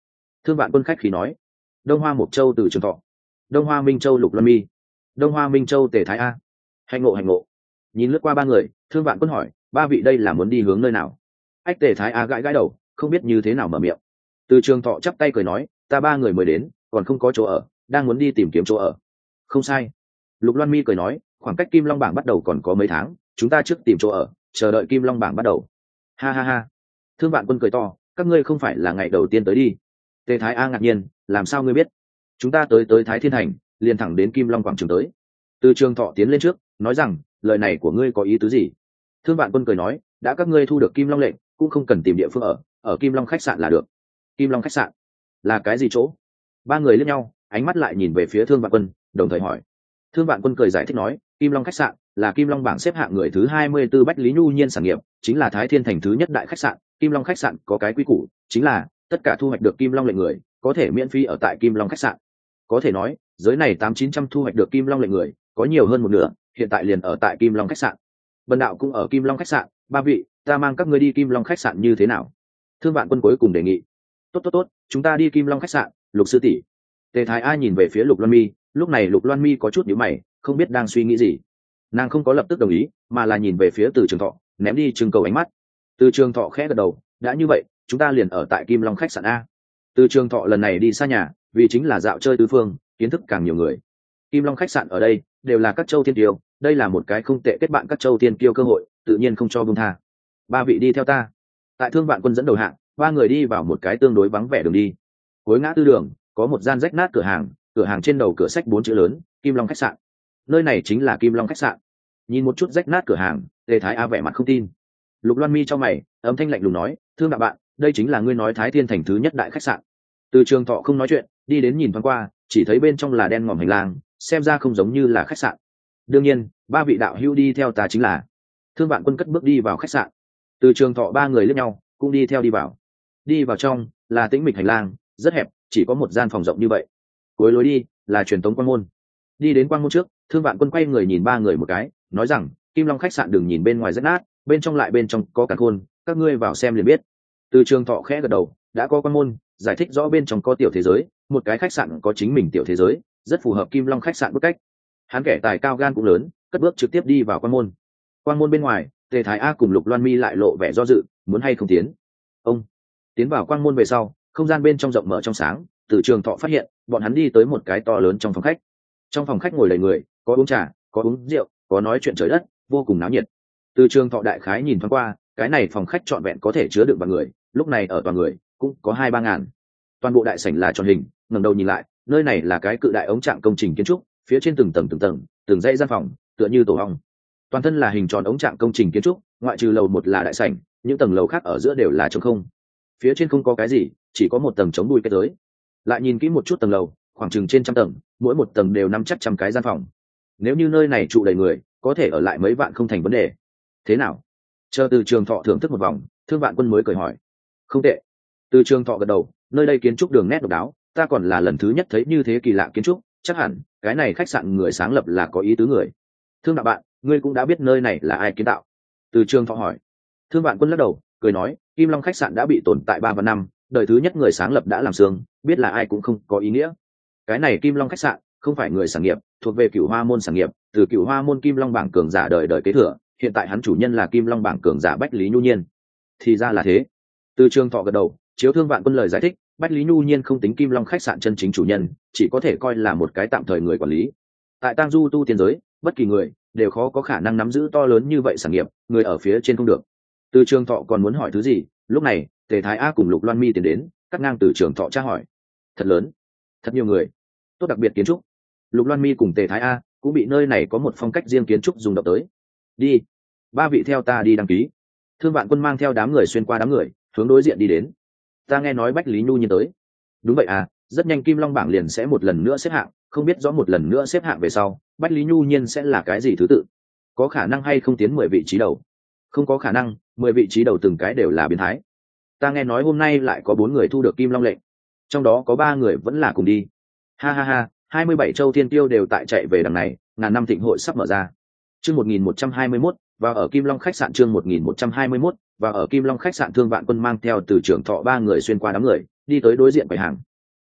Thương Vạn Quân khách khí nói. Đông Hoa Mộc Châu Từ Trường Thọ, Đông Hoa Minh Châu Lục Loan Mi, Đông Hoa Minh Châu Tề Thái A. Hạnh ngộ hạnh ngộ. Nhìn lướt qua ba người, Thương Vạn Quân hỏi, ba vị đây là muốn đi hướng nơi nào? Ách Tề Thái A gãi gãi đầu, không biết như thế nào mở miệng. Từ Trường Thọ chắp tay cười nói, ta ba người mới đến, còn không có chỗ ở, đang muốn đi tìm kiếm chỗ ở. Không sai. Lục Loan Mi cười nói, khoảng cách Kim Long bảng bắt đầu còn có mấy tháng, chúng ta trước tìm chỗ ở, chờ đợi Kim Long bảng bắt đầu. Ha ha ha. Thương Vạn Quân cười to, các ngươi không phải là ngày đầu tiên tới đi? Tề Thái A ngạc nhiên, làm sao ngươi biết? Chúng ta tới tới Thái Thiên Thành, liền thẳng đến Kim Long quảng trường tới. Từ Trường Thọ tiến lên trước, nói rằng, lời này của ngươi có ý tứ gì? Thương Vạn Quân cười nói, đã các ngươi thu được Kim Long lệnh, cũng không cần tìm địa phương ở, ở Kim Long khách sạn là được. Kim Long khách sạn là cái gì chỗ? Ba người liếc nhau, ánh mắt lại nhìn về phía Thương Vạn Quân, đồng thời hỏi. Thương Vạn Quân cười giải thích nói, Kim Long khách sạn là Kim Long bảng xếp hạng người thứ hai mươi tư Bách Lý Nhu Nhiên sản nghiệp, chính là Thái Thiên Thành thứ nhất đại khách sạn. Kim Long khách sạn có cái quy củ, chính là tất cả thu hoạch được Kim Long lệnh người có thể miễn phí ở tại Kim Long khách sạn. Có thể nói, giới này tám chín trăm thu hoạch được Kim Long lệnh người, có nhiều hơn một nửa, hiện tại liền ở tại Kim Long khách sạn. Bần đạo cũng ở Kim Long khách sạn, ba vị, ta mang các ngươi đi Kim Long khách sạn như thế nào? Thương Vạn Quân cuối cùng đề nghị. Tốt tốt tốt, chúng ta đi Kim Long khách sạn, Lục sư tỷ. Tề Thái A nhìn về phía Lục Loan Mi, lúc này Lục Loan Mi có chút nhíu mày, không biết đang suy nghĩ gì. Nàng không có lập tức đồng ý, mà là nhìn về phía Từ Trường Thọ, ném đi trưng cầu ánh mắt. Từ Trường Thọ khẽ gật đầu, đã như vậy, chúng ta liền ở tại Kim Long khách sạn a. Từ Trường Thọ lần này đi xa nhà, vì chính là dạo chơi tứ phương, kiến thức càng nhiều người. Kim Long khách sạn ở đây đều là các châu thiên kiêu, đây là một cái không tệ kết bạn các châu thiên kiêu cơ hội, tự nhiên không cho buông tha. Ba vị đi theo ta. Tại Thương Vạn Quân dẫn đầu hạng, ba người đi vào một cái tương đối vắng vẻ đường đi. Cuối ngã tư đường có một gian rách nát cửa hàng, cửa hàng trên đầu cửa sách bốn chữ lớn, Kim Long khách sạn. Nơi này chính là Kim Long khách sạn. Nhìn một chút rách nát cửa hàng, Tề Thái A vẻ mặt không tin. Lục Loan Mi trong mày, âm thanh lạnh lùng nói, Thương đạo bạn, đây chính là ngươi nói Thái Thiên Thành thứ nhất đại khách sạn. Từ Trường Thọ không nói chuyện, đi đến nhìn thoáng qua, chỉ thấy bên trong là đen ngòm hành lang, xem ra không giống như là khách sạn. Đương nhiên, ba vị đạo hữu đi theo ta chính là. Thương Vạn Quân cất bước đi vào khách sạn. Từ Trường Thọ ba người liếc nhau, cũng đi theo đi vào. Đi vào trong là tĩnh mịch hành lang, rất hẹp, chỉ có một gian phòng rộng như vậy. Cuối lối đi là truyền tống quan môn. Đi đến quan môn trước, Thương Vạn Quân quay người nhìn ba người một cái, nói rằng, Kim Long khách sạn đừng nhìn bên ngoài rất nát, bên trong lại bên trong có càn khôn, các ngươi vào xem liền biết. Từ Trường Thọ khẽ gật đầu, đã có quan môn, giải thích rõ bên trong có tiểu thế giới, một cái khách sạn có chính mình tiểu thế giới, rất phù hợp Kim Long khách sạn bức cách. Hắn kẻ tài cao gan cũng lớn, cất bước trực tiếp đi vào quan môn. Quan môn bên ngoài, Tề Thái A cùng Lục Loan Mi lại lộ vẻ do dự, muốn hay không tiến. Ông tiến vào quan môn về sau, không gian bên trong rộng mở trong sáng. Từ Trường Thọ phát hiện, bọn hắn đi tới một cái to lớn trong phòng khách. Trong phòng khách ngồi đầy người, có uống trà, có uống rượu, có nói chuyện trời đất, vô cùng náo nhiệt. Từ Trường Thọ đại khái nhìn thoáng qua, cái này phòng khách trọn vẹn có thể chứa được vài người, lúc này ở toàn người cũng có hai ba ngàn. Toàn bộ đại sảnh là tròn hình, ngẩng đầu nhìn lại, nơi này là cái cự đại ống trạng công trình kiến trúc, phía trên từng tầng từng tầng, từng dãy gian phòng, tựa như tổ ong. Toàn thân là hình tròn ống trạng công trình kiến trúc, ngoại trừ lầu một là đại sảnh, những tầng lầu khác ở giữa đều là trống không. Phía trên không có cái gì, chỉ có một tầng chống đuôi kết giới. Lại nhìn kỹ một chút tầng lầu, khoảng chừng trên trăm tầng, mỗi một tầng đều nắm chắc trăm cái gian phòng. Nếu như nơi này trụ đầy người, có thể ở lại mấy vạn không thành vấn đề. Thế nào? Chờ Từ Trường Thọ thưởng thức một vòng, Thương Vạn Quân mới cười hỏi. Không tệ. Từ Trường Thọ gật đầu, nơi đây kiến trúc đường nét độc đáo, ta còn là lần thứ nhất thấy như thế kỳ lạ kiến trúc, chắc hẳn cái này khách sạn người sáng lập là có ý tứ người. Thương đạo bạn, ngươi cũng đã biết nơi này là ai kiến tạo? Từ Trường Thọ hỏi. Thương Vạn Quân lắc đầu, cười nói, Kim Long khách sạn đã bị tồn tại ba vạn năm, đời thứ nhất người sáng lập đã làm xương, biết là ai cũng không có ý nghĩa. Cái này Kim Long khách sạn không phải người sản nghiệp, thuộc về Cửu Hoa môn sản nghiệp, từ Cửu Hoa môn Kim Long bảng cường giả đời đời kế thừa, hiện tại hắn chủ nhân là Kim Long bảng cường giả Bách Lý Nhu Nhiên. Thì ra là thế. Từ Trường Thọ gật đầu, chiếu Thương Vạn Quân lời giải thích, Bách Lý Nhu Nhiên không tính Kim Long khách sạn chân chính chủ nhân, chỉ có thể coi là một cái tạm thời người quản lý. Tại Tang Du tu tiên giới, bất kỳ người đều khó có khả năng nắm giữ to lớn như vậy sản nghiệp, người ở phía trên không được. Từ Trường Thọ còn muốn hỏi thứ gì, lúc này Tề Thái A cùng Lục Loan Mi tiến đến, cắt ngang Từ Trường Thọ tra hỏi. Thật lớn, thật nhiều người, tốt đặc biệt kiến trúc. Lục Loan Mi cùng Tề Thái A cũng bị nơi này có một phong cách riêng kiến trúc dùng động tới. Đi, ba vị theo ta đi đăng ký. Thương Vạn Quân mang theo đám người xuyên qua đám người, hướng đối diện đi đến. Ta nghe nói Bách Lý Nhu Nhiên tới. Đúng vậy à, rất nhanh Kim Long bảng liền sẽ một lần nữa xếp hạng, không biết rõ một lần nữa xếp hạng về sau, Bách Lý Nhu Nhiên sẽ là cái gì thứ tự? Có khả năng hay không tiến mười vị trí đầu? Không có khả năng, mười vị trí đầu từng cái đều là biến thái. Ta nghe nói hôm nay lại có bốn người thu được Kim Long lệnh, trong đó có ba người vẫn là cùng đi. Ha ha ha, hai mươi bảy châu thiên tiêu đều tại chạy về đằng này, ngàn năm thịnh hội sắp mở ra. Chương một nghìn một trăm hai mươi mốt, và ở Kim Long khách sạn chương một nghìn một trăm hai mươi mốt, và ở Kim Long khách sạn Thương Vạn Quân mang theo Từ Trường Thọ ba người xuyên qua đám người, đi tới đối diện quầy hàng.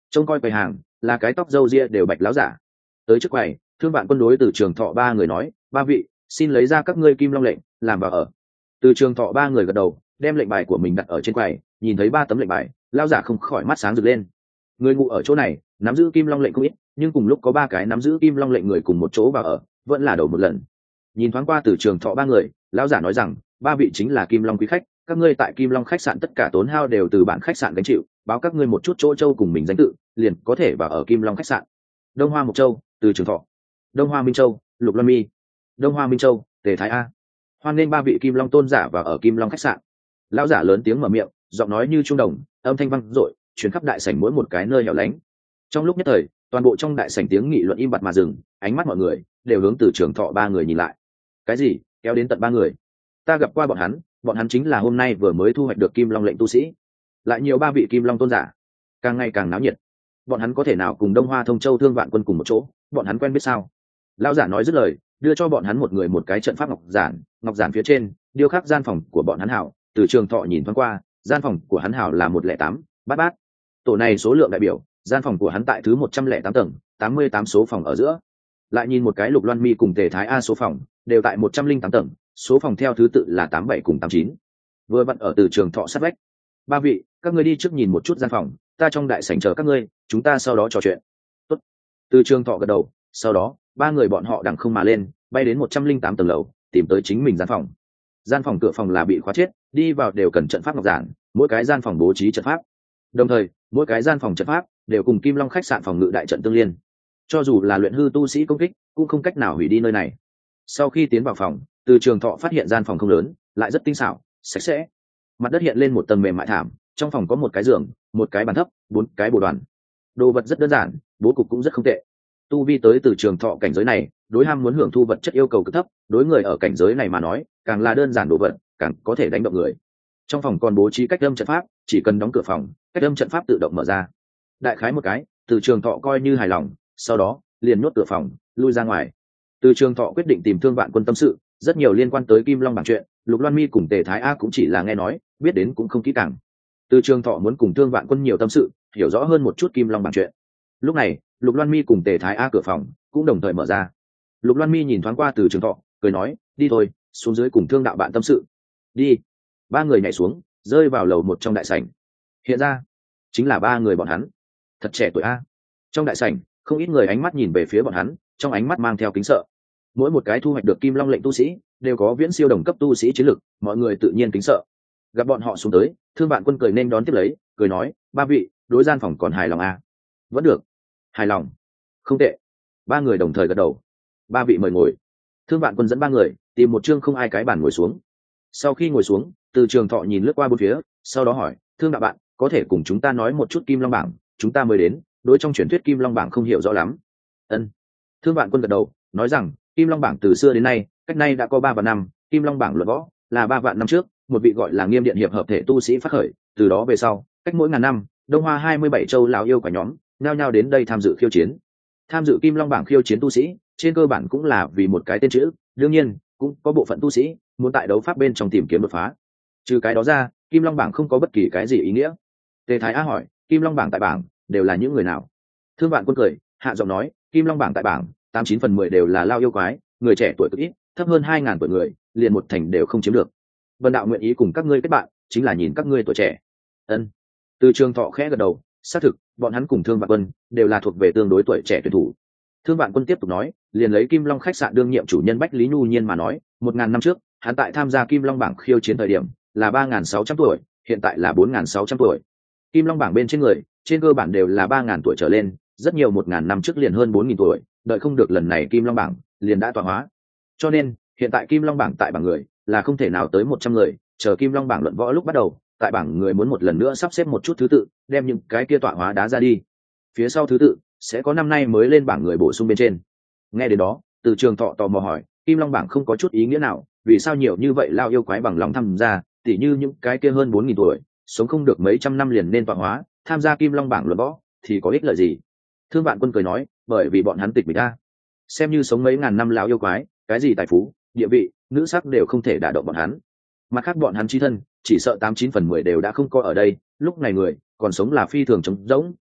trông coi quầy hàng là cái tóc râu ria đều bạch láo giả. Tới trước quầy, Thương Vạn Quân đối Từ Trường Thọ ba người nói, ba vị, xin lấy ra các ngươi kim long lệnh làm vào ở. Từ Trường Thọ ba người gật đầu, đem lệnh bài của mình đặt ở trên quầy, nhìn thấy ba tấm lệnh bài, lão giả không khỏi mắt sáng rực lên. Người ngủ ở chỗ này nắm giữ kim long lệnh không ít, nhưng cùng lúc có ba cái nắm giữ kim long lệnh người cùng một chỗ vào ở, vẫn là đầu một lần. Nhìn thoáng qua Từ Trường Thọ ba người, lão giả nói rằng, ba vị chính là kim long quý khách, các ngươi tại kim long khách sạn tất cả tốn hao đều từ bản khách sạn gánh chịu, báo các ngươi một chút chỗ châu cùng mình danh tự, liền có thể vào ở kim long khách sạn. Đông Hoa Mộc Châu, Từ Trường Thọ. Đông Hoa Minh Châu, Lục Loan Mi. Đông Hoa Minh Châu, Tề Thái A. Hoan nghênh ba vị kim long tôn giả vào ở kim long khách sạn. Lão giả lớn tiếng mở miệng, giọng nói như trung đồng, âm thanh vang dội, truyền khắp đại sảnh mỗi một cái nơi hẻo lánh. Trong lúc nhất thời, toàn bộ trong đại sảnh tiếng nghị luận im bặt mà dừng, ánh mắt mọi người đều hướng Từ Trường Thọ ba người nhìn lại. Cái gì? Kéo đến tận ba người? Ta gặp qua bọn hắn, bọn hắn chính là hôm nay vừa mới thu hoạch được kim long lệnh tu sĩ. Lại nhiều ba vị kim long tôn giả, càng ngày càng náo nhiệt. Bọn hắn có thể nào cùng Đông Hoa Thông Châu Thương Vạn Quân cùng một chỗ? Bọn hắn quen biết sao? Lão giả nói dứt lời, đưa cho bọn hắn một người một cái trận pháp ngọc giản, ngọc giản phía trên điêu khắc gian phòng của bọn hắn hảo. Từ Trường Thọ nhìn thoáng qua, gian phòng của hắn hảo là một lẻ tám, bát bát. Tổ này số lượng đại biểu, gian phòng của hắn tại thứ một trăm lẻ tám tầng, tám mươi tám số phòng ở giữa. Lại nhìn một cái Lục Loan Mi cùng Tề Thái A số phòng, đều tại một trăm linh tám tầng, số phòng theo thứ tự là tám bảy cùng tám chín. Vừa vặn ở Từ Trường Thọ sát vách. Ba vị, các ngươi đi trước nhìn một chút gian phòng, ta trong đại sảnh chờ các ngươi, chúng ta sau đó trò chuyện. Tốt. Từ Trường Thọ gật đầu, sau đó ba người bọn họ đằng không mà lên, bay đến một trăm linh tám tầng lầu, tìm tới chính mình gian phòng. Gian phòng cửa phòng là bị khóa chết, đi vào đều cần trận pháp ngọc giản, mỗi cái gian phòng bố trí trận pháp. Đồng thời, mỗi cái gian phòng trận pháp đều cùng Kim Long khách sạn phòng ngự đại trận tương liên. Cho dù là luyện hư tu sĩ công kích, cũng không cách nào hủy đi nơi này. Sau khi tiến vào phòng, Từ Trường Thọ phát hiện gian phòng không lớn, lại rất tinh xảo, sạch sẽ. Mặt đất hiện lên một tầng mềm mại thảm, trong phòng có một cái giường, một cái bàn thấp, bốn cái bồ đoàn. Đồ vật rất đơn giản, bố cục cũng rất không tệ. Tu vi tới Từ Trường Thọ cảnh giới này, đối ham muốn hưởng thu vật chất yêu cầu cực thấp, đối người ở cảnh giới này mà nói, càng là đơn giản đồ vật, càng có thể đánh động người. Trong phòng còn bố trí cách âm trận pháp, chỉ cần đóng cửa phòng, cách âm trận pháp tự động mở ra. Đại khái một cái, Từ Trường Thọ coi như hài lòng, sau đó liền nhốt cửa phòng, lui ra ngoài. Từ Trường Thọ quyết định tìm Thương Vạn Quân tâm sự, rất nhiều liên quan tới Kim Long bảng chuyện, Lục Loan Mi cùng Tề Thái A cũng chỉ là nghe nói, biết đến cũng không kỹ càng. Từ Trường Thọ muốn cùng Thương Vạn Quân nhiều tâm sự, hiểu rõ hơn một chút Kim Long bảng chuyện. Lúc này, Lục Loan Mi cùng Tề Thái A cửa phòng cũng đồng thời mở ra. Lục Loan Mi nhìn thoáng qua Từ Trường Thọ, cười nói, đi thôi, xuống dưới cùng Thương đạo bạn tâm sự. Đi. Ba người nhảy xuống, rơi vào lầu một trong đại sảnh. Hiện ra, chính là ba người bọn hắn. Thật trẻ tuổi a. Trong đại sảnh, không ít người ánh mắt nhìn về phía bọn hắn, trong ánh mắt mang theo kính sợ. Mỗi một cái thu hoạch được Kim Long lệnh tu sĩ, đều có viễn siêu đồng cấp tu sĩ chiến lực, mọi người tự nhiên kính sợ. Gặp bọn họ xuống tới, Thương Vạn Quân cười nên đón tiếp lấy, cười nói, ba vị, đối gian phòng còn hài lòng à? Vẫn được. Hài lòng. Không tệ. Ba người đồng thời gật đầu. Ba vị mời ngồi. Thương Vạn Quân dẫn ba người tìm một chương không ai cái bàn ngồi xuống. Sau khi ngồi xuống, Từ Trường Thọ nhìn lướt qua bốn phía, sau đó hỏi, Thương đạo bạn, có thể cùng chúng ta nói một chút Kim Long bảng, chúng ta mới đến, đối trong truyền thuyết Kim Long bảng không hiểu rõ lắm. Ân. Thương Vạn Quân gật đầu, nói rằng, Kim Long bảng từ xưa đến nay, cách nay đã có ba vạn năm, Kim Long bảng luận võ là ba vạn năm trước, một vị gọi là Nghiêm Điện hiệp hợp thể tu sĩ phát khởi, từ đó về sau, cách mỗi ngàn năm, Đông Hoa hai mươi bảy châu lão yêu cả nhóm, nhao nhao đến đây tham dự khiêu chiến. Tham dự Kim Long bảng khiêu chiến tu sĩ, trên cơ bản cũng là vì một cái tên chữ, đương nhiên, cũng có bộ phận tu sĩ muốn tại đấu pháp bên trong tìm kiếm đột phá. Trừ cái đó ra, Kim Long bảng không có bất kỳ cái gì ý nghĩa. Tề Thái Á hỏi, Kim Long bảng tại bảng đều là những người nào? Thương Vạn Quân cười, hạ giọng nói, Kim Long bảng tại bảng, tám chín phần mười đều là lao yêu quái, người trẻ tuổi cực ít, thấp hơn hai ngàn tuổi người, liền một thành đều không chiếm được. Vân đạo nguyện ý cùng các ngươi kết bạn, chính là nhìn các ngươi tuổi trẻ. Ân. Từ Trường Thọ khẽ gật đầu, xác thực, bọn hắn cùng Thương Vạn Quân đều là thuộc về tương đối tuổi trẻ tuyển thủ. Thương Vạn Quân tiếp tục nói, liền lấy Kim Long khách sạn đương nhiệm chủ nhân Bách Lý Nhu Nhiên mà nói, một ngàn năm trước, hắn tại tham gia Kim Long bảng khiêu chiến thời điểm là ba ngàn sáu trăm tuổi, hiện tại là bốn ngàn sáu trăm tuổi. Kim Long bảng bên trên người, trên cơ bản đều là ba ngàn tuổi trở lên, rất nhiều một ngàn năm trước liền hơn bốn nghìn tuổi, đợi không được lần này Kim Long bảng, liền đã tọa hóa. Cho nên, hiện tại Kim Long bảng tại bảng người là không thể nào tới một trăm người, chờ Kim Long bảng luận võ lúc bắt đầu, tại bảng người muốn một lần nữa sắp xếp một chút thứ tự, đem những cái kia tọa hóa đá ra đi. Phía sau thứ tự sẽ có năm nay mới lên bảng người bổ sung bên trên. Nghe đến đó, Từ Trường Thọ tò mò hỏi, Kim Long bảng không có chút ý nghĩa nào, vì sao nhiều như vậy lao yêu quái bằng lòng tham gia, tỉ như những cái kia hơn bốn nghìn tuổi, sống không được mấy trăm năm liền nên tọa hóa, tham gia Kim Long bảng luận võ thì có ích lợi gì? Thương Vạn Quân cười nói, bởi vì bọn hắn tịch mịch a, xem như sống mấy ngàn năm lão yêu quái, cái gì tài phú, địa vị, nữ sắc đều không thể đả động bọn hắn. Mặt khác bọn hắn chí thân, chỉ sợ tám chín phần mười đều đã không có ở đây, lúc này người còn sống là phi thường trống rỗng,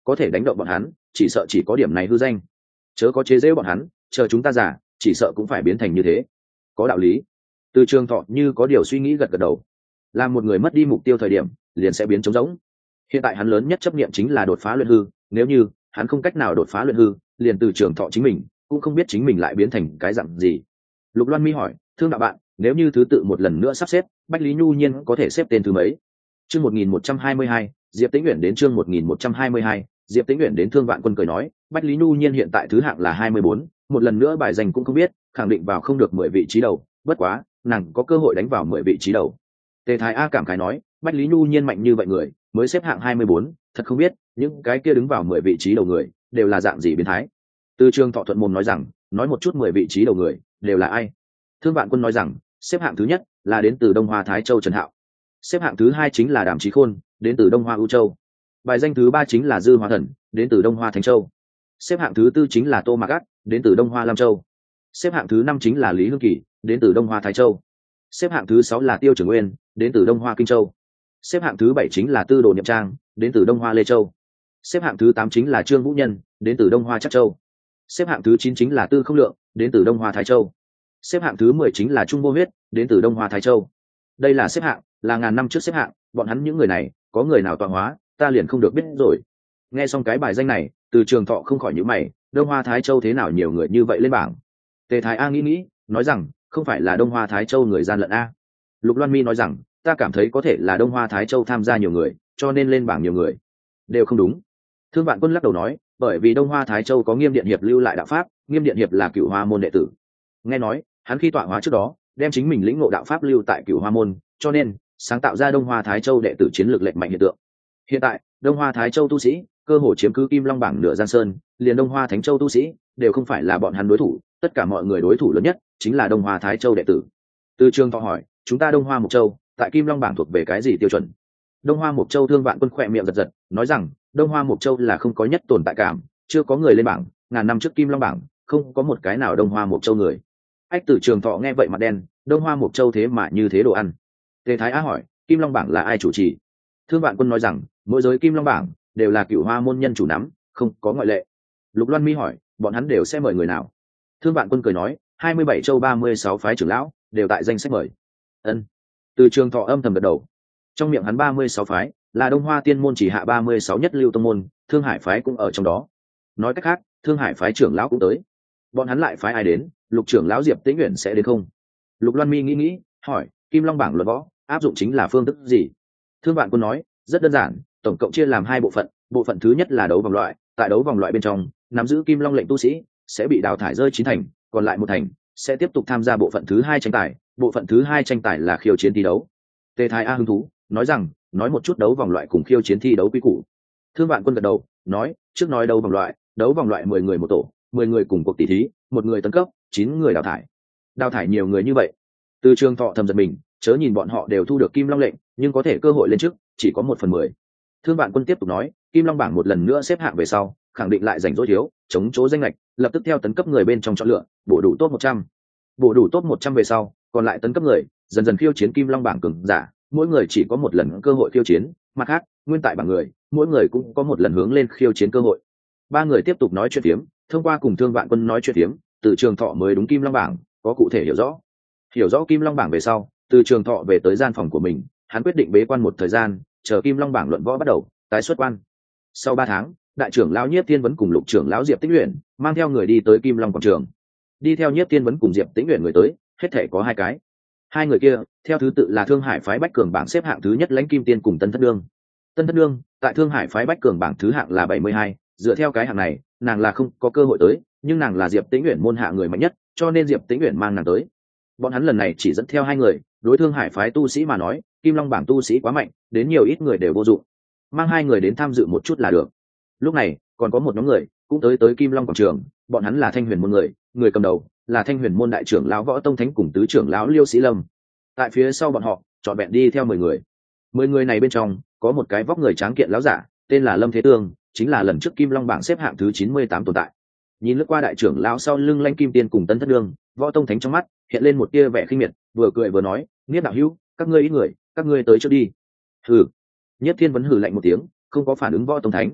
có thể đánh động bọn hắn chỉ sợ chỉ có điểm này hư danh. Chớ có chế giễu bọn hắn, chờ chúng ta giả chỉ sợ cũng phải biến thành như thế. Có đạo lý. Từ Trường Thọ như có điều suy nghĩ gật gật đầu. Làm một người mất đi mục tiêu thời điểm liền sẽ biến trống rỗng. Hiện tại hắn lớn nhất chấp niệm chính là đột phá luyện hư, nếu như hắn không cách nào đột phá luyện hư, liền Từ Trường Thọ chính mình cũng không biết chính mình lại biến thành cái dạng gì. Lục Loan Mi hỏi, thương đạo bạn, nếu như thứ tự một lần nữa sắp xếp, Bách Lý Nhu Nhiên có thể xếp tên thứ mấy? Chương một nghìn một trăm hai mươi hai, Diệp Tĩnh Uyển đến chương một nghìn một trăm hai mươi hai, Diệp Tĩnh Uyển đến. Thương Vạn Quân cười nói, Bách Lý Nhu Nhiên hiện tại thứ hạng là hai mươi bốn, một lần nữa bài danh cũng không biết, khẳng định vào không được mười vị trí đầu, bất quá, nàng có cơ hội đánh vào mười vị trí đầu. Tề Thái A cảm khái nói, Bách Lý Nhu Nhiên mạnh như vậy người, mới xếp hạng hai mươi bốn, thật không biết, những cái kia đứng vào mười vị trí đầu người, đều là dạng gì biến thái. Từ Trường Thọ thuận mồm nói rằng, nói một chút mười vị trí đầu người, đều là ai? Thương Vạn Quân nói rằng, xếp hạng thứ nhất là đến từ Đông Hoa Thái Châu Trần Hạo, xếp hạng thứ hai chính là Đàm Chí Khôn, đến từ Đông Hoa ưu châu. Bài danh thứ ba chính là Dư Hoa Thần, đến từ Đông Hoa Thánh Châu. Xếp hạng thứ tư chính là Tô Mạc Át, đến từ Đông Hoa Lam Châu. Xếp hạng thứ năm chính là Lý Hương Kỳ, đến từ Đông Hoa Thái Châu. Xếp hạng thứ sáu là Tiêu Trường Nguyên, đến từ Đông Hoa Kinh Châu. Xếp hạng thứ bảy chính là Tư Đồ Niệm Trang, đến từ Đông Hoa Lê Châu. Xếp hạng thứ tám chính là Trương Vũ Nhân, đến từ Đông Hoa Trắc Châu. Xếp hạng thứ chín chính là Tư Không Lượng, đến từ Đông Hoa Thái Châu. Xếp hạng thứ mười chính là Trung Vô Huyết, đến từ Đông Hoa Thái Châu. Đây là xếp hạng, là ngàn năm trước xếp hạng, bọn hắn những người này, có người nào tọa hóa, ta liền không được biết rồi. Nghe xong cái bài danh này, Từ Trường Thọ không khỏi nhíu mày, Đông Hoa Thái Châu thế nào nhiều người như vậy lên bảng? Tề Thái A nghĩ nghĩ, nói rằng, không phải là Đông Hoa Thái Châu người gian lận a. Lục Loan Mi nói rằng, ta cảm thấy có thể là Đông Hoa Thái Châu tham gia nhiều người, cho nên lên bảng nhiều người. Đều không đúng. Thương Vạn Quân lắc đầu nói, bởi vì Đông Hoa Thái Châu có Nghiêm Điện Hiệp lưu lại đạo pháp, Nghiêm Điện Hiệp là Cửu Hoa môn đệ tử. Nghe nói, hắn khi tọa hóa trước đó, đem chính mình lĩnh ngộ đạo pháp lưu tại Cửu Hoa môn, cho nên sáng tạo ra Đông Hoa Thái Châu đệ tử chiến lược lệch mạnh hiện tượng. Hiện tại, Đông Hoa Thái Châu tu sĩ cơ hồ chiếm cứ Kim Long bảng nửa Giang Sơn, liền Đông Hoa Thánh Châu tu sĩ đều không phải là bọn hắn đối thủ, tất cả mọi người đối thủ lớn nhất chính là Đông Hoa Thái Châu đệ tử. Từ Trường Thọ hỏi, chúng ta Đông Hoa Mộc Châu tại Kim Long bảng thuộc về cái gì tiêu chuẩn? Đông Hoa Mộc Châu. Thương Vạn Quân khỏe miệng giật giật, nói rằng, Đông Hoa Mộc Châu là không có nhất tồn tại cảm, chưa có người lên bảng, ngàn năm trước Kim Long bảng không có một cái nào Đông Hoa Mộc Châu người. Ách Từ Trường Thọ nghe vậy mặt đen, Đông Hoa Mộc Châu thế mà như thế đồ ăn. Tề Thái Á hỏi, Kim Long bảng là ai chủ trì? Thương Vạn Quân nói rằng, mỗi giới Kim Long bảng đều là Cửu Hoa môn nhân chủ nắm, không có ngoại lệ. Lục Loan Mi hỏi, bọn hắn đều sẽ mời người nào? Thương Vạn Quân cười nói, hai mươi bảy châu ba mươi sáu phái trưởng lão đều tại danh sách mời. Ân. Từ Trường Thọ âm thầm gật đầu. Trong miệng hắn ba mươi sáu phái là Đông Hoa Tiên môn chỉ hạ ba mươi sáu nhất lưu tông môn, Thương Hải phái cũng ở trong đó. Nói cách khác, Thương Hải phái trưởng lão cũng tới. Bọn hắn lại phái ai đến? Lục trưởng lão Diệp Tĩnh Uyển sẽ đến không? Lục Loan Mi nghĩ nghĩ, hỏi, Kim Long bảng luật võ áp dụng chính là phương thức gì? Thương Vạn Quân nói, rất đơn giản, tổng cộng chia làm hai bộ phận, bộ phận thứ nhất là đấu vòng loại, tại đấu vòng loại bên trong, nắm giữ Kim Long lệnh tu sĩ sẽ bị đào thải rơi chín thành, còn lại một thành sẽ tiếp tục tham gia bộ phận thứ hai tranh tài, bộ phận thứ hai tranh tài là khiêu chiến thi đấu. Tề Thái A hứng thú, nói rằng, nói một chút đấu vòng loại cùng khiêu chiến thi đấu quy củ. Thương Vạn Quân gật đầu, nói, trước nói đấu vòng loại, đấu vòng loại mười người một tổ, mười người cùng cuộc tỷ thí, một người tấn cấp, chín người đào thải. Đào thải nhiều người như vậy. Từ Trường Thọ thầm giật mình, chớ nhìn bọn họ đều thu được Kim Long lệnh, nhưng có thể cơ hội lên trước chỉ có một phần mười. Thương Vạn Quân tiếp tục nói, Kim Long bảng một lần nữa xếp hạng về sau, khẳng định lại giành dỗ thiếu, chống chỗ danh lệch, lập tức theo tấn cấp người bên trong chọn lựa, bổ đủ top một trăm. Bổ đủ top một trăm về sau, còn lại tấn cấp người, dần dần khiêu chiến Kim Long bảng cường giả, mỗi người chỉ có một lần cơ hội khiêu chiến, mặt khác, nguyên tại bảng người, mỗi người cũng có một lần hướng lên khiêu chiến cơ hội. Ba người tiếp tục nói chuyện phiếm, thông qua cùng Thương Vạn Quân nói chuyện phiếm, Từ Trường Thọ mới đúng Kim Long bảng có cụ thể hiểu rõ. Hiểu rõ Kim Long bảng về sau, Từ Trường Thọ về tới gian phòng của mình, hắn quyết định bế quan một thời gian, chờ Kim Long bảng luận võ bắt đầu, tái xuất quan. Sau ba tháng, đại trưởng lão Nhiếp Tiên Vấn cùng lục trưởng lão Diệp Tĩnh Uyển mang theo người đi tới Kim Long quảng trường. Đi theo Nhiếp Tiên Vấn cùng Diệp Tĩnh Uyển người tới, hết thể có hai cái. Hai người kia, theo thứ tự là Thương Hải phái Bách Cường bảng xếp hạng thứ nhất Lãnh Kim Tiên cùng Tân Thất Nương. Tân Thất Nương, tại Thương Hải phái Bách Cường bảng thứ hạng là bảy mươi hai, dựa theo cái hạng này, nàng là không có cơ hội tới, nhưng nàng là Diệp Tĩnh Uyển môn hạ người mạnh nhất, cho nên Diệp Tĩnh Uyển mang nàng tới. Bọn hắn lần này chỉ dẫn theo hai người, đối Thương Hải phái tu sĩ mà nói, Kim Long bảng tu sĩ quá mạnh, đến nhiều ít người đều vô dụng. Mang hai người đến tham dự một chút là được. Lúc này, còn có một nhóm người cũng tới tới Kim Long quảng trường, bọn hắn là Thanh Huyền môn người, người cầm đầu là Thanh Huyền môn đại trưởng lão Võ Tông Thánh cùng tứ trưởng lão Liêu Sĩ Lâm. Tại phía sau bọn họ, chọn vẹn đi theo mười người. Mười người này bên trong, có một cái vóc người tráng kiện lão giả, tên là Lâm Thế Tương, chính là lần trước Kim Long bảng xếp hạng thứ chín mươi tám tồn tại. Nhìn lướt qua đại trưởng lão sau lưng Lãnh Kim Tiên cùng Tân Thất Nương, Võ Tông Thánh trong mắt hiện lên một tia vẻ khinh miệt, vừa cười vừa nói, Niết đạo hữu, các ngươi ít người, các ngươi tới trước đi. Hừ. Nhất Thiên Vấn hừ lạnh một tiếng, không có phản ứng Võ Tông Thánh.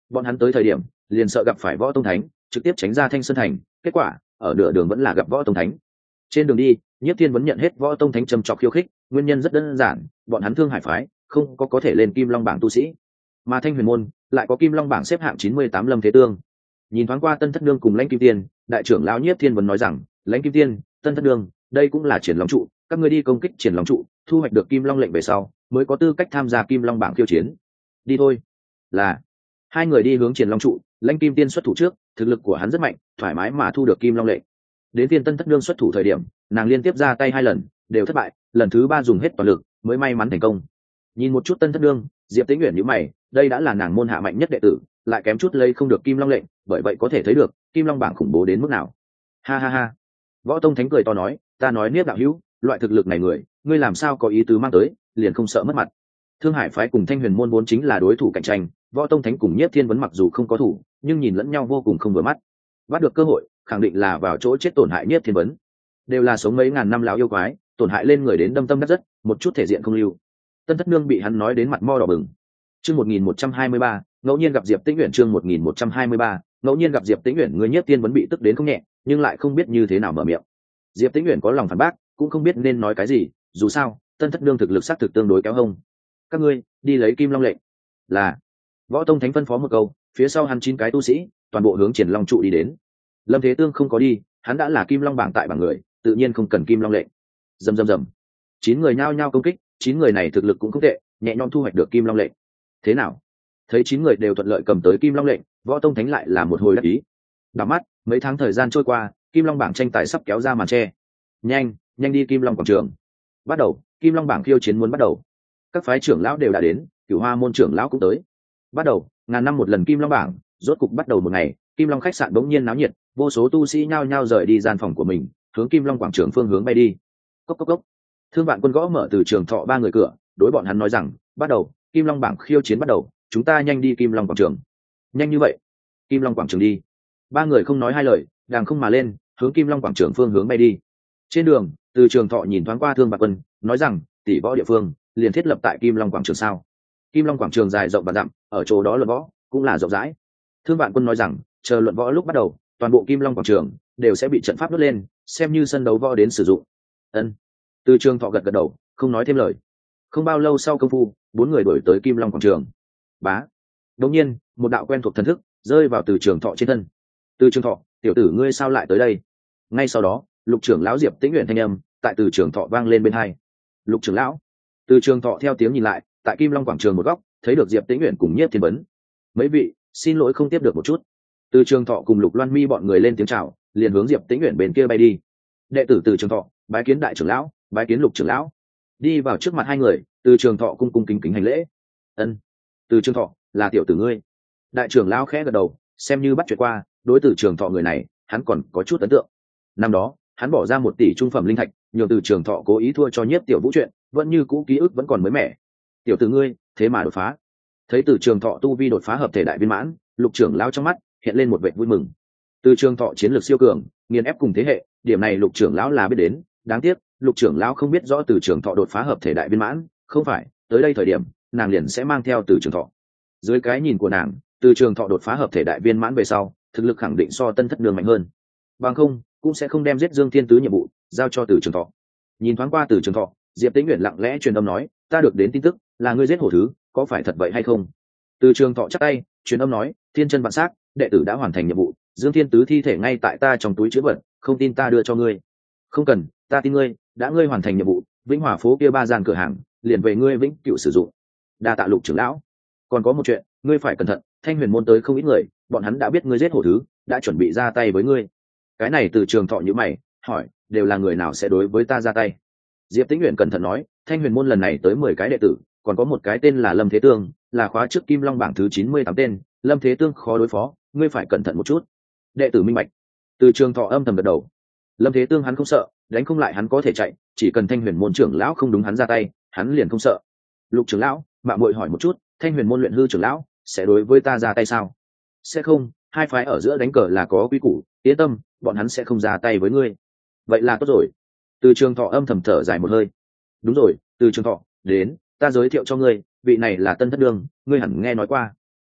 bọn hắn tới thời điểm liền sợ gặp phải Võ Tông Thánh, trực tiếp tránh ra Thanh Sơn thành, kết quả ở nửa đường vẫn là gặp Võ Tông Thánh. Trên đường đi, Nhiếp Thiên vẫn nhận hết Võ Tông Thánh trầm trọc khiêu khích, nguyên nhân rất đơn giản, bọn hắn Thương Hải phái không có có thể lên Kim Long bảng tu sĩ, mà Thanh Huyền môn lại có Kim Long bảng xếp hạng chín mươi tám Lâm Thế Tương. Nhìn thoáng qua Tân Thất Nương cùng Lãnh Kim Tiên, đại trưởng lão Nhiếp Thiên vẫn nói rằng, Lãnh Kim Tiên, Tân Thất Nương, đây cũng là Triển Long trụ, các ngươi đi công kích Triển Long trụ, thu hoạch được Kim Long lệnh về sau, mới có tư cách tham gia Kim Long bảng khiêu chiến. Đi thôi. Là. Hai người đi hướng Triển Long trụ, Lãnh Kim Tiên xuất thủ trước, thực lực của hắn rất mạnh, thoải mái mà thu được Kim Long lệnh. Đến phiên Tân Thất Nương xuất thủ thời điểm, nàng liên tiếp ra tay hai lần, đều thất bại, lần thứ ba dùng hết toàn lực, mới may mắn thành công. Nhìn một chút Tân Thất Nương, Diệp Tĩnh Uyển nhíu mày, đây đã là nàng môn hạ mạnh nhất đệ tử, lại kém chút lấy không được Kim Long lệnh, bởi vậy có thể thấy được Kim Long bảng khủng bố đến mức nào. Ha ha ha. Võ Tông Thánh cười to nói, ta nói Niếp đạo hữu, loại thực lực này người, ngươi làm sao có ý tứ mang tới, liền không sợ mất mặt. Thương Hải phái cùng Thanh Huyền môn vốn chính là đối thủ cạnh tranh, Võ Tông Thánh cùng Nhiếp Thiên vấn mặc dù không có thủ, nhưng nhìn lẫn nhau vô cùng không vừa mắt. Bắt được cơ hội, khẳng định là vào chỗ chết tổn hại Nhiếp Thiên vấn. Đều là sống mấy ngàn năm lão yêu quái, tổn hại lên người đến đâm tâm đắc rất, một chút thể diện không lưu. Tân Thất Nương bị hắn nói đến mặt mo đỏ bừng. Chương một nghìn một trăm hai mươi ba, ngẫu nhiên gặp Diệp Tĩnh Uyển chương một nghìn một trăm hai mươi ba, ngẫu nhiên gặp Diệp Tĩnh Uyển, người Nhiếp Thiên vấn bị tức đến không nhẹ, nhưng lại không biết như thế nào mở miệng. Diệp Tĩnh Uyển có lòng phản bác, cũng không biết nên nói cái gì, dù sao, Tân Thất Nương thực lực xác thực tương đối kéo hông. Các ngươi đi lấy Kim Long lệnh. Là. Võ Tông Thánh phân phó một câu, phía sau hắn chín cái tu sĩ, toàn bộ hướng Triển Long trụ đi đến. Lâm Thế Tương không có đi, hắn đã là Kim Long bảng tại bảng người, tự nhiên không cần Kim Long lệnh. Rầm rầm rầm. Chín người nhao nhao công kích, chín người này thực lực cũng không tệ, nhẹ nhõm thu hoạch được Kim Long lệnh. Thế nào? Thấy chín người đều thuận lợi cầm tới Kim Long lệnh, Võ Tông Thánh lại là một hồi đắc ý. Đảo mắt, mấy tháng thời gian trôi qua, Kim Long bảng tranh tài sắp kéo ra màn che. Nhanh, nhanh đi Kim Long quảng trường. Bắt đầu, Kim Long bảng khiêu chiến muốn bắt đầu. Các phái trưởng lão đều đã đến, Cửu Hoa môn trưởng lão cũng tới. Bắt đầu, ngàn năm một lần Kim Long bảng, rốt cục bắt đầu một ngày, Kim Long khách sạn bỗng nhiên náo nhiệt, vô số tu sĩ nhao nhao rời đi gian phòng của mình, hướng Kim Long quảng trường phương hướng bay đi. Cốc cốc cốc. Thương Vạn Quân gõ mở từ trường thọ ba người cửa, đối bọn hắn nói rằng, bắt đầu, Kim Long bảng khiêu chiến bắt đầu, chúng ta nhanh đi Kim Long quảng trường. Nhanh như vậy? Kim Long quảng trường đi. Ba người không nói hai lời, đàng không mà lên, hướng Kim Long quảng trường phương hướng bay đi. Trên đường, từ trường thọ nhìn thoáng qua Thương Vạn Quân, nói rằng, tỷ võ địa phương liền thiết lập tại Kim Long quảng trường sao? Kim Long quảng trường dài rộng và dặm, ở chỗ đó luận võ cũng là rộng rãi. Thương Vạn Quân nói rằng, chờ luận võ lúc bắt đầu, toàn bộ Kim Long quảng trường đều sẽ bị trận pháp đốt lên, xem như sân đấu võ đến sử dụng. Ân. Từ trường thọ gật gật đầu, không nói thêm lời. Không bao lâu sau công phu, bốn người đuổi tới Kim Long quảng trường. Bá. Đột nhiên, một đạo quen thuộc thần thức rơi vào từ trường thọ trên thân. Từ trường thọ, tiểu tử ngươi sao lại tới đây? Ngay sau đó, Lục trưởng lão Diệp Tĩnh Uyển thanh âm tại từ trường thọ vang lên bên hai. Lục trưởng lão. Từ trường thọ theo tiếng nhìn lại, tại Kim Long quảng trường một góc, thấy được Diệp Tĩnh Uyển cùng Nhiếp Thiên vấn. Mấy vị, xin lỗi không tiếp được một chút. Từ trường thọ cùng Lục Loan Mi bọn người lên tiếng chào, liền hướng Diệp Tĩnh Uyển bên kia bay đi. Đệ tử từ trường thọ, bái kiến đại trưởng lão, bái kiến Lục trưởng lão. Đi vào trước mặt hai người, từ trường thọ cung cung kính kính hành lễ. Ân. Từ trường thọ, là tiểu tử ngươi. Đại trưởng lão khẽ gật đầu, xem như bắt chuyện qua, đối từ trường thọ người này, hắn còn có chút ấn tượng. Năm đó, hắn bỏ ra một tỷ trung phẩm linh thạch, nhiều từ trường thọ cố ý thua cho Nhiếp tiểu vũ chuyện, vẫn như cũ ký ức vẫn còn mới mẻ. Tiểu tử ngươi, thế mà đột phá. Thấy từ trường thọ tu vi đột phá hợp thể đại viên mãn, Lục trưởng lão trong mắt hiện lên một vẻ vui mừng. Từ trường thọ chiến lược siêu cường, nghiền ép cùng thế hệ, điểm này Lục trưởng lão là biết đến, đáng tiếc, Lục trưởng lão không biết rõ từ trường thọ đột phá hợp thể đại viên mãn, không phải, tới đây thời điểm, nàng liền sẽ mang theo từ trường thọ. Dưới cái nhìn của nàng, từ trường thọ đột phá hợp thể đại viên mãn về sau, thực lực khẳng định so Tân Thất Nương mạnh hơn. Bằng không, cũng sẽ không đem giết Dương Thiên Tứ nhiệm vụ giao cho từ trường thọ. Nhìn thoáng qua từ trường thọ, Diệp Tĩnh Uyển lặng lẽ truyền âm nói, ta được đến tin tức là ngươi giết hổ thứ, có phải thật vậy hay không? Từ trường thọ chắp tay, truyền âm nói, thiên chân vạn sắc, đệ tử đã hoàn thành nhiệm vụ, Dương Thiên Tứ thi thể ngay tại ta trong túi chứa vật, không tin ta đưa cho ngươi. Không cần, ta tin ngươi, đã ngươi hoàn thành nhiệm vụ, Vĩnh Hòa phố kia ba gian cửa hàng liền về ngươi vĩnh cửu sử dụng. Đa tạ Lục trưởng lão. Còn có một chuyện, ngươi phải cẩn thận, Thanh Huyền môn tới không ít người, bọn hắn đã biết ngươi giết hổ thứ, đã chuẩn bị ra tay với ngươi. Cái này từ trường thọ như mày, hỏi, đều là người nào sẽ đối với ta ra tay? Diệp Tĩnh Uyển cẩn thận nói, Thanh Huyền môn lần này tới mười cái đệ tử, còn có một cái tên là Lâm Thế Tương, là khóa trước Kim Long bảng thứ chín mươi tám tên, Lâm Thế Tương khó đối phó, ngươi phải cẩn thận một chút. Đệ tử minh bạch. Từ trường thọ âm thầm gật đầu. Lâm Thế Tương hắn không sợ, đánh không lại hắn có thể chạy, chỉ cần Thanh Huyền môn trưởng lão không đúng hắn ra tay, hắn liền không sợ. Lục trưởng lão, mạng muội hỏi một chút, Thanh Huyền môn luyện hư trưởng lão sẽ đối với ta ra tay sao? Sẽ không, hai phái ở giữa đánh cờ là có quy củ, yên tâm, bọn hắn sẽ không ra tay với ngươi. Vậy là tốt rồi. Từ trường thọ âm thầm thở dài một hơi. Đúng rồi, từ trường thọ, đến, ta giới thiệu cho ngươi, vị này là Tân Thất Nương, ngươi hẳn nghe nói qua.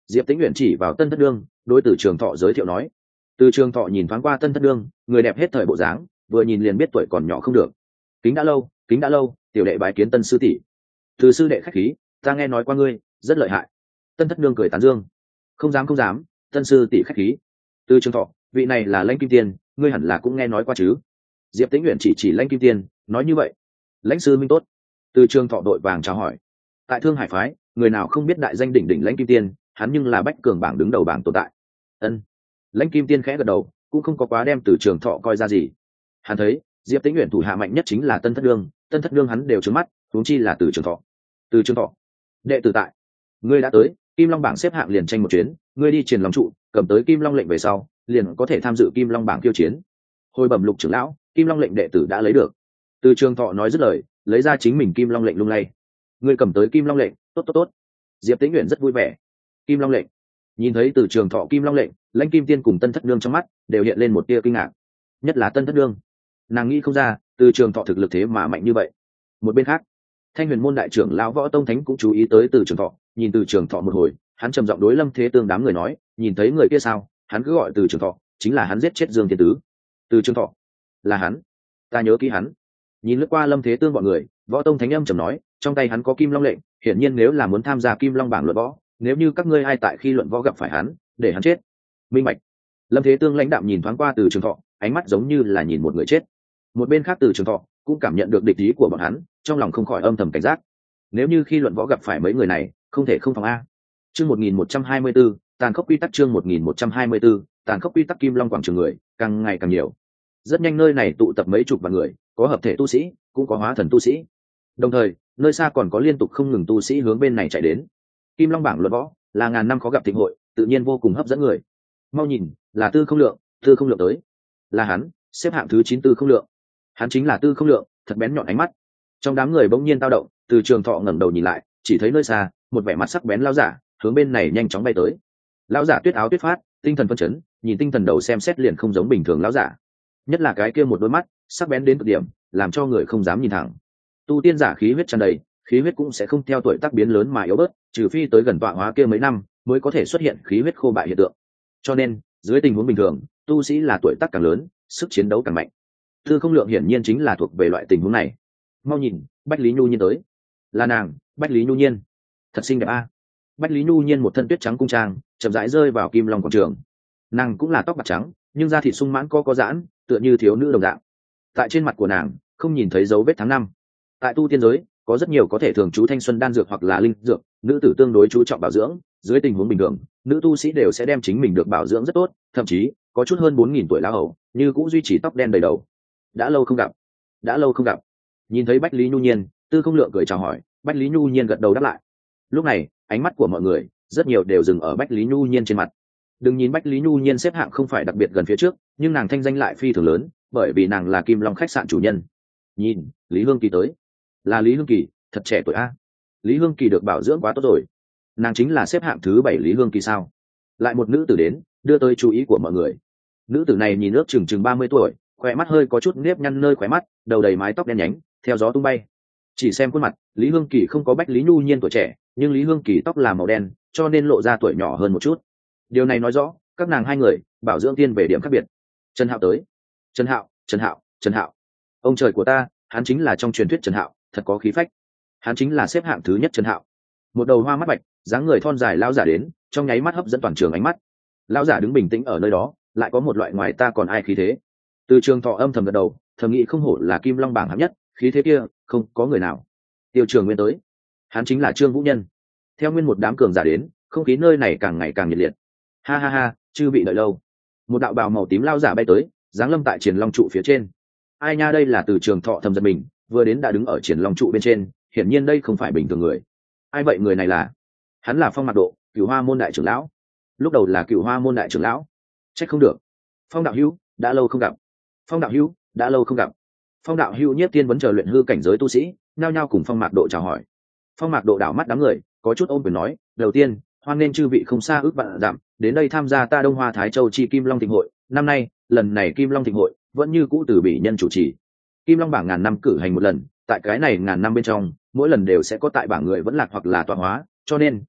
Diệp Tĩnh Uyển chỉ vào Tân Thất Đương, đối Từ Trường Thọ giới thiệu nói. Từ Trường Thọ nhìn thoáng qua Tân Thất Đương, người đẹp hết thời bộ dáng, vừa nhìn liền biết tuổi còn nhỏ không được. Kính đã lâu, kính đã lâu, tiểu đệ bái kiến Tân sư tỷ. Từ sư đệ khách khí, ta nghe nói qua ngươi, rất lợi hại. Tân Thất Đương cười tán dương. Không dám không dám, Tân sư tỷ khách khí. Từ Trường Thọ, vị này là Lãnh Kim Tiên, ngươi hẳn là cũng nghe nói qua chứ? Diệp Tĩnh Uyển chỉ chỉ Lãnh Kim Tiên, nói như vậy. Lãnh sư minh tốt. Từ Trường Thọ đội vàng chào hỏi. Tại Thương Hải phái, người nào không biết đại danh đỉnh đỉnh Lãnh Kim Tiên, hắn nhưng là bách cường bảng đứng đầu bảng tồn tại. Ân. Lãnh Kim Tiên khẽ gật đầu, cũng không có quá đem Từ Trường Thọ coi ra gì. Hắn thấy, Diệp Tĩnh Uyển thủ hạ mạnh nhất chính là Tân Thất Đương, Tân Thất Đương hắn đều trừng mắt, huống chi là Từ Trường Thọ. Từ Trường Thọ, đệ tử tại, ngươi đã tới, Kim Long bảng xếp hạng liền tranh một chuyến, ngươi đi Triền Long trụ, cầm tới Kim Long lệnh về sau, liền có thể tham dự Kim Long bảng khiêu chiến. Hồi bẩm Lục trưởng lão, Kim Long lệnh đệ tử đã lấy được. Từ Trường Thọ nói dứt lời, lấy ra chính mình Kim Long lệnh lung lay. Ngươi cầm tới Kim Long lệnh, tốt tốt tốt. Diệp Tĩnh Uyển rất vui vẻ. Kim Long lệnh. Nhìn thấy Từ Trường Thọ Kim Long lệnh, Lãnh Kim Tiên cùng Tân Thất Đương trong mắt đều hiện lên một tia kinh ngạc. Nhất là Tân Thất Đương, nàng nghĩ không ra, Từ Trường Thọ thực lực thế mà mạnh như vậy. Một bên khác, Thanh Huyền môn đại trưởng lão Võ Tông Thánh cũng chú ý tới Từ Trường Thọ, nhìn Từ Trường Thọ một hồi, hắn trầm giọng đối Lâm Thế Tương đám người nói, nhìn thấy người kia sao, hắn cứ gọi Từ Trường Thọ, chính là hắn giết chết Dương Thiên Tứ. Từ Trường Thọ, là hắn, ta nhớ kỹ hắn. Nhìn lướt qua Lâm Thế Tương bọn người, Võ Tông Thánh âm trầm nói, trong tay hắn có Kim Long lệnh, hiển nhiên nếu là muốn tham gia Kim Long bảng luận võ, nếu như các ngươi ai tại khi luận võ gặp phải hắn, để hắn chết. Minh bạch. Lâm Thế Tương lãnh đạm nhìn thoáng qua Từ Trường Thọ, ánh mắt giống như là nhìn một người chết. Một bên khác Từ Trường Thọ cũng cảm nhận được địch ý của bọn hắn, trong lòng không khỏi âm thầm cảnh giác. Nếu như khi luận võ gặp phải mấy người này, không thể không phòng a. Chương một nghìn một trăm hai mươi tư, tàn khốc quy tắc chương một nghìn một trăm hai mươi tư, tàn khốc quy tắc Kim Long quảng trường người, càng ngày càng nhiều. Rất nhanh nơi này tụ tập mấy chục vạn người, có hợp thể tu sĩ, cũng có hóa thần tu sĩ. Đồng thời, nơi xa còn có liên tục không ngừng tu sĩ hướng bên này chạy đến. Kim Long bảng luận võ là ngàn năm khó gặp thịnh hội, tự nhiên vô cùng hấp dẫn người. Mau nhìn, là Tư Không Lượng, Tư Không Lượng tới. Là hắn, xếp hạng thứ chín Tư Không Lượng. Hắn chính là Tư Không Lượng, thật bén nhọn ánh mắt. Trong đám người bỗng nhiên tao động, Từ Trường Thọ ngẩng đầu nhìn lại, chỉ thấy nơi xa, một vẻ mặt sắc bén lão giả, hướng bên này nhanh chóng bay tới. Lão giả tuyết áo tuyết phát, tinh thần phân chấn, nhìn tinh thần đầu xem xét liền không giống bình thường lão giả. Nhất là cái kia một đôi mắt, sắc bén đến cực điểm, làm cho người không dám nhìn thẳng. Tu tiên giả khí huyết tràn đầy, khí huyết cũng sẽ không theo tuổi tác biến lớn mà yếu bớt, trừ phi tới gần tọa hóa kia mấy năm, mới có thể xuất hiện khí huyết khô bại hiện tượng. Cho nên, dưới tình huống bình thường, tu sĩ là tuổi tác càng lớn, sức chiến đấu càng mạnh. Tư Không Lượng hiển nhiên chính là thuộc về loại tình huống này. Mau nhìn, Bách Lý Nhu Nhiên tới. Là nàng, Bách Lý Nhu Nhiên. Thật xinh đẹp a. Bách Lý Nhu Nhiên một thân tuyết trắng cung trang, chậm rãi rơi vào Kim Long quảng trường. Nàng cũng là tóc bạc trắng, nhưng da thịt sung mãn co có giãn, tựa như thiếu nữ đồng dạng. Tại trên mặt của nàng, không nhìn thấy dấu vết tháng năm. Tại tu tiên giới, có rất nhiều có thể thường trú thanh xuân đan dược hoặc là linh dược, nữ tử tương đối chú trọng bảo dưỡng, dưới tình huống bình thường, nữ tu sĩ đều sẽ đem chính mình được bảo dưỡng rất tốt, thậm chí có chút hơn bốn nghìn tuổi lão hầu, như cũng duy trì tóc đen đầy đầu. Đã lâu không gặp, đã lâu không gặp. Nhìn thấy Bách Lý Nhu Nhiên, Tư Không Lượng cười chào hỏi, Bách Lý Nhu Nhiên gật đầu đáp lại. Lúc này, ánh mắt của mọi người rất nhiều đều dừng ở Bách Lý Nhu Nhiên trên mặt. Đừng nhìn Bách Lý Nhu Nhiên xếp hạng không phải đặc biệt gần phía trước, nhưng nàng thanh danh lại phi thường lớn, bởi vì nàng là Kim Long khách sạn chủ nhân. Nhìn, Lý Hương Kỳ tới. Là Lý Hương Kỳ, thật trẻ tuổi a. Lý Hương Kỳ được bảo dưỡng quá tốt rồi. Nàng chính là xếp hạng thứ bảy Lý Hương Kỳ sao? Lại một nữ tử đến, đưa tới chú ý của mọi người. Nữ tử này nhìn ước chừng chừng ba mươi tuổi, khóe mắt hơi có chút nếp nhăn nơi khóe mắt, đầu đầy mái tóc đen nhánh, theo gió tung bay. Chỉ xem khuôn mặt, Lý Hương Kỳ không có Bách Lý Nhu Nhiên tuổi trẻ, nhưng Lý Hương Kỳ tóc là màu đen, cho nên lộ ra tuổi nhỏ hơn một chút. Điều này nói rõ, các nàng hai người bảo dưỡng tiên về điểm khác biệt. Trần Hạo tới. Trần Hạo, Trần Hạo, Trần Hạo. Ông trời của ta, hắn chính là trong truyền thuyết Trần Hạo, thật có khí phách. Hắn chính là xếp hạng thứ nhất Trần Hạo. Một đầu hoa mắt bạch, dáng người thon dài lão giả đến, trong nháy mắt hấp dẫn toàn trường ánh mắt. Lão giả đứng bình tĩnh ở nơi đó, lại có một loại ngoài ta còn ai khí thế. Từ Trường Thọ âm thầm gật đầu, thầm nghĩ không hổ là Kim Long bảng hạng nhất, khí thế kia, không có người nào. Tiêu Trường Nguyên tới. Hắn chính là Trương Vũ Nhân. Theo nguyên một đám cường giả đến, không khí nơi này càng ngày càng nhiệt liệt. Ha ha ha, chưa bị đợi lâu. Một đạo bào màu tím lao giả bay tới, giáng lâm tại Triển Long trụ phía trên. Ai nha, đây là Từ Trường Thọ thầm giật mình, vừa đến đã đứng ở Triển Long trụ bên trên, hiển nhiên đây không phải bình thường người. Ai vậy, người này là? Hắn là Phong Mạc Độ, Cửu Hoa môn đại trưởng lão. Lúc đầu là Cửu Hoa môn đại trưởng lão. Trách không được. Phong đạo hữu, đã lâu không gặp. Phong đạo hữu, đã lâu không gặp. Phong đạo hữu Nhiếp Tiên vấn chờ luyện hư cảnh giới tu sĩ, nhao nhao cùng Phong Mạc Độ chào hỏi. Phong Mạc Độ đảo mắt đám người, có chút ôm quyền nói, đầu tiên, hoan nên chư vị không xa ước vạn dặm đến đây tham gia ta Đông Hoa Thái Châu chi Kim Long thịnh hội. Năm nay, lần này Kim Long thịnh hội vẫn như cũ từ bị nhân chủ trì. Kim Long bảng ngàn năm cử hành một lần, tại cái này ngàn năm bên trong, mỗi lần đều sẽ có tại bảng người vẫn lạc hoặc là tọa hóa, cho nên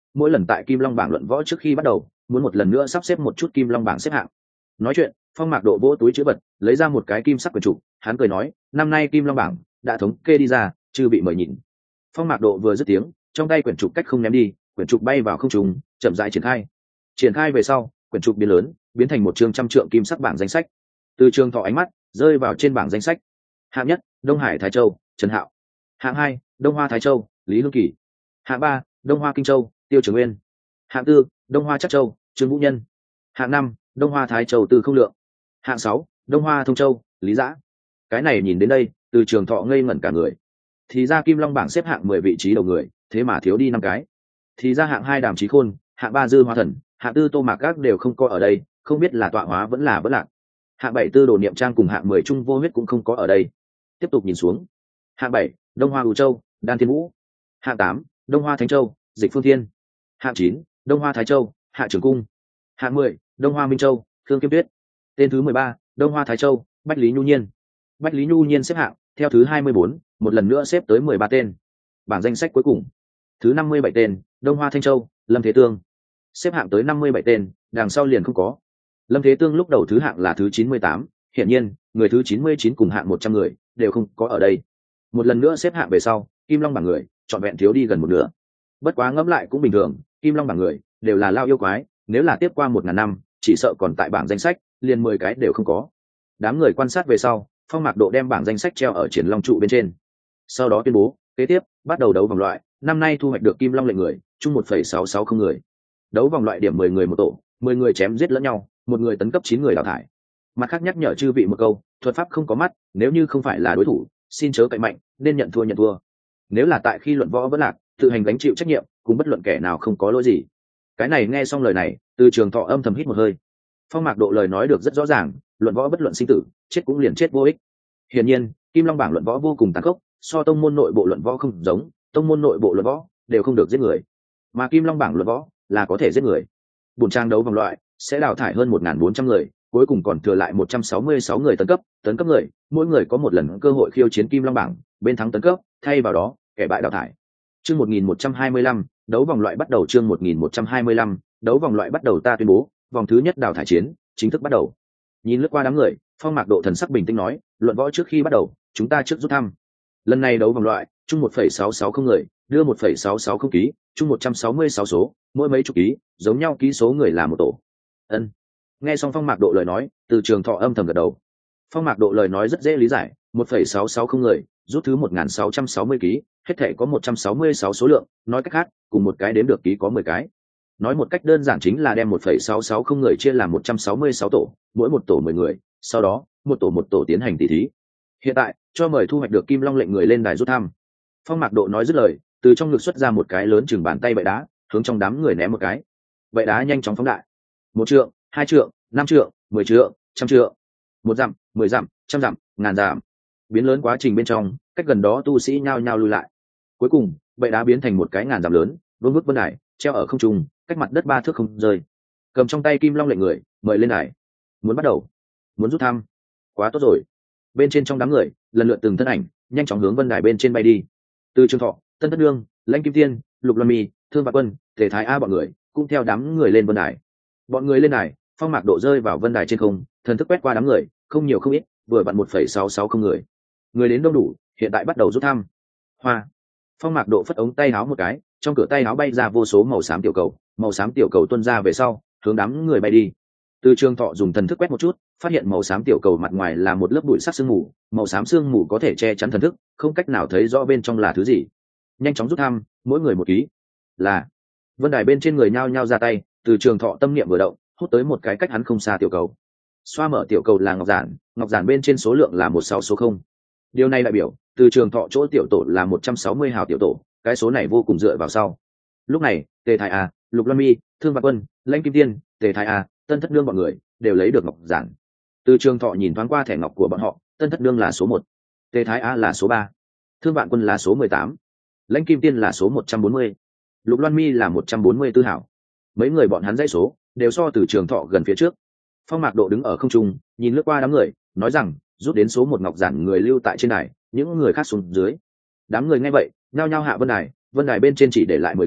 mỗi lần tại Kim Long bảng luận võ trước khi bắt đầu muốn một lần nữa sắp xếp một chút Kim Long bảng xếp hạng. Nói chuyện, Phong Mạc Độ vỗ túi chữ vật lấy ra một cái kim sắc quyển trục, hắn cười nói, năm nay Kim Long bảng đã thống kê đi ra, chưa bị mời nhìn. Phong Mạc Độ vừa dứt tiếng, trong tay quyển trục cách không ném đi, quyển trục bay vào không trung, chậm rãi triển khai. Triển khai về sau, quyển trục biến lớn, biến thành một chương trăm trượng kim sắc bảng danh sách. Từ Trường Thọ ánh mắt rơi vào trên bảng danh sách. Hạng nhất, Đông Hải Thái Châu, Trần Hạo. Hạng hai, Đông Hoa Thái Châu, Lý Hương Kỳ. Hạng ba, Đông Hoa Kinh Châu, Tiêu Trường Nguyên. Hạng tư, Đông Hoa Chắc Châu, Trương Vũ Nhân. Hạng năm, Đông Hoa Thái Châu, Từ Không Lượng. Hạng sáu, Đông Hoa Thông Châu, Lý Dã. Cái này nhìn đến đây, Từ Trường Thọ ngây ngẩn cả người. Thì ra Kim Long bảng xếp hạng mười vị trí đầu người, thế mà thiếu đi năm cái. Thì ra hạng hai Đàm Chí Khôn, hạng ba Dư Hoa Thần, hạng tư Tô Mạc Các đều không có ở đây, không biết là tọa hóa vẫn là vẫn lạc. Hạng bảy Tư Đồ Niệm Trang cùng hạng mười Trung Vô Huyết cũng không có ở đây. Tiếp tục nhìn xuống. Hạng bảy, Đông Hoa Ủ Châu, Đan Thiên Vũ. Hạng tám, Đông Hoa Thánh Châu, Dịch Phương Thiên. Hạng chín, Đông Hoa Thái Châu, Hạ Trường Cung. Hạng mười, Đông Hoa Minh Châu, Khương Kiêm Tuyết. Tên thứ mười ba, Đông Hoa Thái Châu, Bách Lý Nhu Nhiên. Bách Lý Nhu Nhiên xếp hạng theo thứ hai mươi bốn, một lần nữa xếp tới mười ba tên. Bảng danh sách cuối cùng, thứ năm mươi bảy tên, Đông Hoa Thanh Châu, Lâm Thế Tương. Xếp hạng tới năm mươi bảy tên, đằng sau liền không có. Lâm Thế Tương lúc đầu thứ hạng là thứ chín mươi tám, hiển nhiên, người thứ chín mươi chín cùng hạng một trăm người đều không có ở đây. Một lần nữa xếp hạng về sau, Kim Long bảng người chọn vẹn thiếu đi gần một nửa. Bất quá ngẫm lại cũng bình thường, Kim Long bảng người đều là lao yêu quái, nếu là tiếp qua một ngàn năm, chỉ sợ còn tại bảng danh sách, liền mười cái đều không có. Đám người quan sát về sau, Phong Mạc Độ đem bảng danh sách treo ở triển long trụ bên trên. Sau đó tuyên bố, kế tiếp bắt đầu đấu vòng loại, năm nay thu hoạch được Kim Long lệnh người, chung một phẩy sáu sáu không người. Đấu vòng loại điểm mười người một tổ, mười người chém giết lẫn nhau, một người tấn cấp chín người đào thải. Mặt khác nhắc nhở chư vị một câu, thuật pháp không có mắt, nếu như không phải là đối thủ, xin chớ cậy mạnh, nên nhận thua nhận thua. Nếu là tại khi luận võ vẫn lạc, tự hành gánh chịu trách nhiệm, cùng bất luận kẻ nào không có lỗi gì. Cái này nghe xong lời này, Từ Trường Thọ âm thầm hít một hơi. Phong Mạc Độ lời nói được rất rõ ràng, luận võ bất luận sinh tử, chết cũng liền chết vô ích. Hiển nhiên, Kim Long bảng luận võ vô cùng tàn khốc, so tông môn nội bộ luận võ không giống, tông môn nội bộ luận võ đều không được giết người, mà Kim Long bảng luận võ là có thể giết người. Buổi trang đấu vòng loại sẽ đào thải hơn một nghìn bốn trăm người, cuối cùng còn thừa lại một trăm sáu mươi sáu người tấn cấp, tấn cấp người, mỗi người có một lần cơ hội khiêu chiến Kim Long bảng, bên thắng tấn cấp, thay vào đó, kẻ bại đào thải. Chương một nghìn một trăm hai mươi lăm, đấu vòng loại bắt đầu. Chương một nghìn một trăm hai mươi lăm, đấu vòng loại bắt đầu. Ta tuyên bố, vòng thứ nhất đào thải chiến chính thức bắt đầu. Nhìn lướt qua đám người, Phong Mạc Độ thần sắc bình tĩnh nói, luận võ trước khi bắt đầu, chúng ta trước rút thăm. Lần này đấu vòng loại, chung một phẩy sáu sáu không người, đưa một phẩy sáu sáu không ký, chung một trăm sáu mươi sáu số, mỗi mấy chục ký, giống nhau ký số người là một tổ. Ân. Nghe xong Phong Mạc Độ lời nói, Từ Trường Thọ âm thầm gật đầu. Phong Mạc Độ lời nói rất dễ lý giải, một phẩy sáu sáu không người, rút thứ một nghìn sáu trăm sáu mươi ký, hết thể có một trăm sáu mươi sáu số lượng, nói cách khác, cùng một cái đếm được ký có mười cái. Nói một cách đơn giản chính là đem một phẩy sáu sáu không người chia làm một trăm sáu mươi sáu tổ, mỗi một tổ mười người, sau đó, một tổ một tổ tiến hành tỉ thí. Hiện tại, cho mời thu hoạch được Kim Long lệnh người lên đài rút thăm. Phong Mạc Độ nói dứt lời, từ trong ngực xuất ra một cái lớn chừng bàn tay bậy đá, hướng trong đám người ném một cái. Bậy đá nhanh chóng phóng đại. Một trượng, hai trượng, năm trượng, mười trượng, trăm trượng. Một dặm, mười dặm, trăm dặm, ngàn dặm. Biến lớn quá trình bên trong, cách gần đó tu sĩ nhao nhao lui lại. Cuối cùng, bậy đá biến thành một cái ngàn dặm lớn, vương vức vân đài, treo ở không trung, cách mặt đất ba thước không rơi. Cầm trong tay Kim Long lệnh người, mời lên đài. Muốn bắt đầu, muốn rút thăm. Quá tốt rồi. Bên trên trong đám người, lần lượt từng thân ảnh, nhanh chóng hướng vân đài bên trên bay đi. Từ Trường Thọ, Tân Thất Nương, Lãnh Kim Tiên, Lục Loan Mi, Thương Vạn Quân, Tề Thái A bọn người, cũng theo đám người lên vân đài. Bọn người lên đài, Phong Mạc Độ rơi vào vân đài trên không, thần thức quét qua đám người, không nhiều không ít, vừa vặn một phẩy sáu sáu không người. Người đến đông đủ, hiện tại bắt đầu rút thăm. Hoa. Phong Mạc Độ phất ống tay áo một cái, trong cửa tay áo bay ra vô số màu xám tiểu cầu, màu xám tiểu cầu tuôn ra về sau, hướng đám người bay đi. Từ Trường Thọ dùng thần thức quét một chút, phát hiện màu xám tiểu cầu mặt ngoài là một lớp bụi sắc sương mù, màu xám sương mù có thể che chắn thần thức, không cách nào thấy rõ bên trong là thứ gì. Nhanh chóng rút thăm, mỗi người một ký. Là. Vân đài bên trên người nhao nhao ra tay, Từ Trường Thọ tâm niệm vừa động, hút tới một cái cách hắn không xa tiểu cầu. Xoa mở tiểu cầu là ngọc giản, ngọc giản bên trên số lượng là một sáu số không. Điều này đại biểu, Từ Trường Thọ chỗ tiểu tổ là một trăm sáu mươi hào tiểu tổ, cái số này vô cùng dựa vào sau. Lúc này, Tề Thái A, Lục Loan Mi, Thương Vạn Quân, Lãnh Kim Tiên, Tề Thái A, Tân Thất Nương bọn người đều lấy được ngọc giản. Từ Trường Thọ nhìn thoáng qua thẻ ngọc của bọn họ, Tân Thất Nương là số một, Tề Thái A là số ba, Thương Vạn Quân là số mười tám, Lãnh Kim Tiên là số một trăm bốn mươi, Lục Loan Mi là một trăm bốn mươi tư hảo. Mấy người bọn hắn dãy số đều so Từ Trường Thọ gần phía trước. Phong Mạc Độ đứng ở không trung, nhìn lướt qua đám người, nói rằng, rút đến số một ngọc giản người lưu tại trên đài, những người khác xuống dưới. Đám người nghe vậy, nhao nhao hạ vân đài, vân đài bên trên chỉ để lại mười người,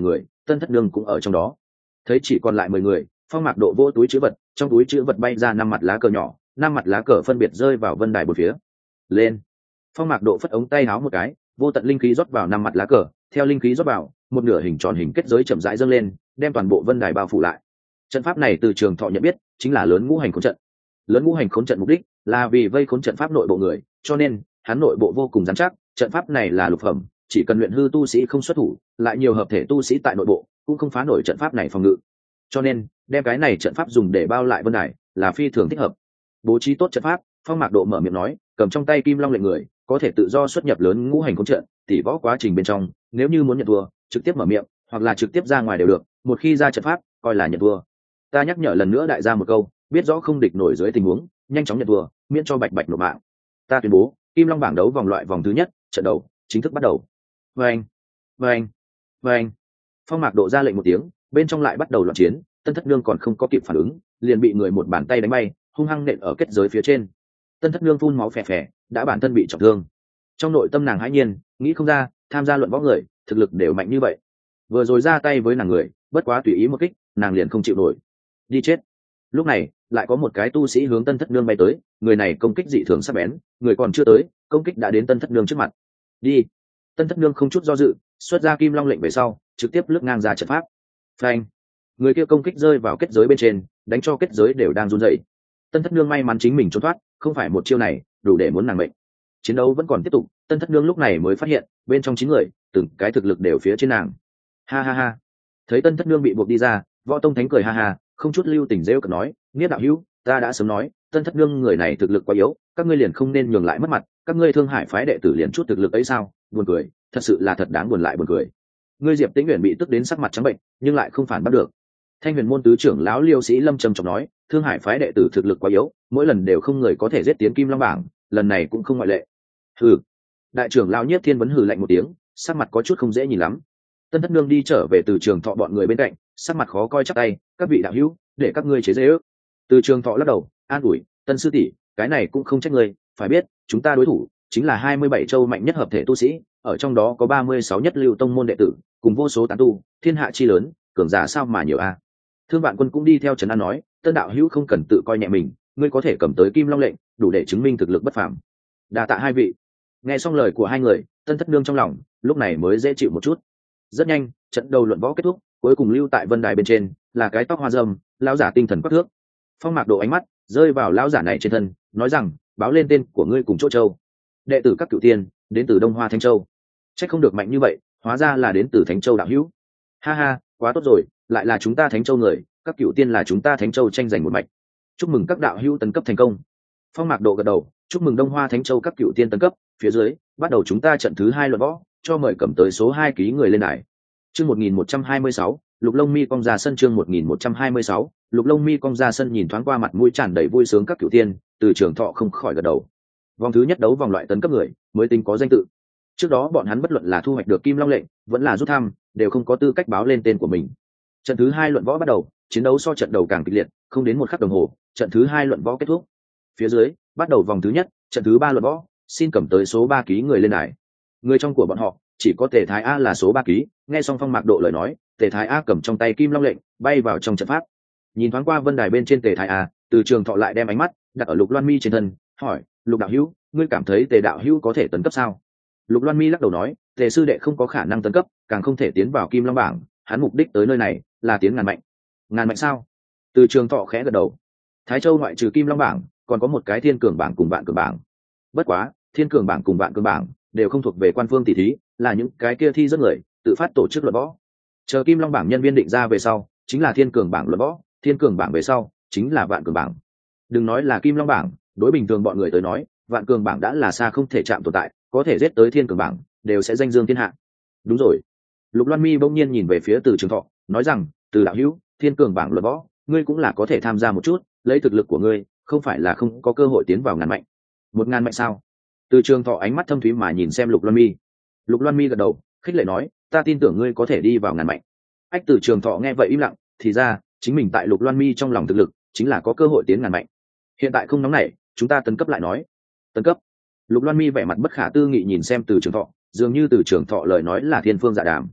Tân Thất Nương cũng ở trong đó. Thấy chỉ còn lại mười người, Phong Mạc Độ vô túi chữ vật, trong túi chữ vật bay ra năm mặt lá cờ nhỏ, năm mặt lá cờ phân biệt rơi vào vân đài bốn phía. Lên. Phong Mạc Độ phất ống tay áo một cái, vô tận linh khí rót vào năm mặt lá cờ, theo linh khí rót vào, một nửa hình tròn hình kết giới chậm rãi dâng lên, đem toàn bộ vân đài bao phủ lại. Trận pháp này từ Trường Thọ nhận biết, chính là lớn ngũ hành khốn trận. Lớn ngũ hành khốn trận mục đích là vì vây khốn trận pháp nội bộ người, cho nên hắn nội bộ vô cùng rắn chắc. Trận pháp này là lục phẩm, chỉ cần luyện hư tu sĩ không xuất thủ, lại nhiều hợp thể tu sĩ tại nội bộ cũng không phá nổi trận pháp này phòng ngự. Cho nên đem cái này trận pháp dùng để bao lại vân đài là phi thường thích hợp. Bố trí tốt trận pháp, Phong Mạc Độ mở miệng nói, cầm trong tay kim long lệnh người có thể tự do xuất nhập lớn ngũ hành khốn trận, tỉ võ quá trình bên trong, nếu như muốn nhận thua, trực tiếp mở miệng, hoặc là trực tiếp ra ngoài đều được, một khi ra trận pháp, coi là nhận thua. Ta nhắc nhở lần nữa đại gia một câu, biết rõ không địch nổi dưới tình huống, nhanh chóng nhận thua, miễn cho bạch bạch nộp mạng. Ta tuyên bố, kim long bảng đấu vòng loại vòng thứ nhất, trận đấu chính thức bắt đầu. Vâng, vâng, vâng. Phong Mạc Độ ra lệnh một tiếng, bên trong lại bắt đầu loạn chiến. Tân Thất Nương còn không có kịp phản ứng, liền bị người một bàn tay đánh bay, hung hăng nện ở kết giới phía trên. Tân Thất Nương phun máu phè phè, đã bản thân bị trọng thương. Trong nội tâm nàng hãi nhiên, nghĩ không ra, tham gia luận võ người, thực lực đều mạnh như vậy. Vừa rồi ra tay với nàng người, bất quá tùy ý một kích, nàng liền không chịu nổi. Đi chết. Lúc này, lại có một cái tu sĩ hướng Tân Thất Nương bay tới, người này công kích dị thường sắc bén, người còn chưa tới, công kích đã đến Tân Thất Nương trước mặt. Đi. Tân Thất Nương không chút do dự, xuất ra kim long lệnh về sau, trực tiếp lướt ngang ra trận pháp. Phanh. Người kia công kích rơi vào kết giới bên trên, đánh cho kết giới đều đang run rẩy. Tân Thất Nương may mắn chính mình trốn thoát, không phải một chiêu này đủ để muốn nàng mệnh. Chiến đấu vẫn còn tiếp tục, Tân Thất Nương lúc này mới phát hiện, bên trong chín người, từng cái thực lực đều phía trên nàng. Ha ha ha. Thấy Tân Thất Nương bị buộc đi ra, Võ Tông Thánh cười ha ha, không chút lưu tình rêu cợt nói, Niết đạo hữu, ta đã sớm nói, Tân Thất Nương người này thực lực quá yếu, các ngươi liền không nên nhường lại mất mặt, các ngươi Thương Hải phái đệ tử liền chút thực lực ấy sao? Buồn cười, thật sự là thật đáng buồn lại buồn cười. Ngươi Diệp Tĩnh Uyển bị tức đến sắc mặt trắng bệnh, nhưng lại không phản bắt được. Thanh Huyền môn tứ trưởng lão Liêu Sĩ Lâm trầm trọng nói, Thương Hải phái đệ tử thực lực quá yếu, mỗi lần đều không người có thể giết tiến Kim Long bảng, lần này cũng không ngoại lệ. Hừ. Đại trưởng lão Nhiếp Thiên Vấn hừ lạnh một tiếng, sắc mặt có chút không dễ nhìn lắm. Tân Thất Nương đi trở về từ Trường Thọ bọn người bên cạnh, sắc mặt khó coi chắp tay, các vị đạo hữu, để các ngươi chế giễu. Từ Trường Thọ lắc đầu, an ủi, Tân sư tỷ, cái này cũng không trách ngươi, phải biết, chúng ta đối thủ chính là hai mươi bảy châu mạnh nhất hợp thể tu sĩ, ở trong đó có ba mươi sáu nhất lưu tông môn đệ tử, cùng vô số tán tu, thiên hạ chi lớn, cường giả sao mà nhiều a. Thương Vạn Quân cũng đi theo Trấn An nói, Tân đạo hữu không cần tự coi nhẹ mình, ngươi có thể cầm tới Kim Long lệnh, đủ để chứng minh thực lực bất phàm. Đa tạ hai vị. Nghe xong lời của hai người, Tân Thất Nương trong lòng lúc này mới dễ chịu một chút. Rất nhanh, trận đầu luận võ kết thúc, cuối cùng lưu tại vân đài bên trên là cái tóc hoa râm, lão giả tinh thần quắc thước. Phong Mạc Độ ánh mắt rơi vào lão giả này trên thân, nói rằng, báo lên tên của ngươi cùng chỗ châu. Đệ tử các cửu tiên, đến từ Đông Hoa Thánh Châu. Chắc không được mạnh như vậy, hóa ra là đến từ Thánh Châu đạo hữu. Ha ha, quá tốt rồi, lại là chúng ta Thánh Châu người, các cửu tiên là chúng ta Thánh Châu tranh giành một mạch. Chúc mừng các đạo hữu tấn cấp thành công. Phong Mạc Độ gật đầu, chúc mừng Đông Hoa Thánh Châu các cửu tiên tấn cấp, phía dưới, bắt đầu chúng ta trận thứ hai luận võ, cho mời cầm tới số hai ký người lên đài. Chương một nghìn một trăm hai mươi sáu, Lục Long Mi cong ra sân chương một nghìn một trăm hai mươi sáu, Lục Long Mi cong ra sân nhìn thoáng qua mặt mũi tràn đầy vui sướng các cửu tiên, từ Trường Thọ không khỏi gật đầu. Vòng thứ nhất đấu vòng loại tấn cấp người, mới tính có danh tự. Trước đó bọn hắn bất luận là thu hoạch được Kim Long lệnh, vẫn là rút thăm, đều không có tư cách báo lên tên của mình. Trận thứ hai luận võ bắt đầu, chiến đấu so trận đầu càng kịch liệt, không đến một khắc đồng hồ, trận thứ hai luận võ kết thúc. Phía dưới, bắt đầu vòng thứ nhất, trận thứ ba luận võ, xin cầm tới số ba ký người lên đài. Người trong của bọn họ, chỉ có Tề Thái A là số ba ký, nghe xong Phong Mạc Độ lời nói, Tề Thái A cầm trong tay Kim Long lệnh, bay vào trong trận pháp. Nhìn thoáng qua vân đài bên trên Tề Thái A, từ Trường Thọ lại đem ánh mắt đặt ở Lục Loan Mi trên thân, hỏi, Lục đạo hữu, ngươi cảm thấy Tề đạo hữu có thể tấn cấp sao? Lục Loan Mi lắc đầu nói, Tề sư đệ không có khả năng tấn cấp, càng không thể tiến vào Kim Long bảng, hắn mục đích tới nơi này là tiến ngàn mạnh. Ngàn mạnh sao? Từ Trường Thọ khẽ gật đầu. Thái Châu ngoại trừ Kim Long bảng, còn có một cái Thiên Cường bảng cùng Vạn Cường bảng. Bất quá, Thiên Cường bảng cùng Vạn Cường bảng đều không thuộc về quan phương tỷ thí, là những cái kia thi rất người tự phát tổ chức luận võ. Chờ Kim Long bảng nhân viên định ra về sau, chính là Thiên Cường bảng luận võ, Thiên Cường bảng về sau chính là Vạn Cường bảng. Đừng nói là Kim Long bảng, đối bình thường bọn người tới nói, Vạn Cường bảng đã là xa không thể chạm tồn tại, có thể giết tới Thiên Cường bảng đều sẽ danh dương thiên hạ. Đúng rồi. Lục Loan Mi bỗng nhiên nhìn về phía Từ Trường Thọ, nói rằng, Từ đạo hữu, Thiên Cường bảng luận võ, ngươi cũng là có thể tham gia một chút, lấy thực lực của ngươi, không phải là không có cơ hội tiến vào ngàn mạnh. Một ngàn mạnh sao? Từ Trường Thọ ánh mắt thâm thúy mà nhìn xem Lục Loan Mi. Lục Loan Mi gật đầu, khích lệ nói, ta tin tưởng ngươi có thể đi vào ngàn mạnh. Ách Từ Trường Thọ nghe vậy im lặng, thì ra, chính mình tại Lục Loan Mi trong lòng thực lực, chính là có cơ hội tiến ngàn mạnh. Hiện tại không nóng nảy, chúng ta tấn cấp lại nói. Tấn cấp? Lục Loan Mi vẻ mặt bất khả tư nghị nhìn xem Từ Trường Thọ, dường như Từ Trường Thọ lời nói là thiên phương dạ đàm.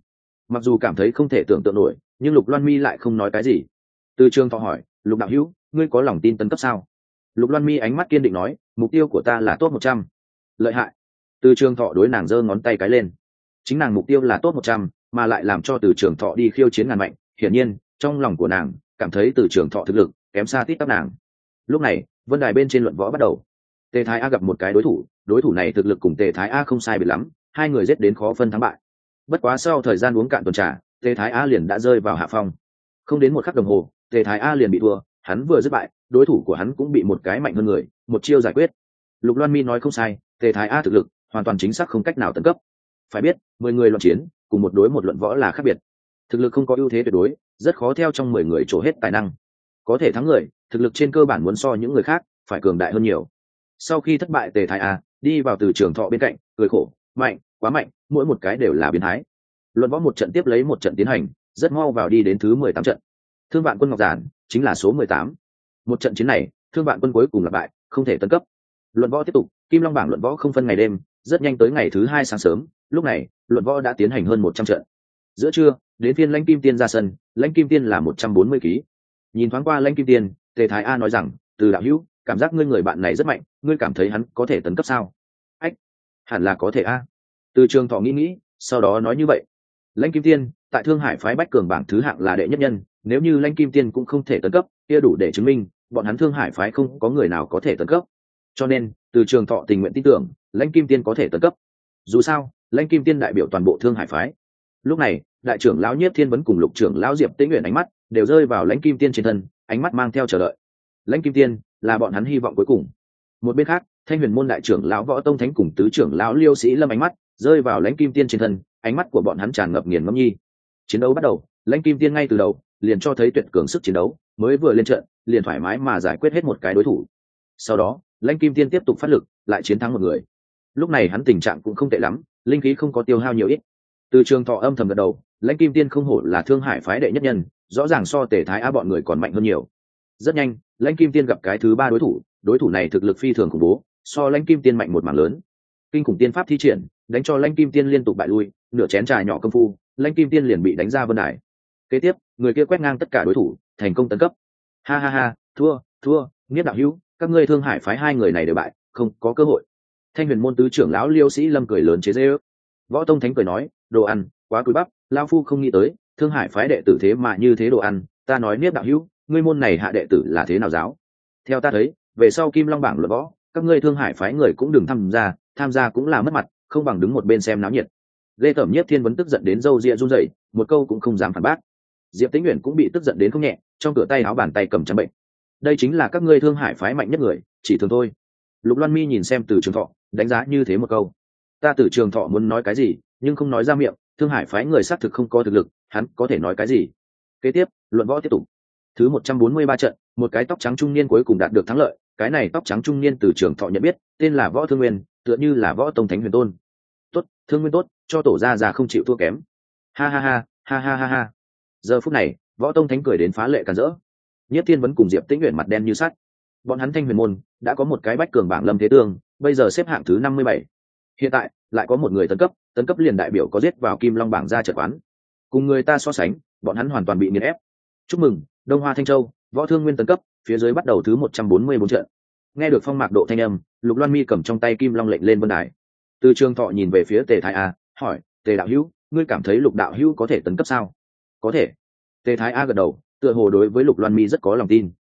Mặc dù cảm thấy không thể tưởng tượng nổi, nhưng Lục Loan Mi lại không nói cái gì. Từ Trường Thọ hỏi, Lục đạo hữu, ngươi có lòng tin tấn cấp sao? Lục Loan Mi ánh mắt kiên định nói, mục tiêu của ta là top một trăm. Lợi hại. Từ Trường Thọ đối nàng giơ ngón tay cái lên. Chính nàng mục tiêu là top một trăm, mà lại làm cho Từ Trường Thọ đi khiêu chiến ngàn mạnh, hiển nhiên, trong lòng của nàng cảm thấy Từ Trường Thọ thực lực kém xa tít tắp nàng. Lúc này, vân đài bên trên luận võ bắt đầu. Tề Thái A gặp một cái đối thủ, đối thủ này thực lực cùng Tề Thái A không sai biệt lắm, hai người giết đến khó phân thắng bại. Bất quá sau thời gian uống cạn tuần trà, Tề Thái A liền đã rơi vào hạ phong. Không đến một khắc đồng hồ, Tề Thái A liền bị thua, hắn vừa dứt bại, đối thủ của hắn cũng bị một cái mạnh hơn người, một chiêu giải quyết. Lục Loan Mi nói không sai, Tề Thái A thực lực hoàn toàn chính xác không cách nào tấn cấp. Phải biết, mười người luận chiến, cùng một đối một luận võ là khác biệt. Thực lực không có ưu thế tuyệt đối, rất khó theo trong mười người trổ hết tài năng. Có thể thắng người, thực lực trên cơ bản muốn so những người khác phải cường đại hơn nhiều. Sau khi thất bại, Tề Thái A đi vào Từ Trường Thọ bên cạnh, cười khổ, mạnh, quá mạnh, mỗi một cái đều là biến thái. Luận võ một trận tiếp lấy một trận tiến hành, rất mau vào đi đến thứ mười tám trận. Thương Vạn Quân Ngọc Giản chính là số mười tám. Một trận chiến này, Thương Vạn Quân cuối cùng là bại, không thể tấn cấp. Luận võ tiếp tục, Kim Long bảng luận võ không phân ngày đêm, rất nhanh tới ngày thứ hai sáng sớm, lúc này, luận võ đã tiến hành hơn một trăm trận. Giữa trưa, đến phiên Lãnh Kim Tiên ra sân, Lãnh Kim Tiên là một trăm bốn mươi ký. Nhìn thoáng qua Lãnh Kim Tiên, Tề Thái A nói rằng, Từ đạo hữu, cảm giác ngươi người bạn này rất mạnh, ngươi cảm thấy hắn có thể tấn cấp sao? Ách, hẳn là có thể a. Từ Trường Thọ nghĩ nghĩ, sau đó nói như vậy. Lãnh Kim Tiên tại Thương Hải phái bách cường bảng thứ hạng là đệ nhất nhân, nếu như Lãnh Kim Tiên cũng không thể tấn cấp, kia đủ để chứng minh bọn hắn Thương Hải phái không có người nào có thể tấn cấp. Cho nên, Từ Trường Thọ tình nguyện tin tưởng Lãnh Kim Tiên có thể tấn cấp. Dù sao, Lãnh Kim Tiên đại biểu toàn bộ Thương Hải phái. Lúc này, đại trưởng lão Nhiếp Thiên Vấn cùng lục trưởng lão Diệp Tĩnh Uyển ánh mắt đều rơi vào Lãnh Kim Tiên trên thân, ánh mắt mang theo chờ đợi. Lãnh Kim Tiên là bọn hắn hy vọng cuối cùng. Một bên khác, Thanh Huyền môn đại trưởng lão Võ Tông Thánh cùng tứ trưởng lão Liêu Sĩ Lâm ánh mắt rơi vào Lãnh Kim Tiên trên thân, ánh mắt của bọn hắn tràn ngập nghiền ngẫm nhi. Chiến đấu bắt đầu, Lãnh Kim Tiên ngay từ đầu liền cho thấy tuyệt cường sức chiến đấu, mới vừa lên trận liền thoải mái mà giải quyết hết một cái đối thủ. Sau đó, Lãnh Kim Tiên tiếp tục phát lực, lại chiến thắng một người. Lúc này hắn tình trạng cũng không tệ lắm, linh khí không có tiêu hao nhiều ít. Từ Trường Thọ âm thầm gật đầu, Lãnh Kim Tiên không hổ là Thương Hải phái đệ nhất nhân, rõ ràng so Tề Thái A bọn người còn mạnh hơn nhiều. Rất nhanh, Lãnh Kim Tiên gặp cái thứ ba đối thủ, đối thủ này thực lực phi thường khủng bố, so Lãnh Kim Tiên mạnh một mảng lớn. Kinh khủng tiên pháp thi triển, đánh cho Lãnh Kim Tiên liên tục bại lui, nửa chén trà nhỏ công phu, Lãnh Kim Tiên liền bị đánh ra vân đài. Kế tiếp, người kia quét ngang tất cả đối thủ, thành công tấn cấp. Ha ha ha, thua, thua, Niết đạo hữu, các ngươi Thương Hải phái hai người này đều bại, không có cơ hội. Thanh Huyền môn tứ trưởng lão Liêu Sĩ Lâm cười lớn chế giễu. Võ Tông Thánh cười nói, đồ ăn, quá cúi bắp, lão phu không nghĩ tới, Thương Hải phái đệ tử thế mà như thế đồ ăn, ta nói Niết đạo hữu, ngươi môn này hạ đệ tử là thế nào giáo? Theo ta thấy, về sau Kim Long bảng luận võ, các ngươi Thương Hải phái người cũng đừng tham gia, tham gia cũng là mất mặt, không bằng đứng một bên xem náo nhiệt. Lê Tẩm Nhiếp Thiên Vấn tức giận đến râu ria run rẩy, một câu cũng không dám phản bác. Diệp Tĩnh Uyển cũng bị tức giận đến không nhẹ, trong cửa tay áo bàn tay cầm trắng bệnh. Đây chính là các ngươi Thương Hải phái mạnh nhất người, chỉ thường thôi. Lục Loan Mi nhìn xem Từ Trường Thọ, đánh giá như thế một câu. Ta Từ Trường Thọ muốn nói cái gì, nhưng không nói ra miệng, Thương Hải phái người xác thực không có thực lực, hắn có thể nói cái gì? Kế tiếp, luận võ tiếp tục. Thứ một trăm bốn mươi ba trận, một cái tóc trắng trung niên cuối cùng đạt được thắng lợi, cái này tóc trắng trung niên Từ Trường Thọ nhận biết, tên là Võ Thương Nguyên, tựa như là Võ Tông Thánh Huyền Tôn. Tốt, Thương Nguyên tốt, cho tổ gia già không chịu thua kém. Ha ha ha, ha ha ha ha. Giờ phút này, Võ Tông Thánh cười đến phá lệ càn rỡ. Nhất Thiên Vấn cùng Diệp Tĩnh Uyển mặt đen như sắt. Bọn hắn Thanh Huyền môn đã có một cái bách cường bảng Lâm Thế Tương, bây giờ xếp hạng thứ năm mươi bảy. Hiện tại, lại có một người tấn cấp, tấn cấp liền đại biểu có giết vào Kim Long bảng ra trận quán. Cùng người ta so sánh, bọn hắn hoàn toàn bị nghiền ép. Chúc mừng, Đông Hoa Thanh Châu, Võ Thương Nguyên tấn cấp, phía dưới bắt đầu thứ một trăm bốn mươi bốn trận. Nghe được phong mạc độ thanh âm, Lục Loan Mi cầm trong tay Kim Long lệnh lên vân đài. Từ Trường Thọ nhìn về phía Tề Thái A, hỏi, Tề đạo hữu, ngươi cảm thấy Lục đạo hữu có thể tấn cấp sao? Có thể. Tề Thái A gật đầu, tựa hồ đối với Lục Loan Mi rất có lòng tin.